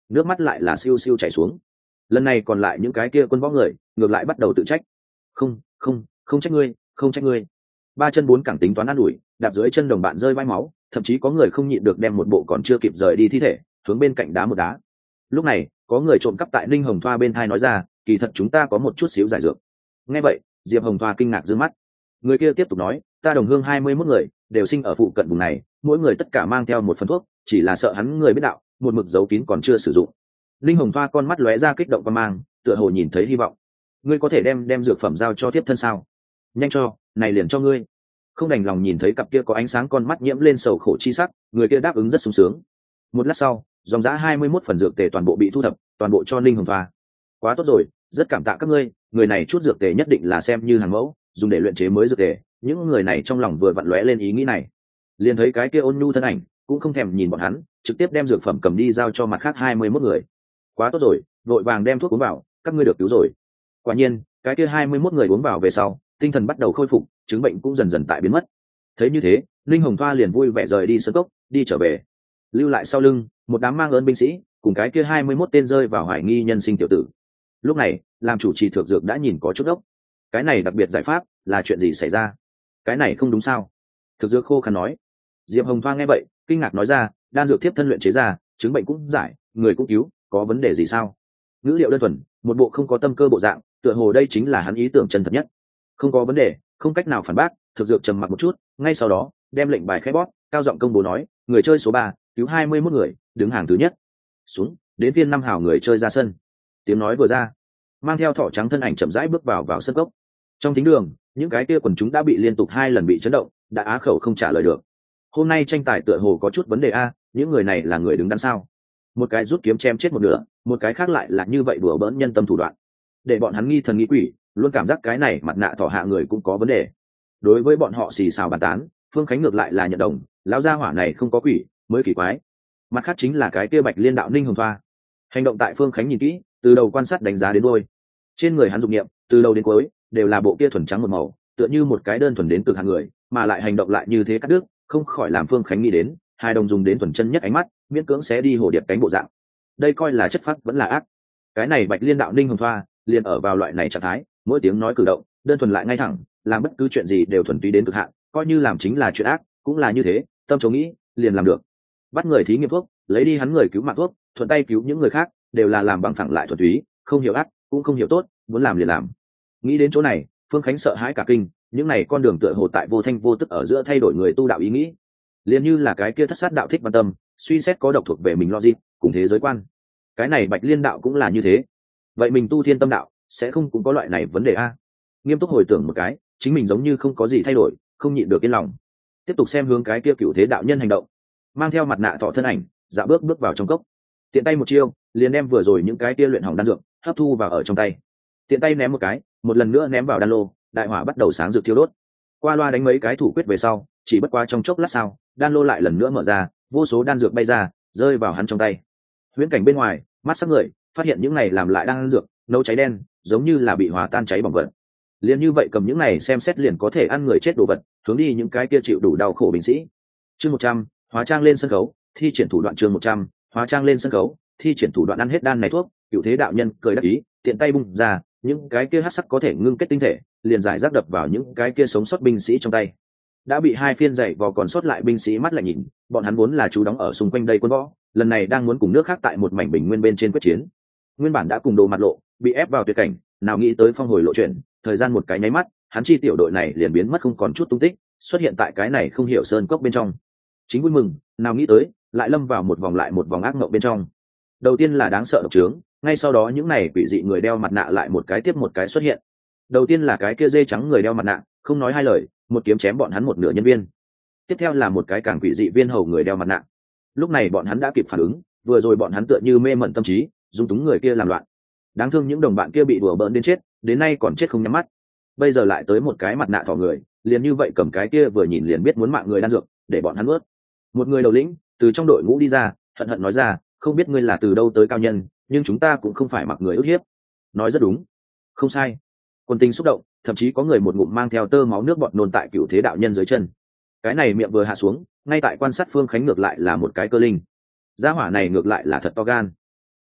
Speaker 1: nước mắt lại là siêu siêu chảy xuống. Lần này còn lại những cái kia quân võ người ngược lại bắt đầu tự trách. Không, không, không trách ngươi, không trách ngươi. Ba chân bốn cẳng tính toán an ủi, đạp dưới chân đồng bạn rơi vãi máu, thậm chí có người không nhịn được đem một bộ còn chưa kịp rời đi thi thể hướng bên cạnh đá một đá. Lúc này có người trộm cắp tại Ninh Hồng Thoa bên thai nói ra, kỳ thật chúng ta có một chút xíu giải dược. Nghe vậy Diệp Hồng Thoa kinh ngạc dương mắt. Người kia tiếp tục nói, ta đồng hương hai mươi mốt người đều sinh ở phụ cận vùng này, mỗi người tất cả mang theo một phần thuốc, chỉ là sợ hắn người biết đạo, một mực giấu kín còn chưa sử dụng. Ninh Hồng Thoa con mắt lóe ra kích động và mang, tựa hồ nhìn thấy hy vọng. Ngươi có thể đem đem dược phẩm giao cho tiếp thân sao? Nhanh cho, này liền cho ngươi. Không đành lòng nhìn thấy cặp kia có ánh sáng con mắt nhiễm lên sầu khổ chi sắc, người kia đáp ứng rất sung sướng. Một lát sau, dòng giá hai mươi mốt phần dược tề toàn bộ bị thu thập, toàn bộ cho Ninh Hồng Thoa. Quá tốt rồi, rất cảm tạ các ngươi, người này chút dược tề nhất định là xem như hàng mẫu, dùng để luyện chế mới dược tề. Những người này trong lòng vừa vặn lóe lên ý nghĩ này, liền thấy cái kia ôn nhu thân ảnh cũng không thèm nhìn bọn hắn, trực tiếp đem dược phẩm cầm đi giao cho mặt khác hai mươi mốt người. Quá tốt rồi, vội vàng đem thuốc uống vào, các ngươi được cứu rồi. Quả nhiên cái kia hai mươi mốt người uống vào về sau, tinh thần bắt đầu khôi phục, chứng bệnh cũng dần dần tại biến mất. Thấy như thế, Linh Hồng Thoa liền vui vẻ rời đi sơn cốc, đi trở về. Lưu lại sau lưng một đám mang ơn binh sĩ cùng cái kia hai mươi mốt tên rơi vào hoài nghi nhân sinh tiểu tử. Lúc này làm chủ trì thượng dược đã nhìn có chút ốc. Cái này đặc biệt giải pháp là chuyện gì xảy ra? Cái này không đúng sao? Thực dược khô khăn nói. Diệp Hồng Thoa nghe vậy kinh ngạc nói ra, đan dược tiếp thân luyện chế ra, chứng bệnh cũng giải, người cũng cứu, có vấn đề gì sao? Ngữ liệu đơn thuần, một bộ không có tâm cơ bộ dạng, tựa hồ đây chính là hắn ý tưởng chân thật nhất. Không có vấn đề, không cách nào phản bác. Thực dược trầm mặc một chút, ngay sau đó đem lệnh bài khẽ bóp, cao giọng công bố nói, người chơi số ba cứu hai mươi mốt người, đứng hàng thứ nhất. Xuống, đến phiên năm hào người chơi ra sân. Tiếng nói vừa ra, mang theo thỏ trắng thân ảnh chậm rãi bước vào vào sân cốc. Trong thính đường, những cái kia quần chúng đã bị liên tục hai lần bị chấn động, đã á khẩu không trả lời được. Hôm nay tranh tài tựa hồ có chút vấn đề a, những người này là người đứng đắn sao? Một cái rút kiếm chém chết một nửa, một cái khác lại là như vậy đùa bỡn nhân tâm thủ đoạn, để bọn hắn nghi thần nghi quỷ, luôn cảm giác cái này mặt nạ thỏ hạ người cũng có vấn đề. Đối với bọn họ xì xào bàn tán, Phương Khánh ngược lại là nhận đồng, lão gia hỏa này không có quỷ mới kỳ quái. Mặt khác chính là cái kia Bạch Liên đạo Ninh Hồng Thoa, hành động tại Phương Khánh nhìn kỹ, từ đầu quan sát đánh giá đến đuôi, trên người hắn dụng nghiệm từ đầu đến cuối đều là bộ kia thuần trắng một màu, tựa như một cái đơn thuần đến cực hạng người, mà lại hành động lại như thế cắt đứt, không khỏi làm Phương Khánh nghĩ đến hai đồng dùng đến thuần chân nhất ánh mắt, miễn cưỡng xé đi hồ điệp cánh bộ dạng. Đây coi là chất phác vẫn là ác. Cái này Bạch Liên đạo Ninh Hồng Thoa liền ở vào loại này trạng thái, mỗi tiếng nói cử động đơn thuần lại ngay thẳng, làm bất cứ chuyện gì đều thuần túy đến cực hạn, coi như làm chính là chuyện ác cũng là như thế, tâm chống nghĩ liền làm được. Bắt người thí nghiệm thuốc, lấy đi hắn người cứu mạng thuốc, thuận tay cứu những người khác, đều là làm bằng phẳng lại thuần túy, không hiểu ác cũng không hiểu tốt, muốn làm liền làm. Nghĩ đến chỗ này, Phương Khánh sợ hãi cả kinh, những này con đường tựa hồ tại vô thanh vô tức ở giữa thay đổi người tu đạo ý nghĩ, liền như là cái kia thất sát đạo thích văn tâm, suy xét có độc thuộc về mình logic cùng thế giới quan. Cái này Bạch Liên đạo cũng là như thế. Vậy mình tu thiên tâm đạo sẽ không cũng có loại này vấn đề a? Nghiêm túc hồi tưởng một cái, chính mình giống như không có gì thay đổi, không nhịn được yên lòng. Tiếp tục xem hướng cái kia cửu thế đạo nhân hành động, mang theo mặt nạ thọ thân ảnh, dạ bước bước vào trong cốc, tiện tay một chiêu liền đem vừa rồi những cái kia luyện hỏng đan dược hấp thu vào ở trong tay, tiện tay ném một cái, một lần nữa ném vào đan lô, đại hỏa bắt đầu sáng rực thiêu đốt. Qua loa đánh mấy cái thủ quyết về sau, chỉ bất quá trong chốc lát sau, đan lô lại lần nữa mở ra, vô số đan dược bay ra, rơi vào hắn trong tay. Huyễn cảnh bên ngoài, mắt sắc người phát hiện những này làm lại đan dược nấu cháy đen, giống như là bị hòa tan cháy bỏng vật. Liền như vậy cầm những này xem xét liền có thể ăn người chết đồ vật, hướng đi những cái kia chịu đủ đau khổ binh sĩ. Chương một trăm, hóa trang lên sân khấu, thi triển thủ đoạn chương một trăm, hóa trang lên sân khấu, thi triển thủ đoạn ăn hết đan này thuốc, cựu thế đạo nhân cười đắc ý, tiện tay bung ra, những cái kia hắc sắc có thể ngưng kết tinh thể, liền giải rác đập vào những cái kia sống sót binh sĩ trong tay. Đã bị hai phiên dày vò còn sót lại binh sĩ mắt lại nhìn, bọn hắn vốn là chú đóng ở xung quanh đây quân võ, lần này đang muốn cùng nước khác tại một mảnh bình nguyên bên trên quyết chiến. Nguyên bản đã cùng đồ mặt lộ, bị ép vào tuyệt cảnh, nào nghĩ tới phong hồi lộ chuyển, thời gian một cái nháy mắt, hắn chi tiểu đội này liền biến mất không còn chút tung tích, xuất hiện tại cái này không hiểu sơn cốc bên trong. Chính vui mừng, nào nghĩ tới, lại lâm vào một vòng lại một vòng ác mộng bên trong. Đầu tiên là đáng sợ độc trướng, ngay sau đó những này quỷ dị người đeo mặt nạ lại một cái tiếp một cái xuất hiện. Đầu tiên là cái kia dê trắng người đeo mặt nạ, không nói hai lời, một kiếm chém bọn hắn một nửa nhân viên. Tiếp theo là một cái càng quỷ dị viên hầu người đeo mặt nạ. Lúc này bọn hắn đã kịp phản ứng, vừa rồi bọn hắn tựa như mê mẩn tâm trí, dung túng người kia làm loạn. Đáng thương những đồng bạn kia bị đùa bỡn đến chết, đến nay còn chết không nhắm mắt. Bây giờ lại tới một cái mặt nạ thỏ người, liền như vậy cầm cái kia vừa nhìn liền biết muốn mạng người đan dược, để bọn hắn nuốt. Một người đầu lĩnh từ trong đội ngũ đi ra, hận hận nói ra, không biết ngươi là từ đâu tới cao nhân, nhưng chúng ta cũng không phải mặc người ức hiếp. Nói rất đúng, không sai. Quân tình xúc động, thậm chí có người một ngụm mang theo tơ máu nước bọt nôn tại cựu thế đạo nhân dưới chân. Cái này miệng vừa hạ xuống, ngay tại quan sát Phương Khánh ngược lại là một cái cơ linh. Gia hỏa này ngược lại là thật to gan.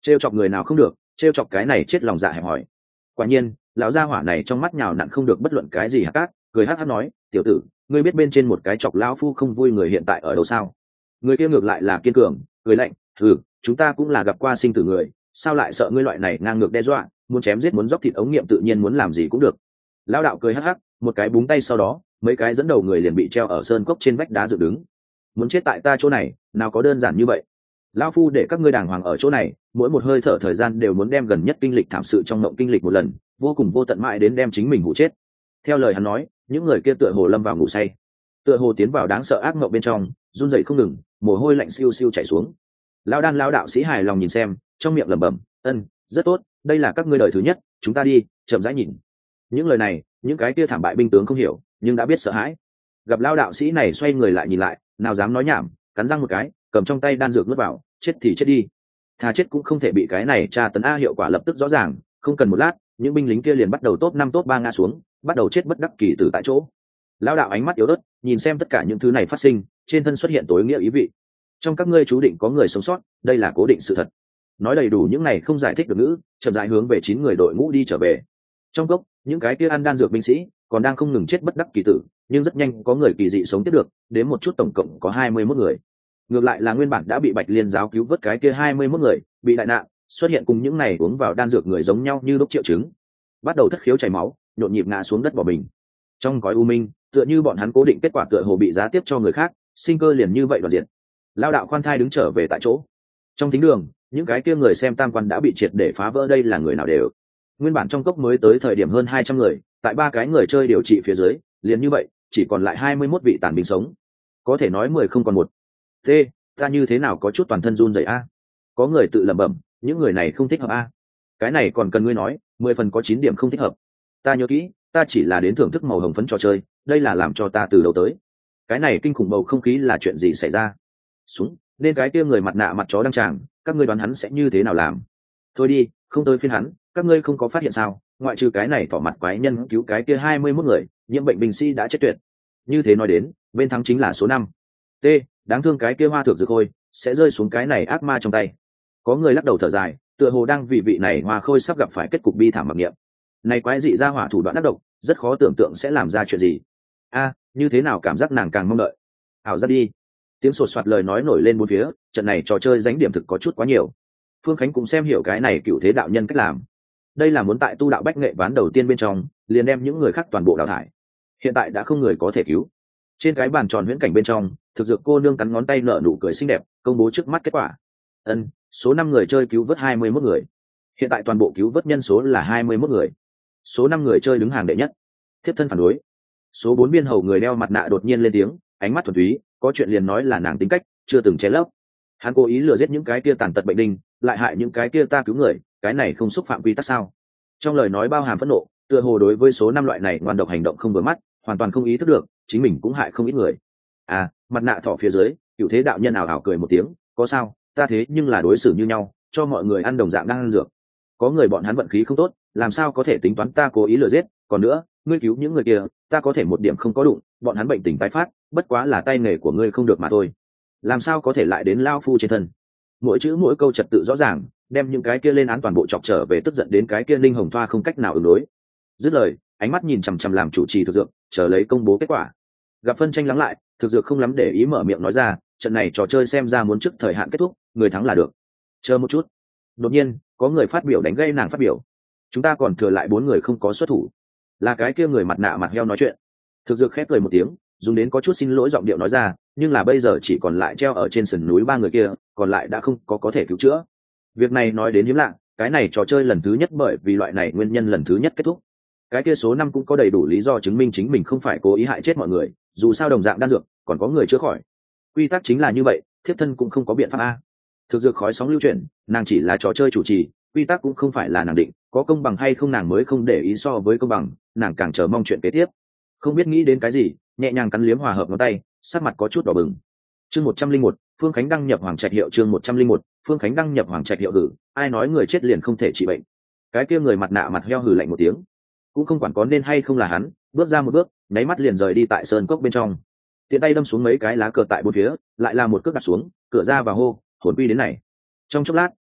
Speaker 1: trêu chọc người nào không được, trêu chọc cái này chết lòng dạ hẹp hỏi. Quả nhiên lão gia hỏa này trong mắt nhào nặn không được bất luận cái gì hạt cát, cười hắc hắc nói, tiểu tử, ngươi biết bên trên một cái chọc lão phu không vui người hiện tại ở đâu sao? Người kia ngược lại là kiên cường, cười lạnh, ừ, chúng ta cũng là gặp qua sinh tử người, sao lại sợ ngươi loại này ngang ngược đe dọa, muốn chém giết muốn dốc thịt ống nghiệm tự nhiên muốn làm gì cũng được. Lão đạo cười hắc hắc, một cái búng tay sau đó, mấy cái dẫn đầu người liền bị treo ở sơn cốc trên vách đá dựng đứng. Muốn chết tại ta chỗ này, nào có đơn giản như vậy. Lão phu để các ngươi đàng hoàng ở chỗ này, mỗi một hơi thở thời gian đều muốn đem gần nhất kinh lịch thảm sự trong mộng kinh lịch một lần, vô cùng vô tận mãi đến đem chính mình hụ chết. Theo lời hắn nói, những người kia tựa hồ lâm vào ngủ say, tựa hồ tiến vào đáng sợ ác mộng bên trong, run rẩy không ngừng, mồ hôi lạnh siêu siêu chảy xuống. Lão đan lão đạo sĩ hài lòng nhìn xem, trong miệng lẩm bẩm, ân, rất tốt, đây là các ngươi đời thứ nhất, chúng ta đi, chậm rãi nhìn. Những lời này, những cái kia thảm bại binh tướng không hiểu, nhưng đã biết sợ hãi. Gặp lão đạo sĩ này xoay người lại nhìn lại, nào dám nói nhảm, cắn răng một cái, cầm trong tay đan dược nuốt vào, chết thì chết đi, thà chết cũng không thể bị cái này tra tấn a. Hiệu quả lập tức rõ ràng, không cần một lát, những binh lính kia liền bắt đầu top năm top ba ngã xuống, bắt đầu chết bất đắc kỳ tử tại chỗ. Lão đạo ánh mắt yếu ớt, nhìn xem tất cả những thứ này phát sinh, trên thân xuất hiện tối nghĩa ý vị. Trong các ngươi chú định có người sống sót, đây là cố định sự thật. Nói đầy đủ những này không giải thích được ngữ, chậm rãi hướng về chín người đội ngũ đi trở về. Trong cốc, những cái kia ăn đan dược binh sĩ còn đang không ngừng chết bất đắc kỳ tử, nhưng rất nhanh có người kỳ dị sống tiếp được, đến một chút tổng cộng có hai mươi mốt người. Ngược lại là nguyên bản đã bị Bạch Liên giáo cứu vớt cái kia hai mươi mốt người, bị đại nạn, xuất hiện cùng những này uống vào đan dược người giống nhau như lúc triệu chứng, bắt đầu thất khiếu chảy máu, nhộn nhịp ngã xuống đất bỏ mình. Trong cõi u minh, tựa như bọn hắn cố định kết quả tựa hồ bị giá tiếp cho người khác, sinh cơ liền như vậy đoạn diệt. Lao đạo khoan thai đứng trở về tại chỗ. Trong thính đường, những cái kia người xem tam quan đã bị triệt để phá vỡ, đây là người nào đều. Nguyên bản trong cốc mới tới thời điểm hơn hai trăm người, tại ba cái người chơi điều trị phía dưới, liền như vậy, chỉ còn lại hai mươi mốt vị tàn binh sống. Có thể nói mười không còn một. Thế, ta như thế nào có chút toàn thân run rẩy a. Có người tự lẩm bẩm, những người này không thích hợp a. Cái này còn cần ngươi nói, mười phần có chín điểm không thích hợp. Ta nhớ kỹ, ta chỉ là đến thưởng thức màu hồng phấn trò chơi, đây là làm cho ta từ đầu tới. Cái này kinh khủng bầu không khí là chuyện gì xảy ra? Xuống, nên cái kia người mặt nạ mặt chó đang tràng, các ngươi đoán hắn sẽ như thế nào làm? Thôi đi, không tới phiên hắn, các ngươi không có phát hiện sao? Ngoại trừ cái này thỏ mặt quái nhân cứu cái kia hai mươi mốt người, nhiễm bệnh binh sĩ đã chết tuyệt. Như thế nói đến, bên thắng chính là số năm. T, đáng thương cái kia hoa thược dược khôi sẽ rơi xuống cái này ác ma trong tay. Có người lắc đầu thở dài, tựa hồ đang vì vị này hoa khôi sắp gặp phải kết cục bi thảm mặc niệm. Này quái dị ra hỏa thủ đoạn đắc độc, rất khó tưởng tượng sẽ làm ra chuyện gì. A, như thế nào cảm giác nàng càng mong đợi. Ảo ra đi. Tiếng sột soạt lời nói nổi lên bốn phía, trận này trò chơi dánh điểm thực có chút quá nhiều. Phương Khánh cũng xem hiểu cái này cựu thế đạo nhân cách làm. Đây là muốn tại tu đạo bách nghệ ván đầu tiên bên trong, liền đem những người khác toàn bộ đào thải. Hiện tại đã không người có thể cứu. Trên cái bàn tròn huyễn cảnh bên trong, thực dược cô nương cắn ngón tay nở nụ cười xinh đẹp, công bố trước mắt kết quả. Ân, số năm người chơi cứu vớt hai mươi mốt người. Hiện tại toàn bộ cứu vớt nhân số là hai mươi mốt người. Số năm người chơi đứng hàng đệ nhất. Thiếp thân phản đối. Số bốn biên hầu người đeo mặt nạ đột nhiên lên tiếng, ánh mắt thuần túy, có chuyện liền nói là nàng tính cách, chưa từng che lấp. Hắn cố ý lừa giết những cái kia tàn tật bệnh đinh, lại hại những cái kia ta cứu người, cái này không xúc phạm quy tắc sao? Trong lời nói bao hàm phẫn nộ, tựa hồ đối với số năm loại này ngoan độc hành động không vừa mắt, hoàn toàn không ý thức được, chính mình cũng hại không ít người. À, mặt nạ thỏ phía dưới, cựu thế đạo nhân ảo ảo cười một tiếng, có sao? Ta thế nhưng là đối xử như nhau, cho mọi người ăn đồng dạng đang ăn dược. Có người bọn hắn vận khí không tốt, làm sao có thể tính toán ta cố ý lừa giết? Còn nữa, ngươi cứu những người kia, ta có thể một điểm không có đụng, bọn hắn bệnh tình tái phát, bất quá là tay nghề của ngươi không được mà thôi. Làm sao có thể lại đến lao phu trên thân? Mỗi chữ mỗi câu trật tự rõ ràng, đem những cái kia lên án toàn bộ chọc trở về, tức giận đến cái kia linh hồng thoa không cách nào ứng đối. Dứt lời, ánh mắt nhìn chằm chằm làm chủ trì thực dược, chờ lấy công bố kết quả. Gặp phân tranh lắng lại, thực dược không lắm để ý mở miệng nói ra, trận này trò chơi xem ra muốn trước thời hạn kết thúc, người thắng là được. Chờ một chút. Đột nhiên, có người phát biểu đánh gây nàng phát biểu. Chúng ta còn thừa lại bốn người không có xuất thủ. Là cái kia người mặt nạ mặt heo nói chuyện. Thực dược khép cười một tiếng, dùng đến có chút xin lỗi giọng điệu nói ra, nhưng là bây giờ chỉ còn lại treo ở trên sườn núi ba người kia, còn lại đã không có có thể cứu chữa. Việc này nói đến hiếm lạ, cái này trò chơi lần thứ nhất bởi vì loại này nguyên nhân lần thứ nhất kết thúc. Cái kia số năm cũng có đầy đủ lý do chứng minh chính mình không phải cố ý hại chết mọi người, dù sao đồng dạng đan dược, còn có người chữa khỏi. Quy tắc chính là như vậy, thiếp thân cũng không có biện pháp a. Thực dược khói sóng lưu chuyển, nàng chỉ là trò chơi chủ trì, quy tắc cũng không phải là nàng định, có công bằng hay không nàng mới không để ý so với công bằng, nàng càng chờ mong chuyện kế tiếp. Không biết nghĩ đến cái gì, nhẹ nhàng cắn liếm hòa hợp ngón tay, sắc mặt có chút đỏ bừng. Chương một trăm linh một, Phương Khánh đăng nhập Hoàng Trạch hiệu. Chương một trăm linh một, Phương Khánh đăng nhập Hoàng Trạch hiệu. Hử, ai nói người chết liền không thể trị bệnh? Cái kia người mặt nạ mặt heo hừ lạnh một tiếng, cũng không quản có nên hay không là hắn, bước ra một bước, nháy mắt liền rời đi tại sơn cốc bên trong. Tiện tay đâm xuống mấy cái lá cờ tại bốn phía, lại là một cước đặt xuống, cửa ra và hô, hồn quy đến này. Trong chốc lát,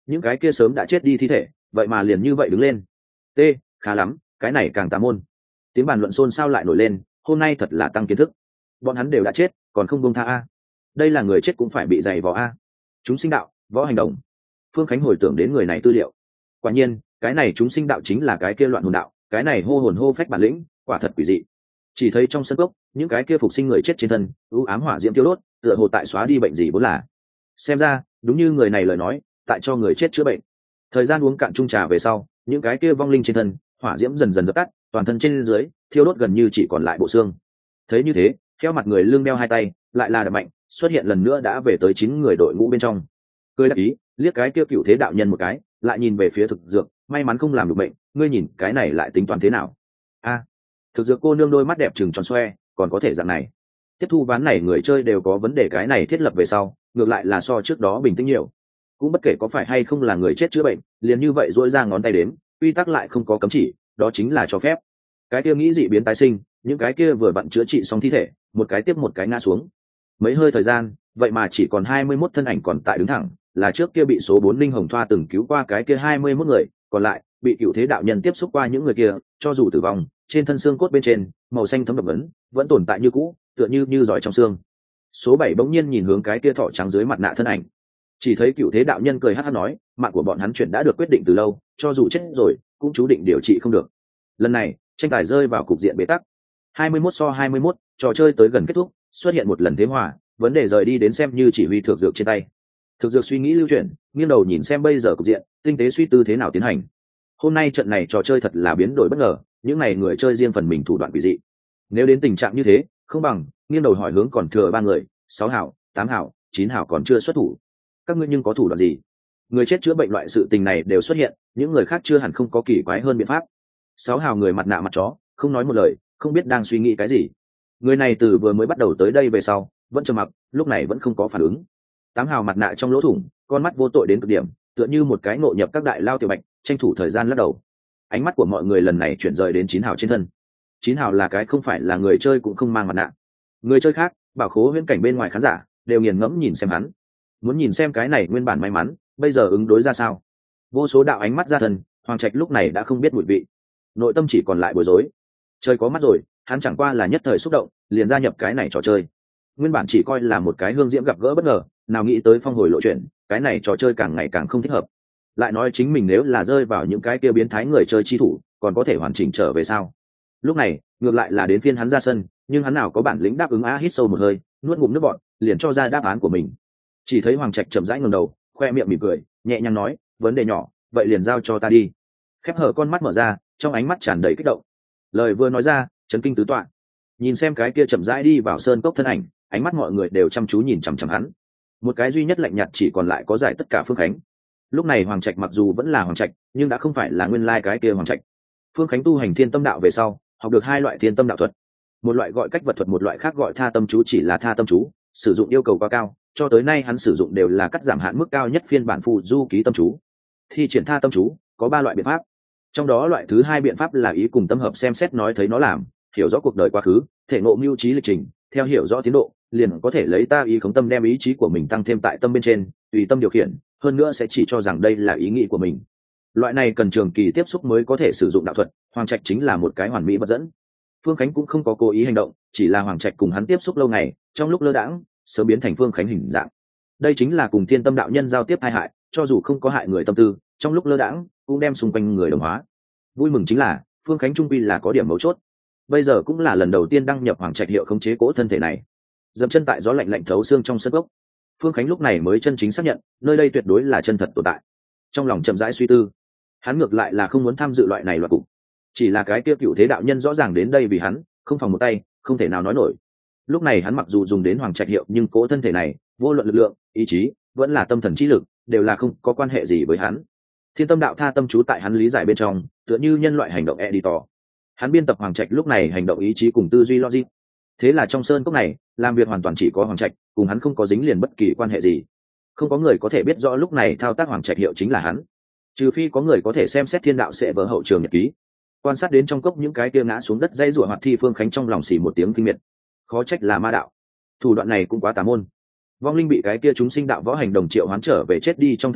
Speaker 1: những cái kia sớm đã chết đi thi thể vậy mà liền như vậy đứng lên. T, khá lắm, cái này càng tà môn. Tiếng bàn luận xôn xao lại nổi lên, hôm nay thật là tăng kiến thức. Bọn hắn đều đã chết còn không buông tha a. Đây là người chết cũng phải bị dày vò a. Chúng sinh đạo, võ hành động. Phương Khánh hồi tưởng đến người này tư liệu. Quả nhiên cái này chúng sinh đạo chính là cái kia loạn hồn đạo, cái này hô hồn hô phách bản lĩnh quả thật quỷ dị. Chỉ thấy trong sân cốc những cái kia phục sinh người chết trên thân u ám hỏa diễm tiêu đốt, tựa hồ tại xóa đi bệnh gì vốn là. Xem ra đúng như người này lời nói, tại cho người chết chữa bệnh. Thời gian uống cạn chung trà về sau, những cái kia vong linh trên thân hỏa diễm dần dần dập tắt, toàn thân trên dưới thiêu đốt gần như chỉ còn lại bộ xương. Thấy như thế, theo mặt người lưng đeo hai tay lại là đập mạnh xuất hiện lần nữa đã về tới chín người đội ngũ bên trong. Cười đắc ý liếc cái kia cựu thế đạo nhân một cái, lại nhìn về phía thực dược, may mắn không làm được bệnh, ngươi nhìn cái này lại tính toán thế nào? A, thực dược cô nương đôi mắt đẹp trừng tròn xoe, còn có thể dạng này. Tiếp thu ván này người chơi đều có vấn đề, cái này thiết lập về sau ngược lại là so trước đó bình tĩnh nhiều. Cũng bất kể có phải hay không là người chết chữa bệnh, liền như vậy duỗi ra ngón tay đếm, quy tắc lại không có cấm chỉ, đó chính là cho phép. Cái kia nghĩ dị biến tái sinh, những cái kia vừa vặn chữa trị xong thi thể, một cái tiếp một cái ngã xuống. Mấy hơi thời gian, vậy mà chỉ còn hai mươi mốt thân ảnh còn tại đứng thẳng, là trước kia bị số bốn linh hồng thoa từng cứu qua cái kia hai mươi mốt người, còn lại bị cựu thế đạo nhân tiếp xúc qua những người kia, cho dù tử vong, trên thân xương cốt bên trên màu xanh thấm đậm ấn vẫn tồn tại như cũ, tựa như như giỏi trong xương. Số bảy bỗng nhiên nhìn hướng cái kia thỏ trắng dưới mặt nạ thân ảnh, chỉ thấy cựu thế đạo nhân cười hắt hắt nói, mạng của bọn hắn chuyện đã được quyết định từ lâu, cho dù chết rồi cũng chú định điều trị không được. Lần này tranh tài rơi vào cục diện bế tắc, hai mươi mốt so hai mươi mốt, trò chơi tới gần kết thúc, xuất hiện một lần thế hòa, vấn đề rời đi đến xem như chỉ huy thực dược trên tay. Thực dược suy nghĩ lưu chuyển, nghiêng đầu nhìn xem bây giờ cục diện, tinh tế suy tư thế nào tiến hành. Hôm nay trận này trò chơi thật là biến đổi bất ngờ, những này người chơi riêng phần mình thủ đoạn quỷ dị. Nếu đến tình trạng như thế, không bằng nghiêng đầu hỏi hướng còn thừa ba người, sáu hảo, tám hảo, chín hảo còn chưa xuất thủ. Các ngươi nhưng có thủ đoạn gì? Người chết chữa bệnh loại sự tình này đều xuất hiện, những người khác chưa hẳn không có kỳ quái hơn biện pháp. Sáu hào người mặt nạ mặt chó, không nói một lời, không biết đang suy nghĩ cái gì. Người này từ vừa mới bắt đầu tới đây về sau, vẫn trầm mặc, lúc này vẫn không có phản ứng. Tám hào mặt nạ trong lỗ thủng, con mắt vô tội đến cực điểm, tựa như một cái ngộ nhập các đại lao tiểu bạch, tranh thủ thời gian lắc đầu. Ánh mắt của mọi người lần này chuyển rời đến chín hào trên thân. Chín hào là cái không phải là người chơi cũng không mang mặt nạ. Người chơi khác, bảo khố huyễn cảnh bên ngoài khán giả, đều nghiền ngẫm nhìn xem hắn. Muốn nhìn xem cái này nguyên bản may mắn, bây giờ ứng đối ra sao. Vô số đạo ánh mắt ra thần, Hoàng Trạch lúc này đã không biết mùi vị, nội tâm chỉ còn lại bối rối. Chơi có mắt rồi, hắn chẳng qua là nhất thời xúc động, liền gia nhập cái này trò chơi. Nguyên bản chỉ coi là một cái hương diễm gặp gỡ bất ngờ, nào nghĩ tới phong hồi lộ chuyện, cái này trò chơi càng ngày càng không thích hợp. Lại nói chính mình nếu là rơi vào những cái kia biến thái người chơi chi thủ, còn có thể hoàn chỉnh trở về sao? Lúc này ngược lại là đến phiên hắn ra sân, nhưng hắn nào có bản lĩnh đáp ứng á, hít sâu một hơi, nuốt ngụm nước bọt, liền cho ra đáp án của mình. Chỉ thấy Hoàng Trạch chậm rãi ngẩng đầu, khoe miệng mỉm cười, nhẹ nhàng nói, vấn đề nhỏ, vậy liền giao cho ta đi. Khép hở con mắt mở ra, trong ánh mắt tràn đầy kích động. Lời vừa nói ra, chấn kinh tứ tọa. Nhìn xem cái kia chậm rãi đi vào sơn cốc thân ảnh, ánh mắt mọi người đều chăm chú nhìn chằm chằm hắn. Một cái duy nhất lạnh nhạt chỉ còn lại có giải tất cả Phương Khánh. Lúc này Hoàng Trạch mặc dù vẫn là Hoàng Trạch, nhưng đã không phải là nguyên lai cái kia Hoàng Trạch. Phương Khánh tu hành Thiên Tâm đạo về sau, học được hai loại Thiên Tâm đạo thuật. Một loại gọi cách vật thuật, một loại khác gọi tha tâm chú, chỉ là tha tâm chú, sử dụng yêu cầu quá cao, cho tới nay hắn sử dụng đều là cắt giảm hạn mức cao nhất phiên bản phù du ký tâm chú. Thi triển tha tâm chú có ba loại biện pháp, trong đó loại thứ hai biện pháp là ý cùng tâm hợp, xem xét nói thấy nó làm, hiểu rõ cuộc đời quá khứ, thể ngộ mưu trí lịch trình, theo hiểu rõ tiến độ liền có thể lấy ta ý khống tâm, đem ý chí của mình tăng thêm tại tâm bên trên, tùy tâm điều khiển, hơn nữa sẽ chỉ cho rằng đây là ý nghĩ của mình. Loại này cần trường kỳ tiếp xúc mới có thể sử dụng đạo thuật, Hoàng Trạch chính là một cái hoàn mỹ vật dẫn. Phương Khánh cũng không có cố ý hành động, chỉ là Hoàng Trạch cùng hắn tiếp xúc lâu ngày, trong lúc lơ đãng sớm biến thành Phương Khánh hình dạng. Đây chính là cùng Thiên Tâm đạo nhân giao tiếp hai hại, cho dù không có hại người tâm tư, trong lúc lơ đãng cũng đem xung quanh người đồng hóa. Vui mừng chính là Phương Khánh trung quy là có điểm mấu chốt, bây giờ cũng là lần đầu tiên đăng nhập Hoàng Trạch hiệu khống chế cỗ thân thể này. Dậm chân tại gió lạnh lạnh thấu xương trong sân gốc, Phương Khánh lúc này mới chân chính xác nhận nơi đây tuyệt đối là chân thật tồn tại. Trong lòng chậm rãi suy tư, hắn ngược lại là không muốn tham dự loại này loạt cục, chỉ là cái kia cựu thế đạo nhân rõ ràng đến đây vì hắn, không phòng một tay không thể nào nói nổi. Lúc này hắn mặc dù dùng đến Hoàng Trạch hiệu, nhưng cỗ thân thể này vô luận lực lượng, ý chí, vẫn là tâm thần trí lực, đều là không có quan hệ gì với hắn. Thiên Tâm đạo tha tâm chú tại hắn lý giải bên trong, tựa như nhân loại hành động editor. Hắn biên tập Hoàng Trạch lúc này hành động, ý chí cùng tư duy logic. Thế là trong sơn cốc này, làm việc hoàn toàn chỉ có Hoàng Trạch, cùng hắn không có dính liền bất kỳ quan hệ gì. Không có người có thể biết rõ lúc này thao tác Hoàng Trạch hiệu chính là hắn, trừ phi có người có thể xem xét thiên đạo sẽ vỡ hậu trường nhật ký, quan sát đến trong cốc những cái kia ngã xuống đất dây rủa hoạt thi. Phương Khánh trong lòng xì một tiếng kinh miệt, khó trách là ma đạo, thủ đoạn này cũng quá tà môn. Vong linh bị cái kia chúng sinh đạo võ hành đồng triệu hoán trở về chết đi trong thân thể,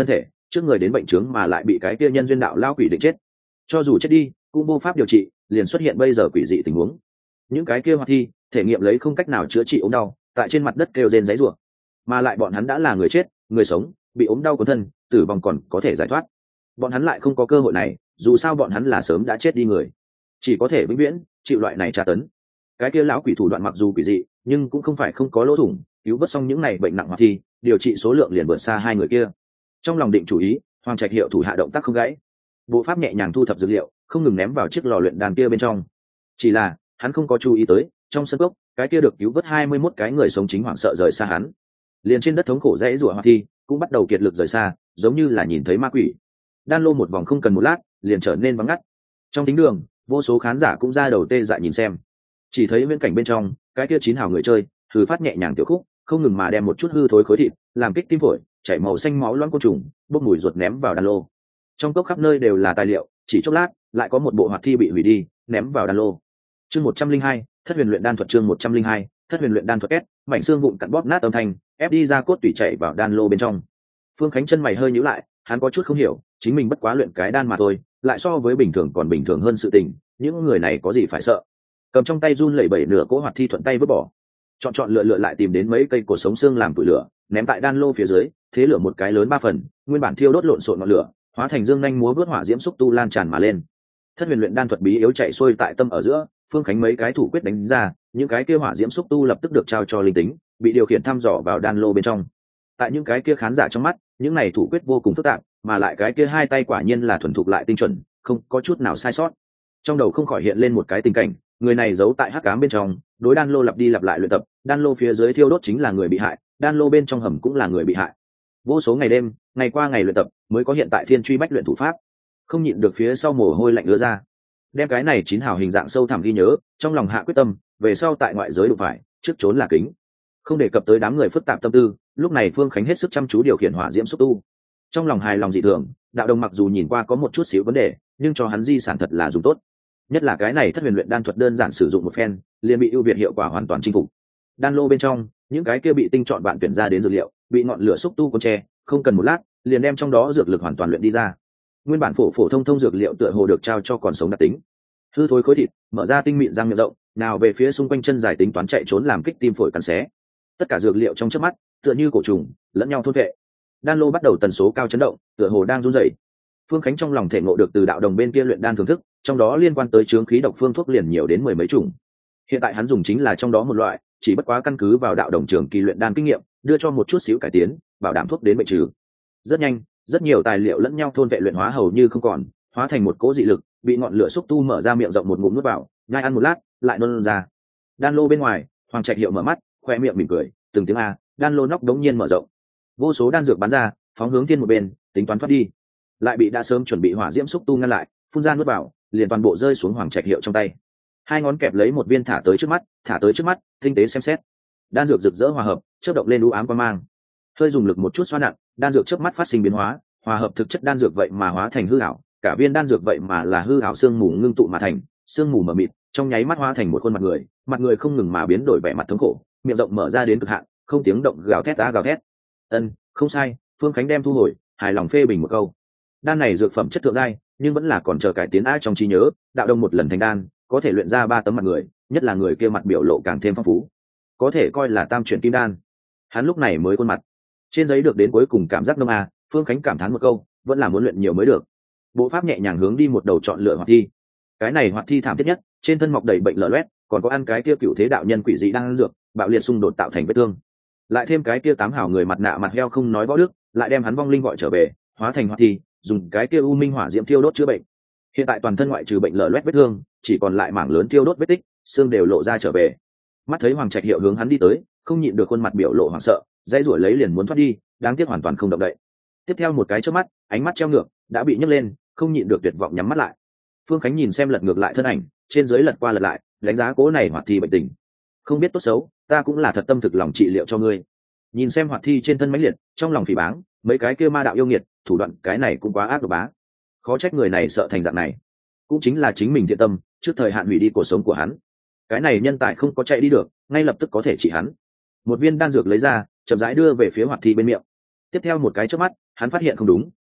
Speaker 1: trước người đến bệnh trướng mà lại bị cái kia nhân duyên đạo lao quỷ định chết. Cho dù chết đi cũng vô pháp điều trị, liền xuất hiện bây giờ quỷ dị tình huống. Những cái kia hoạt thi thể nghiệm lấy không cách nào chữa trị ốm đau, tại trên mặt đất kêu rên giấy rủa, mà lại bọn hắn đã là người chết, người sống bị ốm đau cuốn thân, tử vong còn có thể giải thoát, bọn hắn lại không có cơ hội này, dù sao bọn hắn là sớm đã chết đi người, chỉ có thể vĩnh viễn chịu loại này tra tấn. Cái kia lão quỷ thủ đoạn mặc dù quỷ dị, nhưng cũng không phải không có lỗ thủng, cứu vớt xong những này bệnh nặng hoạt thi, điều trị số lượng liền vượt xa hai người kia. Trong lòng định chủ ý, Hoàng Trạch Hiệu thủ hạ động tác không gãy, bộ pháp nhẹ nhàng thu thập dược liệu, không ngừng ném vào chiếc lò luyện đan kia bên trong. Chỉ là hắn không có chú ý tới, trong sân cốc cái kia được cứu vớt hai mươi mốt cái người sống chính hoảng sợ rời xa hắn, liền trên đất thống khổ dãy rủa hoạt thi cũng bắt đầu kiệt lực rời xa, giống như là nhìn thấy ma quỷ. Đan lô một vòng không cần một lát liền trở nên vắng ngắt. Trong thính đường vô số khán giả cũng ra đầu tê dại nhìn xem, chỉ thấy viễn cảnh bên trong cái kia chín hào người chơi thử phát nhẹ nhàng tiểu khúc, không ngừng mà đem một chút hư thối khối thịt làm kích tim phổi, chảy màu xanh máu loãng côn trùng bốc mùi ruột ném vào đan lô. Trong cốc khắp nơi đều là tài liệu, chỉ chốc lát lại có một bộ hoạt thi bị hủy đi ném vào đan lô. Chương một trăm linh hai, thất huyền luyện đan thuật. Chương một trăm linh hai, thất huyền luyện đan thuật. Két mảnh xương vụn cặn bóp nát âm thanh ép đi ra cốt tủy chảy vào đan lô bên trong. Phương Khánh chân mày hơi nhíu lại, hắn có chút không hiểu, chính mình bất quá luyện cái đan mà thôi, lại so với bình thường còn bình thường hơn sự tình, những người này có gì phải sợ. Cầm trong tay run lẩy bẩy nửa cỗ hoạt thi thuận tay vứt bỏ, chọn chọn lựa lựa lại tìm đến mấy cây cột sống xương làm củi lửa, ném tại đan lô phía dưới, thế lửa một cái lớn ba phần, nguyên bản thiêu đốt lộn xộn ngọn lửa hóa thành dương nhanh múa vớt hỏa diễm xúc tu lan tràn mà lên. Thất huyền luyện đan thuật bí yếu chạy xuôi tại tâm ở giữa, Phương Khánh mấy cái thủ quyết đánh ra, những cái kia hỏa diễm xúc tu lập tức được trao cho linh tính, bị điều khiển thăm dò vào đan lô bên trong. Tại những cái kia khán giả trong mắt, những này thủ quyết vô cùng phức tạp, mà lại cái kia hai tay quả nhiên là thuần thục lại tinh chuẩn, không có chút nào sai sót. Trong đầu không khỏi hiện lên một cái tình cảnh, người này giấu tại hắc ám bên trong, đối đan lô lặp đi lặp lại luyện tập, đan lô phía dưới thiêu đốt chính là người bị hại, đan lô bên trong hầm cũng là người bị hại. Vô số ngày đêm, ngày qua ngày luyện tập, mới có hiện tại thiên truy bách luyện thủ pháp. Không nhịn được phía sau mồ hôi lạnh ứa ra, đem cái này chín hào hình dạng sâu thẳm ghi nhớ, trong lòng hạ quyết tâm, về sau tại ngoại giới đụng phải, trước trốn là kính. Không đề cập tới đám người phức tạp tâm tư, lúc này Phương Khánh hết sức chăm chú điều khiển hỏa diễm xúc tu. Trong lòng hài lòng dị thường, đạo đồng mặc dù nhìn qua có một chút xíu vấn đề, nhưng cho hắn di sản thật là dùng tốt. Nhất là cái này thất huyền luyện đan thuật đơn giản sử dụng một phen, liền bị ưu việt hiệu quả hoàn toàn chinh phục. Đan lô bên trong, những cái kia bị tinh chọn bạn tuyển ra đến dược liệu, bị ngọn lửa xúc tu cuốn tre, không cần một lát, liền đem trong đó dược lực hoàn toàn luyện đi ra. Nguyên bản phổ phổ thông thông dược liệu tựa hồ được trao cho còn sống đặc tính. Hư thối khối thịt, mở ra tinh mịn răng miệng rộng, nào về phía xung quanh chân dài tính toán chạy trốn làm kích tim phổi cắn xé. Tất cả dược liệu trong chớp mắt, tựa như cổ trùng, lẫn nhau thôn vệ. Đan lô bắt đầu tần số cao chấn động, tựa hồ đang run rẩy. Phương Khánh trong lòng thể ngộ được từ đạo đồng bên kia luyện đan thưởng thức, trong đó liên quan tới chướng khí độc phương thuốc liền nhiều đến mười mấy chủng. Hiện tại hắn dùng chính là trong đó một loại, chỉ bất quá căn cứ vào đạo đồng trường kỳ luyện đan kinh nghiệm, đưa cho một chút xíu cải tiến, bảo đảm thuốc đến bệnh trừ. Rất nhanh, rất nhiều tài liệu lẫn nhau thôn vệ luyện hóa hầu như không còn, hóa thành một cỗ dị lực, bị ngọn lửa xúc tu mở ra miệng rộng một ngụm nuốt vào, nhai ăn một lát, lại nôn ra. Đan lô bên ngoài, Hoàng Trạch Hiệu mở mắt, khoe miệng mỉm cười, từng tiếng a, đan lô nóc đống nhiên mở rộng. Vô số đan dược bắn ra, phóng hướng thiên một bên, tính toán thoát đi, lại bị đã sớm chuẩn bị hỏa diễm xúc tu ngăn lại, phun ra nuốt vào, liền toàn bộ rơi xuống Hoàng Trạch Hiệu trong tay. Hai ngón kẹp lấy một viên thả tới trước mắt, thả tới trước mắt, tinh tế xem xét. Đan dược rực rỡ hòa hợp, chớp động lên u ám quang mang. Hơi dùng lực một chút xoa nặng, đan dược chớp mắt phát sinh biến hóa, hòa hợp thực chất đan dược vậy mà hóa thành hư ảo, cả viên đan dược vậy mà là hư ảo xương mù ngưng tụ mà thành, xương mù mờ mịt, trong nháy mắt hóa thành một khuôn mặt người, mặt người không ngừng mà biến đổi vẻ mặt thống khổ, miệng rộng mở ra đến cực hạn, không tiếng động gào thét á gào thét. Ân, không sai, Phương Khánh đem thu hồi, hài lòng phê bình một câu. Đan này dược phẩm chất thượng giai, nhưng vẫn là còn chờ cải tiến ai trong trí nhớ, đạo đồng một lần thành đan, có thể luyện ra ba tấm mặt người, nhất là người kia mặt biểu lộ càng thêm phong phú, có thể coi là tam chuyển kim đan. Hắn lúc này mới khuôn mặt trên giấy được đến cuối cùng cảm giác nông a, Phương Khánh cảm thán một câu, vẫn là muốn luyện nhiều mới được. Bộ pháp nhẹ nhàng hướng đi một đầu chọn lựa hoạt thi. Cái này hoạt thi thảm thiết nhất, trên thân mọc đầy bệnh lở loét, còn có ăn cái kia cựu thế đạo nhân quỷ dị đang ăn dược, bạo liệt xung đột tạo thành vết thương. Lại thêm cái kia tám hảo người mặt nạ mặt heo không nói võ đức, lại đem hắn vong linh gọi trở về, hóa thành hoạt thi, dùng cái kia u minh hỏa diễm thiêu đốt chữa bệnh. Hiện tại toàn thân ngoại trừ bệnh lở loét vết thương, chỉ còn lại mảng lớn thiêu đốt vết tích, xương đều lộ ra trở về. Mắt thấy Hoàng Trạch Hiệu hướng hắn đi tới, không nhịn được khuôn mặt biểu lộ hoảng sợ, dãy rủa lấy liền muốn thoát đi, đáng tiếc hoàn toàn không động đậy. Tiếp theo một cái chớp mắt, ánh mắt treo ngược, đã bị nhấc lên, không nhịn được tuyệt vọng nhắm mắt lại. Phương Khánh nhìn xem lật ngược lại thân ảnh, trên dưới lật qua lật lại, đánh giá cố này hoạt thi bệnh tình. Không biết tốt xấu, ta cũng là thật tâm thực lòng trị liệu cho ngươi. Nhìn xem hoạt thi trên thân mãnh liệt, trong lòng phỉ báng, mấy cái kia ma đạo yêu nghiệt, thủ đoạn cái này cũng quá ác độc bá. Khó trách người này sợ thành dạng này, cũng chính là chính mình thiện tâm, trước thời hạn hủy đi cuộc sống của hắn. Cái này nhân tài không có chạy đi được, ngay lập tức có thể trị hắn. Một viên đan dược lấy ra, chậm rãi đưa về phía hoạt thi bên miệng. Tiếp theo một cái chớp mắt, hắn phát hiện không đúng,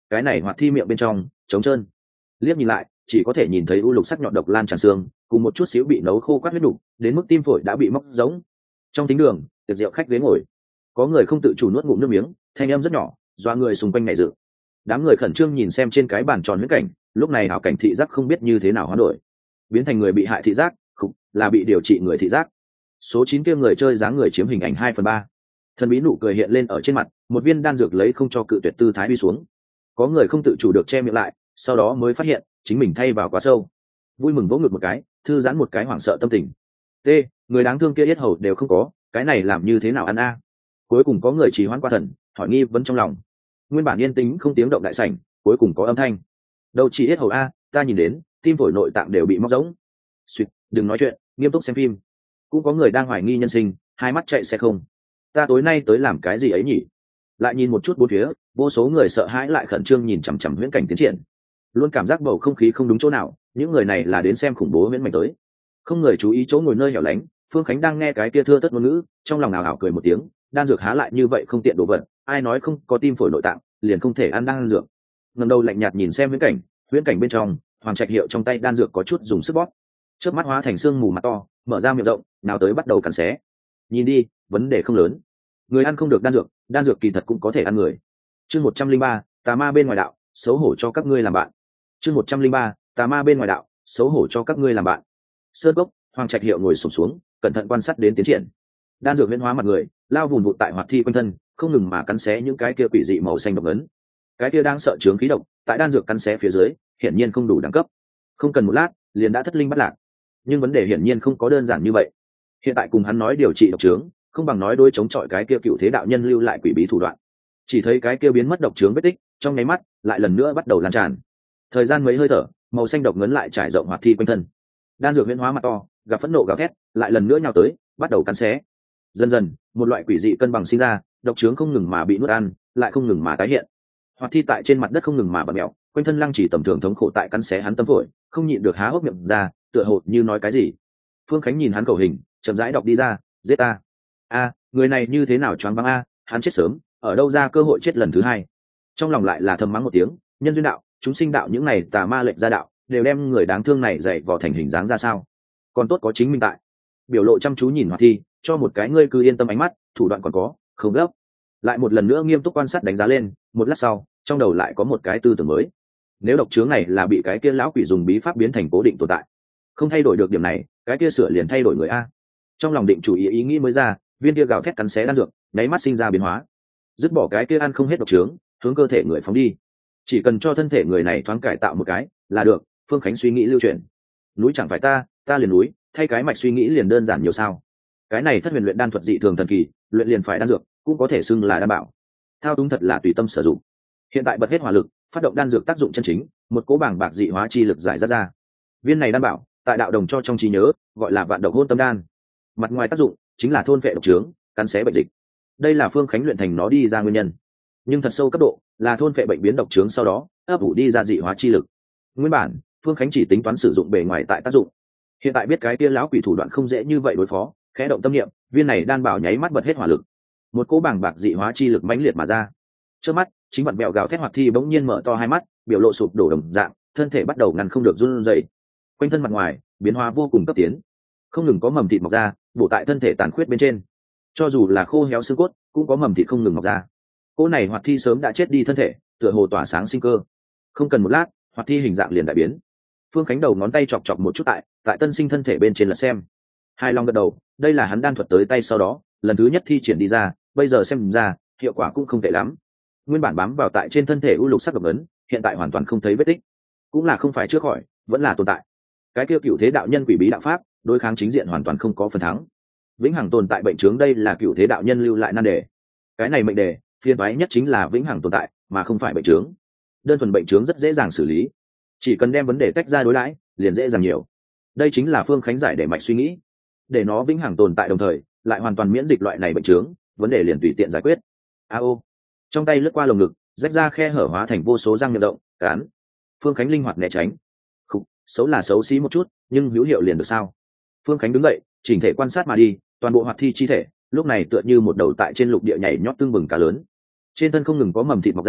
Speaker 1: cái này hoạt thi miệng bên trong trống trơn, liếc nhìn lại chỉ có thể nhìn thấy u lục sắc nhọn độc lan tràn xương cùng một chút xíu bị nấu khô quát huyết đủ, đến mức tim phổi đã bị móc giống. Trong thính đường tiệc rượu khách ghế ngồi, có người không tự chủ nuốt ngụm nước miếng, thanh âm rất nhỏ doa người xung quanh nhảy dựng. Đám người khẩn trương nhìn xem trên cái bàn tròn huyễn cảnh, lúc này hảo cảnh thị giác không biết như thế nào hoán đổi, biến thành người bị hại thị giác, không là bị điều trị người thị giác. Số chín kia người chơi dáng người chiếm hình ảnh hai phần ba. Thần bí nụ cười hiện lên ở trên mặt, một viên đan dược lấy không cho cự tuyệt tư thái đi xuống. Có người không tự chủ được che miệng lại, sau đó mới phát hiện chính mình thay vào quá sâu, vui mừng vỗ ngực một cái, thư giãn một cái hoảng sợ tâm tình. T, người đáng thương kia yết hầu đều không có, cái này làm như thế nào ăn a? Cuối cùng có người trì hoãn qua thần, hỏi nghi vấn trong lòng. Nguyên bản yên tĩnh không tiếng động đại sảnh, cuối cùng có âm thanh. Đâu chỉ yết hầu a, ta nhìn đến tim phổi nội tạng đều bị móc rỗng. Xuyệt, đừng nói chuyện, nghiêm túc xem phim. Cũng có người đang hoài nghi nhân sinh, hai mắt chạy xe không. Ta tối nay tới làm cái gì ấy nhỉ? Lại nhìn một chút bốn phía, vô số người sợ hãi lại khẩn trương nhìn chằm chằm huyễn cảnh tiến triển, luôn cảm giác bầu không khí không đúng chỗ nào. Những người này là đến xem khủng bố huyễn mạnh tới. Không người chú ý chỗ ngồi nơi hẻo lánh, Phương Khánh đang nghe cái kia thưa thất ngôn ngữ, trong lòng nào hảo cười một tiếng. Đan dược há lại như vậy không tiện đồ vật, ai nói không có tim phổi nội tạng liền không thể ăn đan dược. Ngẩng đầu lạnh nhạt nhìn xem huyễn cảnh, huyễn cảnh bên trong Hoàng Trạch Hiệu trong tay đan dược có chút dùng sức bóp, chớp mắt hóa thành xương mù mặt to, mở ra miệng rộng, nào tới bắt đầu cắn xé. Nhìn đi, vấn đề không lớn. Người ăn không được đan dược, đan dược kỳ thật cũng có thể ăn người. Chương một trăm linh ba, tà ma bên ngoài đạo, xấu hổ cho các ngươi làm bạn. Chương một trăm linh ba, tà ma bên ngoài đạo, xấu hổ cho các ngươi làm bạn. Sơn Cốc, Hoàng Trạch Hiệu ngồi xổm xuống, cẩn thận quan sát đến tiến triển. Đan dược huyễn hóa mặt người, lao vùn vụt tại hoạt thi quanh thân, không ngừng mà cắn xé những cái kia quỷ dị màu xanh độc ấn. Cái kia đang sợ chướng khí độc, tại đan dược cắn xé phía dưới, hiển nhiên không đủ đẳng cấp. Không cần một lát, liền đã thất linh bắt lạc. Nhưng vấn đề hiển nhiên không có đơn giản như vậy. Hiện tại cùng hắn nói điều trị độc trướng, không bằng nói đối chống chọi cái kia cựu thế đạo nhân lưu lại quỷ bí thủ đoạn. Chỉ thấy cái kia biến mất độc trướng vết tích, trong nháy mắt, lại lần nữa bắt đầu lan tràn. Thời gian mấy hơi thở, màu xanh độc ngấn lại trải rộng hoạt thi quanh thân. Đan dược huyễn hóa mặt to, gặp phẫn nộ gào thét, lại lần nữa nhào tới, bắt đầu cắn xé. Dần dần, một loại quỷ dị cân bằng sinh ra, độc trướng không ngừng mà bị nuốt ăn, lại không ngừng mà tái hiện. Hoạt thi tại trên mặt đất không ngừng mà bật mèo, quanh thân lăng chỉ tầm thường thống khổ tại cắn xé hắn tâm phổi, không nhịn được há hốc miệng ra, tựa hồ như nói cái gì. Phương Khánh nhìn hắn cầu hình, chậm rãi đọc đi ra, giết ta. A, người này như thế nào choáng váng a, hắn chết sớm, ở đâu ra cơ hội chết lần thứ hai. Trong lòng lại là thầm mắng một tiếng, nhân duyên đạo, chúng sinh đạo những này tà ma lệnh ra đạo, đều đem người đáng thương này dạy vò thành hình dáng ra sao. Còn tốt có chính mình tại. Biểu lộ chăm chú nhìn Hoạt Thi, cho một cái ngươi cứ yên tâm ánh mắt, thủ đoạn còn có, không gấp. Lại một lần nữa nghiêm túc quan sát đánh giá lên, một lát sau, trong đầu lại có một cái tư tưởng mới. Nếu độc chướng này là bị cái kia lão quỷ dùng bí pháp biến thành cố định tồn tại, không thay đổi được điểm này, cái kia sửa liền thay đổi người a. Trong lòng định chủ ý ý nghĩ mới ra, viên kia gào thét cắn xé đan dược, nháy mắt sinh ra biến hóa. Dứt bỏ cái kia ăn không hết độc chướng, hướng cơ thể người phóng đi. Chỉ cần cho thân thể người này thoáng cải tạo một cái, là được. Phương Khánh suy nghĩ lưu chuyển. Núi chẳng phải ta, ta liền núi, thay cái mạch suy nghĩ liền đơn giản nhiều sao. Cái này thất huyền luyện đan thuật dị thường thần kỳ, luyện liền phải đan dược, cũng có thể xưng là đan bảo. Thao túng thật là tùy tâm sử dụng. Hiện tại bật hết hỏa lực, phát động đan dược tác dụng chân chính, một cỗ bảng bạc dị hóa chi lực giải ra ra. Viên này đan bảo, tại đạo đồng cho trong trí nhớ, gọi là vạn độc hôn tâm đan. Mặt ngoài tác dụng chính là thôn phệ độc trướng, cắn xé bệnh dịch. Đây là Phương Khánh luyện thành nó đi ra nguyên nhân. Nhưng thật sâu cấp độ là thôn phệ bệnh biến độc trướng sau đó ấp ủ đi ra dị hóa chi lực. Nguyên bản Phương Khánh chỉ tính toán sử dụng bề ngoài tại tác dụng. Hiện tại biết cái tia lão quỷ thủ đoạn không dễ như vậy đối phó, khẽ động tâm niệm, viên này đan bảo nháy mắt bật hết hỏa lực, một cỗ bảng bạc dị hóa chi lực mãnh liệt mà ra. Trước mắt chính vặn bẹo gào thét Hoạt Thi bỗng nhiên mở to hai mắt, biểu lộ sụp đổ đồng dạng, thân thể bắt đầu ngăn không được run rẩy. Quanh thân mặt ngoài biến hóa vô cùng cấp tiến, không ngừng có mầm thịt mọc ra, bổ tại thân thể tàn khuyết bên trên. Cho dù là khô héo xương cốt, cũng có mầm thịt không ngừng mọc ra. Cô này Hoạt Thi sớm đã chết đi thân thể, tựa hồ tỏa sáng sinh cơ. Không cần một lát, Hoạt Thi hình dạng liền đại biến. Phương Khánh đầu ngón tay chọc chọc một chút tại tại tân sinh thân thể bên trên lật xem. Hai long gật đầu, đây là hắn đan thuật tới tay sau đó lần thứ nhất thi triển đi ra, bây giờ xem ra hiệu quả cũng không tệ lắm. Nguyên bản bám vào tại trên thân thể u lục sắc độc ấn, hiện tại hoàn toàn không thấy vết tích, cũng là không phải chữa khỏi, vẫn là tồn tại. Cái kia cựu thế đạo nhân quỷ bí đạo pháp, đối kháng chính diện hoàn toàn không có phần thắng. Vĩnh hằng tồn tại bệnh trướng, đây là cựu thế đạo nhân lưu lại nan đề. Cái này mệnh đề phiền toái nhất chính là vĩnh hằng tồn tại, mà không phải bệnh trướng. Đơn thuần bệnh trướng rất dễ dàng xử lý, chỉ cần đem vấn đề tách ra đối đãi, liền dễ dàng nhiều. Đây chính là Phương Khánh giải để mạch suy nghĩ, để nó vĩnh hằng tồn tại đồng thời lại hoàn toàn miễn dịch loại này bệnh trướng, vấn đề liền tùy tiện giải quyết. A ô, trong tay lướt qua lồng ngực, rách ra khe hở hóa thành vô số răng miệng rộng, cán. Phương Khánh linh hoạt né tránh. Khúc, xấu là xấu xí một chút, nhưng hữu hiệu liền được sao? Phương Khánh đứng dậy, chỉnh thể quan sát mà đi, toàn bộ Hoạt Thi chi thể lúc này tựa như một đầu tại trên lục địa nhảy nhót tương bừng cá lớn. Trên thân không ngừng có mầm thịt mọc ra,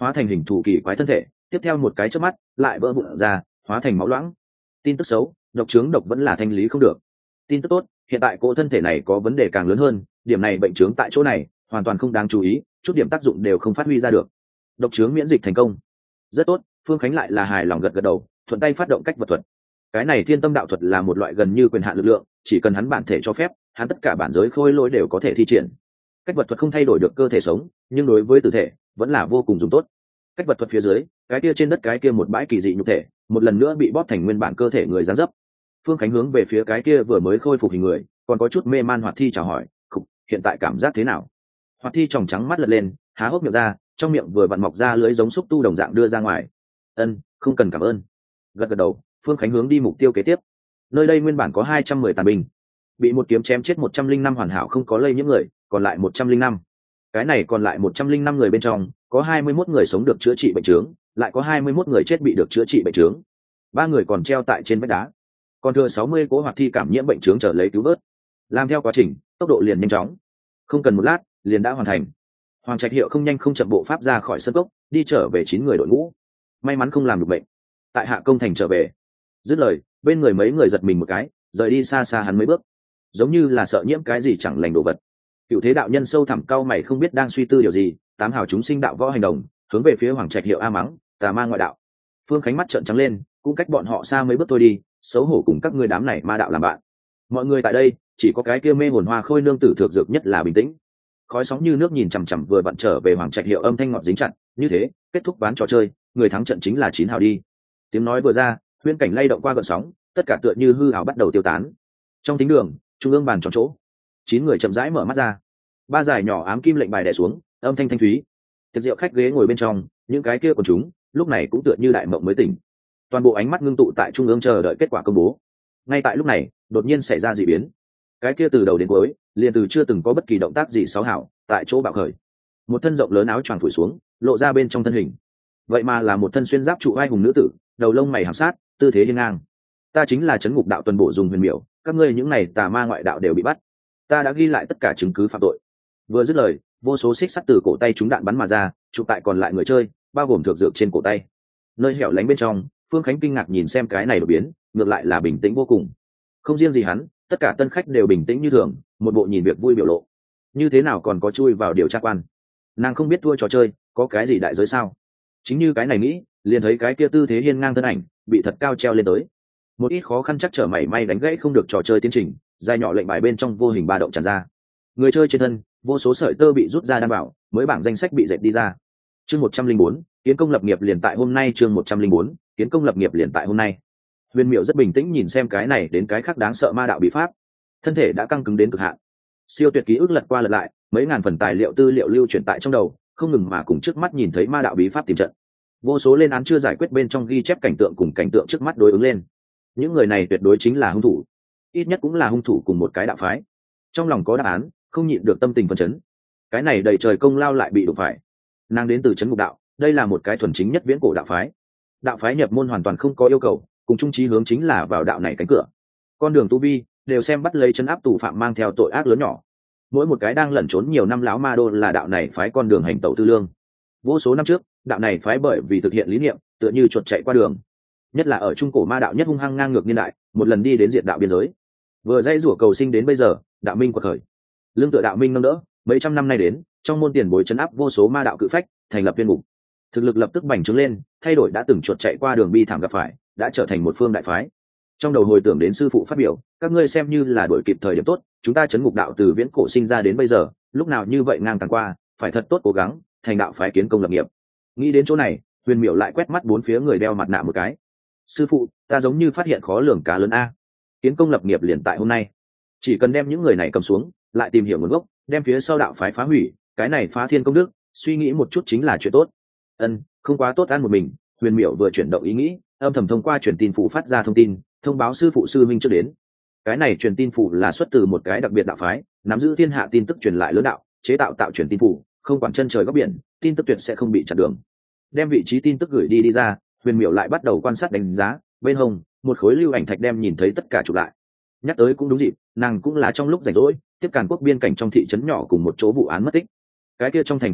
Speaker 1: hóa thành hình thù kỳ quái thân thể, tiếp theo một cái chớp mắt lại vỡ vụn ra, hóa thành máu loãng. Tin tức xấu, độc trướng độc vẫn là thanh lý không được. Tin tức tốt, hiện tại cô thân thể này có vấn đề càng lớn hơn, điểm này bệnh trướng tại chỗ này hoàn toàn không đáng chú ý, chút điểm tác dụng đều không phát huy ra được. Độc trướng miễn dịch thành công, rất tốt. Phương Khánh lại là hài lòng gật gật đầu, thuận tay phát động cách vật thuật. Cái này thiên tâm đạo thuật là một loại gần như quyền hạn lực lượng, chỉ cần hắn bản thể cho phép, hắn tất cả bản giới khôi lỗi đều có thể thi triển. Cách vật thuật không thay đổi được cơ thể sống, nhưng đối với tử thể vẫn là vô cùng dùng tốt. Cách vật thuật phía dưới, cái kia trên đất cái kia một bãi kỳ dị nhục thể một lần nữa bị bóp thành nguyên bản cơ thể người dáng dấp. Phương Khánh hướng về phía cái kia vừa mới khôi phục hình người còn có chút mê man Hoạt Thi chào hỏi, khục, hiện tại cảm giác thế nào? Hoạt Thi tròng trắng mắt lật lên, há hốc miệng ra, trong miệng vừa vặn mọc ra lưới giống xúc tu đồng dạng đưa ra ngoài. Ân, không cần cảm ơn. Gật gật đầu, Phương Khánh hướng đi mục tiêu kế tiếp. Nơi đây nguyên bản có hai trăm mười tàn binh, bị một kiếm chém chết một trăm linh năm hoàn hảo không có lây nhiễm người, còn lại một trăm linh năm. Cái này còn lại một trăm linh năm người bên trong, có hai mươi mốt người sống được chữa trị bệnh trướng, lại có hai mươi mốt người chết bị được chữa trị bệnh trướng. Ba người còn treo tại trên vách đá. Còn thừa sáu mươi cố Hoạt Thi cảm nhiễm bệnh trướng trở lấy cứu vớt. Làm theo quá trình, tốc độ liền nhanh chóng. Không cần một lát, liền đã hoàn thành. Hoàng Trạch Hiệu không nhanh không chậm bộ pháp ra khỏi sân cốc, đi trở về chín người đội ngũ. May mắn không làm được bệnh. Tại Hạ Công thành trở về. Dứt lời, bên người mấy người giật mình một cái, rời đi xa xa hắn mấy bước, giống như là sợ nhiễm cái gì chẳng lành đồ vật. Cựu thế đạo nhân sâu thẳm cau mày không biết đang suy tư điều gì, tám hào chúng sinh đạo võ hành động, hướng về phía Hoàng Trạch Hiệu a mắng, tà ma ngoại đạo. Phương Khánh mắt trợn trắng lên, cũng cách bọn họ xa mấy bước thôi đi, xấu hổ cùng các ngươi đám này ma đạo làm bạn. Mọi người tại đây, chỉ có cái kia mê hồn hoa khôi nương tử thượng dược nhất là bình tĩnh. Khói sóng như nước nhìn chằm chằm vừa vặn trở về Hoàng Trạch Hiệu âm thanh ngọt dính chặt, như thế, kết thúc ván trò chơi, người thắng trận chính là chín hào đi. Tiếng nói vừa ra, huyễn cảnh lay động qua gợn sóng, tất cả tựa như hư ảo bắt đầu tiêu tán. Trong thính đường, trung ương bàn tròn chỗ, chín người chậm rãi mở mắt ra. Ba giải nhỏ ám kim lệnh bài đè xuống, âm thanh thanh thúy. Tiệc rượu khách ghế ngồi bên trong, những cái kia của chúng, lúc này cũng tựa như đại mộng mới tỉnh. Toàn bộ ánh mắt ngưng tụ tại trung ương chờ đợi kết quả công bố. Ngay tại lúc này, đột nhiên xảy ra dị biến. Cái kia từ đầu đến cuối, liền từ chưa từng có bất kỳ động tác gì xấu hảo, tại chỗ bạo khởi. Một thân rộng lớn áo choàng phủi xuống, lộ ra bên trong thân hình. Vậy mà là một thân xuyên giáp trụ vai hùng nữ tử, đầu lông mày hàm sát, tư thế hiên ngang. Ta chính là trấn ngục đạo tuần bổ dùng huyền miểu, các ngươi những này tà ma ngoại đạo đều bị bắt. Ta đã ghi lại tất cả chứng cứ phạm tội. Vừa dứt lời, vô số xích sắt từ cổ tay chúng đạn bắn mà ra, chụp tại còn lại người chơi, bao gồm thượng dược trên cổ tay. Nơi hẻo lánh bên trong, Phương Khánh kinh ngạc nhìn xem cái này đột biến, ngược lại là bình tĩnh vô cùng. Không riêng gì hắn, tất cả tân khách đều bình tĩnh như thường, một bộ nhìn việc vui biểu lộ. Như thế nào còn có chui vào điều tra quan? Nàng không biết thua trò chơi, có cái gì đại giới sao? Chính như cái này nghĩ, liền thấy cái kia tư thế hiên ngang thân ảnh, bị thật cao treo lên tới. Một ít khó khăn chắc trở mảy may đánh gãy không được trò chơi tiến trình, dài nhỏ lệnh bài bên trong vô hình ba động tràn ra. Người chơi trên thân, vô số sợi tơ bị rút ra đảm bảo, mới bảng danh sách bị dệt đi ra. Chương một trăm linh bốn, kiến công lập nghiệp liền tại hôm nay. Chương một trăm linh bốn, kiến công lập nghiệp liền tại hôm nay. Huyền Miểu rất bình tĩnh nhìn xem cái này đến cái khác đáng sợ ma đạo bị pháp, thân thể đã căng cứng đến cực hạn. Siêu tuyệt ký ức lật qua lật lại, mấy ngàn phần tài liệu tư liệu lưu chuyển tại trong đầu, không ngừng mà cùng trước mắt nhìn thấy ma đạo bí pháp tìm trận. Vô số lên án chưa giải quyết bên trong ghi chép cảnh tượng cùng cảnh tượng trước mắt đối ứng lên. Những người này tuyệt đối chính là hung thủ, ít nhất cũng là hung thủ cùng một cái đạo phái. Trong lòng có đáp án, không nhịn được tâm tình phấn chấn. Cái này đầy trời công lao lại bị đụng phải. Nàng đến từ trấn ngục đạo, đây là một cái thuần chính nhất viễn cổ đạo phái. Đạo phái nhập môn hoàn toàn không có yêu cầu, cùng chung chí hướng chính là vào đạo này cánh cửa. Con đường tu vi đều xem bắt lấy chân áp tù phạm mang theo tội ác lớn nhỏ. Mỗi một cái đang lẩn trốn nhiều năm lão ma đô là đạo này phái con đường hành tẩu tư lương. Vô số năm trước, đạo này phái bởi vì thực hiện lý niệm, tựa như chuột chạy qua đường. Nhất là ở trung cổ ma đạo nhất hung hăng ngang ngược niên đại, một lần đi đến diệt đạo biên giới. Vừa dây rủa cầu sinh đến bây giờ, đạo minh quật khởi. Lương tựa đạo minh nâng đỡ, mấy trăm năm nay đến, trong môn tiền bối trấn áp vô số ma đạo cự phách, thành lập viên ngục. Thực lực lập tức bành trướng lên, thay đổi đã từng chuột chạy qua đường bi thảm gặp phải, đã trở thành một phương đại phái. Trong đầu hồi tưởng đến sư phụ phát biểu, các ngươi xem như là đổi kịp thời điểm tốt, chúng ta trấn ngục đạo từ viễn cổ sinh ra đến bây giờ, lúc nào như vậy ngang tàng qua, phải thật tốt cố gắng, thành đạo phái kiến công lập nghiệp. Nghĩ đến chỗ này, Huyền Miểu lại quét mắt bốn phía người đeo mặt nạ một cái. Sư phụ, ta giống như phát hiện khó lường cá lớn a. Kiến công lập nghiệp liền tại hôm nay. Chỉ cần đem những người này cầm xuống, lại tìm hiểu nguồn gốc, đem phía sau đạo phái phá hủy, cái này phá thiên công đức, suy nghĩ một chút chính là chuyện tốt. Ân, không quá tốt ăn một mình. Huyền Miểu vừa chuyển động ý nghĩ, âm thầm thông qua truyền tin phủ phát ra thông tin, thông báo sư phụ sư minh trước đến. Cái này truyền tin phủ là xuất từ một cái đặc biệt đạo phái, nắm giữ thiên hạ tin tức truyền lại lớn đạo, chế tạo tạo truyền tin phủ, không quản chân trời góc biển, tin tức tuyệt sẽ không bị chặn đường. Đem vị trí tin tức gửi đi đi ra, Huyền Miểu lại bắt đầu quan sát đánh giá, bên hông, một khối lưu ảnh thạch đem nhìn thấy tất cả chụp lại. Nhắc tới cũng đúng dịp, nàng cũng là trong lúc rảnh rỗi, tiếp Càn Quốc biên cảnh trong thị trấn nhỏ cùng một chỗ vụ án mất tích. Cái kia trong thành phú hộ,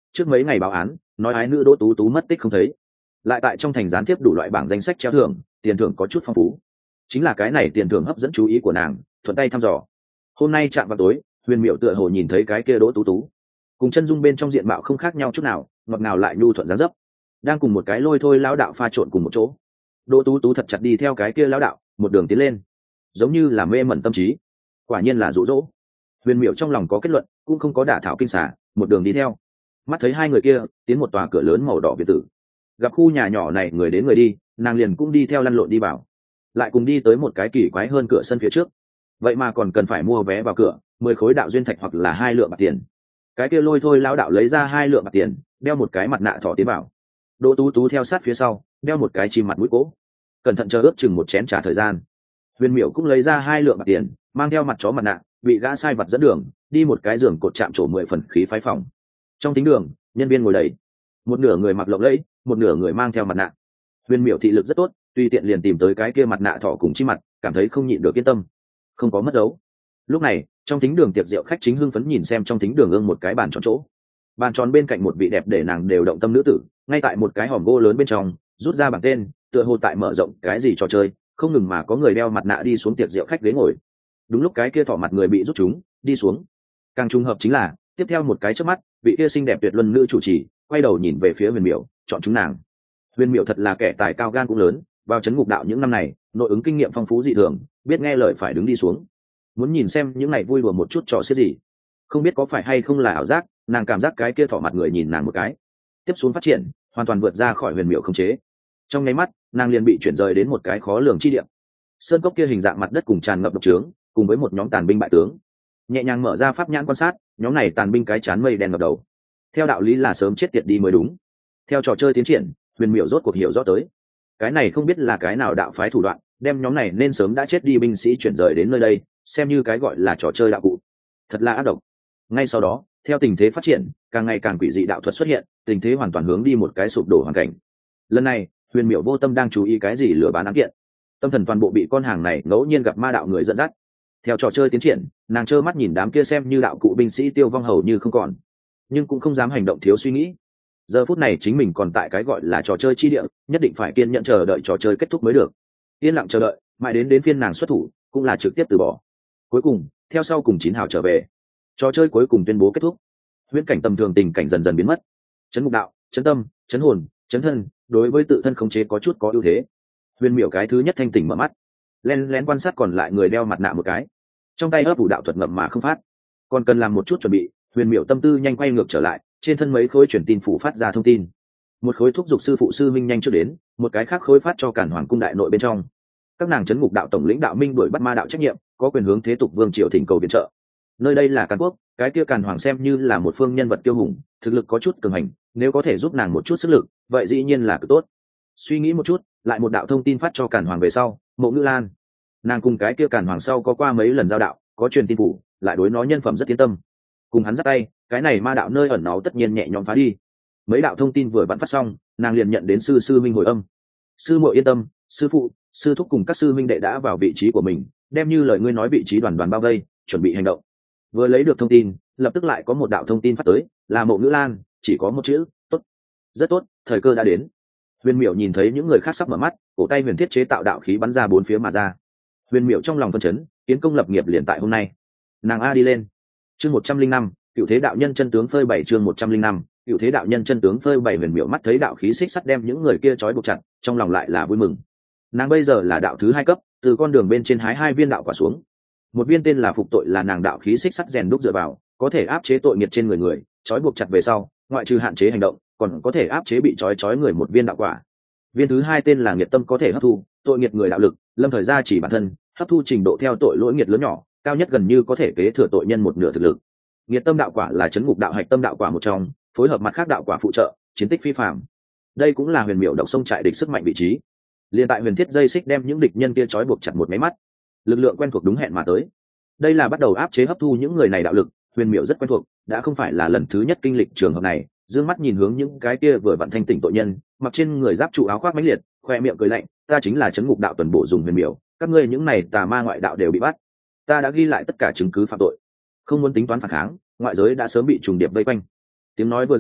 Speaker 1: trước mấy ngày báo án nói ái nữ Đỗ Tú Tú mất tích không thấy, lại tại trong thành gián tiếp đủ loại bảng danh sách treo thưởng, tiền thưởng có chút phong phú. Chính là cái này tiền thưởng hấp dẫn chú ý của nàng, thuận tay thăm dò. Hôm nay chạm vào tối, Huyền Miểu tựa hồ nhìn thấy cái kia Đỗ Tú Tú, cùng chân dung bên trong diện mạo không khác nhau chút nào, ngọt ngào lại nhu thuận dáng dấp, đang cùng một cái lôi thôi lão đạo pha trộn cùng một chỗ. Đỗ Tú Tú thật chặt đi theo cái kia lão đạo, một đường tiến lên, giống như là mê mẩn tâm trí. Quả nhiên là dụ dỗ. Huyền Miểu trong lòng có kết luận, cũng không có đả thảo kinh xả, một đường đi theo. Mắt thấy hai người kia tiến một tòa cửa lớn màu đỏ biệt tử, gặp khu nhà nhỏ này người đến người đi, nàng liền cũng đi theo lăn lộn đi vào, lại cùng đi tới một cái kỳ quái hơn cửa sân phía trước. Vậy mà còn cần phải mua vé vào cửa, mười khối đạo duyên thạch hoặc là hai lượng bạc tiền. Cái kia lôi thôi lão đạo lấy ra hai lượng bạc tiền, đeo một cái mặt nạ thỏ tiến vào. Đỗ Tú Tú theo sát phía sau, đeo một cái chim mặt mũi cỗ, cẩn thận chờ ước chừng một chén trà thời gian. Huyền Miểu cũng lấy ra hai lượng bạc tiền, mang theo mặt chó mặt nạ, bị gã sai vặt dẫn đường đi một cái giường cột chạm trổ mười phần khí phái phòng. Trong thính đường, nhân viên ngồi đầy, một nửa người mặc lộng lẫy, một nửa người mang theo mặt nạ. Huyền Miểu thị lực rất tốt, tùy tiện liền tìm tới cái kia mặt nạ thỏ cùng chi mặt, cảm thấy không nhịn được yên tâm, không có mất dấu. Lúc này, trong thính đường tiệc rượu khách chính hưng phấn nhìn xem trong thính đường ương một cái bàn tròn chỗ, bàn tròn bên cạnh một vị đẹp để nàng đều động tâm nữ tử, ngay tại một cái hòm gỗ lớn bên trong rút ra bảng tên, tựa hồ tại mở rộng cái gì trò chơi, không ngừng mà có người đeo mặt nạ đi xuống tiệc rượu khách ghế ngồi. Đúng lúc cái kia thỏ mặt người bị rút chúng đi xuống, càng trùng hợp chính là tiếp theo một cái chớp mắt, vị kia xinh đẹp tuyệt luân nữ chủ trì quay đầu nhìn về phía Huyền Miểu, chọn chúng nàng. Huyền Miểu thật là kẻ tài cao gan cũng lớn, vào chấn ngục đạo những năm này nội ứng kinh nghiệm phong phú dị thường, biết nghe lời phải đứng đi xuống, muốn nhìn xem những này vui đùa một chút trò xiết gì. Không biết có phải hay không là ảo giác, nàng cảm giác cái kia thỏ mặt người nhìn nàng một cái, tiếp xuống phát triển hoàn toàn vượt ra khỏi Huyền Miểu khống chế. Trong nháy mắt, nàng liền bị chuyển rời đến một cái khó lường chi địa. Sơn cốc kia hình dạng mặt đất cùng tràn ngập độc trướng, cùng với một nhóm tàn binh bại tướng. Nhẹ nhàng mở ra pháp nhãn quan sát, nhóm này tàn binh cái chán mây đen ngập đầu. Theo đạo lý là sớm chết tiệt đi mới đúng. Theo trò chơi tiến triển, Huyền Miểu rốt cuộc hiểu rõ tới, cái này không biết là cái nào đạo phái thủ đoạn, đem nhóm này nên sớm đã chết đi binh sĩ chuyển rời đến nơi đây, xem như cái gọi là trò chơi đạo cụ. Thật là ác độc. Ngay sau đó, theo tình thế phát triển, càng ngày càng quỷ dị đạo thuật xuất hiện, tình thế hoàn toàn hướng đi một cái sụp đổ hoàn cảnh. Lần này, Huyền Miểu vô tâm đang chú ý cái gì lừa bán án kiện, tâm thần toàn bộ bị con hàng này ngẫu nhiên gặp ma đạo người dẫn dắt. Theo trò chơi tiến triển, nàng trơ mắt nhìn đám kia xem như đạo cụ binh sĩ tiêu vong hầu như không còn, nhưng cũng không dám hành động thiếu suy nghĩ. Giờ phút này chính mình còn tại cái gọi là trò chơi chi địa, nhất định phải kiên nhẫn chờ đợi trò chơi kết thúc mới được. Yên lặng chờ đợi, mãi đến đến phiên nàng xuất thủ, cũng là trực tiếp từ bỏ. Cuối cùng, theo sau cùng chín hào trở về, trò chơi cuối cùng tuyên bố kết thúc. Huyễn cảnh tầm thường tình cảnh dần dần biến mất. Chấn ngục đạo, chấn tâm, chấn hồn, chấn thân, đối với tự thân khống chế có chút có ưu thế. Huyền Miểu cái thứ nhất thanh tỉnh mở mắt, lén lén quan sát còn lại người đeo mặt nạ một cái, trong tay ấp ủ đạo thuật ngậm mà không phát. Còn cần làm một chút chuẩn bị, Huyền Miểu tâm tư nhanh quay ngược trở lại, trên thân mấy khối truyền tin phủ phát ra thông tin. Một khối thúc giục sư phụ sư minh nhanh trước đến, một cái khác khối phát cho Cản Hoàng cung đại nội bên trong. Các nàng chấn ngục đạo tổng lĩnh đạo minh đuổi bắt ma đạo trách nhiệm, có quyền hướng thế tục vương triều thỉnh cầu viện trợ. Nơi đây là Càn Quốc, cái kia Càn Hoàng xem như là một phương nhân vật tiêu hùng, thực lực có chút cường hành, nếu có thể giúp nàng một chút sức lực, vậy dĩ nhiên là cực tốt. Suy nghĩ một chút, lại một đạo thông tin phát cho Càn Hoàng về sau, Mộ Ngữ Lan. Nàng cùng cái kia Càn Hoàng sau có qua mấy lần giao đạo, có truyền tin phủ, lại đối nó nhân phẩm rất yên tâm. Cùng hắn dắt tay, cái này ma đạo nơi ẩn náu tất nhiên nhẹ nhõm phá đi. Mấy đạo thông tin vừa bắn phát xong, nàng liền nhận đến sư sư minh hồi âm. Sư muội yên tâm, sư phụ, sư thúc cùng các sư minh đệ đã vào vị trí của mình, đem như lời ngươi nói vị trí đoàn đoàn bao vây, chuẩn bị hành động. Vừa lấy được thông tin, lập tức lại có một đạo thông tin phát tới, là Mộ Ngữ Lan, chỉ có một chữ, tốt. Rất tốt, thời cơ đã đến. Huyền Miểu nhìn thấy những người khác sắp mở mắt, cổ tay huyền thiết chế tạo đạo khí bắn ra bốn phía mà ra. Huyền Miểu trong lòng phân chấn, kiến công lập nghiệp liền tại hôm nay. Nàng a đi lên. Chương một trăm linh năm, Cựu Thế đạo nhân chân tướng phơi bày. Chương một trăm linh năm, Cựu Thế đạo nhân chân tướng phơi bày. Huyền Miểu mắt thấy đạo khí xích sắt đem những người kia trói buộc chặt, trong lòng lại là vui mừng. Nàng bây giờ là đạo thứ hai cấp, từ con đường bên trên hái hai viên đạo quả xuống. Một viên tên là phục tội, là nàng đạo khí xích sắt rèn đúc dựa vào, có thể áp chế tội nghiệp trên người người, trói buộc chặt về sau, ngoại trừ hạn chế hành động, còn có thể áp chế bị trói trói người một viên đạo quả. Viên thứ hai tên là nghiệt tâm, có thể hấp thu tội nghiệp người đạo lực, lâm thời gia chỉ bản thân, hấp thu trình độ theo tội lỗi nghiệt lớn nhỏ, cao nhất gần như có thể kế thừa tội nhân một nửa thực lực. Nghiệt tâm đạo quả là chấn ngục đạo hạch tâm đạo quả một trong, phối hợp mặt khác đạo quả phụ trợ, chiến tích phi phàm. Đây cũng là Huyền Miểu độc sông trại địch sức mạnh vị trí. Liên tại huyền thiết dây xích đem những địch nhân kia trói buộc chặt một máy mắt, lực lượng quen thuộc đúng hẹn mà tới. Đây là bắt đầu áp chế hấp thu những người này đạo lực, Huyền Miểu rất quen thuộc, đã không phải là lần thứ nhất kinh lịch trường hợp này. Dương mắt nhìn hướng những cái kia vừa vặn thanh tỉnh tội nhân, mặc trên người giáp trụ áo khoác mãnh liệt, khoe miệng cười lạnh, ta chính là chấn ngục đạo tuần bổ dùng Huyền Miểu, các ngươi những này tà ma ngoại đạo đều bị bắt, ta đã ghi lại tất cả chứng cứ phạm tội, không muốn tính toán phản kháng, ngoại giới đã sớm bị trùng điệp vây quanh. Tiếng nói vừa ra,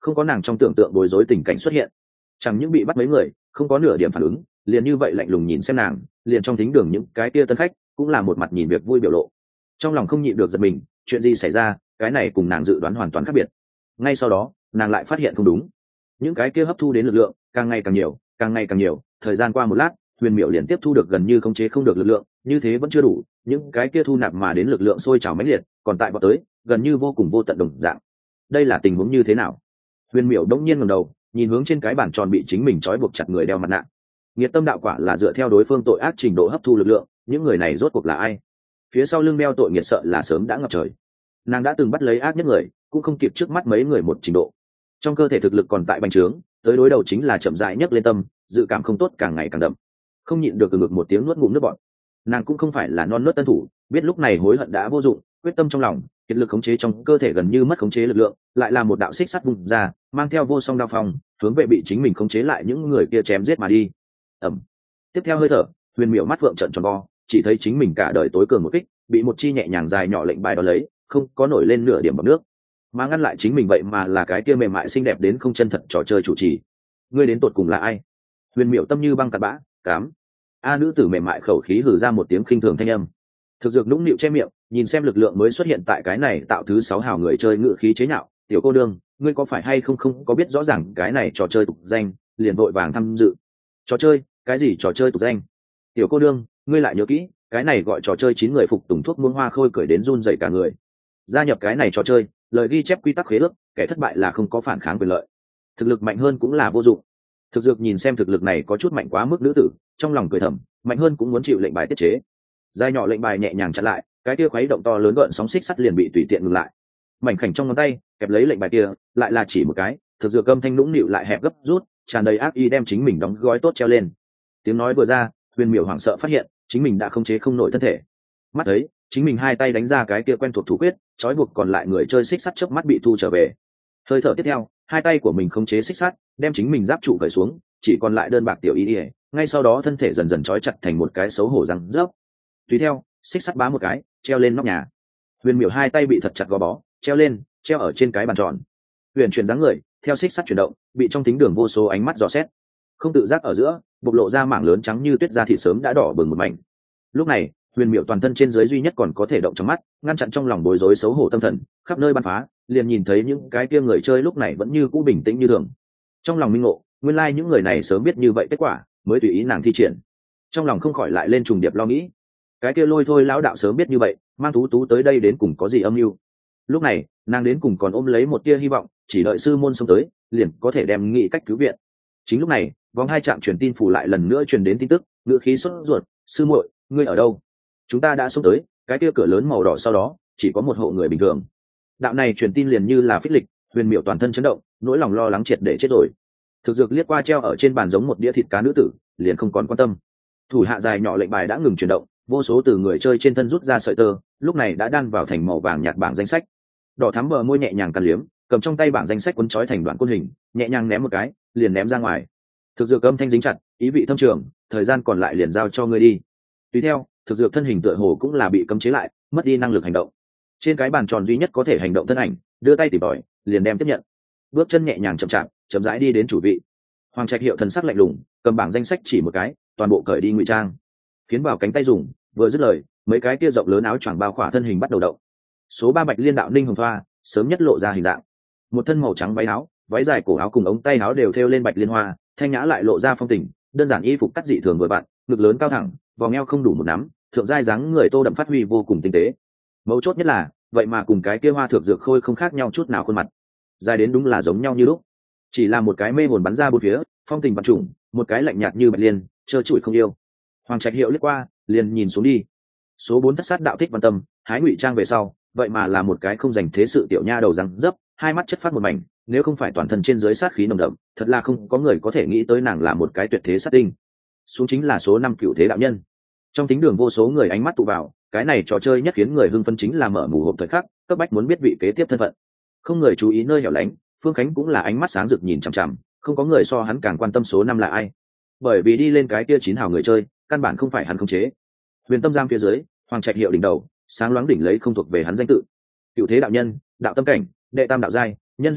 Speaker 1: không có nàng trong tưởng tượng bối rối tình cảnh xuất hiện. Chẳng những bị bắt mấy người không có nửa điểm phản ứng, liền như vậy lạnh lùng nhìn xem nàng, liền trong thính đường những cái kia tân khách cũng là một mặt nhìn việc vui biểu lộ. Trong lòng không nhịn được giật mình, chuyện gì xảy ra, cái này cùng nàng dự đoán hoàn toàn khác biệt. Ngay sau đó nàng lại phát hiện không đúng, những cái kia hấp thu đến lực lượng càng ngày càng nhiều, càng ngày càng nhiều. Thời gian qua một lát, huyền miểu liền tiếp thu được gần như khống chế không được lực lượng, như thế vẫn chưa đủ, những cái kia thu nạp mà đến lực lượng sôi trào mãnh liệt, còn tại bọn tới gần như vô cùng vô tận đồng dạng. Đây là tình huống như thế nào? Huyền miểu đống nhiên ngẩng đầu, nhìn hướng trên cái bàn tròn bị chính mình trói buộc chặt người đeo mặt nạ. Nghiệt tâm đạo quả là dựa theo đối phương tội ác trình độ hấp thu lực lượng, những người này rốt cuộc là ai? Phía sau lưng đeo tội nghiệt sợ là sớm đã ngập trời. Nàng đã từng bắt lấy ác nhất người, cũng không kịp trước mắt mấy người một trình độ. Trong cơ thể thực lực còn tại bành trướng, tới đối đầu chính là chậm rãi nhất lên tâm, dự cảm không tốt càng ngày càng đậm. Không nhịn được từ ngực một tiếng nuốt ngụm nước bọt. Nàng cũng không phải là non nớt tân thủ, biết lúc này hối hận đã vô dụng, quyết tâm trong lòng, kiệt lực khống chế trong cơ thể gần như mất khống chế lực lượng, lại là một đạo xích sắt bùng ra, mang theo vô song đao phong, hướng về bị chính mình khống chế lại những người kia chém giết mà đi. Ầm. Tiếp theo hơi thở, huyền miểu mắt phượng trận tròn vo, chỉ thấy chính mình cả đời tối cường một kích, bị một chi nhẹ nhàng dài nhỏ lệnh bài đó lấy, không có nổi lên nửa điểm bọt nước, mà ngăn lại chính mình vậy mà là cái kia mềm mại xinh đẹp đến không chân thật trò chơi chủ trì. Ngươi đến tột cùng là ai? Huyền miểu tâm như băng cát bã, cám. A nữ tử mềm mại khẩu khí hừ ra một tiếng khinh thường thanh âm. Thực dược nũng nịu che miệng, nhìn xem lực lượng mới xuất hiện tại cái này tạo thứ sáu hào người chơi ngự khí chế nhạo, tiểu cô đương, ngươi có phải hay không không có biết rõ ràng cái này trò chơi tục danh, liền vội vàng tham dự. Trò chơi? Cái gì trò chơi tục danh? Tiểu cô đương, ngươi lại nhớ kỹ, cái này gọi trò chơi chín người phục tùng thuốc muôn hoa khôi cười đến run rẩy cả người. Gia nhập cái này trò chơi, lời ghi chép quy tắc khế ước, kẻ thất bại là không có phản kháng quyền lợi. Thực lực mạnh hơn cũng là vô dụng. Thực dược nhìn xem thực lực này có chút mạnh quá mức nữ tử, trong lòng cười thầm, mạnh hơn cũng muốn chịu lệnh bài tiết chế. Dài nhỏ lệnh bài nhẹ nhàng chặn lại, cái kia khuấy động to lớn gợn sóng xích sắt liền bị tùy tiện ngừng lại. Mảnh khảnh trong ngón tay kẹp lấy lệnh bài kia, lại là chỉ một cái, thực dược âm thanh nũng nịu lại hẹp gấp rút, tràn đầy ác ý đem chính mình đóng gói tốt treo lên. Tiếng nói vừa ra, huyền miểu hoảng sợ phát hiện chính mình đã không chế không nổi thân thể. Mắt thấy chính mình hai tay đánh ra cái kia quen thuộc thủ quyết, trói buộc còn lại người chơi xích sắt chớp mắt bị thu trở về. Hơi thở tiếp theo, hai tay của mình không chế xích sắt, đem chính mình giáp trụ cởi xuống, chỉ còn lại đơn bạc tiểu y, ngay sau đó thân thể dần dần trói chặt thành một cái xấu hổ răng rớp. Tùy theo, xích sắt bám một cái, treo lên nóc nhà. Huyền miểu hai tay bị thật chặt gò bó, treo lên, treo ở trên cái bàn tròn. Huyền chuyển dáng người, theo xích sắt chuyển động, bị trong thính đường vô số ánh mắt dò xét. Không tự giác ở giữa, bộc lộ ra mảng lớn trắng như tuyết da thịt sớm đã đỏ bừng một mảnh. Lúc này, huyền miểu toàn thân trên dưới duy nhất còn có thể động trong mắt, ngăn chặn trong lòng bối rối xấu hổ tâm thần, khắp nơi bắn phá, liền nhìn thấy những cái kia người chơi lúc này vẫn như cũ bình tĩnh như thường. Trong lòng minh ngộ, nguyên lai like những người này sớm biết như vậy kết quả, mới tùy ý nàng thi triển. Trong lòng không khỏi lại lên trùng điệp lo nghĩ, cái kia lôi thôi lão đạo sớm biết như vậy, mang tú tú tới đây đến cùng có gì âm mưu. Lúc này nàng đến cùng còn ôm lấy một tia hy vọng, chỉ đợi sư môn xông tới liền có thể đem nghị cách cứu viện. Chính lúc này, vòng hai trạm truyền tin phủ lại lần nữa truyền đến tin tức, ngữ khí sốt ruột, sư muội, ngươi ở đâu? Chúng ta đã xông tới, cái kia cửa lớn màu đỏ sau đó chỉ có một hộ người bình thường. Đạo này truyền tin liền như là phích lịch, huyền miểu toàn thân chấn động, nỗi lòng lo lắng triệt để chết rồi. Thực dược liếc qua treo ở trên bàn giống một đĩa thịt cá nữ tử, liền không còn quan tâm. Thủ hạ dài nhỏ lệnh bài đã ngừng chuyển động, vô số từ người chơi trên thân rút ra sợi tơ, lúc này đã đan vào thành màu vàng nhạt bảng danh sách. Đỏ thắm bờ môi nhẹ nhàng cắn liếm, cầm trong tay bảng danh sách cuốn trói thành đoạn côn hình, nhẹ nhàng ném một cái, liền ném ra ngoài. Thực dược âm thanh dính chặt, ý vị thâm trường, thời gian còn lại liền giao cho ngươi đi. Tùy theo, thực dược thân hình tựa hồ cũng là bị cấm chế lại, mất đi năng lực hành động. Trên cái bàn tròn duy nhất có thể hành động thân ảnh, đưa tay tỉ bỏi, liền đem tiếp nhận. Bước chân nhẹ nhàng chậm chạp, chậm rãi đi đến chủ vị. Hoàng Trạch Hiệu thần sắc lạnh lùng, cầm bảng danh sách chỉ một cái, toàn bộ cởi đi ngụy trang, khiến vào cánh tay dùng, vừa dứt lời, mấy cái kia rộng lớn áo choàng bao khỏa thân hình bắt đầu động. Số ba Bạch Liên đạo Ninh Hồng Thoa, sớm nhất lộ ra hình dạng. Một thân màu trắng váy áo, váy dài cổ áo cùng ống tay áo đều thêu lên bạch liên hoa, thanh nhã lại lộ ra phong tình, đơn giản y phục cắt dị thường vừa vặn, ngực lớn cao thẳng, vòng eo không đủ một nắm, thượng giai dáng người tô đậm phát huy vô cùng tinh tế. Mấu chốt nhất là, vậy mà cùng cái kia hoa thượng dược khôi không khác nhau chút nào khuôn mặt, dài đến đúng là giống nhau như lúc, chỉ là một cái mê hồn bắn ra bốn phía, phong tình vạn trùng, một cái lạnh nhạt như bạch liên, trơ trụi không yêu. Hoàng Trạch Hiệu liếc qua, liền nhìn xuống đi. Số bốn Thất Sát đạo Thích Văn Tâm, hái ngụy trang về sau, vậy mà là một cái không dành thế sự tiểu nha đầu răng dấp, hai mắt chất phát một mảnh, nếu không phải toàn thân trên dưới sát khí nồng đậm, thật là không có người có thể nghĩ tới nàng là một cái tuyệt thế sát tinh. Xuống chính là số năm Cựu Thế đạo nhân. Trong tính đường vô số người ánh mắt tụ vào, cái này trò chơi nhất khiến người hưng phấn chính là mở mù hộp thời khắc, cấp bách muốn biết vị kế tiếp thân phận. Không người chú ý nơi hẻo lánh, Phương Khánh cũng là ánh mắt sáng rực nhìn chằm chằm, không có người so hắn càng quan tâm số năm là ai. Bởi vì đi lên cái kia chín hào người chơi, căn bản không phải hắn khống chế. Huyền Tâm Giang phía dưới, Hoàng Trạch Hiệu đỉnh đầu, sáng loáng đỉnh lấy không thuộc về hắn danh tự. Cựu Thế đạo nhân, đạo tâm cảnh, đệ tam đạo giai, nhân duyên đạo,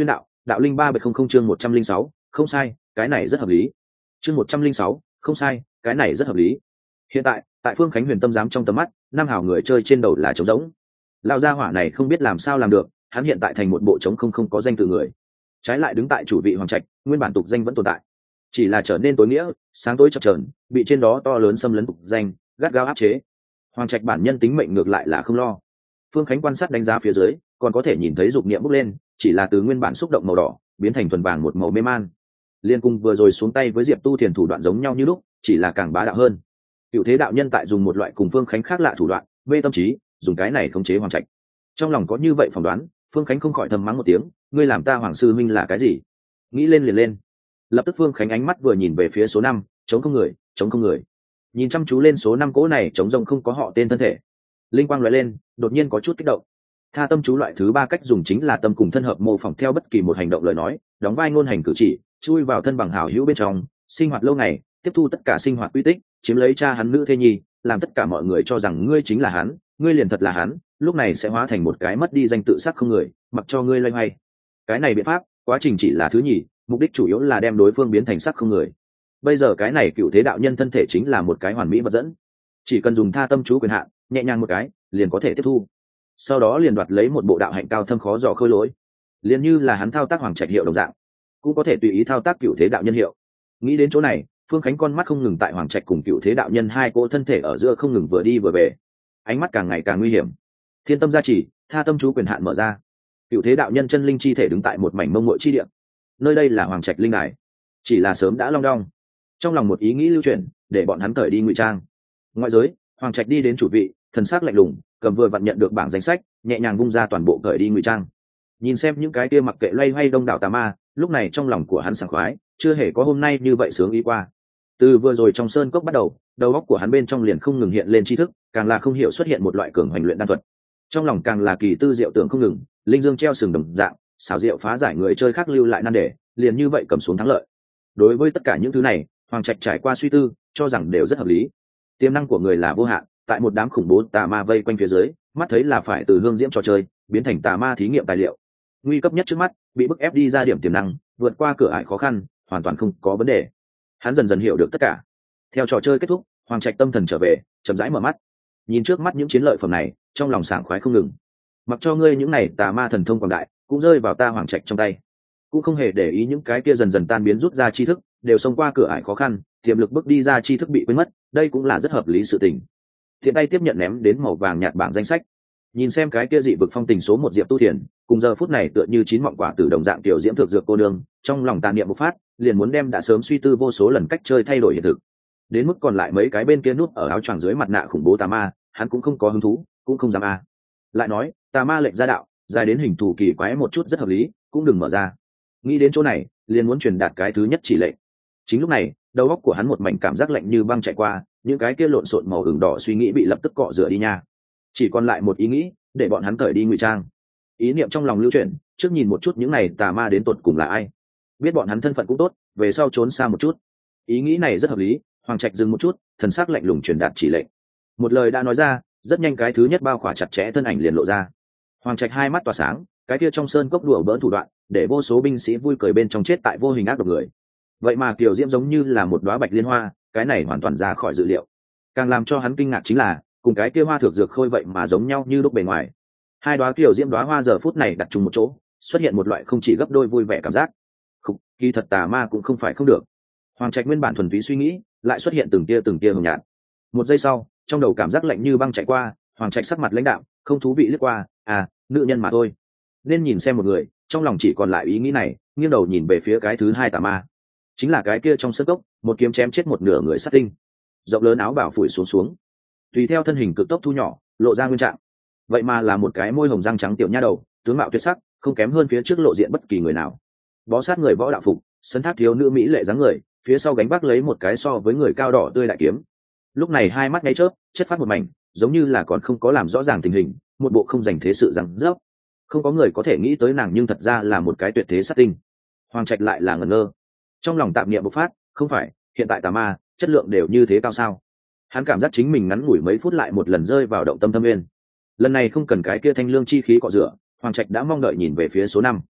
Speaker 1: đạo linh ba bệ không không chương một trăm linh sáu, không sai, cái này rất hợp lý. Chương một trăm linh sáu, không sai, cái này rất hợp lý. Hiện tại, tại Phương Khánh Huyền tâm giám trong tầm mắt, năm hào người chơi trên đầu là trống rỗng. Lão gia hỏa này không biết làm sao làm được, hắn hiện tại thành một bộ trống không không có danh từ người. Trái lại đứng tại chủ vị hoàng trạch, nguyên bản tục danh vẫn tồn tại, chỉ là trở nên tối nghĩa, sáng tối chập chờn, bị trên đó to lớn xâm lấn tục danh, gắt gao áp chế. Hoàng trạch bản nhân tính mệnh ngược lại là không lo. Phương Khánh quan sát đánh giá phía dưới, còn có thể nhìn thấy dục niệm bốc lên, chỉ là từ nguyên bản xúc động màu đỏ biến thành thuần vàng một màu mê man. Liên cung vừa rồi xuống tay với Diệp Tu Thiền thủ đoạn giống nhau như lúc, chỉ là càng bá đạo hơn. Cựu thế đạo nhân tại dùng một loại cùng Phương Khánh khác lạ thủ đoạn, mê tâm trí, dùng cái này khống chế hoàng trạch. Trong lòng có như vậy phỏng đoán, Phương Khánh không khỏi thầm mắng một tiếng, ngươi làm ta hoàng sư minh là cái gì? Nghĩ lên liền lên. Lập tức Phương Khánh ánh mắt vừa nhìn về phía số năm, chống không người, chống không người. Nhìn chăm chú lên số năm cỗ này chống rông không có họ tên thân thể. Linh quang lóe lên, đột nhiên có chút kích động. Tha tâm chú loại thứ ba cách dùng chính là tâm cùng thân hợp mô phỏng theo bất kỳ một hành động lời nói, đóng vai ngôn hành cử chỉ, chui vào thân bằng hảo hữu bên trong, sinh hoạt lâu ngày, tiếp thu tất cả sinh hoạt quy tích, chiếm lấy cha hắn nữ thê nhi, làm tất cả mọi người cho rằng ngươi chính là hắn, ngươi liền thật là hắn, lúc này sẽ hóa thành một cái mất đi danh tự sắc không người, mặc cho ngươi loay hoay. Cái này biện pháp, quá trình chỉ là thứ nhì, mục đích chủ yếu là đem đối phương biến thành sắc không người. Bây giờ cái này cựu thế đạo nhân thân thể chính là một cái hoàn mỹ vật dẫn, chỉ cần dùng tha tâm chú quyền hạn, nhẹ nhàng một cái, liền có thể tiếp thu. Sau đó liền đoạt lấy một bộ đạo hạnh cao thâm khó dò khôi lỗi, liền như là hắn thao tác hoàng trạch hiệu đồng dạng, cũng có thể tùy ý thao tác cựu thế đạo nhân hiệu. Nghĩ đến chỗ này, Phương Khánh con mắt không ngừng tại hoàng trạch cùng cựu thế đạo nhân hai cỗ thân thể ở giữa không ngừng vừa đi vừa về, ánh mắt càng ngày càng nguy hiểm. Thiên tâm gia trì, tha tâm chú quyền hạn mở ra, cựu thế đạo nhân chân linh chi thể đứng tại một mảnh mông mội chi địa. Nơi đây là hoàng trạch linh đài, chỉ là sớm đã long đong. Trong lòng một ý nghĩ lưu chuyển, để bọn hắn cởi đi ngụy trang. Ngoại giới, hoàng trạch đi đến chủ vị, thần sắc lạnh lùng, cầm vừa vặn nhận được bảng danh sách, nhẹ nhàng vung ra toàn bộ cởi đi ngụy trang. Nhìn xem những cái kia mặc kệ loay hoay đông đảo tà ma, lúc này trong lòng của hắn sảng khoái, chưa hề có hôm nay như vậy sướng ý qua. Từ vừa rồi trong sơn cốc bắt đầu, đầu óc của hắn bên trong liền không ngừng hiện lên tri thức, càng là không hiểu xuất hiện một loại cường hoành luyện đan thuật. Trong lòng càng là kỳ tư diệu tưởng không ngừng, linh dương treo sừng đồng dạng, xảo diệu phá giải người chơi khác lưu lại nan đề, liền như vậy cầm xuống thắng lợi. Đối với tất cả những thứ này, Hoàng Trạch trải qua suy tư, cho rằng đều rất hợp lý. Tiềm năng của người là vô hạn, tại một đám khủng bố tà ma vây quanh phía dưới, mắt thấy là phải từ hương diễm trò chơi biến thành tà ma thí nghiệm tài liệu. Nguy cấp nhất trước mắt, bị bức ép đi ra điểm tiềm năng, vượt qua cửa ải khó khăn, hoàn toàn không có vấn đề. Hắn dần dần hiểu được tất cả. Theo trò chơi kết thúc, Hoàng Trạch tâm thần trở về, chậm rãi mở mắt, nhìn trước mắt những chiến lợi phẩm này, trong lòng sảng khoái không ngừng. Mặc cho ngươi những này tà ma thần thông quảng đại, cũng rơi vào ta Hoàng Trạch trong tay, cũng không hề để ý những cái kia dần dần tan biến rút ra tri thức, đều xông qua cửa ải khó khăn, tiềm lực bước đi ra tri thức bị quên mất, đây cũng là rất hợp lý sự tình. Thiện tay tiếp nhận ném đến màu vàng nhạt bảng danh sách, nhìn xem cái kia dị vực phong tình số một Diệp Tu Thiền, cùng giờ phút này tựa như chín mọng quả từ đồng dạng tiểu diễm thực dược cô nương, trong lòng tàn niệm bộc phát, liền muốn đem đã sớm suy tư vô số lần cách chơi thay đổi hiện thực. Đến mức còn lại mấy cái bên kia nút ở áo choàng dưới mặt nạ khủng bố tà ma, hắn cũng không có hứng thú, cũng không dám a. Lại nói, tà ma lệnh ra đạo, dài đến hình thù kỳ quái một chút rất hợp lý, cũng đừng mở ra. Nghĩ đến chỗ này, liền muốn truyền đạt cái thứ nhất chỉ lệnh. Chính lúc này, đầu óc của hắn một mảnh cảm giác lạnh như băng chạy qua, những cái kia lộn xộn màu ửng đỏ suy nghĩ bị lập tức cọ rửa đi nha. Chỉ còn lại một ý nghĩ, để bọn hắn cởi đi ngụy trang. Ý niệm trong lòng lưu chuyển, trước nhìn một chút những này tà ma đến tột cùng là ai, biết bọn hắn thân phận cũng tốt, về sau trốn xa một chút. Ý nghĩ này rất hợp lý. Hoàng Trạch dừng một chút, thần sắc lạnh lùng truyền đạt chỉ lệnh. Một lời đã nói ra, rất nhanh cái thứ nhất bao khỏa chặt chẽ thân ảnh liền lộ ra. Hoàng Trạch hai mắt tỏa sáng, cái kia trong sơn cốc đùa bỡn thủ đoạn, để vô số binh sĩ vui cười bên trong chết tại vô hình ác độc người. Vậy mà Kiều Diễm giống như là một đóa bạch liên hoa, cái này hoàn toàn ra khỏi dự liệu. Càng làm cho hắn kinh ngạc chính là, cùng cái kia hoa thược dược khôi vậy mà giống nhau như lúc bề ngoài. Hai đóa Kiều Diễm đóa hoa giờ phút này đặt chung một chỗ, xuất hiện một loại không chỉ gấp đôi vui vẻ cảm giác. Khục, kỳ thật tà ma cũng không phải không được. Hoàng Trạch nguyên bản thuần túy suy nghĩ, lại xuất hiện từng tia từng tia hồng nhạt. Một giây sau, trong đầu cảm giác lạnh như băng chạy qua, Hoàng Trạch sắc mặt lãnh đạm, không thú vị liếc qua, à, nữ nhân mà thôi. Nên nhìn xem một người, trong lòng chỉ còn lại ý nghĩ này, nghiêng đầu nhìn về phía cái thứ hai tà ma. Chính là cái kia trong sân cốc, một kiếm chém chết một nửa người sát tinh. Rộng lớn áo bảo phủi xuống xuống, tùy theo thân hình cực tốc thu nhỏ, lộ ra nguyên trạng. Vậy mà là một cái môi hồng răng trắng tiểu nha đầu, tướng mạo tuyệt sắc, không kém hơn phía trước lộ diện bất kỳ người nào. Bó sát người võ đạo phục, sân thác thiếu nữ mỹ lệ dáng người, phía sau gánh vác lấy một cái so với người cao đỏ tươi đại kiếm. Lúc này hai mắt ngay chớp, chất phát một mảnh, giống như là còn không có làm rõ ràng tình hình, một bộ không dành thế sự rằng dốc. Không có người có thể nghĩ tới nàng, nhưng thật ra là một cái tuyệt thế sát tinh. Hoàng Trạch lại là ngẩn ngơ, trong lòng tạm niệm bộc phát, không phải, hiện tại tà ma chất lượng đều như thế cao sao? Hắn cảm giác chính mình ngắn ngủi mấy phút lại một lần rơi vào động tâm thâm nguyên. Lần này không cần cái kia thanh lương chi khí cọ rửa, Hoàng Trạch đã mong đợi nhìn về phía số năm.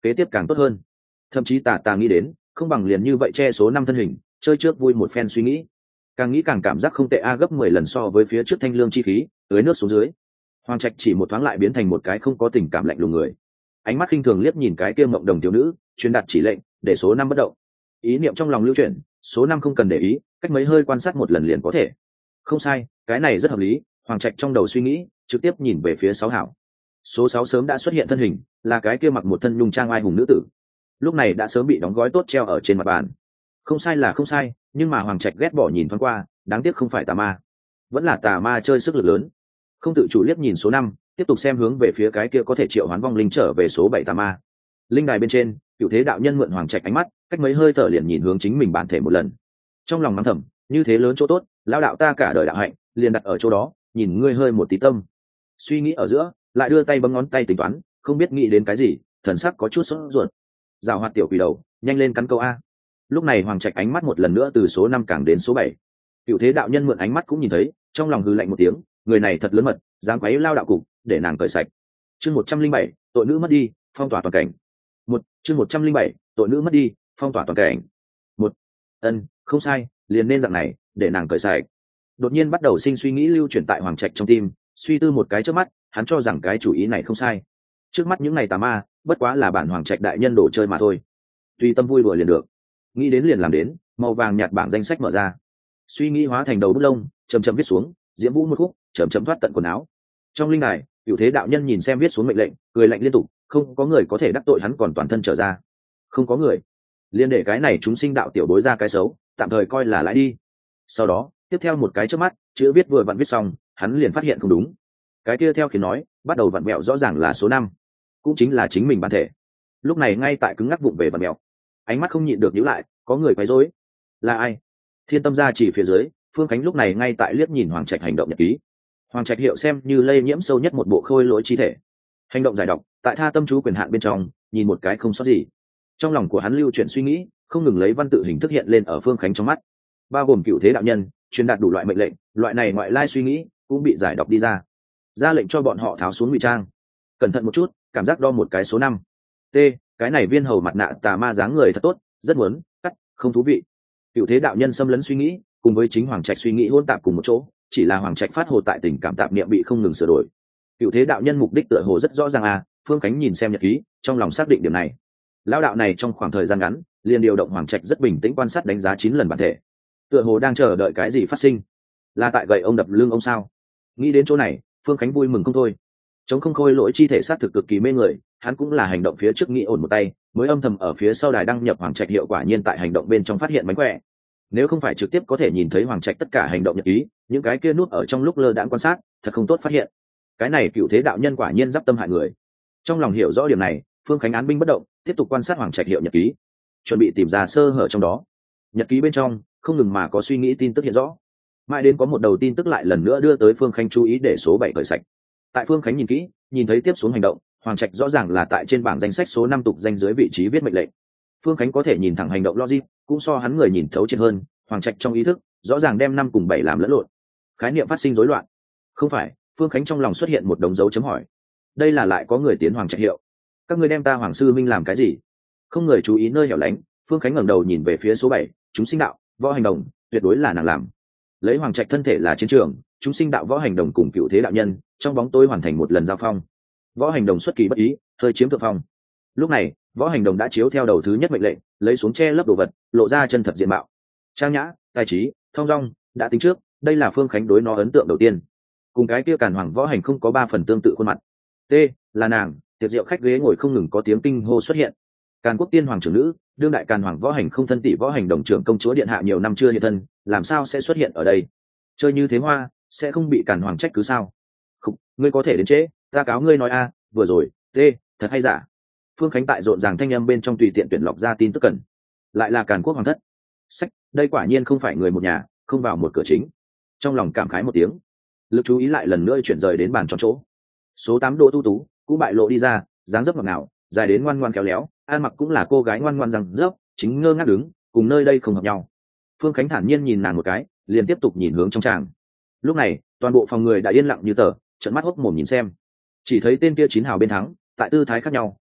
Speaker 1: kế tiếp càng tốt hơn. Thậm chí tà tà nghĩ đến không bằng liền như vậy che số năm thân hình chơi trước vui một phen suy nghĩ. Càng nghĩ càng cảm giác không tệ a, gấp mười lần so với phía trước thanh lương chi khí tưới nước xuống dưới. Hoàng Trạch chỉ một thoáng lại biến thành một cái không có tình cảm lạnh lùng người, ánh mắt khinh thường liếc nhìn cái kia mộng đồng thiếu nữ, truyền đạt chỉ lệnh để số năm bất động. Ý niệm trong lòng lưu chuyển, số năm không cần để ý, cách mấy hơi quan sát một lần liền có thể. Không sai, cái này rất hợp lý. Hoàng Trạch trong đầu suy nghĩ, trực tiếp nhìn về phía sáu hảo. Số sáu sớm đã xuất hiện thân hình, là cái kia mặc một thân nhung trang ai hùng nữ tử, lúc này đã sớm bị đóng gói tốt treo ở trên mặt bàn. Không sai là không sai, nhưng mà Hoàng Trạch ghét bỏ nhìn thoáng qua, đáng tiếc không phải tà ma, vẫn là tà ma chơi sức lực lớn. Không tự chủ liếc nhìn số năm, tiếp tục xem hướng về phía cái kia có thể triệu hoán vong linh trở về số bảy tà ma. Linh đài bên trên, Cựu Thế đạo nhân mượn Hoàng Trạch ánh mắt, cách mấy hơi thở liền nhìn hướng chính mình bản thể một lần. Trong lòng mắng thầm, như thế lớn chỗ tốt, lão đạo ta cả đời đạo hạnh liền đặt ở chỗ đó, nhìn ngươi hơi một tí tâm. Suy nghĩ ở giữa, lại đưa tay bấm ngón tay tính toán, không biết nghĩ đến cái gì, thần sắc có chút sốt ruột. Rào hoạt tiểu quỷ đầu, nhanh lên cắn câu a. Lúc này Hoàng Trạch ánh mắt một lần nữa từ số năm càng đến số bảy. Cựu Thế đạo nhân mượn ánh mắt cũng nhìn thấy, trong lòng hừ lạnh một tiếng, người này thật lớn mật, dám quấy lao đạo cục, để nàng cởi sạch. Chương một trăm linh bảy, tội nữ mất đi, phong tỏa toàn cảnh. Một, chương một trăm linh bảy, tội nữ mất đi, phong tỏa toàn cảnh. Một, ân, không sai, liền nên dạng này, để nàng cởi sạch. Đột nhiên bắt đầu sinh suy nghĩ lưu chuyển tại Hoàng Trạch trong tim, suy tư một cái trước mắt, hắn cho rằng cái chủ ý này không sai. Trước mắt những ngày tà ma, bất quá là bản Hoàng Trạch đại nhân đồ chơi mà thôi, tùy tâm vui đùa liền được. Nghĩ đến liền làm đến, màu vàng nhạt bảng danh sách mở ra, suy nghĩ hóa thành đầu bút lông, chầm chậm viết xuống, diễm vũ một khúc, chầm chậm thoát tận quần áo. Trong linh đài, Cựu Thế đạo nhân nhìn xem viết xuống mệnh lệnh, cười lạnh liên tục, không có người có thể đắc tội hắn còn toàn thân trở ra. Không có người, liên để cái này chúng sinh đạo tiểu bối ra cái xấu, tạm thời coi là lãi đi. Sau đó, tiếp theo một cái trước mắt, chữ viết vừa vặn viết xong, hắn liền phát hiện không đúng. Cái kia theo khiến nói, bắt đầu vặn mẹo rõ ràng là số năm, cũng chính là chính mình bản thể. Lúc này ngay tại cứng ngắc vụng về vặn mẹo, ánh mắt không nhịn được nhíu lại, có người quấy rối. Là ai? Thiên tâm gia chỉ phía dưới, Phương Khánh lúc này ngay tại liếc nhìn Hoàng Trạch hành động nhật ký. Hoàng Trạch hiệu xem như lây nhiễm sâu nhất một bộ khôi lỗi chi thể, hành động giải độc tại tha tâm chú quyền hạn bên trong, nhìn một cái không sót gì. Trong lòng của hắn lưu chuyển suy nghĩ, không ngừng lấy văn tự hình thức hiện lên ở Phương Khánh trong mắt, bao gồm Cựu Thế đạo nhân truyền đạt đủ loại mệnh lệnh, loại này ngoại lai suy nghĩ cũng bị giải đọc đi ra, ra lệnh cho bọn họ tháo xuống ngụy trang. Cẩn thận một chút, cảm giác đo một cái số năm. T, cái này viên hầu mặt nạ tà ma dáng người thật tốt, rất muốn cắt, không thú vị. Cựu Thế đạo nhân xâm lấn suy nghĩ, cùng với chính Hoàng Trạch suy nghĩ hỗn tạp cùng một chỗ, chỉ là Hoàng Trạch phát hồ tại tình cảm tạp niệm bị không ngừng sửa đổi. Cựu Thế đạo nhân mục đích tựa hồ rất rõ ràng à, Phương Khánh nhìn xem nhật ký, trong lòng xác định điểm này. Lão đạo này trong khoảng thời gian ngắn, liền điều động Hoàng Trạch rất bình tĩnh quan sát đánh giá chín lần bản thể, tựa hồ đang chờ đợi cái gì phát sinh. Là tại gậy ông đập lưng ông sao? Nghĩ đến chỗ này, Phương Khánh vui mừng không thôi. Chống không khôi lỗi chi thể sát thực cực kỳ mê người, hắn cũng là hành động phía trước nghĩ ổn một tay, mới âm thầm ở phía sau đài đăng nhập Hoàng Trạch hiệu quả nhiên tại hành động bên trong phát hiện mánh khỏe. Nếu không phải trực tiếp có thể nhìn thấy Hoàng Trạch tất cả hành động nhật ký, những cái kia núp ở trong lúc lơ đãng quan sát, thật không tốt phát hiện. Cái này Cựu Thế đạo nhân quả nhiên giáp tâm hại người. Trong lòng hiểu rõ điểm này, Phương Khánh án binh bất động, tiếp tục quan sát Hoàng Trạch hiệu nhật ký, chuẩn bị tìm ra sơ hở trong đó. Nhật ký bên trong không ngừng mà có suy nghĩ tin tức hiện rõ, mãi đến có một đầu tin tức lại lần nữa đưa tới Phương Khánh chú ý để số bảy cởi sạch. Tại Phương Khánh nhìn kỹ, nhìn thấy tiếp xuống hành động, Hoàng Trạch rõ ràng là tại trên bảng danh sách số năm tục danh dưới vị trí viết mệnh lệnh. Phương Khánh có thể nhìn thẳng hành động logic, cũng so hắn người nhìn thấu triệt hơn. Hoàng Trạch trong ý thức rõ ràng đem năm cùng bảy làm lẫn lộn, khái niệm phát sinh rối loạn. Không phải, Phương Khánh trong lòng xuất hiện một đống dấu chấm hỏi. Đây là lại có người tiến Hoàng Trạch hiệu, các ngươi đem ta Hoàng sư minh làm cái gì? Không người chú ý nơi hẻo lánh, Phương Khánh ngẩng đầu nhìn về phía số bảy, chúng sinh đạo, võ hành đồng, tuyệt đối là nàng làm. Lấy Hoàng Trạch thân thể là chiến trường, chúng sinh đạo võ hành đồng cùng Cựu Thế đạo nhân trong bóng tối hoàn thành một lần giao phong. Võ hành đồng xuất kỳ bất ý, hơi chiếm thượng phong. Lúc này, võ hành đồng đã chiếu theo đầu thứ nhất mệnh lệnh, lấy xuống che lấp đồ vật, lộ ra chân thật diện mạo. Trang nhã, tài trí, thong dong, đã tính trước, đây là Phương Khánh đối nó ấn tượng đầu tiên. Cùng cái kia Càn Hoàng võ hành không có ba phần tương tự khuôn mặt. T, là nàng. Tiệc rượu khách ghế ngồi không ngừng có tiếng kinh hô xuất hiện. Càn Quốc tiên hoàng trưởng nữ, đương đại Càn Hoàng võ hành không thân tỷ võ hành đồng trưởng công chúa điện hạ nhiều năm chưa hiện thân, làm sao sẽ xuất hiện ở đây? Chơi như thế hoa, sẽ không bị Càn Hoàng trách cứ sao? Không, ngươi có thể đến trễ, ta cáo ngươi nói a, vừa rồi, T, thật hay giả? Phương Khánh tại rộn ràng thanh âm bên trong tùy tiện tuyển lọc ra tin tức cần. Lại là Càn Quốc hoàng thất. Sách, đây quả nhiên không phải người một nhà, không vào một cửa chính. Trong lòng cảm khái một tiếng, lực chú ý lại lần nữa chuyển rời đến bàn tròn chỗ. Số tám Đỗ Tu Tú cũng bại lộ đi ra, dáng dấp ngọt ngào, dài đến ngoan ngoan khéo léo, ăn mặc cũng là cô gái ngoan ngoan răng rớp, chính ngơ ngác đứng, cùng nơi đây không hợp nhau. Phương Khánh thản nhiên nhìn nàng một cái, liền tiếp tục nhìn hướng trong tràng. Lúc này, toàn bộ phòng người đã yên lặng như tờ, trợn mắt hốc mồm nhìn xem. Chỉ thấy tên kia chín hào bên thắng, tại tư thái khác nhau,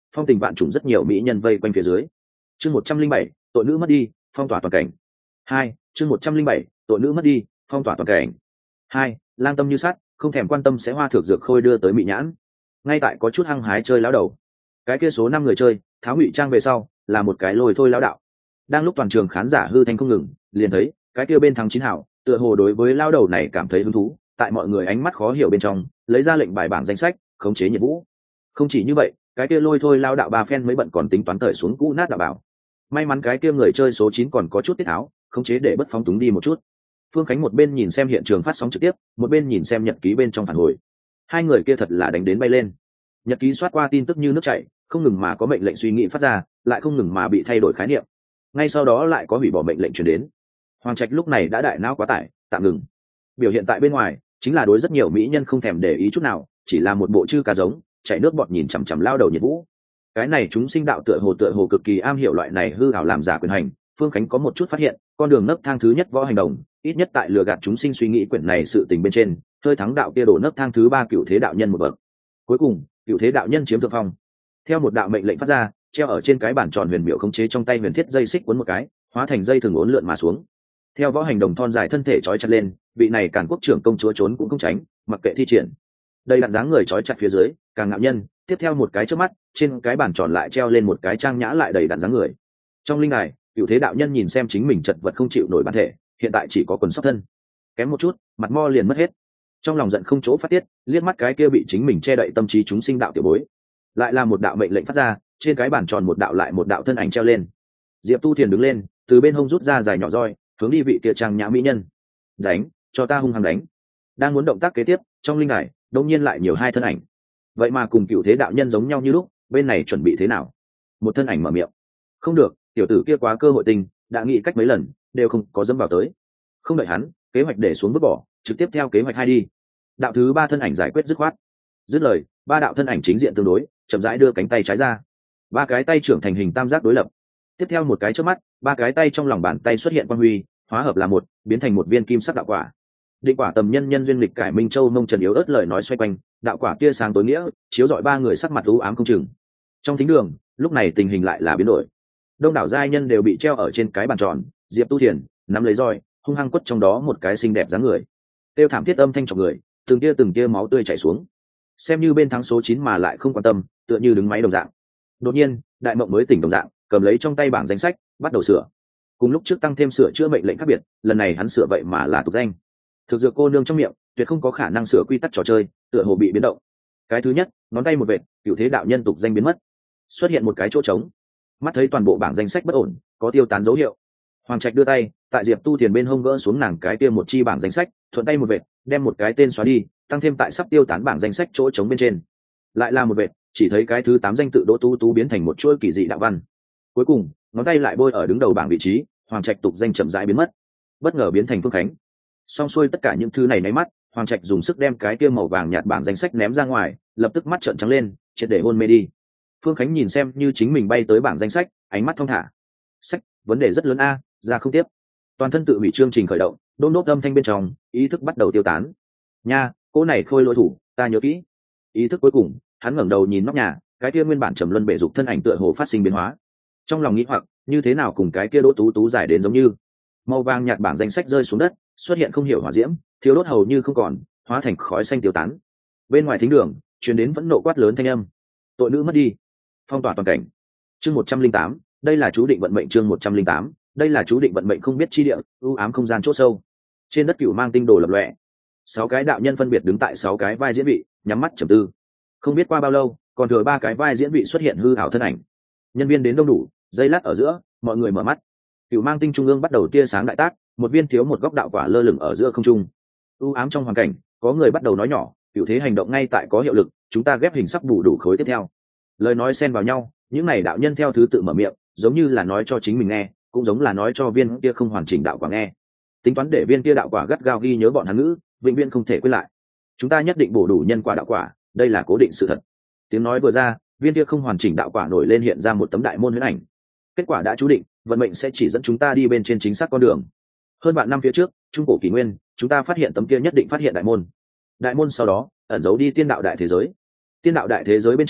Speaker 1: phong tình vạn trùng rất nhiều mỹ nhân vây quanh phía dưới. Chương một trăm linh bảy, tội nữ mất đi, phong tỏa toàn cảnh. Hai, chương một trăm linh bảy, tội nữ mất đi, phong tỏa toàn cảnh. Hai, lang tâm như sắt, không thèm quan tâm sẽ hoa thược dược khôi đưa tới mỹ nhãn. Ngay tại có chút hăng hái chơi lão đầu. Cái kia số năm người chơi, tháo ngụy trang về sau, là một cái lôi thôi lão đạo. Đang lúc toàn trường khán giả hư thanh không ngừng, liền thấy cái kia bên thắng chín hảo, tựa hồ đối với lão đầu này cảm thấy hứng thú, tại mọi người ánh mắt khó hiểu bên trong, lấy ra lệnh bài bảng danh sách, khống chế nhiệt vũ. Không chỉ như vậy, cái kia lôi thôi lão đạo ba phen mới bận còn tính toán cởi xuống cũ nát đạo bảo. May mắn cái kia người chơi số chín còn có chút tiết tháo, khống chế để bất phóng túng đi một chút. Phương Khánh một bên nhìn xem hiện trường phát sóng trực tiếp, một bên nhìn xem nhật ký bên trong phản hồi. Hai người kia thật là đánh đến bay lên. Nhật ký soát qua tin tức như nước chảy, không ngừng mà có mệnh lệnh suy nghĩ phát ra, lại không ngừng mà bị thay đổi khái niệm. Ngay sau đó lại có hủy bỏ mệnh lệnh truyền đến. Hoàng Trạch lúc này đã đại não quá tải, tạm ngừng. Biểu hiện tại bên ngoài, chính là đối rất nhiều mỹ nhân không thèm để ý chút nào, chỉ là một bộ chư cá giống, chảy nước bọt nhìn chằm chằm lao đầu nhiệt vũ. Cái này chúng sinh đạo tựa hồ tựa hồ cực kỳ am hiểu loại này hư ảo làm giả quyền hành. Phương Khánh có một chút phát hiện, con đường nấc thang thứ nhất võ hành đồng, ít nhất tại lừa gạt chúng sinh suy nghĩ quyển này sự tình bên trên, hơi thắng đạo kia đổ nấc thang thứ ba cựu thế đạo nhân một bậc. Cuối cùng, cựu thế đạo nhân chiếm thượng phong. Theo một đạo mệnh lệnh phát ra, treo ở trên cái bản tròn huyền miệu khống chế trong tay huyền thiết dây xích cuốn một cái, hóa thành dây thường uốn lượn mà xuống. Theo võ hành đồng thon dài thân thể trói chặt lên, vị này càn quốc trưởng công chúa trốn cũng không tránh, mặc kệ thi triển. Đây đặn dáng người trói chặt phía dưới, càng ngạo nhân, tiếp theo một cái trước mắt, trên cái bản tròn lại treo lên một cái trang nhã lại đầy đặn dáng người. Trong linh đài, cựu thế đạo nhân nhìn xem chính mình chật vật không chịu nổi bản thể, hiện tại chỉ có quần sóc thân, kém một chút, mặt mo liền mất hết. Trong lòng giận không chỗ phát tiết, liếc mắt cái kia bị chính mình che đậy tâm trí chúng sinh đạo tiểu bối, lại là một đạo mệnh lệnh phát ra, trên cái bản tròn một đạo lại một đạo thân ảnh treo lên. Diệp Tu Thiền đứng lên, từ bên hông rút ra dài nhỏ roi, hướng đi vị kia trang nhã mỹ nhân. Đánh, cho ta hung hăng đánh. Đang muốn động tác kế tiếp, trong linh đài đột nhiên lại nhiều hai thân ảnh. Vậy mà cùng cựu thế đạo nhân giống nhau như lúc, bên này chuẩn bị thế nào? Một thân ảnh mở miệng. Không được, tiểu tử kia quá cơ hội tình, đã nghĩ cách mấy lần, đều không có dẫm vào tới. Không đợi hắn, kế hoạch để xuống vứt bỏ, trực tiếp theo kế hoạch hai đi. Đạo thứ ba thân ảnh giải quyết dứt khoát. Dứt lời, ba đạo thân ảnh chính diện tương đối, chậm rãi đưa cánh tay trái ra. Ba cái tay trưởng thành hình tam giác đối lập. Tiếp theo một cái chớp mắt, ba cái tay trong lòng bàn tay xuất hiện quang huy, hóa hợp là một, biến thành một viên kim sắc đạo quả. Định quả tầm nhân nhân duyên lịch cải Minh Châu mông trần yếu ớt lời nói xoay quanh, đạo quả kia sáng tối nghĩa, chiếu rọi ba người sắc mặt u ám không chừng. Trong thính đường, lúc này tình hình lại là biến đổi. Đông đảo giai nhân đều bị treo ở trên cái bàn tròn, Diệp Tu Thiền nắm lấy roi, hung hăng quất trong đó một cái xinh đẹp dáng người. Tiêu thảm thiết âm thanh trong người, từng tia từng tia máu tươi chảy xuống. Xem như bên thắng số chín mà lại không quan tâm, tựa như đứng máy đồng dạng. Đột nhiên, đại mộng mới tỉnh đồng dạng, cầm lấy trong tay bảng danh sách, bắt đầu sửa. Cùng lúc trước tăng thêm sửa chữa mệnh lệnh khác biệt, lần này hắn sửa vậy mà là tục danh. Thực dược cô nương trong miệng, tuyệt không có khả năng sửa quy tắc trò chơi, tựa hồ bị biến động. Cái thứ nhất, ngón tay một vệt, cửu thế đạo nhân tục danh biến mất, xuất hiện một cái chỗ trống. Mắt thấy toàn bộ bảng danh sách bất ổn, có tiêu tán dấu hiệu. Hoàng Trạch đưa tay, tại Diệp Tu Thiền bên hông gỡ xuống nàng cái kia một chi bảng danh sách, thuận tay một vệt, đem một cái tên xóa đi, tăng thêm tại sắp tiêu tán bảng danh sách chỗ trống bên trên. Lại là một vệt, chỉ thấy cái thứ tám danh tự Đỗ Tu Tú biến thành một chuỗi kỳ dị đạo văn. Cuối cùng, ngón tay lại bôi ở đứng đầu bảng vị trí, Hoàng Trạch tục danh chậm rãi biến mất, bất ngờ biến thành Phương Khánh. Xong xuôi tất cả những thứ này nháy mắt, Hoàng Trạch dùng sức đem cái kia màu vàng nhạt bảng danh sách ném ra ngoài, lập tức mắt trợn trắng lên, triệt để hôn mê đi. Phương Khánh nhìn xem như chính mình bay tới bảng danh sách, ánh mắt thong thả. Sách, vấn đề rất lớn a, ra không tiếp. Toàn thân tự hủy chương trình khởi động, đôn đốt âm thanh bên trong, ý thức bắt đầu tiêu tán. Nha, cô này khôi lỗi thủ, ta nhớ kỹ. Ý thức cuối cùng, hắn ngẩng đầu nhìn nóc nhà, cái kia nguyên bản trầm luân bể dục thân ảnh tựa hồ phát sinh biến hóa. Trong lòng nghĩ hoặc, như thế nào cùng cái kia Đỗ Tú Tú giải đến giống như. Màu vàng nhạt bảng danh sách rơi xuống đất, xuất hiện không hiểu hỏa diễm, thiếu đốt hầu như không còn, hóa thành khói xanh tiêu tán. Bên ngoài thính đường, truyền đến vẫn nộ quát lớn thanh âm. Tội nữ mất đi, phong tỏa toàn cảnh. Chương một trăm linh tám, đây là chú định vận mệnh. Chương một trăm linh tám, đây là chú định vận mệnh. Không biết chi địa, ưu ám không gian chỗ sâu. Trên đất cửu mang tinh đồ lập lòe, sáu cái đạo nhân phân biệt đứng tại sáu cái vai diễn vị, nhắm mắt trầm tư. Không biết qua bao lâu, còn thừa ba cái vai diễn vị xuất hiện hư ảo thân ảnh. Nhân viên đến đông đủ, giây lát ở giữa, mọi người mở mắt. Cửu mang tinh trung ương bắt đầu tia sáng đại tác, một viên thiếu một góc đạo quả lơ lửng ở giữa không trung. ưu ám trong hoàn cảnh, có người bắt đầu nói nhỏ, cửu thế hành động ngay tại có hiệu lực, chúng ta ghép hình sắp bù đủ khối tiếp theo. Lời nói xen vào nhau, những này đạo nhân theo thứ tự mở miệng, giống như là nói cho chính mình nghe, cũng giống là nói cho viên kia không hoàn chỉnh đạo quả nghe. Tính toán để viên kia đạo quả gắt gao ghi nhớ bọn hắn ngữ, vĩnh viễn không thể quên lại. Chúng ta nhất định bổ đủ nhân quả đạo quả, đây là cố định sự thật. Tiếng nói vừa ra, viên kia không hoàn chỉnh đạo quả nổi lên hiện ra một tấm đại môn huyễn ảnh. Kết quả đã chú định, vận mệnh sẽ chỉ dẫn chúng ta đi bên trên chính xác con đường. Hơn vạn năm phía trước, trung cổ kỷ nguyên, chúng ta phát hiện tấm kia nhất định phát hiện đại môn. Đại môn sau đó ẩn giấu đi tiên đạo đại thế giới. Tiên đạo đại thế giới bên trong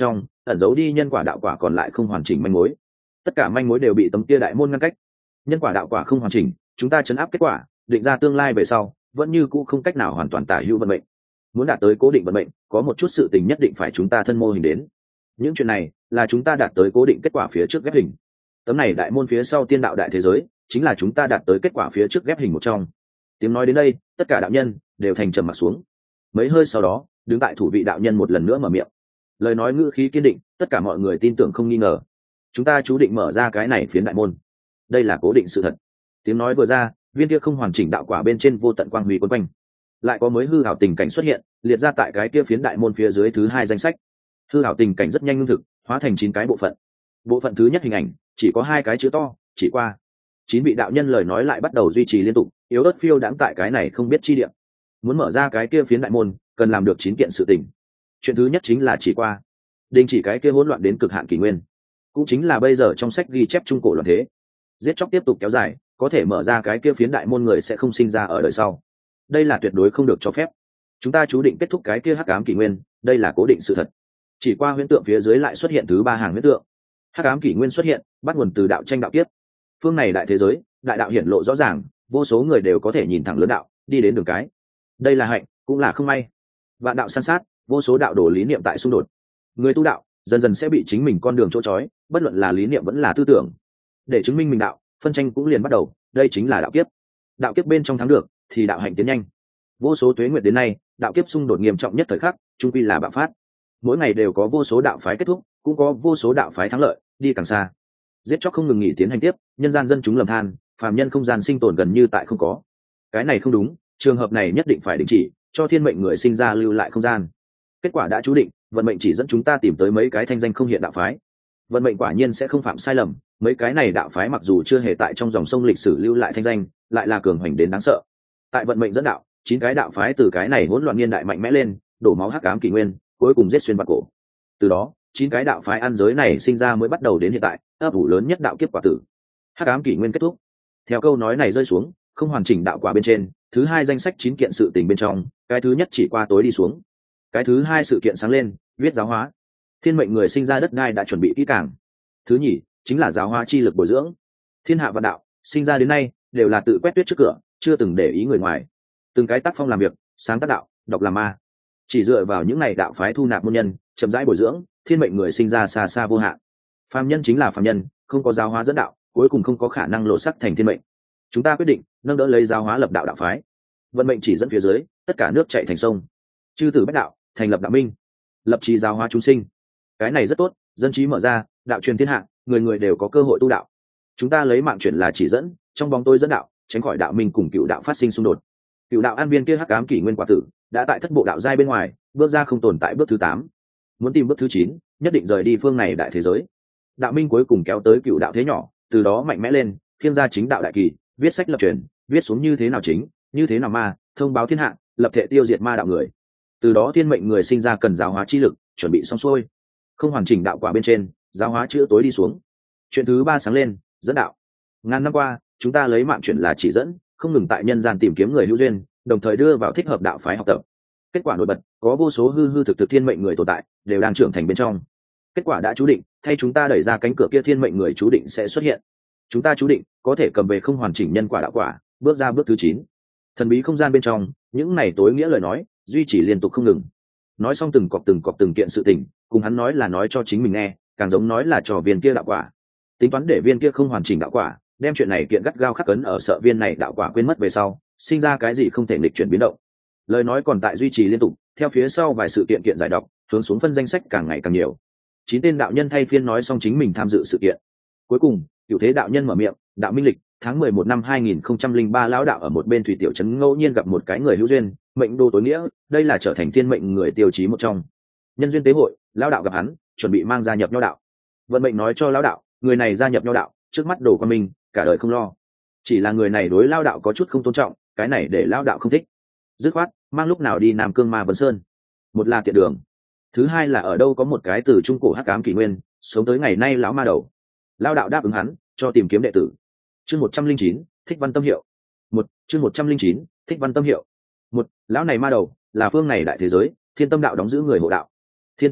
Speaker 1: ẩn giấu đi nhân quả đạo quả còn lại không hoàn chỉnh manh mối. Tất cả manh mối đều bị tấm kia đại môn ngăn cách. Nhân quả đạo quả không hoàn chỉnh, chúng ta chấn áp kết quả, định ra tương lai về sau, vẫn như cũ không cách nào hoàn toàn tả hữu vận mệnh. Muốn đạt tới cố định vận mệnh, có một chút sự tình nhất định phải chúng ta thân mô hình đến. Những chuyện này là chúng ta đạt tới cố định kết quả phía trước ghép hình. Tấm này đại môn phía sau tiên đạo đại thế giới, chính là chúng ta đạt tới kết quả phía trước ghép hình một trong. Tiếng nói đến đây, tất cả đạo nhân đều thành trầm mặt xuống. Mấy hơi sau đó, đứng tại thủ vị đạo nhân một lần nữa mở miệng. Lời nói ngữ khí kiên định, tất cả mọi người tin tưởng không nghi ngờ. Chúng ta chú định mở ra cái này phiến đại môn. Đây là cố định sự thật. Tiếng nói vừa ra, viên kia không hoàn chỉnh đạo quả bên trên vô tận quang huy quấn quanh. Lại có mới hư ảo tình cảnh xuất hiện, liệt ra tại cái kia phiến đại môn phía dưới thứ hai danh sách. Hư ảo tình cảnh rất nhanh ngưng thực, hóa thành chín cái bộ phận. Bộ phận thứ nhất hình ảnh chỉ có hai cái chữ to, chỉ qua. Chín vị đạo nhân lời nói lại bắt đầu duy trì liên tục, yếu ớt phiêu đãng tại cái này không biết chi địa. Muốn mở ra cái kia phiến đại môn, cần làm được chín kiện sự tình. Chuyện thứ nhất chính là chỉ qua, đình chỉ cái kia hỗn loạn đến cực hạn kỷ nguyên, cũng chính là bây giờ trong sách ghi chép trung cổ loạn thế. Giết chóc tiếp tục kéo dài, có thể mở ra cái kia phiến đại môn người sẽ không sinh ra ở đời sau. Đây là tuyệt đối không được cho phép. Chúng ta chú định kết thúc cái kia hắc ám kỷ nguyên, đây là cố định sự thật. Chỉ qua huyễn tượng phía dưới lại xuất hiện thứ ba hàng huyễn tượng. Hắc ám kỷ nguyên xuất hiện, bắt nguồn từ đạo tranh đạo kiếp. Phương này đại thế giới, đại đạo hiển lộ rõ ràng, vô số người đều có thể nhìn thẳng lớn đạo, đi đến đường cái. Đây là hạnh, cũng là không may. Vạn đạo san sát, vô số đạo đồ lý niệm tại xung đột. Người tu đạo dần dần sẽ bị chính mình con đường chỗ chói, bất luận là lý niệm vẫn là tư tưởng. Để chứng minh mình đạo, phân tranh cũng liền bắt đầu, đây chính là đạo kiếp. Đạo kiếp bên trong thắng được, thì đạo hạnh tiến nhanh. Vô số tuế nguyệt đến nay, đạo kiếp xung đột nghiêm trọng nhất thời khắc, chung quy là bạo phát. Mỗi ngày đều có vô số đạo phái kết thúc, cũng có vô số đạo phái thắng lợi, đi càng xa. Giết chóc không ngừng nghỉ tiến hành tiếp, nhân gian dân chúng lầm than, phàm nhân không gian sinh tồn gần như tại không có. Cái này không đúng, trường hợp này nhất định phải đình chỉ, cho thiên mệnh người sinh ra lưu lại không gian. Kết quả đã chú định, vận mệnh chỉ dẫn chúng ta tìm tới mấy cái thanh danh không hiện đạo phái. Vận mệnh quả nhiên sẽ không phạm sai lầm, mấy cái này đạo phái mặc dù chưa hề tại trong dòng sông lịch sử lưu lại thanh danh, lại là cường hoành đến đáng sợ. Tại vận mệnh dẫn đạo, chín cái đạo phái từ cái này hỗn loạn niên đại mạnh mẽ lên, đổ máu hắc ám kỷ nguyên, cuối cùng giết xuyên vạn cổ. Từ đó, chín cái đạo phái ăn giới này sinh ra mới bắt đầu đến hiện tại, ấp ủ lớn nhất đạo kiếp quả tử. Hắc ám kỷ nguyên kết thúc. Theo câu nói này rơi xuống, không hoàn chỉnh đạo quả bên trên, thứ hai danh sách chín kiện sự tình bên trong, cái thứ nhất chỉ qua tối đi xuống. Cái thứ hai sự kiện sáng lên, viết giáo hóa. Thiên mệnh người sinh ra đất đai đã chuẩn bị kỹ càng. Thứ nhì chính là giáo hóa chi lực bồi dưỡng. Thiên hạ vạn đạo sinh ra đến nay đều là tự quét tuyết trước cửa, chưa từng để ý người ngoài. Từng cái tác phong làm việc, sáng tác đạo, độc làm ma. Chỉ dựa vào những này đạo phái thu nạp môn nhân, chậm rãi bồi dưỡng, thiên mệnh người sinh ra xa xa vô hạn. Phàm nhân chính là phàm nhân, không có giáo hóa dẫn đạo, cuối cùng không có khả năng lộ sắc thành thiên mệnh. Chúng ta quyết định nâng đỡ lấy giáo hóa lập đạo đạo phái. Vận mệnh chỉ dẫn phía dưới, tất cả nước chảy thành sông. Chư tử bách đạo, thành lập đạo minh, lập trí giáo hóa chúng sinh. Cái này rất tốt, dân trí mở ra, đạo truyền thiên hạ, người người đều có cơ hội tu đạo. Chúng ta lấy mạng chuyển là chỉ dẫn, trong bóng tối dẫn đạo, tránh khỏi đạo minh cùng cựu đạo phát sinh xung đột. Cựu đạo an viên kia hắc ám kỷ nguyên quả tử đã tại thất bộ đạo giai bên ngoài, bước ra không tồn tại bước thứ tám. Muốn tìm bước thứ chín, nhất định rời đi phương này đại thế giới. Đạo minh cuối cùng kéo tới cựu đạo thế nhỏ, từ đó mạnh mẽ lên, khiêng ra chính đạo đại kỳ, viết sách lập truyền, viết xuống như thế nào chính, như thế nào ma, thông báo thiên hạ, lập thể tiêu diệt ma đạo người. Từ đó thiên mệnh người sinh ra cần giáo hóa chi lực, chuẩn bị xong xuôi. Không hoàn chỉnh đạo quả bên trên, giáo hóa chữa tối đi xuống. Chuyện thứ ba sáng lên, dẫn đạo. Ngàn năm qua, chúng ta lấy mạng chuyển là chỉ dẫn, không ngừng tại nhân gian tìm kiếm người hữu duyên, đồng thời đưa vào thích hợp đạo phái học tập. Kết quả nổi bật, có vô số hư hư thực thực thiên mệnh người tồn tại, đều đang trưởng thành bên trong. Kết quả đã chú định, thay chúng ta đẩy ra cánh cửa kia thiên mệnh người chú định sẽ xuất hiện. Chúng ta chú định có thể cầm về không hoàn chỉnh nhân quả đạo quả, bước ra bước thứ chín. Thần bí không gian bên trong, những này tối nghĩa lời nói, duy trì liên tục không ngừng. Nói xong từng cọp từng cọp từng kiện sự tình, cùng hắn nói là nói cho chính mình nghe, càng giống nói là cho viên kia đạo quả. Tính toán để viên kia không hoàn chỉnh đạo quả, đem chuyện này kiện gắt gao khắc ấn ở sợ viên này đạo quả quên mất về sau, sinh ra cái gì không thể nghịch chuyển biến động. Lời nói còn tại duy trì liên tục, theo phía sau vài sự kiện kiện giải đọc, hướng xuống phân danh sách càng ngày càng nhiều. Chín tên đạo nhân thay phiên nói xong chính mình tham dự sự kiện. Cuối cùng, Cửu Thế đạo nhân mở miệng, đạo minh lịch, tháng mười một năm hai nghìn không trăm linh ba lão đạo ở một bên thủy tiểu trấn ngẫu nhiên gặp một cái người hữu duyên, mệnh đô tối nghĩa, đây là trở thành thiên mệnh người tiêu chí một trong. Nhân duyên tế hội, lão đạo gặp hắn, chuẩn bị mang gia nhập nho đạo. Vận mệnh nói cho lão đạo, người này gia nhập nho đạo, trước mắt đồ quan minh, cả đời không lo. Chỉ là người này đối lão đạo có chút không tôn trọng, cái này để lão đạo không thích. Dứt khoát, mang lúc nào đi Nam Cương Ma Vân Sơn. Một là tiện đường, thứ hai là ở đâu có một cái từ trung cổ hắc ám kỷ nguyên, sống tới ngày nay lão ma đầu. Lão đạo đáp ứng hắn, cho tìm kiếm đệ tử. Chương một trăm linh chín, Thích Văn Tâm Hiệu. Một, chương một trăm linh chín, Thích Văn Tâm Hiệu. Một, lão này ma đầu, là phương này đại thế giới, Thiên Tâm đạo đóng giữ người hộ đạo. Thiên Tâm đạo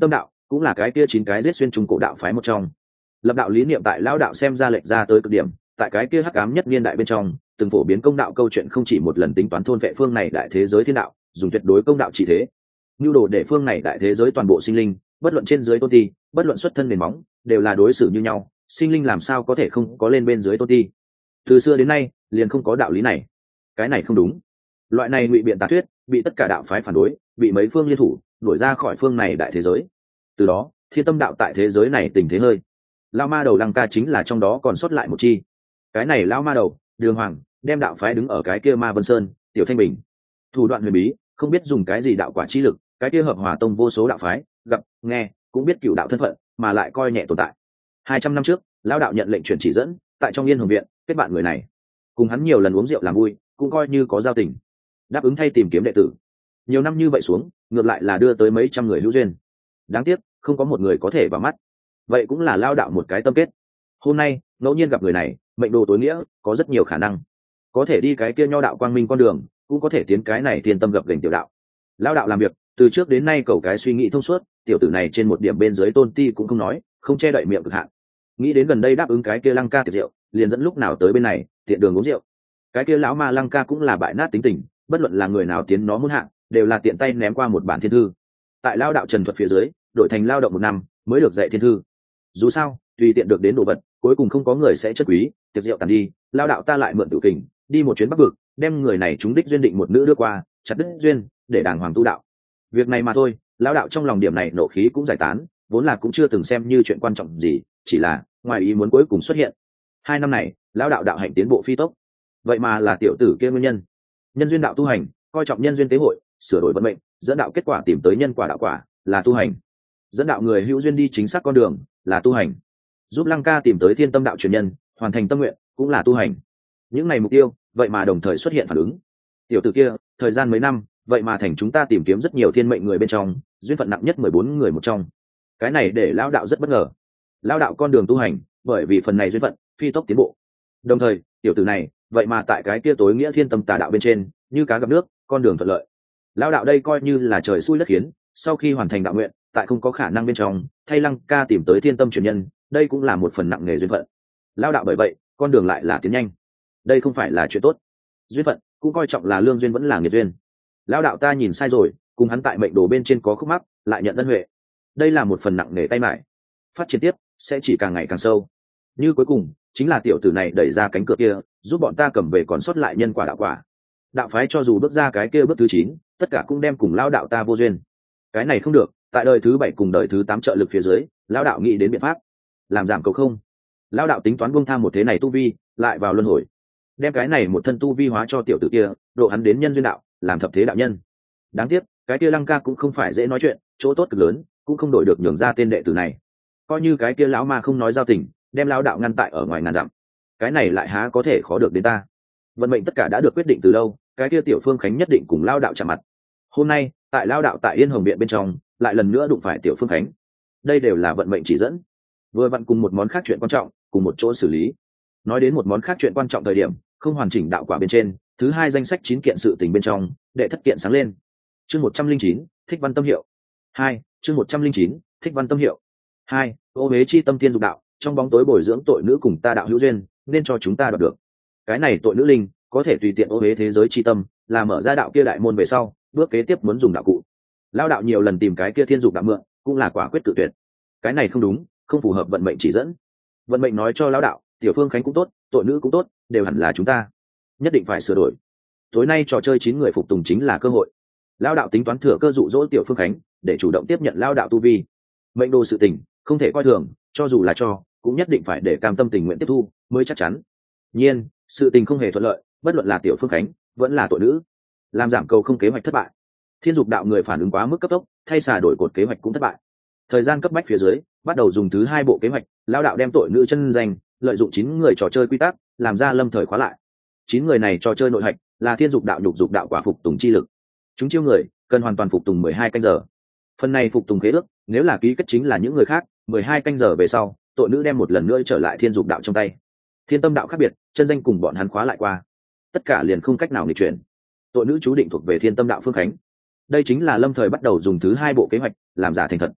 Speaker 1: cũng là cái kia chín cái giết xuyên trung cổ đạo phái một trong. Lập đạo lý niệm tại lão đạo xem ra lệch ra tới cực điểm, tại cái kia hắc ám nhất niên đại bên trong, từng phổ biến công đạo câu chuyện không chỉ một lần tính toán thôn vệ phương này đại thế giới thiên đạo, dùng tuyệt đối công đạo chỉ thế. Nhu đồ để phương này đại thế giới toàn bộ sinh linh, bất luận trên dưới tôn ti, bất luận xuất thân nền móng, đều là đối xử như nhau, sinh linh làm sao có thể không có lên bên dưới tôn ti. Từ xưa đến nay, liền không có đạo lý này. Cái này không đúng. Loại này ngụy biện tà thuyết, bị tất cả đạo phái phản đối, bị mấy phương liên thủ đuổi ra khỏi phương này đại thế giới. Từ đó, thiên tâm đạo tại thế giới này tình thế hơi. Lao ma đầu Lăng Ca chính là trong đó còn sót lại một chi. Cái này lao ma đầu, Đường Hoàng, đem đạo phái đứng ở cái kia Ma Vân Sơn, Tiểu Thanh Bình. Thủ đoạn huyền bí, không biết dùng cái gì đạo quả chi lực, cái kia hợp hòa tông vô số đạo phái, gặp, nghe, cũng biết cửu đạo thân phận, mà lại coi nhẹ tồn tại. Hai trăm năm trước, lao đạo nhận lệnh chuyển chỉ dẫn, tại trong Yên Hồng viện, kết bạn người này. Cùng hắn nhiều lần uống rượu làm vui, cũng coi như có giao tình. Đáp ứng thay tìm kiếm đệ tử. Nhiều năm như vậy xuống, ngược lại là đưa tới mấy trăm người hữu duyên. Đáng tiếc, không có một người có thể vào mắt. Vậy cũng là lao đạo một cái tâm kết. Hôm nay, ngẫu nhiên gặp người này, mệnh đồ tối nghĩa, có rất nhiều khả năng. Có thể đi cái kia nho đạo quang minh con đường, cũng có thể tiến cái này thiên tâm gặp gành tiểu đạo. Lao đạo làm việc, từ trước đến nay cầu cái suy nghĩ thông suốt, tiểu tử này trên một điểm bên dưới tôn ti cũng không nói, không che đậy miệng cực hạn. Nghĩ đến gần đây đáp ứng cái kia Lăng Ca tiệc rượu, liền dẫn lúc nào tới bên này, tiện đường uống rượu. Cái kia lão ma Lăng Ca cũng là bại nát tính tình, bất luận là người nào tiến nó muốn hạng, đều là tiện tay ném qua một bản thiên thư. Tại lao đạo trần thuật phía dưới, đổi thành lao động một năm mới được dạy thiên thư. Dù sao, tùy tiện được đến đồ vật, cuối cùng không có người sẽ chất quý. Tiệc rượu tàn đi, lao đạo ta lại mượn tự kình, đi một chuyến bắc vực, đem người này trúng đích duyên định một nữ đưa qua, chặt đứt duyên, để đàng hoàng tu đạo. Việc này mà thôi, lao đạo trong lòng điểm này nộ khí cũng giải tán, vốn là cũng chưa từng xem như chuyện quan trọng gì, chỉ là ngoài ý muốn cuối cùng xuất hiện. Hai năm này, lao đạo đạo hạnh tiến bộ phi tốc, vậy mà là tiểu tử kia nguyên nhân. Nhân duyên đạo tu hành, coi trọng nhân duyên tế hội, sửa đổi vận mệnh, dẫn đạo kết quả tìm tới nhân quả đạo quả, là tu hành. Dẫn đạo người hữu duyên đi chính xác con đường, là tu hành. Giúp Lăng Ca tìm tới thiên tâm đạo truyền nhân, hoàn thành tâm nguyện, cũng là tu hành. Những này mục tiêu, vậy mà đồng thời xuất hiện phản ứng. Tiểu tử kia, thời gian mấy năm, vậy mà thành chúng ta tìm kiếm rất nhiều thiên mệnh người bên trong, duyên phận nặng nhất mười bốn người một trong. Cái này để lão đạo rất bất ngờ. Lão đạo con đường tu hành, bởi vì phần này duyên phận, phi tốc tiến bộ. Đồng thời, tiểu tử này, vậy mà tại cái kia tối nghĩa thiên tâm tà đạo bên trên, như cá gặp nước, con đường thuận lợi. Lão đạo đây coi như là trời xui đất khiến, sau khi hoàn thành đạo nguyện, tại không có khả năng bên trong, thay Lăng Ca tìm tới thiên tâm truyền nhân, đây cũng là một phần nặng nghề duyên phận. Lão đạo bởi vậy, con đường lại là tiến nhanh. Đây không phải là chuyện tốt. Duyên phận cũng coi trọng là lương duyên vẫn là nghiệt duyên. Lão đạo ta nhìn sai rồi, cùng hắn tại mệnh đồ bên trên có khúc mắc, lại nhận ân huệ. Đây là một phần nặng nề tay mải. Phát triển tiếp sẽ chỉ càng ngày càng sâu. Như cuối cùng, chính là tiểu tử này đẩy ra cánh cửa kia, giúp bọn ta cầm về còn sót lại nhân quả đạo quả. Đạo phái cho dù bước ra cái kia bước thứ chín, tất cả cũng đem cùng lão đạo ta vô duyên. Cái này không được, tại đời thứ bảy cùng đời thứ tám trợ lực phía dưới, lão đạo nghĩ đến biện pháp, làm giảm cầu không. Lão đạo tính toán buông tham một thế này tu vi, lại vào luân hồi, đem cái này một thân tu vi hóa cho tiểu tử kia, độ hắn đến nhân duyên đạo, làm thập thế đạo nhân. Đáng tiếc, cái kia Lăng Ca cũng không phải dễ nói chuyện, chỗ tốt cực lớn, cũng không đổi được nhường ra tên đệ tử này. Coi như cái kia lão ma không nói giao tình, đem lão đạo ngăn tại ở ngoài ngàn dặm, cái này lại há có thể khó được đến ta. Vận mệnh tất cả đã được quyết định từ lâu, cái kia tiểu Phương Khánh nhất định cùng lão đạo chạm mặt. Hôm nay, tại lão đạo tại Yên Hồng viện bên trong, lại lần nữa đụng phải tiểu Phương Khánh. Đây đều là vận mệnh chỉ dẫn. Vừa vặn cùng một món khác chuyện quan trọng, cùng một chỗ xử lý. Nói đến một món khác chuyện quan trọng thời điểm, không hoàn chỉnh đạo quả bên trên, thứ hai danh sách chín kiện sự tình bên trong, đệ thất kiện sáng lên. Chương một trăm linh chín, Thích Văn Tâm Hiệu. Hai, chương một trăm linh chín, Thích Văn Tâm Hiệu. Hai, ô hế chi tâm tiên dục đạo, trong bóng tối bồi dưỡng tội nữ cùng ta đạo hữu duyên, nên cho chúng ta đoạt được. Cái này tội nữ linh, có thể tùy tiện ô hế thế giới chi tâm, là mở ra đạo kia đại môn về sau, bước kế tiếp muốn dùng đạo cụ. Lao đạo nhiều lần tìm cái kia thiên dục đạo mượn, cũng là quả quyết cự tuyệt. Cái này không đúng, không phù hợp vận mệnh chỉ dẫn. Vận mệnh nói cho lão đạo, tiểu Phương Khánh cũng tốt, tội nữ cũng tốt, đều hẳn là chúng ta, nhất định phải sửa đổi. Tối nay trò chơi chín người phục tùng chính là cơ hội. Lão đạo tính toán thừa cơ dụ dỗ tiểu Phương Khánh, để chủ động tiếp nhận lão đạo tu vi. Mệnh đồ sự tình không thể coi thường, cho dù là cho, cũng nhất định phải để cam tâm tình nguyện tiếp thu mới chắc chắn. Nhiên, sự tình không hề thuận lợi, bất luận là tiểu Phương Khánh, vẫn là tội nữ, làm giảm cầu không kế hoạch thất bại. Thiên dục đạo người phản ứng quá mức cấp tốc, thay xả đổi cột kế hoạch cũng thất bại. Thời gian cấp bách phía dưới, bắt đầu dùng thứ hai bộ kế hoạch, lão đạo đem tội nữ chân danh, lợi dụng chín người trò chơi quy tắc, làm ra lâm thời khóa lại. Chín người này trò chơi nội hạch là thiên dục đạo nhục dục đạo quả phục tùng chi lực. Chúng chiêu người cần hoàn toàn phục tùng mười hai canh giờ. Phần này phục tùng khế ước, nếu là ký kết chính là những người khác, mười hai canh giờ về sau, tội nữ đem một lần nữa trở lại thiên dục đạo trong tay. Thiên tâm đạo khác biệt, chân danh cùng bọn hắn khóa lại qua, tất cả liền không cách nào nghịch chuyển. Tội nữ chú định thuộc về thiên tâm đạo Phương Khánh. Đây chính là lâm thời bắt đầu dùng thứ hai bộ kế hoạch, làm giả thành thật.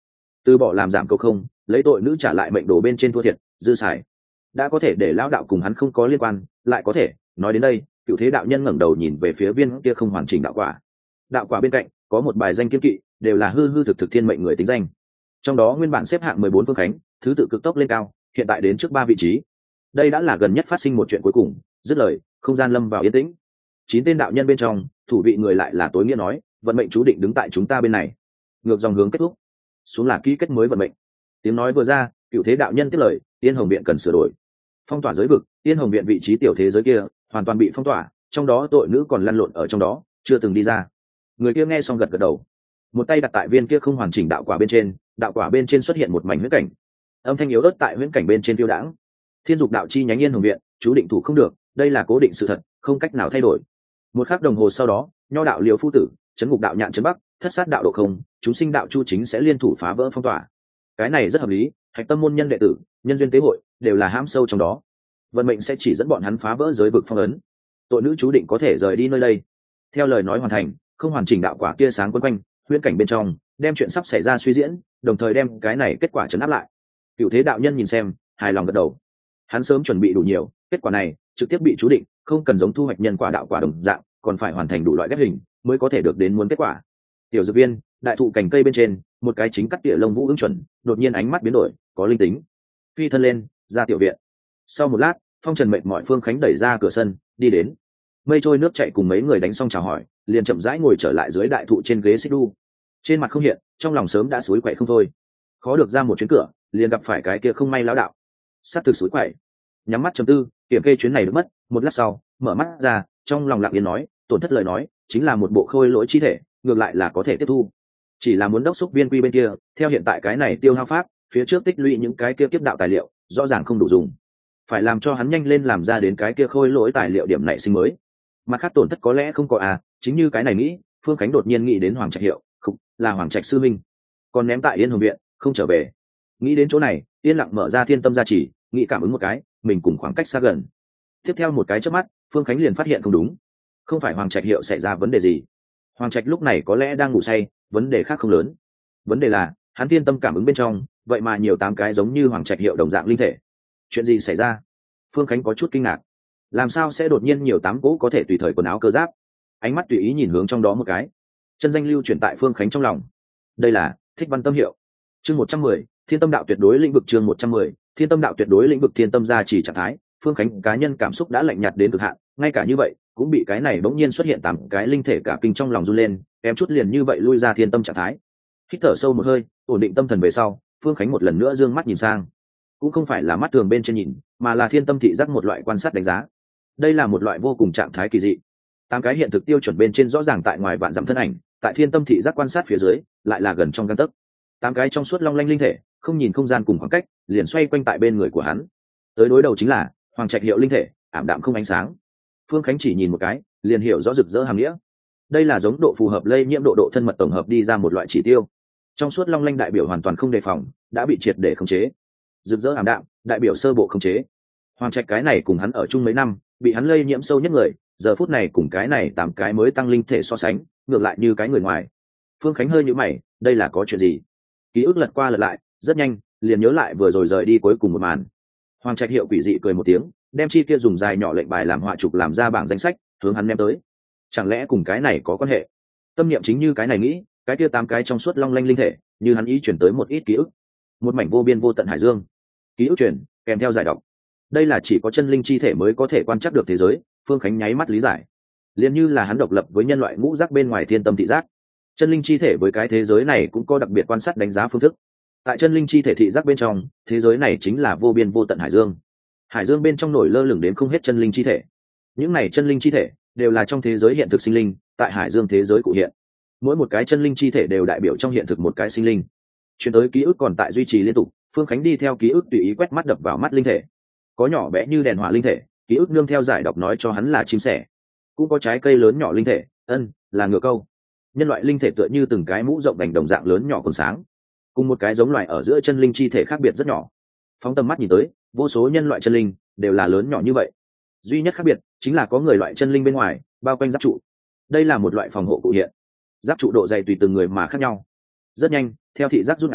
Speaker 1: từ bỏ làm giảm câu không, lấy tội nữ trả lại mệnh đồ bên trên thua thiệt dư xài, đã có thể để lão đạo cùng hắn không có liên quan, lại có thể nói đến đây cựu thế đạo nhân ngẩng đầu nhìn về phía viên kia không hoàn chỉnh đạo quả. Đạo quả bên cạnh có một bài danh kiên kỵ, đều là hư hư thực thực thiên mệnh người tính danh, trong đó nguyên bản xếp hạng mười bốn phương khánh thứ tự cực tốc lên cao, hiện tại đến trước ba vị trí. Đây đã là gần nhất phát sinh một chuyện cuối cùng. Dứt lời, không gian lâm vào yên tĩnh. Chín tên đạo nhân bên trong, thủ vị người lại là tối nghĩa nói, vận mệnh chú định đứng tại chúng ta bên này. Ngược dòng hướng kết thúc, xuống là ký kết mới vận mệnh. Tiếng nói vừa ra, cựu thế đạo nhân tiếp lời, Tiên Hồng viện cần sửa đổi, phong tỏa giới vực. Tiên Hồng viện vị trí tiểu thế giới kia hoàn toàn bị phong tỏa, trong đó tội nữ còn lăn lộn ở trong đó, chưa từng đi ra. Người kia nghe xong gật gật đầu, một tay đặt tại viên kia không hoàn chỉnh đạo quả bên trên. Đạo quả bên trên xuất hiện một mảnh huyễn cảnh, âm thanh yếu ớt tại huyễn cảnh bên trên phiêu đãng. Thiên dục đạo chi nhánh Yên Hồng viện, chú định thủ không được, đây là cố định sự thật, không cách nào thay đổi. Một khắc đồng hồ sau đó, nho đạo liều phu tử, chấn ngục đạo nhạn chấn bắc, thất sát đạo độ không, chúng sinh đạo chu chính sẽ liên thủ phá vỡ phong tỏa. Cái này rất hợp lý, hạch tâm môn nhân đệ tử, nhân duyên tế hội đều là hãm sâu trong đó, vận mệnh sẽ chỉ dẫn bọn hắn phá vỡ giới vực phong ấn, tội nữ chú định có thể rời đi nơi đây. Theo lời nói hoàn thành, không hoàn chỉnh đạo quả kia sáng quấn quanh huyễn cảnh bên trong, đem chuyện sắp xảy ra suy diễn, đồng thời đem cái này kết quả chấn áp lại. Cựu thế đạo nhân nhìn xem, hài lòng gật đầu. Hắn sớm chuẩn bị đủ nhiều, kết quả này trực tiếp bị chú định, không cần giống thu hoạch nhân quả đạo quả đồng dạng, còn phải hoàn thành đủ loại ghép hình mới có thể được đến muốn kết quả. Tiểu dược viên, đại thụ cành cây bên trên, một cái chính cắt tỉa lông vũ ứng chuẩn, đột nhiên ánh mắt biến đổi, có linh tính. Phi thân lên, ra tiểu viện. Sau một lát, Phong Trần mệt mỏi Phương Khánh đẩy ra cửa sân, đi đến. Mây trôi nước chạy cùng mấy người đánh xong chào hỏi, liền chậm rãi ngồi trở lại dưới đại thụ trên ghế xích đu. Trên mặt không hiện, trong lòng sớm đã suối quậy không thôi. Khó được ra một chuyến cửa, liền gặp phải cái kia không may lão đạo. Sát thực suối quậy. Nhắm mắt trầm tư, kiểm kê chuyến này được mất, một lát sau, mở mắt ra, trong lòng lặng yên nói, tổn thất lời nói, chính là một bộ khôi lỗi chi thể, ngược lại là có thể tiếp thu. Chỉ là muốn đốc xúc viên quy bên kia, theo hiện tại cái này tiêu hao pháp, phía trước tích lũy những cái kia kiếp đạo tài liệu, rõ ràng không đủ dùng. Phải làm cho hắn nhanh lên làm ra đến cái kia khôi lỗi tài liệu điểm nảy sinh mới. Mặt khác tổn thất có lẽ không có à, chính như cái này nghĩ, Phương Khánh đột nhiên nghĩ đến Hoàng Trạch Hiệu, không, là Hoàng Trạch sư minh, còn ném tại Yên Hồng viện, không trở về. Nghĩ đến chỗ này, yên lặng mở ra Thiên Tâm gia chỉ, nghĩ cảm ứng một cái, mình cùng khoảng cách xa gần. Tiếp theo một cái chớp mắt, Phương Khánh liền phát hiện không đúng, không phải Hoàng Trạch Hiệu xảy ra vấn đề gì. Hoàng Trạch lúc này có lẽ đang ngủ say, vấn đề khác không lớn. Vấn đề là, hắn Thiên Tâm cảm ứng bên trong, vậy mà nhiều tám cái giống như Hoàng Trạch Hiệu đồng dạng linh thể. Chuyện gì xảy ra? Phương Khánh có chút kinh ngạc. Làm sao sẽ đột nhiên nhiều tám cỗ có thể tùy thời quần áo cơ giáp? Ánh mắt tùy ý nhìn hướng trong đó một cái, chân danh lưu chuyển tại Phương Khánh trong lòng. Đây là Thích Văn Tâm Hiệu. Chương một trăm mười, Thiên Tâm đạo tuyệt đối lĩnh vực. Chương một trăm mười, Thiên Tâm đạo tuyệt đối lĩnh vực. Thiên Tâm gia chỉ trạng thái, Phương Khánh cá nhân cảm xúc đã lạnh nhạt đến cực hạn, ngay cả như vậy cũng bị cái này bỗng nhiên xuất hiện tám cái linh thể cả kinh trong lòng run lên, em chút liền như vậy lui ra thiên tâm trạng thái. Hít thở sâu một hơi, ổn định tâm thần về sau, Phương Khánh một lần nữa dương mắt nhìn sang, cũng không phải là mắt thường bên trên nhìn, mà là thiên tâm thị giác một loại quan sát đánh giá. Đây là một loại vô cùng trạng thái kỳ dị. Tám cái hiện thực tiêu chuẩn bên trên rõ ràng tại ngoài vạn dặm thân ảnh, tại thiên tâm thị giác quan sát phía dưới lại là gần trong gang tấc. Tám cái trong suốt long lanh linh thể, không nhìn không gian cùng khoảng cách, liền xoay quanh tại bên người của hắn. Tới đối đầu chính là Hoàng Trạch Hiệu linh thể, ảm đạm không ánh sáng. Phương Khánh chỉ nhìn một cái, liền hiểu rõ rực rỡ hàm nghĩa. Đây là giống độ phù hợp lây nhiễm độ độ thân mật tổng hợp đi ra một loại chỉ tiêu. Trong suốt long lanh đại biểu hoàn toàn không đề phòng, đã bị triệt để khống chế. Rực rỡ ảm đạm, đại biểu sơ bộ khống chế. Hoàng Trạch cái này cùng hắn ở chung mấy năm, bị hắn lây nhiễm sâu nhất người, giờ phút này cùng cái này tám cái mới tăng linh thể so sánh, ngược lại như cái người ngoài. Phương Khánh hơi nhíu mày, đây là có chuyện gì? Ký ức lật qua lật lại, rất nhanh, liền nhớ lại vừa rồi rời đi cuối cùng một màn. Hoàng Trạch Hiệu quỷ dị cười một tiếng, đem chi kia dùng dài nhỏ lệnh bài làm họa trục làm ra bảng danh sách, hướng hắn ném tới. Chẳng lẽ cùng cái này có quan hệ? Tâm niệm chính như cái này nghĩ, cái kia tám cái trong suốt long lanh linh thể, như hắn ý chuyển tới một ít ký ức, một mảnh vô biên vô tận hải dương. Ký ức chuyển kèm theo giải độc. Đây là chỉ có chân linh chi thể mới có thể quan trắc được thế giới. Phương Khánh nháy mắt lý giải, liền như là hắn độc lập với nhân loại ngũ giác bên ngoài thiên tâm thị giác, chân linh chi thể với cái thế giới này cũng có đặc biệt quan sát đánh giá phương thức. Tại chân linh chi thể thị giác bên trong, thế giới này chính là vô biên vô tận hải dương. Hải dương bên trong nổi lơ lửng đến không hết chân linh chi thể. Những này chân linh chi thể đều là trong thế giới hiện thực sinh linh, tại hải dương thế giới cụ hiện. Mỗi một cái chân linh chi thể đều đại biểu trong hiện thực một cái sinh linh. Chuyển tới ký ức còn tại duy trì liên tục, Phương Khánh đi theo ký ức tùy ý quét mắt đập vào mắt linh thể. Có nhỏ bé như đèn hỏa linh thể, ký ức nương theo giải đọc nói cho hắn là chim sẻ. Cũng có trái cây lớn nhỏ linh thể, ân là ngựa câu. Nhân loại linh thể tựa như từng cái mũ rộng đành đồng dạng lớn nhỏ còn sáng, cùng một cái giống loài ở giữa chân linh chi thể khác biệt rất nhỏ. Phóng tầm mắt nhìn tới, vô số nhân loại chân linh đều là lớn nhỏ như vậy, duy nhất khác biệt chính là có người loại chân linh bên ngoài bao quanh giáp trụ. Đây là một loại phòng hộ cụ hiện, giáp trụ độ dày tùy từng người mà khác nhau. Rất nhanh, theo thị giác rút ngắn,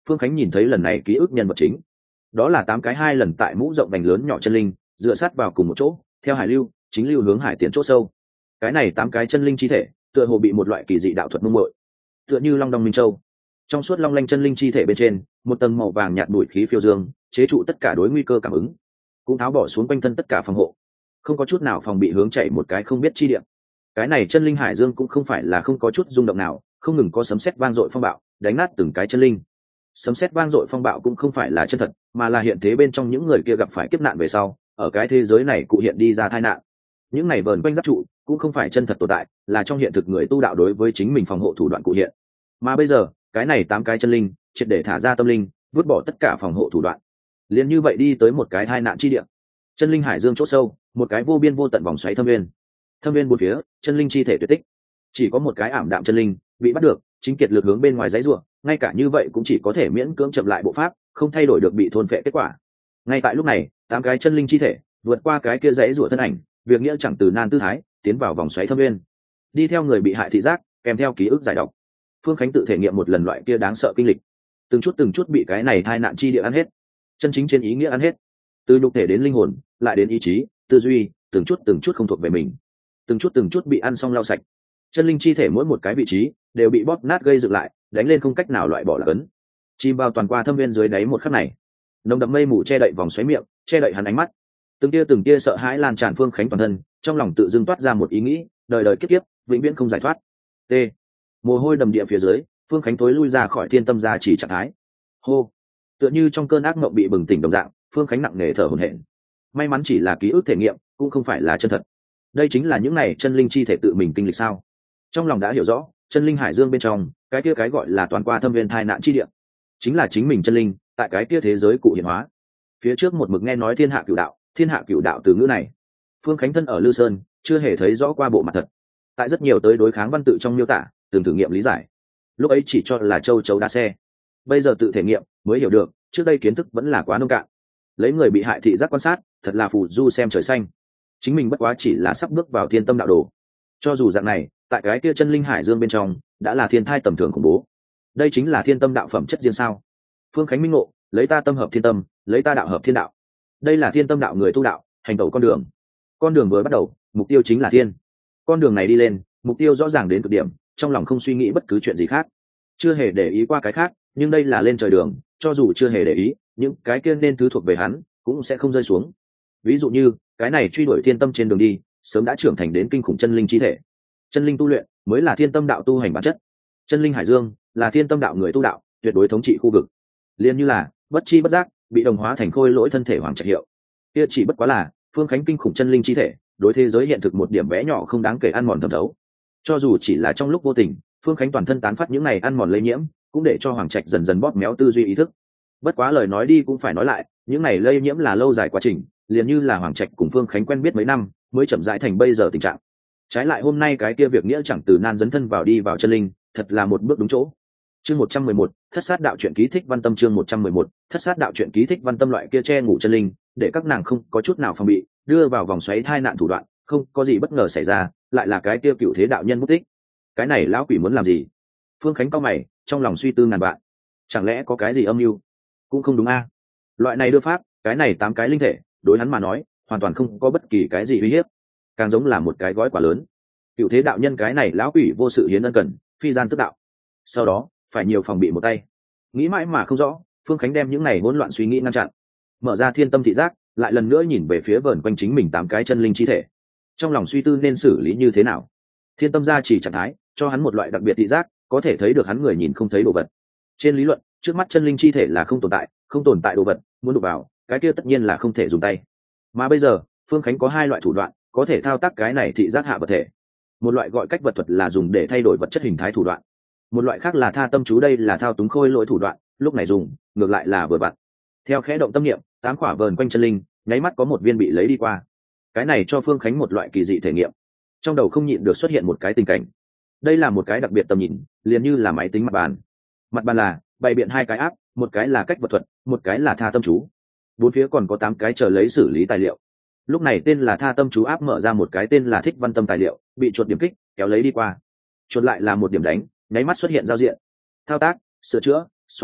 Speaker 1: Phương Khánh nhìn thấy lần này ký ức nhân vật chính, đó là tám cái hai lần tại mũ rộng vành lớn nhỏ chân linh dựa sát vào cùng một chỗ, theo hải lưu chính lưu hướng hải tiến chỗ sâu. Cái này tám cái chân linh chi thể tựa hồ bị một loại kỳ dị đạo thuật mông muội, tựa như long đong minh châu. Trong suốt long lanh chân linh chi thể bên trên, một tầng màu vàng nhạt bụi khí phiêu dương, chế trụ tất cả đối nguy cơ cảm ứng, cũng tháo bỏ xuống quanh thân tất cả phòng hộ, không có chút nào phòng bị hướng chạy một cái không biết chi địa. Cái này chân linh hải dương cũng không phải là không có chút rung động nào, không ngừng có sấm sét vang dội phong bạo đánh nát từng cái chân linh. Sấm sét vang dội phong bạo cũng không phải là chân thật, mà là hiện thế bên trong những người kia gặp phải kiếp nạn về sau, ở cái thế giới này cụ hiện đi ra tai nạn. Những này vờn quanh giáp trụ cũng không phải chân thật tồn tại, là trong hiện thực người tu đạo đối với chính mình phòng hộ thủ đoạn cụ hiện. Mà bây giờ cái này tám cái chân linh triệt để thả ra tâm linh, vứt bỏ tất cả phòng hộ thủ đoạn, liền như vậy đi tới một cái tai nạn chi địa. Chân linh hải dương chỗ sâu, một cái vô biên vô tận vòng xoáy thâm viên. Thâm viên bốn phía, chân linh chi thể tuyệt tích, chỉ có một cái ảm đạm chân linh bị bắt được, chính kiệt lực hướng bên ngoài dãy rủa, ngay cả như vậy cũng chỉ có thể miễn cưỡng chậm lại bộ pháp, không thay đổi được bị thôn phệ kết quả. Ngay tại lúc này, tám cái chân linh chi thể vượt qua cái kia dãy rủa thân ảnh, việc nghĩa chẳng từ nan tư thái, tiến vào vòng xoáy thâm viên. Đi theo người bị hại thị giác, kèm theo ký ức giải độc. Phương Khánh tự thể nghiệm một lần loại kia đáng sợ kinh lịch, từng chút từng chút bị cái này tai nạn chi địa ăn hết, chân chính trên ý nghĩa ăn hết, từ nhục thể đến linh hồn, lại đến ý chí, tư duy, từng chút từng chút không thuộc về mình, từng chút từng chút bị ăn xong lau sạch. Chân linh chi thể mỗi một cái vị trí đều bị bóp nát gây dựng lại, đánh lên không cách nào loại bỏ là cấn. Chìm vào toàn qua thâm viên dưới đáy một khắc này, nồng đậm mây mù che đậy vòng xoáy miệng, che đậy hắn ánh mắt. Từng tia từng tia sợ hãi lan tràn Phương Khánh toàn thân, trong lòng tự dưng toát ra một ý nghĩ, đời đời kiếp kiếp, vĩnh viễn không giải thoát. T. Mồ hôi đầm địa phía dưới, Phương Khánh tối lui ra khỏi thiên tâm gia chỉ trạng thái. Hô. Tựa như trong cơn ác mộng bị bừng tỉnh đồng dạng, Phương Khánh nặng nề thở hổn hển. May mắn chỉ là ký ức thể nghiệm, cũng không phải là chân thật. Đây chính là những này chân linh chi thể tự mình kinh lịch sao? Trong lòng đã hiểu rõ, chân linh hải dương bên trong, cái kia cái gọi là toàn qua thâm viên thai nạn chi địa, chính là chính mình chân linh tại cái kia thế giới cụ hiện hóa. Phía trước một mực nghe nói thiên hạ cửu đạo, thiên hạ cửu đạo từ ngữ này, Phương Khánh thân ở Lư Sơn, chưa hề thấy rõ qua bộ mặt thật. Tại rất nhiều tới đối kháng văn tự trong miêu tả, từng thử nghiệm lý giải, lúc ấy chỉ cho là châu chấu đá xe, bây giờ tự thể nghiệm mới hiểu được, trước đây kiến thức vẫn là quá nông cạn. Lấy người bị hại thị giác quan sát, thật là phù du xem trời xanh. Chính mình bất quá chỉ là sắp bước vào thiên tâm đạo đồ. Cho dù dạng này, tại cái kia chân linh hải dương bên trong, đã là thiên thai tầm thường khủng bố. Đây chính là thiên tâm đạo phẩm chất riêng sao? Phương Khánh minh ngộ, lấy ta tâm hợp thiên tâm, lấy ta đạo hợp thiên đạo. Đây là thiên tâm đạo người tu đạo, hành tẩu con đường. Con đường vừa bắt đầu, mục tiêu chính là thiên. Con đường này đi lên, mục tiêu rõ ràng đến cực điểm, trong lòng không suy nghĩ bất cứ chuyện gì khác, chưa hề để ý qua cái khác, nhưng đây là lên trời đường, cho dù chưa hề để ý, những cái kia nên thứ thuộc về hắn cũng sẽ không rơi xuống. Ví dụ như cái này truy đuổi thiên tâm trên đường đi, sớm đã trưởng thành đến kinh khủng chân linh chi thể. Chân linh tu luyện mới là thiên tâm đạo tu hành bản chất. Chân linh hải dương là thiên tâm đạo người tu đạo tuyệt đối thống trị khu vực. Liên như là bất chi bất giác bị đồng hóa thành khôi lỗi thân thể hoàng trạch hiệu. Kia chỉ bất quá là Phương Khánh kinh khủng chân linh chi thể, đối thế giới hiện thực một điểm bé nhỏ không đáng kể ăn mòn thẩm thấu. Cho dù chỉ là trong lúc vô tình, Phương Khánh toàn thân tán phát những này ăn mòn lây nhiễm, cũng để cho hoàng trạch dần dần bóp méo tư duy ý thức. Bất quá lời nói đi cũng phải nói lại, những này lây nhiễm là lâu dài quá trình, liền như là hoàng trạch cùng Phương Khánh quen biết mấy năm, mới chậm rãi thành bây giờ tình trạng. Trái lại hôm nay cái kia việc nghĩa chẳng từ nan dấn thân vào đi vào chân linh, thật là một bước đúng chỗ. Chương một trăm mười một, thất sát đạo truyện ký thích văn tâm. Chương một trăm mười một, thất sát đạo truyện ký thích văn tâm. Loại kia che ngủ chân linh, để các nàng không có chút nào phòng bị, đưa vào vòng xoáy thai nạn thủ đoạn, không có gì bất ngờ xảy ra, lại là cái kia cựu thế đạo nhân mất tích. Cái này lão quỷ muốn làm gì? Phương Khánh cau mày, trong lòng suy tư ngàn vạn. Chẳng lẽ có cái gì âm mưu? Cũng không đúng a. Loại này đưa pháp, cái này tám cái linh thể, đối hắn mà nói, hoàn toàn không có bất kỳ cái gì uy hiếp, càng giống là một cái gói quả lớn. Cựu thế đạo nhân cái này lão quỷ vô sự hiến ân cần, phi gian tức đạo. Sau đó, phải nhiều phòng bị một tay. Nghĩ mãi mà không rõ, Phương Khánh đem những này hỗn loạn suy nghĩ ngăn chặn, mở ra thiên tâm thị giác, lại lần nữa nhìn về phía vờn quanh chính mình tám cái chân linh chi thể. Trong lòng suy tư nên xử lý như thế nào. Thiên tâm gia chỉ trạng thái, cho hắn một loại đặc biệt thị giác, có thể thấy được hắn người nhìn không thấy đồ vật. Trên lý luận, trước mắt chân linh chi thể là không tồn tại, không tồn tại đồ vật, muốn đụng vào, cái kia tất nhiên là không thể dùng tay. Mà bây giờ, Phương Khánh có hai loại thủ đoạn, có thể thao tác cái này thị giác hạ vật thể. Một loại gọi cách vật thuật là dùng để thay đổi vật chất hình thái thủ đoạn, một loại khác là tha tâm chú, đây là thao túng khôi lỗi thủ đoạn, lúc này dùng ngược lại là vừa vặn. Theo khẽ động tâm niệm, tám quả vờn quanh chân linh, nháy mắt có một viên bị lấy đi qua. Cái này cho Phương Khánh một loại kỳ dị thể nghiệm, trong đầu không nhịn được xuất hiện một cái tình cảnh. Đây là một cái đặc biệt tầm nhìn, liền như là máy tính mặt bàn. Mặt bàn là bày biện hai cái áp, một cái là cách vật thuật, một cái là tha tâm chú. Bốn phía còn có tám cái chờ lấy xử lý tài liệu. Lúc này tên là tha tâm chú áp mở ra một cái tên là thích văn tâm tài liệu, bị chuột điểm kích kéo lấy đi qua. Chuột lại là một điểm đánh, nháy mắt xuất hiện giao diện, thao tác, sửa chữa, xóa bỏ,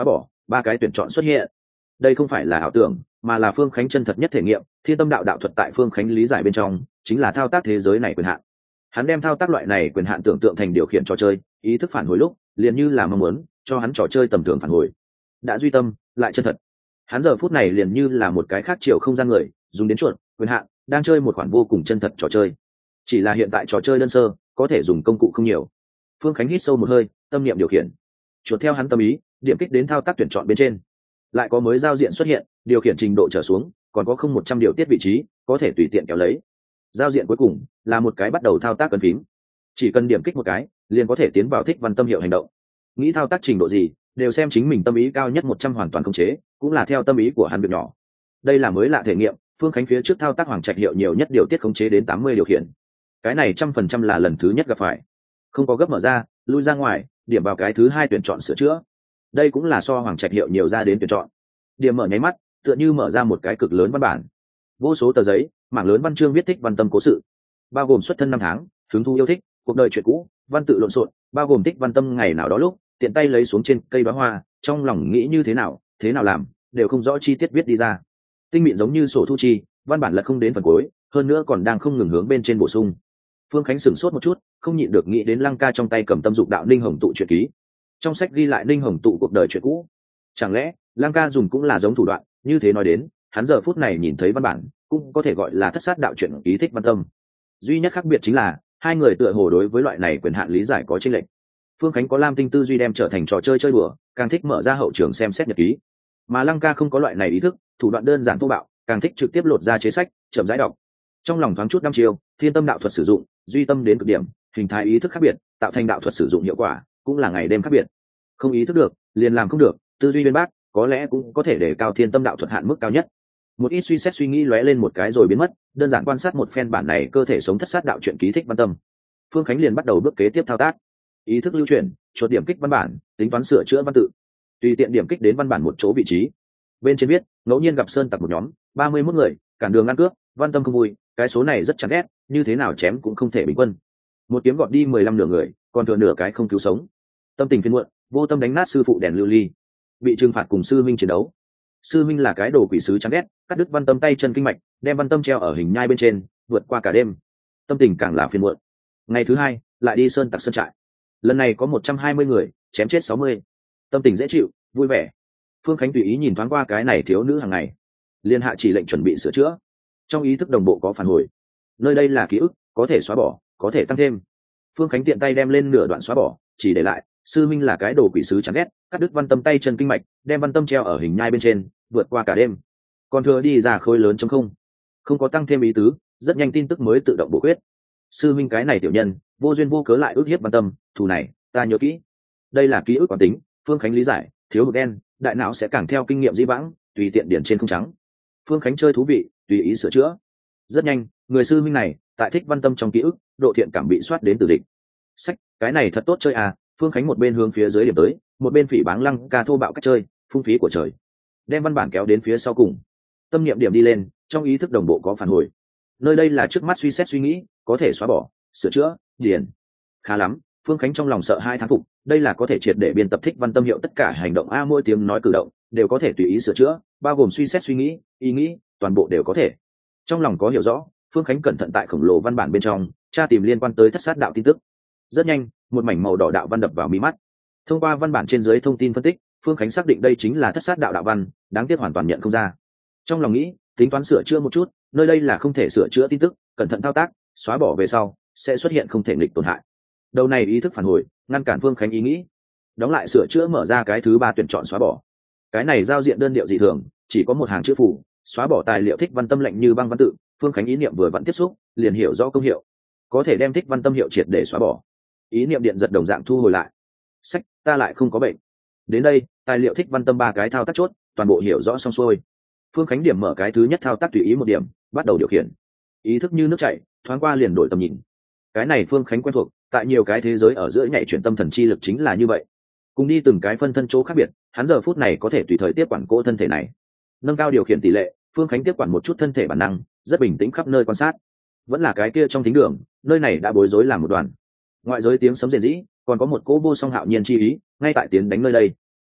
Speaker 1: ba cái tuyển chọn xuất hiện. Đây không phải là ảo tưởng, mà là Phương Khánh chân thật nhất thể nghiệm. Thiên tâm đạo đạo thuật tại Phương Khánh lý giải bên trong chính là thao tác thế giới này quyền hạn. Hắn đem thao tác loại này quyền hạn tưởng tượng thành điều khiển trò chơi, ý thức phản hồi lúc liền như là mong muốn cho hắn trò chơi tầm thường phản hồi, đã duy tâm lại chân thật. Hắn giờ phút này liền như là một cái khác chiều không gian người, dùng đến chuột quyền hạn đang chơi một khoản vô cùng chân thật trò chơi. Chỉ là hiện tại trò chơi đơn sơ, có thể dùng công cụ không nhiều. Phương Khánh hít sâu một hơi, tâm niệm điều khiển chuột theo hắn tâm ý, điểm kích đến thao tác tuyển chọn bên trên. Lại có mới giao diện xuất hiện, điều khiển trình độ trở xuống, còn có không một trăm điều tiết vị trí, có thể tùy tiện kéo lấy. Giao diện cuối cùng là một cái bắt đầu thao tác ấn phím, chỉ cần điểm kích một cái liền có thể tiến vào thích văn tâm hiệu hành động. Nghĩ thao tác trình độ gì đều xem chính mình tâm ý cao nhất một trăm hoàn toàn khống chế, cũng là theo tâm ý của hắn việc nhỏ. Đây là mới lạ thể nghiệm. Phương Khánh phía trước thao tác hoàng trạch hiệu nhiều nhất điều tiết khống chế đến tám mươi điều khiển, cái này trăm phần trăm là lần thứ nhất gặp phải. Không có gấp mở ra, lui ra ngoài, điểm vào cái thứ hai tuyển chọn sửa chữa. Đây cũng là so hoàng trạch hiệu nhiều ra đến tuyển chọn. Điểm mở nháy mắt, tựa như mở ra một cái cực lớn văn bản, vô số tờ giấy, mảng lớn văn chương viết thích văn tâm cố sự, bao gồm xuất thân năm tháng, hứng thú yêu thích, cuộc đời chuyện cũ, văn tự lộn xộn, bao gồm thích văn tâm ngày nào đó lúc tiện tay lấy xuống trên cây bá hoa, trong lòng nghĩ như thế nào, thế nào làm, đều không rõ chi tiết viết đi ra. Tinh mịn giống như sổ thu chi, văn bản lật không đến phần cuối, hơn nữa còn đang không ngừng hướng bên trên bổ sung. Phương Khánh sửng sốt một chút, không nhịn được nghĩ đến Lăng Ca trong tay cầm tâm dục đạo Ninh Hồng tụ truyện ký. Trong sách ghi lại Ninh Hồng tụ cuộc đời chuyện cũ. Chẳng lẽ Lăng Ca dùng cũng là giống thủ đoạn? Như thế nói đến, hắn giờ phút này nhìn thấy văn bản, cũng có thể gọi là thất sát đạo truyện ký thích văn tâm. Duy nhất khác biệt chính là hai người tựa hồ đối với loại này quyền hạn lý giải có chênh lệch. Phương Khánh có lam tinh tư duy đem trở thành trò chơi chơi đùa, càng thích mở ra hậu trường xem xét nhật ký, mà Lăng Ca không có loại này ý thức, thủ đoạn đơn giản thô bạo, càng thích trực tiếp lột ra chế sách, chậm rãi đọc. Trong lòng thoáng chút năm chiều, thiên tâm đạo thuật sử dụng, duy tâm đến cực điểm, hình thái ý thức khác biệt, tạo thành đạo thuật sử dụng hiệu quả cũng là ngày đêm khác biệt. Không ý thức được, liền làm không được, tư duy bên bác, có lẽ cũng có thể để cao thiên tâm đạo thuật hạn mức cao nhất. Một ít suy xét suy nghĩ lóe lên một cái rồi biến mất, đơn giản quan sát một phen bản này cơ thể sống thất sát đạo truyện ký thích văn tâm. Phương Khánh liền bắt đầu bước kế tiếp thao tác. Ý thức lưu chuyển, chuột điểm kích văn bản, tính toán sửa chữa văn tự. Tùy tiện điểm kích đến văn bản một chỗ vị trí. Bên trên viết, ngẫu nhiên gặp sơn tặc một nhóm, ba mươi mốt người, cản đường ăn cướp, văn tâm không vui, cái số này rất chán ghét, như thế nào chém cũng không thể bình quân. Một kiếm gọt đi mười lăm nửa người, còn thừa nửa cái không cứu sống. Tâm tình phiền muộn, vô tâm đánh nát sư phụ đèn lưu ly. Bị trừng phạt cùng sư minh chiến đấu. Sư minh là cái đồ quỷ sứ chán ghét, cắt đứt văn tâm tay chân kinh mạch, đem văn tâm treo ở hình nhai bên trên, vượt qua cả đêm. Tâm tình càng là phiền muộn. Ngày thứ hai, lại đi sơn tặc sơn trại. Lần này có một trăm hai mươi người, chém chết sáu mươi. Tâm tình dễ chịu, vui vẻ. Phương Khánh tùy ý nhìn thoáng qua cái này thiếu nữ hàng ngày, liên hạ chỉ lệnh chuẩn bị sửa chữa. Trong ý thức đồng bộ có phản hồi, nơi đây là ký ức, có thể xóa bỏ, có thể tăng thêm. Phương Khánh tiện tay đem lên nửa đoạn xóa bỏ, chỉ để lại sư minh là cái đồ quỷ sứ chán ghét, cắt đứt văn tâm tay chân kinh mạch, đem văn tâm treo ở hình nhai bên trên, vượt qua cả đêm. Còn thừa đi ra khối lớn trong không, không có tăng thêm ý tứ, rất nhanh tin tức mới tự động bổ khuyết. Sư minh cái này tiểu nhân, vô duyên vô cớ lại ức hiếp văn tâm, thù này ta nhớ kỹ. Đây là ký ức quán tính. Phương Khánh lý giải, thiếu hụt đen, đại não sẽ càng theo kinh nghiệm dĩ vãng, tùy tiện điển trên không trắng. Phương Khánh chơi thú vị, tùy ý sửa chữa. Rất nhanh, người sư minh này tại thích văn tâm trong ký ức, độ thiện cảm bị soát đến từ địch. Sách, cái này thật tốt chơi à? Phương Khánh một bên hướng phía dưới điểm tới, một bên phỉ báng Lăng Ca thô bạo cách chơi, phung phí của trời. Đem văn bản kéo đến phía sau cùng, tâm niệm điểm đi lên, trong ý thức đồng bộ có phản hồi. Nơi đây là trước mắt suy xét suy nghĩ, có thể xóa bỏ, sửa chữa, điền. Khá lắm. Phương Khánh trong lòng sợ hai thán phục, đây là có thể triệt để biên tập thích văn tâm hiệu tất cả hành động a, mỗi tiếng nói cử động đều có thể tùy ý sửa chữa, bao gồm suy xét suy nghĩ, ý nghĩ, toàn bộ đều có thể. Trong lòng có hiểu rõ, Phương Khánh cẩn thận tại khổng lồ văn bản bên trong tra tìm liên quan tới thất sát đạo tin tức. Rất nhanh, một mảnh màu đỏ đạo văn đập vào mí mắt. Thông qua văn bản trên dưới thông tin phân tích, Phương Khánh xác định đây chính là thất sát đạo đạo văn, đáng tiếc hoàn toàn nhận không ra. Trong lòng nghĩ, tính toán sửa chữa một chút, nơi đây là không thể sửa chữa tin tức, cẩn thận thao tác, xóa bỏ về sau sẽ xuất hiện không thể nghịch tổn hại. Đầu này ý thức phản hồi, ngăn cản Phương Khánh ý nghĩ. Đóng lại sửa chữa, mở ra cái thứ ba tuyển chọn xóa bỏ. Cái này giao diện đơn điệu dị thường, chỉ có một hàng chữ phủ, xóa bỏ tài liệu thích văn tâm lệnh như băng văn tự. Phương Khánh ý niệm vừa vẫn tiếp xúc, liền hiểu rõ công hiệu, có thể đem thích văn tâm hiệu triệt để xóa bỏ. Ý niệm điện giật đồng dạng thu hồi lại. Sách, ta lại không có bệnh. Đến đây, tài liệu thích văn tâm ba cái thao tác chốt, toàn bộ hiểu rõ xong xuôi. Phương Khánh điểm mở cái thứ nhất thao tác tùy ý một điểm, bắt đầu điều khiển. Ý thức như nước chảy, thoáng qua liền đổi tầm nhìn. Cái này Phương Khánh quen thuộc, tại nhiều cái thế giới ở giữa nhảy chuyển tâm thần chi lực chính là như vậy. Cùng đi từng cái phân thân chỗ khác biệt, hắn giờ phút này có thể tùy thời tiếp quản cỗ thân thể này. Nâng cao điều khiển tỷ lệ, Phương Khánh tiếp quản một chút thân thể bản năng, rất bình tĩnh khắp nơi quan sát. Vẫn là cái kia trong thính đường, nơi này đã bối rối làm một đoàn. Ngoại giới tiếng sấm rền rĩ, còn có một cỗ vô song hạo nhiên chi ý, ngay tại tiến đánh nơi đây.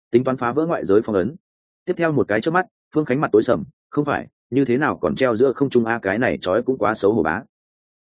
Speaker 1: tính toán phá vỡ ngoại giới phong ấn. Tiếp theo một cái chớp mắt, Phương Khánh mặt tối sầm, không phải, như thế nào còn treo giữa không trung a, cái này chói cũng quá xấu hổ bá.